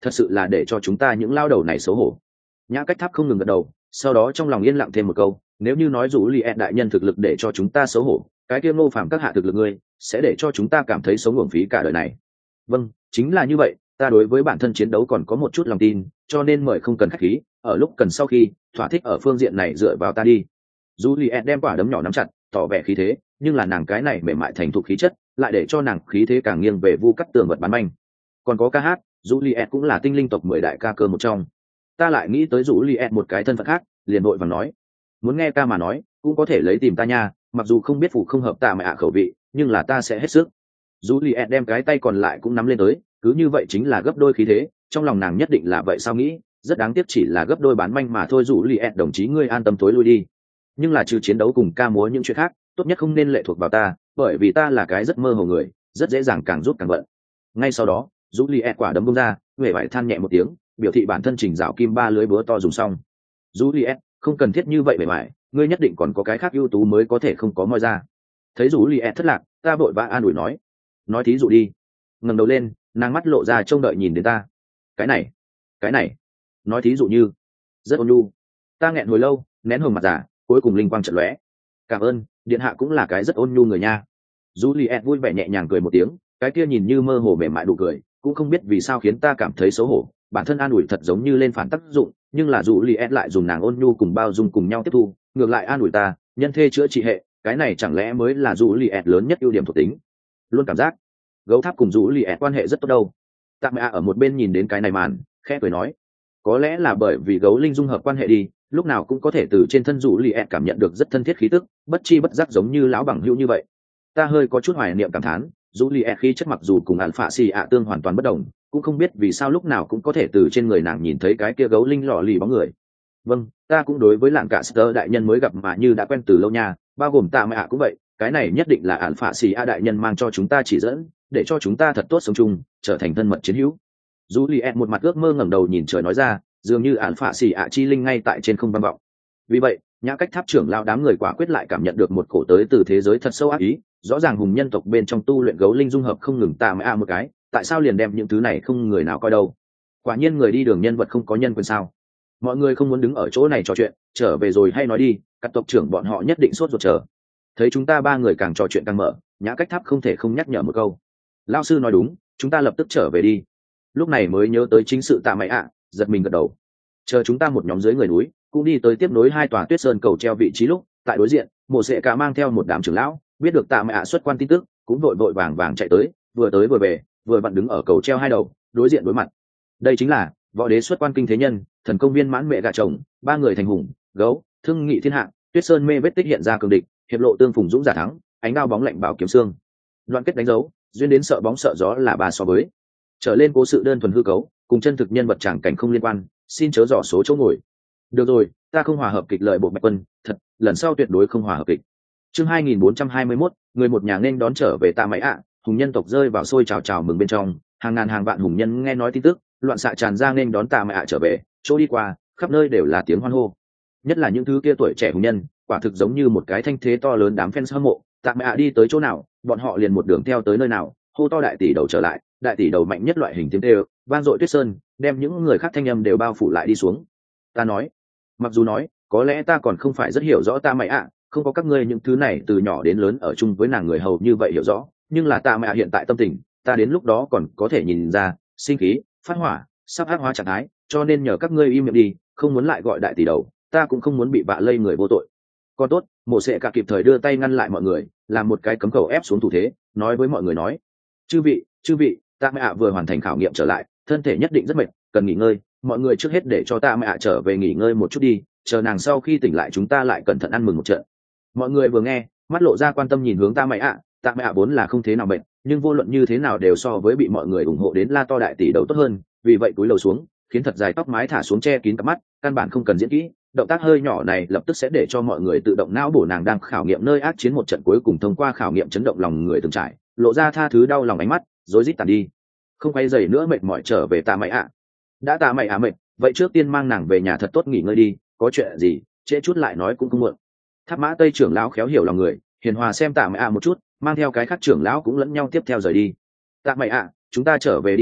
thật sự là để cho chúng ta những lao đầu này xấu hổ. Nhã Cách Tháp không ngừng gật đầu, sau đó trong lòng yên lặng thêm một câu, nếu như nói dù li đại nhân thực lực để cho chúng ta xấu hổ, cái kia Ngô Phàm các hạ thực lực ngươi sẽ để cho chúng ta cảm thấy sống uổng phí cả đời này. Vâng, chính là như vậy, ta đối với bản thân chiến đấu còn có một chút lòng tin, cho nên mời không cần khách khí, ở lúc cần sau khi thỏa thích ở phương diện này dựa vào ta đi. Juliet đem quả đấm nhỏ nắm chặt, tỏ vẻ khí thế, nhưng là nàng cái này mềm mại thành thục khí chất, lại để cho nàng khí thế càng nghiêng về vu cắt tường vật bán manh. Còn có ca hát, Juliet cũng là tinh linh tộc mười đại ca cơ một trong. Ta lại nghĩ tới Juliet một cái thân phận khác, liền vội vàng nói, muốn nghe ca mà nói, cũng có thể lấy tìm ta nha, mặc dù không biết phụ không hợp tạ mà ạ khẩu vị, nhưng là ta sẽ hết sức. Juliet đem cái tay còn lại cũng nắm lên tới, cứ như vậy chính là gấp đôi khí thế, trong lòng nàng nhất định là vậy sao nghĩ, rất đáng tiếc chỉ là gấp đôi bán manh mà thôi. Juliet đồng chí ngươi an tâm tối lui đi. Nhưng là trừ chiến đấu cùng ca múa những chuyện khác, tốt nhất không nên lệ thuộc vào ta, bởi vì ta là cái rất mơ hồ người, rất dễ dàng càng giúp càng bận. Ngay sau đó, Juliet quả đấm bung ra, huệ vải than nhẹ một tiếng, biểu thị bản thân trình dạo kim ba lưới búa to dùng xong. Juliet, không cần thiết như vậy bề mại, ngươi nhất định còn có cái khác ưu tú mới có thể không có moi ra. Thấy Juliet thất lạc, ta vội vã an ủi nói, nói thí dụ đi. Ngẩng đầu lên, nàng mắt lộ ra trông đợi nhìn đến ta. Cái này, cái này, nói thí dụ như, rất ôn nhu. Ta nghẹn hồi lâu, nén hồng mặt giả, cuối cùng linh quang chợt lóe. Cảm ơn, điện hạ cũng là cái rất ôn nhu người nha. Juliet vui vẻ nhẹ nhàng cười một tiếng, cái kia nhìn như mơ hồ mềm mại đủ cười, cũng không biết vì sao khiến ta cảm thấy xấu hổ. Bản thân an ủi thật giống như lên phản tác dụng, nhưng là Juliet lại dùng nàng ôn nhu cùng bao dung cùng nhau tiếp thu, ngược lại an ủi ta, nhân thê chữa trị hệ, cái này chẳng lẽ mới là Juliet lớn nhất ưu điểm thuộc tính. Luôn cảm giác gấu tháp cùng Juliet quan hệ rất tốt đâu. Tạ Mẹ ở một bên nhìn đến cái này màn, khẽ cười nói, có lẽ là bởi vì gấu linh dung hợp quan hệ đi, lúc nào cũng có thể từ trên thân Juliet cảm nhận được rất thân thiết khí tức, bất chi bất giác giống như lão bằng hữu như vậy. Ta hơi có chút hoài niệm cảm thán, Juliet khí chất mặc dù cùng Alpha Si ạ tương hoàn toàn bất đồng, cũng không biết vì sao lúc nào cũng có thể từ trên người nàng nhìn thấy cái kia gấu linh lọ lì bóng người. Vâng, ta cũng đối với lạng cả Sơ đại nhân mới gặp mà như đã quen từ lâu nha, bao gồm Tạ Mẹ cũng vậy, cái này nhất định là Alpha Si ạ đại nhân mang cho chúng ta chỉ dẫn, để cho chúng ta thật tốt sống chung, trở thành thân mật chiến hữu. Juliet một mặt ước mơ ngẩng đầu nhìn trời nói ra, dường như Alpha Si ạ chi linh ngay tại trên không vang vọng. Vì vậy, Nhã Cách Tháp trưởng lão đám người quả quyết lại cảm nhận được một cổ tới từ thế giới thật sâu ác ý, rõ ràng hùng nhân tộc bên trong tu luyện gấu linh dung hợp không ngừng Tạ Mẹ một cái, tại sao liền đem những thứ này không người nào coi đâu. Quả nhiên người đi đường nhân vật không có nhân quyền sao. Mọi người không muốn đứng ở chỗ này trò chuyện, trở về rồi hay nói đi, các tộc trưởng bọn họ nhất định sốt ruột chờ. Thấy chúng ta ba người càng trò chuyện càng mở, Nhã Cách Tháp không thể không nhắc nhở một câu, lão sư nói đúng, chúng ta lập tức trở về đi. Lúc này mới nhớ tới chính sự Tạ Mẹ ạ, giật mình gật đầu. Chờ chúng ta một nhóm dưới người núi cũng đi tới tiếp nối hai tòa tuyết sơn cầu treo vị trí lúc, tại đối diện Mộ Sệ Cả mang theo một đám trưởng lão biết được Tạ Mẹ ạ xuất quan tin tức, cũng vội vội vàng vàng chạy tới, vừa tới vừa về, vừa vặn đứng ở cầu treo hai đầu, đối diện đối mặt. Đây chính là võ đế xuất quan kinh thế nhân, thần công viên mãn mẹ gà chồng, ba người thành hùng, gấu, thương nghị thiên hạ, tuyết sơn mê vết tích hiện ra cường địch, hiệp lộ tương phùng dũng giả thắng, ánh đao bóng lạnh bảo kiếm xương. Đoạn kết đánh dấu, duyên đến sợ bóng sợ gió là bà so với. Trở lên cố sự đơn thuần hư cấu, cùng chân thực nhân vật tràng cảnh không liên quan, xin chớ dò số chỗ ngồi. Được rồi, ta không hòa hợp kịch lợi bộ bạch quân, thật, lần sau tuyệt đối không hòa hợp kịch. Chương hai nghìn bốn trăm hai mươi mốt, người một nhà nên đón trở về Tạ Mẹ ạ, hùng nhân tộc rơi vào sôi trào trào mừng bên trong, hàng ngàn hàng vạn hùng nhân nghe nói tin tức, loạn xạ tràn ra nên đón Tạ Mẹ ạ trở về, chỗ đi qua, khắp nơi đều là tiếng hoan hô. Nhất là những thứ kia tuổi trẻ hùng nhân, quả thực giống như một cái thanh thế to lớn đám fans hâm mộ, Tạ Mẹ ạ đi tới chỗ nào, bọn họ liền một đường theo tới nơi nào, hô to đại tỷ đầu trở lại, đại tỷ đầu mạnh nhất loại hình tiếng đều, vang dội tuyết sơn, đem những người khác thanh âm đều bao phủ lại đi xuống. Ta nói, mặc dù nói, có lẽ ta còn không phải rất hiểu rõ Tạ Mẹ ạ, không có các ngươi những thứ này từ nhỏ đến lớn ở chung với nàng người hầu như vậy hiểu rõ, nhưng là Tạ Mẹ ạ hiện tại tâm tình, ta đến lúc đó còn có thể nhìn ra, sinh khí, phát hỏa, sắp ác hóa trạng thái, cho nên nhờ các ngươi im miệng đi, không muốn lại gọi đại tỷ đầu, ta cũng không muốn bị vạ lây người vô tội. Còn tốt, Mộ Sệ Cả kịp thời đưa tay ngăn lại mọi người, làm một cái cấm khẩu ép xuống thủ thế, nói với mọi người nói, chư vị, chư vị, Tạ Mẹ ạ vừa hoàn thành khảo nghiệm trở lại, thân thể nhất định rất mệt, cần nghỉ ngơi, mọi người trước hết để cho Tạ Mẹ ạ trở về nghỉ ngơi một chút đi, chờ nàng sau khi tỉnh lại chúng ta lại cẩn thận ăn mừng một trận. Mọi người vừa nghe, mắt lộ ra quan tâm nhìn hướng Tạ Mẹ ạ, Tạ Mẹ ạ vốn là không thế nào bệnh, nhưng vô luận như thế nào đều so với bị mọi người ủng hộ đến la to đại tỷ đầu tốt hơn, vì vậy cúi đầu xuống, khiến thật dài tóc mái thả xuống che kín cặp mắt, căn bản không cần diễn kỹ, động tác hơi nhỏ này lập tức sẽ để cho mọi người tự động não bổ nàng đang khảo nghiệm nơi ác chiến một trận cuối cùng thông qua khảo nghiệm chấn động lòng người từng trải, lộ ra tha thứ đau lòng ánh mắt, rối rít tàn đi. Không quay dày nữa mệt mỏi trở về Tạ Mẹ ạ. Đã Tạ Mẹ ạ mệt, vậy trước tiên mang nàng về nhà thật tốt nghỉ ngơi đi, có chuyện gì, trễ chút lại nói cũng không muộn. Tháp Mã Tây trưởng lão khéo hiểu lòng người, hiền hòa xem Tạ Mẹ ạ một chút, mang theo cái khác trưởng lão cũng lẫn nhau tiếp theo rời đi. Tạ Mẹ ạ, chúng ta trở về đi thôi,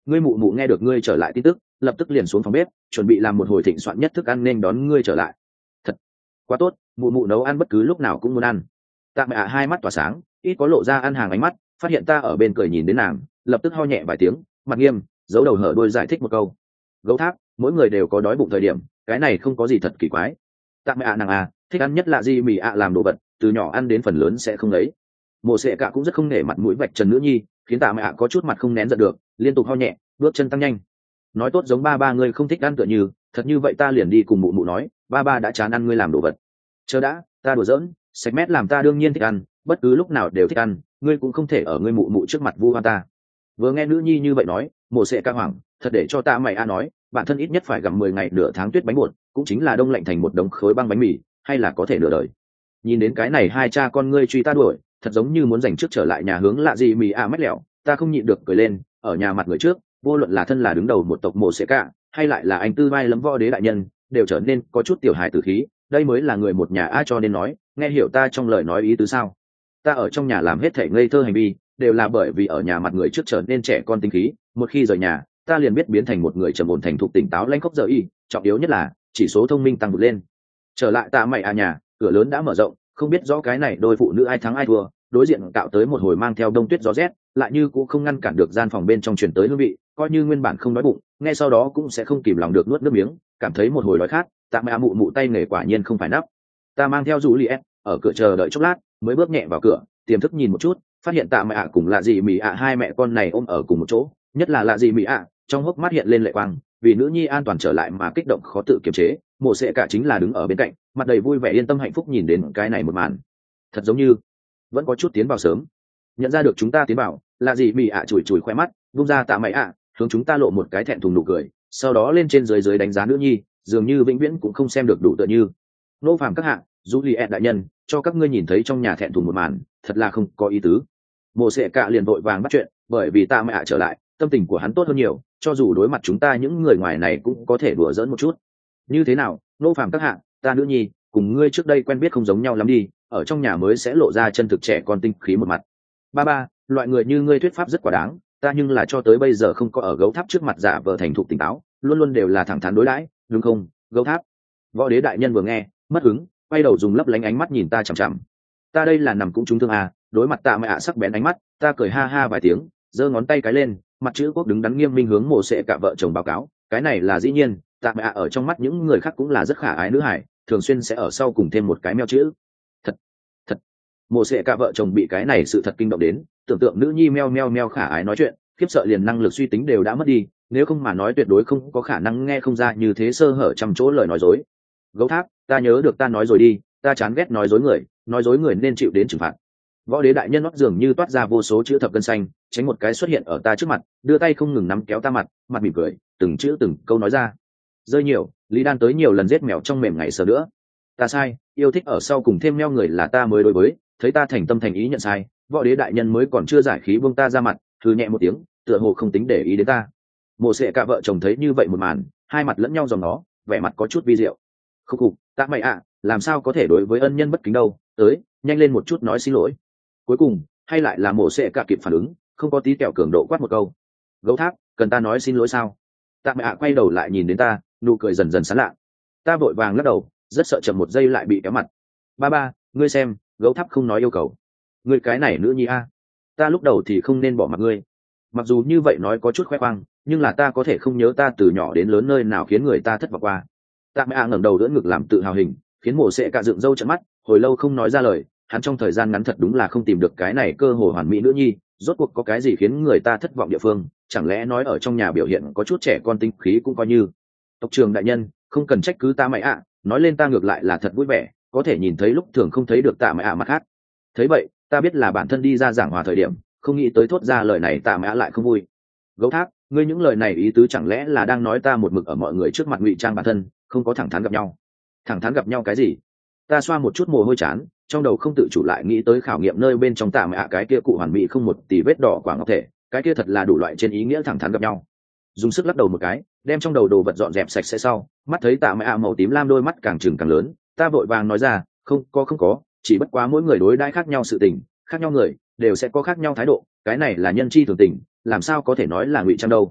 ngươi mụ mụ nghe được ngươi trở lại tin tức lập tức liền xuống phòng bếp chuẩn bị làm một hồi thịnh soạn nhất thức ăn nên đón ngươi trở lại. Thật quá tốt, mụ mụ nấu ăn bất cứ lúc nào cũng muốn ăn. Tạ mẹ ạ hai mắt tỏa sáng, ít có lộ ra ăn hàng ánh mắt, phát hiện ta ở bên cười nhìn đến nàng, lập tức ho nhẹ vài tiếng, mặt nghiêm, giấu đầu hở đôi giải thích một câu. Gấu tháp, mỗi người đều có đói bụng thời điểm, cái này không có gì thật kỳ quái. Tạ mẹ ạ nàng à, thích ăn nhất là gì mì ạ làm đồ vật, từ nhỏ ăn đến phần lớn sẽ không lấy. Mộ Sệ Cả cũng rất không nể mặt mũi vạch trần nữ nhi, khiến Tạ mẹ ạ có chút mặt không nén giận được, liên tục ho nhẹ, bước chân tăng nhanh. Nói tốt giống ba ba ngươi không thích ăn tựa như, thật như vậy ta liền đi cùng mụ mụ nói, ba ba đã chán ăn ngươi làm đồ vật. Chờ đã, ta đùa giỡn, sạch mét làm ta đương nhiên thích ăn, bất cứ lúc nào đều thích ăn, ngươi cũng không thể ở ngươi mụ mụ trước mặt vu oan ta. Vừa nghe nữ nhi như vậy nói, Mộ Sệ Cả hoảng, thật để cho ta mày a nói, bản thân ít nhất phải gặm mười ngày nửa tháng tuyết bánh bột, cũng chính là đông lạnh thành một đống khối băng bánh mì, hay là có thể nửa đời. Nhìn đến cái này hai cha con ngươi truy ta đuổi, thật giống như muốn giành trước trở lại nhà hướng lạ gì mì a mét lẹo, ta không nhịn được cười lên, ở nhà mặt người trước, vô luận là thân là đứng đầu một tộc Mộ Sệ Cả, hay lại là anh tư vai lấm võ đế đại nhân, đều trở nên có chút tiểu hài tử khí, đây mới là người một nhà a cho nên nói, nghe hiểu ta trong lời nói ý tứ sao? Ta ở trong nhà làm hết thảy ngây thơ hành vi, đều là bởi vì ở nhà mặt người trước trở nên trẻ con tinh khí, một khi rời nhà, ta liền biết biến thành một người trầm ổn thành thục tỉnh táo lanh khóc giờ y, trọng yếu nhất là chỉ số thông minh tăng vượt lên. Trở lại ta mày à nhà, cửa lớn đã mở rộng, không biết rõ cái này đôi phụ nữ ai thắng ai thua, đối diện tạo tới một hồi mang theo đông tuyết gió rét, lại như cũng không ngăn cản được gian phòng bên trong truyền tới hương vị, coi như nguyên bản không đói bụng, nghe sau đó cũng sẽ không kìm lòng được nuốt nước miếng, cảm thấy một hồi đói khát, tạ mẹ mụ mụ tay nghề quả nhiên không phải nắp. Ta mang theo Juliet, ở cửa chờ đợi chốc lát, mới bước nhẹ vào cửa, tiềm thức nhìn một chút, phát hiện tạ mẹ ạ cùng lạ gì mì ạ hai mẹ con này ôm ở cùng một chỗ, nhất là lạ gì mì ạ, trong hốc mắt hiện lên lệ quang, vì nữ nhi an toàn trở lại mà kích động khó tự kiềm chế. Mộ Sệ Cả chính là đứng ở bên cạnh, mặt đầy vui vẻ yên tâm hạnh phúc nhìn đến cái này một màn, thật giống như vẫn có chút tiến vào sớm. Nhận ra được chúng ta tiến vào, lạ gì mì ạ chùi chùi khoe mắt, vung ra tạ mẹ ạ, hướng chúng ta lộ một cái thẹn thùng nụ cười, sau đó lên trên dưới dưới đánh giá nữ nhi, dường như vĩnh viễn cũng không xem được đủ tựa như. Nô phàm các hạ, Juliet đại nhân, cho các ngươi nhìn thấy trong nhà thẹn thùng một màn, thật là không có ý tứ. Mộ Sệ Cả liền vội vàng bắt chuyện, bởi vì tạ mẹ ạ trở lại, tâm tình của hắn tốt hơn nhiều, cho dù đối mặt chúng ta những người ngoài này cũng có thể đùa giỡn một chút. Như thế nào, nô phàm các hạ, ta nữ nhi, cùng ngươi trước đây quen biết không giống nhau lắm đi, ở trong nhà mới sẽ lộ ra chân thực trẻ con tinh khí một mặt. Ba ba, loại người như ngươi thuyết pháp rất quá đáng, ta nhưng là cho tới bây giờ không có ở gấu tháp trước mặt giả vờ thành thục tỉnh táo, luôn luôn đều là thẳng thắn đối đãi, đúng không, gấu tháp? Võ đế đại nhân vừa nghe, mất hứng, quay đầu dùng lấp lánh ánh mắt nhìn ta chằm chằm. Ta đây là nằm cũng trúng thương à, đối mặt tạ mẹ ạ sắc bén ánh mắt, ta cười ha ha vài tiếng, giơ ngón tay cái lên, mặt chữ quốc đứng đắn nghiêm minh hướng Mộ Sệ Cả vợ chồng báo cáo, cái này là dĩ nhiên, tạ mẹ ạ ở trong mắt những người khác cũng là rất khả ái nữ hải, thường xuyên sẽ ở sau cùng thêm một cái meo chữ. Thật, thật. Mộ Sệ Cả vợ chồng bị cái này sự thật kinh động đến, tưởng tượng nữ nhi meo meo meo khả ái nói chuyện, khiếp sợ liền năng lực suy tính đều đã mất đi, nếu không mà nói tuyệt đối không có khả năng nghe không ra như thế sơ hở trăm chỗ lời nói dối. Gấu tháp, ta nhớ được ta nói rồi đi, ta chán ghét nói dối người, nói dối người nên chịu đến trừng phạt. Võ đế đại nhân nót dường như toát ra vô số chữ thập cân xanh, tránh một cái xuất hiện ở ta trước mặt, đưa tay không ngừng nắm kéo ta mặt, mặt mỉm cười, từng chữ từng câu nói ra. Rơi nhiều, Lý Đan tới nhiều lần giết mèo trong mềm ngày sờ nữa. Ta sai, yêu thích ở sau cùng thêm meo người là ta mới đối với, thấy ta thành tâm thành ý nhận sai, võ đế đại nhân mới còn chưa giải khí buông ta ra mặt, thư nhẹ một tiếng, tựa hồ không tính để ý đến ta. Mộ Sệ Cả vợ chồng thấy như vậy một màn, hai mặt lẫn nhau dòng nó, vẻ mặt có chút vi diệu. Khúc khục, ta mày ạ, làm sao có thể đối với ân nhân bất kính đâu, tới, nhanh lên một chút nói xin lỗi. Cuối cùng, hay lại là Mộ Sệ Cả kịp phản ứng, không có tí kẹo cường độ quát một câu. Gấu tháp, cần ta nói xin lỗi sao? Tạ mẹ ạ quay đầu lại nhìn đến ta, nụ cười dần dần sán lạ. Ta vội vàng lắc đầu, rất sợ chậm một giây lại bị kéo mặt. Ba ba, ngươi xem, gấu tháp không nói yêu cầu. Ngươi cái này nữ nhi a, ta lúc đầu thì không nên bỏ mặc ngươi. Mặc dù như vậy nói có chút khoe khoang, nhưng là ta có thể không nhớ ta từ nhỏ đến lớn nơi nào khiến người ta thất vọng qua. Tạ mẹ ạ ngẩng đầu đỡ ngực làm tự hào hình, khiến Mộ Sệ Cả dựng râu trợn mắt, hồi lâu không nói ra lời. Hắn trong thời gian ngắn thật đúng là không tìm được cái này cơ hội hoàn mỹ nữ nhi, rốt cuộc có cái gì khiến người ta thất vọng địa phương, chẳng lẽ nói ở trong nhà biểu hiện có chút trẻ con tinh khí cũng coi như. Tộc trưởng đại nhân, không cần trách cứ ta mày ạ, nói lên ta ngược lại là thật vui vẻ, có thể nhìn thấy lúc thường không thấy được tạ mày ạ mặt khác. Thấy vậy, ta biết là bản thân đi ra giảng hòa thời điểm, không nghĩ tới thốt ra lời này tạ mày ạ lại không vui. Gấu tháp, ngươi những lời này ý tứ chẳng lẽ là đang nói ta một mực ở mọi người trước mặt ngụy trang bản thân, không có thẳng thắn gặp nhau. Thẳng thắn gặp nhau cái gì? Ta xoa một chút mồ hôi chán, trong đầu không tự chủ lại nghĩ tới khảo nghiệm nơi bên trong tạ mẹ ạ cái kia cụ hoàn mỹ không một tỷ vết đỏ quả ngọc thể, cái kia thật là đủ loại trên ý nghĩa thẳng thắn gặp nhau. Dùng sức lắc đầu một cái, đem trong đầu đồ vật dọn dẹp sạch sẽ sau, mắt thấy tạ mẹ ạ màu tím lam đôi mắt càng trừng càng lớn, ta vội vàng nói ra, không có không có, chỉ bất quá mỗi người đối đãi khác nhau sự tình, khác nhau người đều sẽ có khác nhau thái độ, cái này là nhân chi thường tình, làm sao có thể nói là ngụy trang đâu.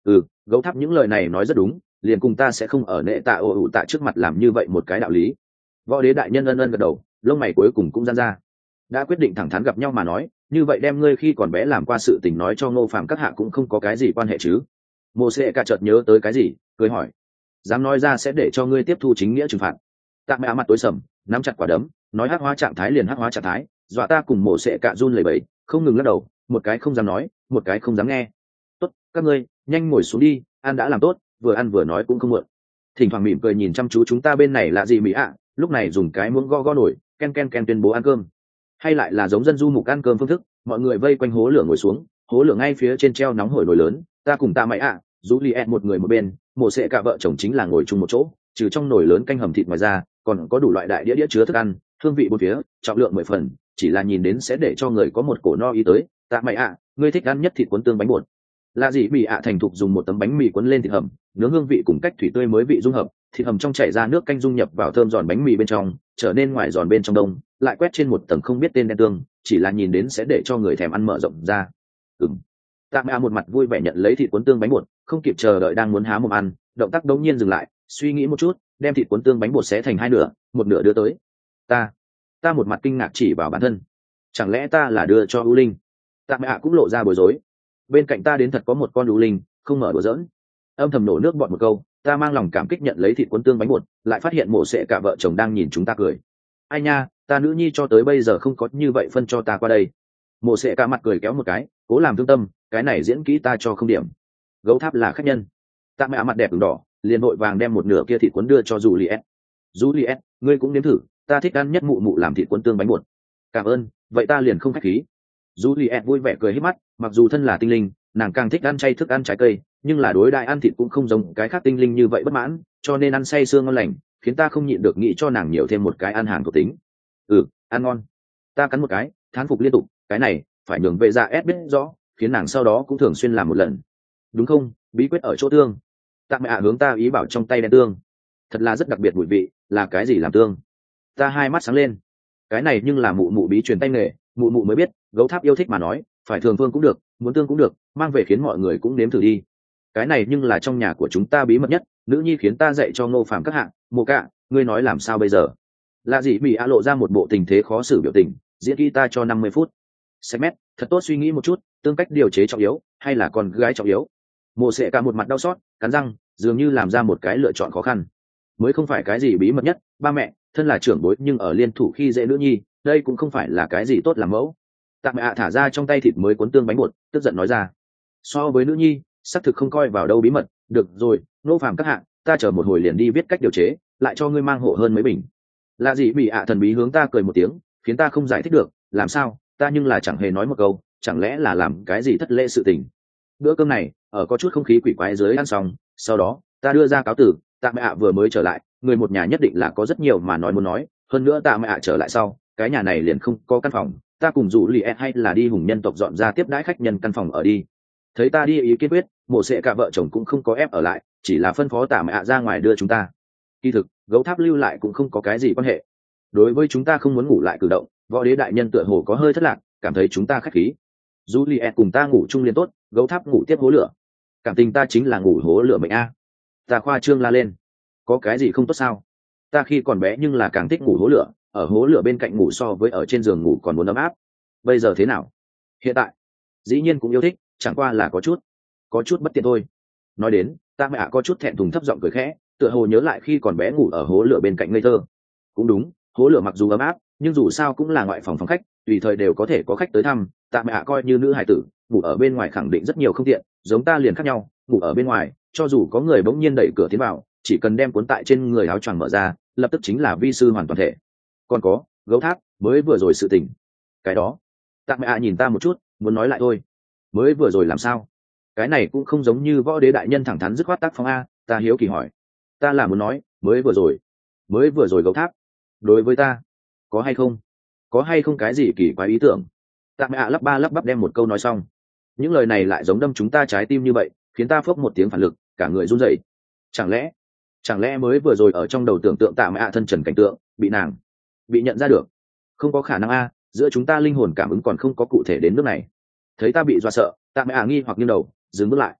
Ừ, gấu tháp những lời này nói rất đúng, liền cùng ta sẽ không ở nệ tạ ô ủ tạ trước mặt làm như vậy một cái đạo lý. Võ đế đại nhân ân ân gật đầu, lông mày cuối cùng cũng giãn ra. Đã quyết định thẳng thắn gặp nhau mà nói, như vậy đem ngươi khi còn bé làm qua sự tình nói cho Ngô Phàm các hạ cũng không có cái gì quan hệ chứ. Mộ Sệ cả chợt nhớ tới cái gì, cười hỏi, dám nói ra sẽ để cho ngươi tiếp thu chính nghĩa trừng phạt. Tạ Mẹ mặt tối sầm, nắm chặt quả đấm, nói hắc hóa trạng thái liền hắc hóa trạng thái, dọa ta cùng Mộ Sệ cả run lẩy bẩy, không ngừng lắc đầu, một cái không dám nói, một cái không dám nghe. Tốt, các ngươi nhanh ngồi xuống đi, ăn đã làm tốt, vừa ăn vừa nói cũng không muộn. Thỉnh thoảng mỉm cười nhìn chăm chú chúng ta bên này là gì mỹ ạ, lúc này dùng cái muỗng go go nổi, ken ken ken tuyên bố ăn cơm, hay lại là giống dân du mục ăn cơm phương thức, mọi người vây quanh hố lửa ngồi xuống, hố lửa ngay phía trên treo nóng hổi nồi lớn, ta cùng ta mày ạ, Juliet một người một bên, Mộ Sệ cả vợ chồng chính là ngồi chung một chỗ, trừ trong nồi lớn canh hầm thịt ngoài ra, còn có đủ loại đại đĩa đĩa chứa thức ăn, hương vị bốn phía, trọng lượng mười phần, chỉ là nhìn đến sẽ để cho người có một cổ no ý tới. Ta mày ạ, ngươi thích ăn nhất thịt cuốn tương bánh bột. Là gì bị ạ thành thục dùng một tấm bánh mì cuốn lên thịt hầm, nướng hương vị cùng cách thủy tươi mới vị dung hợp, thịt hầm trong chảy ra nước canh dung nhập vào thơm giòn bánh mì bên trong, trở nên ngoài giòn bên trong đông, lại quét trên một tầng không biết tên đen tương, chỉ là nhìn đến sẽ để cho người thèm ăn mở rộng ra. Ừm. Tạ Mã một mặt vui vẻ nhận lấy thịt cuốn tương bánh bột, không kịp chờ đợi đang muốn há mồm ăn, động tác đống nhiên dừng lại, suy nghĩ một chút, đem thịt cuốn tương bánh bột xé thành hai nửa, một nửa đưa tới. Ta, ta một mặt kinh ngạc chỉ vào bản thân, chẳng lẽ ta là đưa cho U Linh? Tạ Mã cũng lộ ra bối rối. Bên cạnh ta đến thật có một con U Linh, không mở đùa giỡn. Âm thầm nổ nước bọt một câu, ta mang lòng cảm kích nhận lấy thịt cuốn tương bánh bột, lại phát hiện Mộ Sệ cả vợ chồng đang nhìn chúng ta cười. Ai nha, ta nữ nhi cho tới bây giờ không có như vậy phân cho ta qua đây. Mộ Sệ cả mặt cười kéo một cái, cố làm thương tâm, cái này diễn kỹ ta cho không điểm. Gấu tháp là khách nhân. Tạ Mẹ mặt đẹp ửng đỏ, liền vội vàng đem một nửa kia thịt cuốn đưa cho Juliet. Juliet, ngươi cũng nếm thử, ta thích ăn nhất mụ mụ làm thịt cuốn tương bánh bột. Cảm ơn, vậy ta liền không khách khí. Juliet vui vẻ cười hết mắt, mặc dù thân là tinh linh, nàng càng thích ăn chay thức ăn trái cây, nhưng là đối đại ăn thịt cũng không giống cái khác tinh linh như vậy bất mãn, cho nên ăn say sương ngon lành, khiến ta không nhịn được nghĩ cho nàng nhiều thêm một cái ăn hàng của tính. Ừ, ăn ngon. Ta cắn một cái, thán phục liên tục, cái này phải nhường vệ dạ ép biết rõ, khiến nàng sau đó cũng thường xuyên làm một lần. Đúng không? Bí quyết ở chỗ tương. Tạ Mẹ hướng ta ý bảo trong tay đen tương, thật là rất đặc biệt mùi vị, là cái gì làm tương? Ta hai mắt sáng lên. Cái này nhưng là mụ mụ bí truyền tay nghề, mụ mụ mới biết, gấu tháp yêu thích mà nói, phải thường phương cũng được, muốn tương cũng được, mang về khiến mọi người cũng nếm thử đi. Cái này nhưng là trong nhà của chúng ta bí mật nhất, nữ nhi khiến ta dạy cho Ngô Phàm các hạng, Mộ Cạ, ngươi nói làm sao bây giờ? Lạ gì bị a lộ ra một bộ tình thế khó xử biểu tình, diễn kỹ ta cho năm mươi phút. Sách mét, thật tốt suy nghĩ một chút, tương cách điều chế trọng yếu, hay là con gái trọng yếu? Mộ Sệ cả một mặt đau xót, cắn răng, dường như làm ra một cái lựa chọn khó khăn. Mới không phải cái gì bí mật nhất, ba mẹ, thân là trưởng bối nhưng ở liên thủ khi dễ nữ nhi, đây cũng không phải là cái gì tốt làm mẫu. Tạ Mẹ thả ra trong tay thịt mới cuốn tương bánh bột, tức giận nói ra. So với nữ nhi, xác thực không coi vào đâu bí mật. Được rồi, Ngô Phàm các hạng, ta chờ một hồi liền đi viết cách điều chế, lại cho ngươi mang hộ hơn mấy bình. Là gì bị ạ thần bí hướng ta cười một tiếng, khiến ta không giải thích được, làm sao, ta nhưng là chẳng hề nói một câu, chẳng lẽ là làm cái gì thất lễ sự tình. Bữa cơm này, ở có chút không khí quỷ quái dưới ăn xong, sau đó, ta đưa ra cáo tử, Tạ Mẹ vừa mới trở lại, người một nhà nhất định là có rất nhiều mà nói muốn nói, hơn nữa Tạ Mẹ trở lại sau, cái nhà này liền không có căn phòng, ta cùng rủ lì ed hay là đi hùng nhân tộc dọn ra tiếp đãi khách nhân căn phòng ở đi. Thấy ta đi ý kiên quyết, Mộ Sệ cả vợ chồng cũng không có ép ở lại, chỉ là phân phó Tạ Mẹ ra ngoài đưa chúng ta. Kỳ thực, gấu tháp lưu lại cũng không có cái gì quan hệ. Đối với chúng ta không muốn ngủ lại cử động, võ đế đại nhân tựa hồ có hơi thất lạc, cảm thấy chúng ta khách khí. Juliet cùng ta ngủ chung liền tốt, gấu tháp ngủ tiếp hố lửa. Cảm tình ta chính là ngủ hố lửa mệnh a. Ta khoa trương la lên. Có cái gì không tốt sao? Ta khi còn bé nhưng là càng thích ngủ hố lửa, ở hố lửa bên cạnh ngủ so với ở trên giường ngủ còn muốn ấm áp. Bây giờ thế nào? Hiện tại, dĩ nhiên cũng yêu thích, chẳng qua là có chút, có chút bất tiện thôi. Nói đến, ta mẹ có chút thẹn thùng thấp giọng cười khẽ, tựa hồ nhớ lại khi còn bé ngủ ở hố lửa bên cạnh ngây thơ. Cũng đúng, hố lửa mặc dù ấm áp, nhưng dù sao cũng là ngoại phòng phòng khách, tùy thời đều có thể có khách tới thăm. Ta mẹ coi như nữ hải tử, ngủ ở bên ngoài khẳng định rất nhiều không tiện, giống ta liền khác nhau, ngủ ở bên ngoài, cho dù có người bỗng nhiên đẩy cửa tiến vào, chỉ cần đem cuốn tại trên người áo choàng mở ra, lập tức chính là vi sư hoàn toàn thể. Còn có, gấu tháp, mới vừa rồi sự tình. Cái đó, Tạ Mẹ nhìn ta một chút, muốn nói lại thôi. Mới vừa rồi làm sao? Cái này cũng không giống như võ đế đại nhân thẳng thắn dứt khoát tác phong a, ta hiếu kỳ hỏi. Ta là muốn nói, mới vừa rồi, mới vừa rồi gấu tháp. Đối với ta, có hay không? Có hay không cái gì kỳ quái ý tưởng? Tạ Mẹ lắp ba lắp bắp đem một câu nói xong. Những lời này lại giống đâm chúng ta trái tim như vậy, khiến ta phốc một tiếng phản lực, cả người run rẩy. Chẳng lẽ, chẳng lẽ mới vừa rồi ở trong đầu tưởng tượng Tạ Mẹ thân trần cảnh tượng, bị nàng, bị nhận ra được? Không có khả năng a, giữa chúng ta linh hồn cảm ứng còn không có cụ thể đến nước này. Thấy ta bị dọa sợ, Tạ Mẹ nghi hoặc nghiêng đầu, dừng bước lại.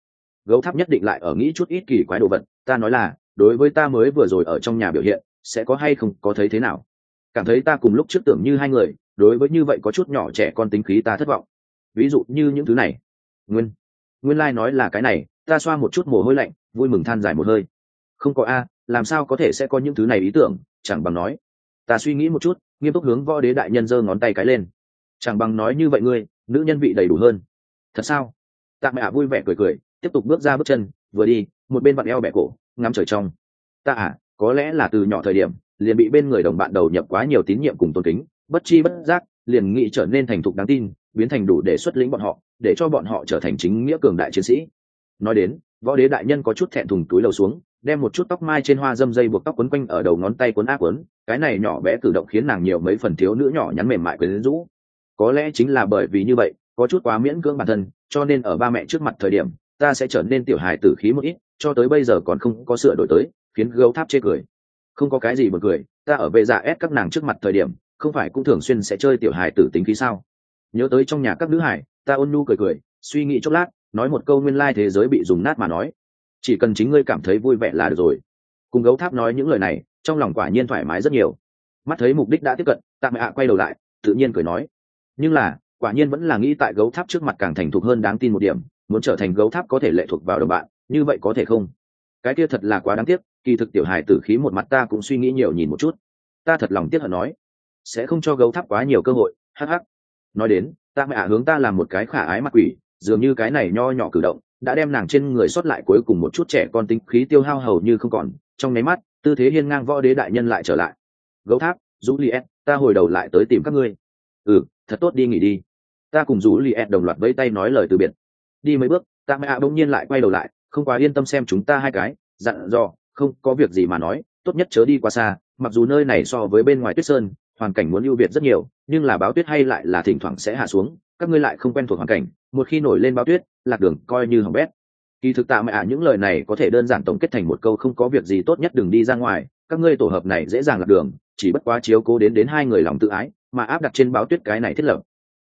Gấu tháp nhất định lại ở nghĩ chút ít kỳ quái đồ vật. Ta nói là, đối với ta mới vừa rồi ở trong nhà biểu hiện, sẽ có hay không có thấy thế nào? Cảm thấy ta cùng lúc trước tưởng như hai người, đối với như vậy có chút nhỏ trẻ con tính khí ta thất vọng. Ví dụ như những thứ này. Nguyên, nguyên lai like nói là cái này, ta xoa một chút mồ hôi lạnh, vui mừng than dài một hơi. Không có a, làm sao có thể sẽ có những thứ này ý tưởng, chẳng bằng nói. Ta suy nghĩ một chút, nghiêm túc hướng Võ Đế đại nhân giơ ngón tay cái lên. Chẳng bằng nói như vậy ngươi, nữ nhân vị đầy đủ hơn. Thật sao? Tạ Mẹ vui vẻ cười cười, tiếp tục bước ra bước chân, vừa đi, một bên vặn eo bẻ cổ, ngắm trời trong. Ta à, có lẽ là từ nhỏ thời điểm, liền bị bên người đồng bạn đầu nhập quá nhiều tín nhiệm cùng tôn kính, bất chi bất giác, liền nghĩ trở nên thành thục đáng tin, biến thành đủ để xuất lĩnh bọn họ, để cho bọn họ trở thành chính nghĩa cường đại chiến sĩ. Nói đến, Võ Đế đại nhân có chút thẹn thùng túi lầu xuống, đem một chút tóc mai trên hoa dâm dây buộc tóc quấn quanh ở đầu ngón tay quấn áp quấn, cái này nhỏ bé cử động khiến nàng nhiều mấy phần thiếu nữ nhỏ nhắn mềm mại quyến rũ. Có lẽ chính là bởi vì như vậy, có chút quá miễn cưỡng bản thân, cho nên ở ba mẹ trước mặt thời điểm, ta sẽ trở nên tiểu hài tử khí một ít, cho tới bây giờ còn không có sửa đổi tới, khiến Gấu Tháp chê cười. Không có cái gì buồn cười, ta ở về dạ ép các nàng trước mặt thời điểm, không phải cũng thường xuyên sẽ chơi tiểu hài tử tính khí sao? Nhớ tới trong nhà các nữ hải, ta ôn nhu cười cười, suy nghĩ chốc lát, nói một câu nguyên lai thế giới bị dùng nát mà nói, chỉ cần chính ngươi cảm thấy vui vẻ là được rồi. Cùng Gấu Tháp nói những lời này, trong lòng quả nhiên thoải mái rất nhiều. Mắt thấy mục đích đã tiếp cận, Tạ Mẹ ạ quay đầu lại, tự nhiên cười nói, nhưng là quả nhiên vẫn là nghĩ tại Gấu Tháp trước mặt càng thành thục hơn đáng tin một điểm, muốn trở thành Gấu Tháp có thể lệ thuộc vào đồng bạn, như vậy có thể không? Cái kia thật là quá đáng tiếc, kỳ thực tiểu hài tử khí một mặt ta cũng suy nghĩ nhiều nhìn một chút. Ta thật lòng tiếc hận nói, sẽ không cho Gấu Tháp quá nhiều cơ hội. Hắc hắc. Nói đến, Tạ Mẹ ạ hướng ta làm một cái khả ái mặt quỷ, dường như cái này nho nhỏ cử động đã đem nàng trên người sót lại cuối cùng một chút trẻ con tính khí tiêu hao hầu như không còn. Trong nháy mắt, tư thế hiên ngang Võ Đế đại nhân lại trở lại. Gấu Tháp, Juliet, ta hồi đầu lại tới tìm các ngươi. Ừ, thật tốt, đi nghỉ đi. Ta cùng Juliet đồng loạt vẫy tay nói lời từ biệt. Đi mấy bước, Tạ Mẹ ạ bỗng nhiên lại quay đầu lại, không quá yên tâm xem chúng ta hai cái, dặn dò, không có việc gì mà nói, tốt nhất chớ đi quá xa, mặc dù nơi này so với bên ngoài Tuyết Sơn, hoàn cảnh muốn ưu việt rất nhiều, nhưng là báo tuyết hay lại là thỉnh thoảng sẽ hạ xuống, các ngươi lại không quen thuộc hoàn cảnh, một khi nổi lên báo tuyết, lạc đường coi như hỏng bét. Kỳ thực Tạ Mẹ ạ những lời này có thể đơn giản tổng kết thành một câu không có việc gì tốt nhất đừng đi ra ngoài, các ngươi tổ hợp này dễ dàng lạc đường, chỉ bất quá chiếu cố đến đến hai người lòng tự ái, mà áp đặt trên báo tuyết cái này thiết lập,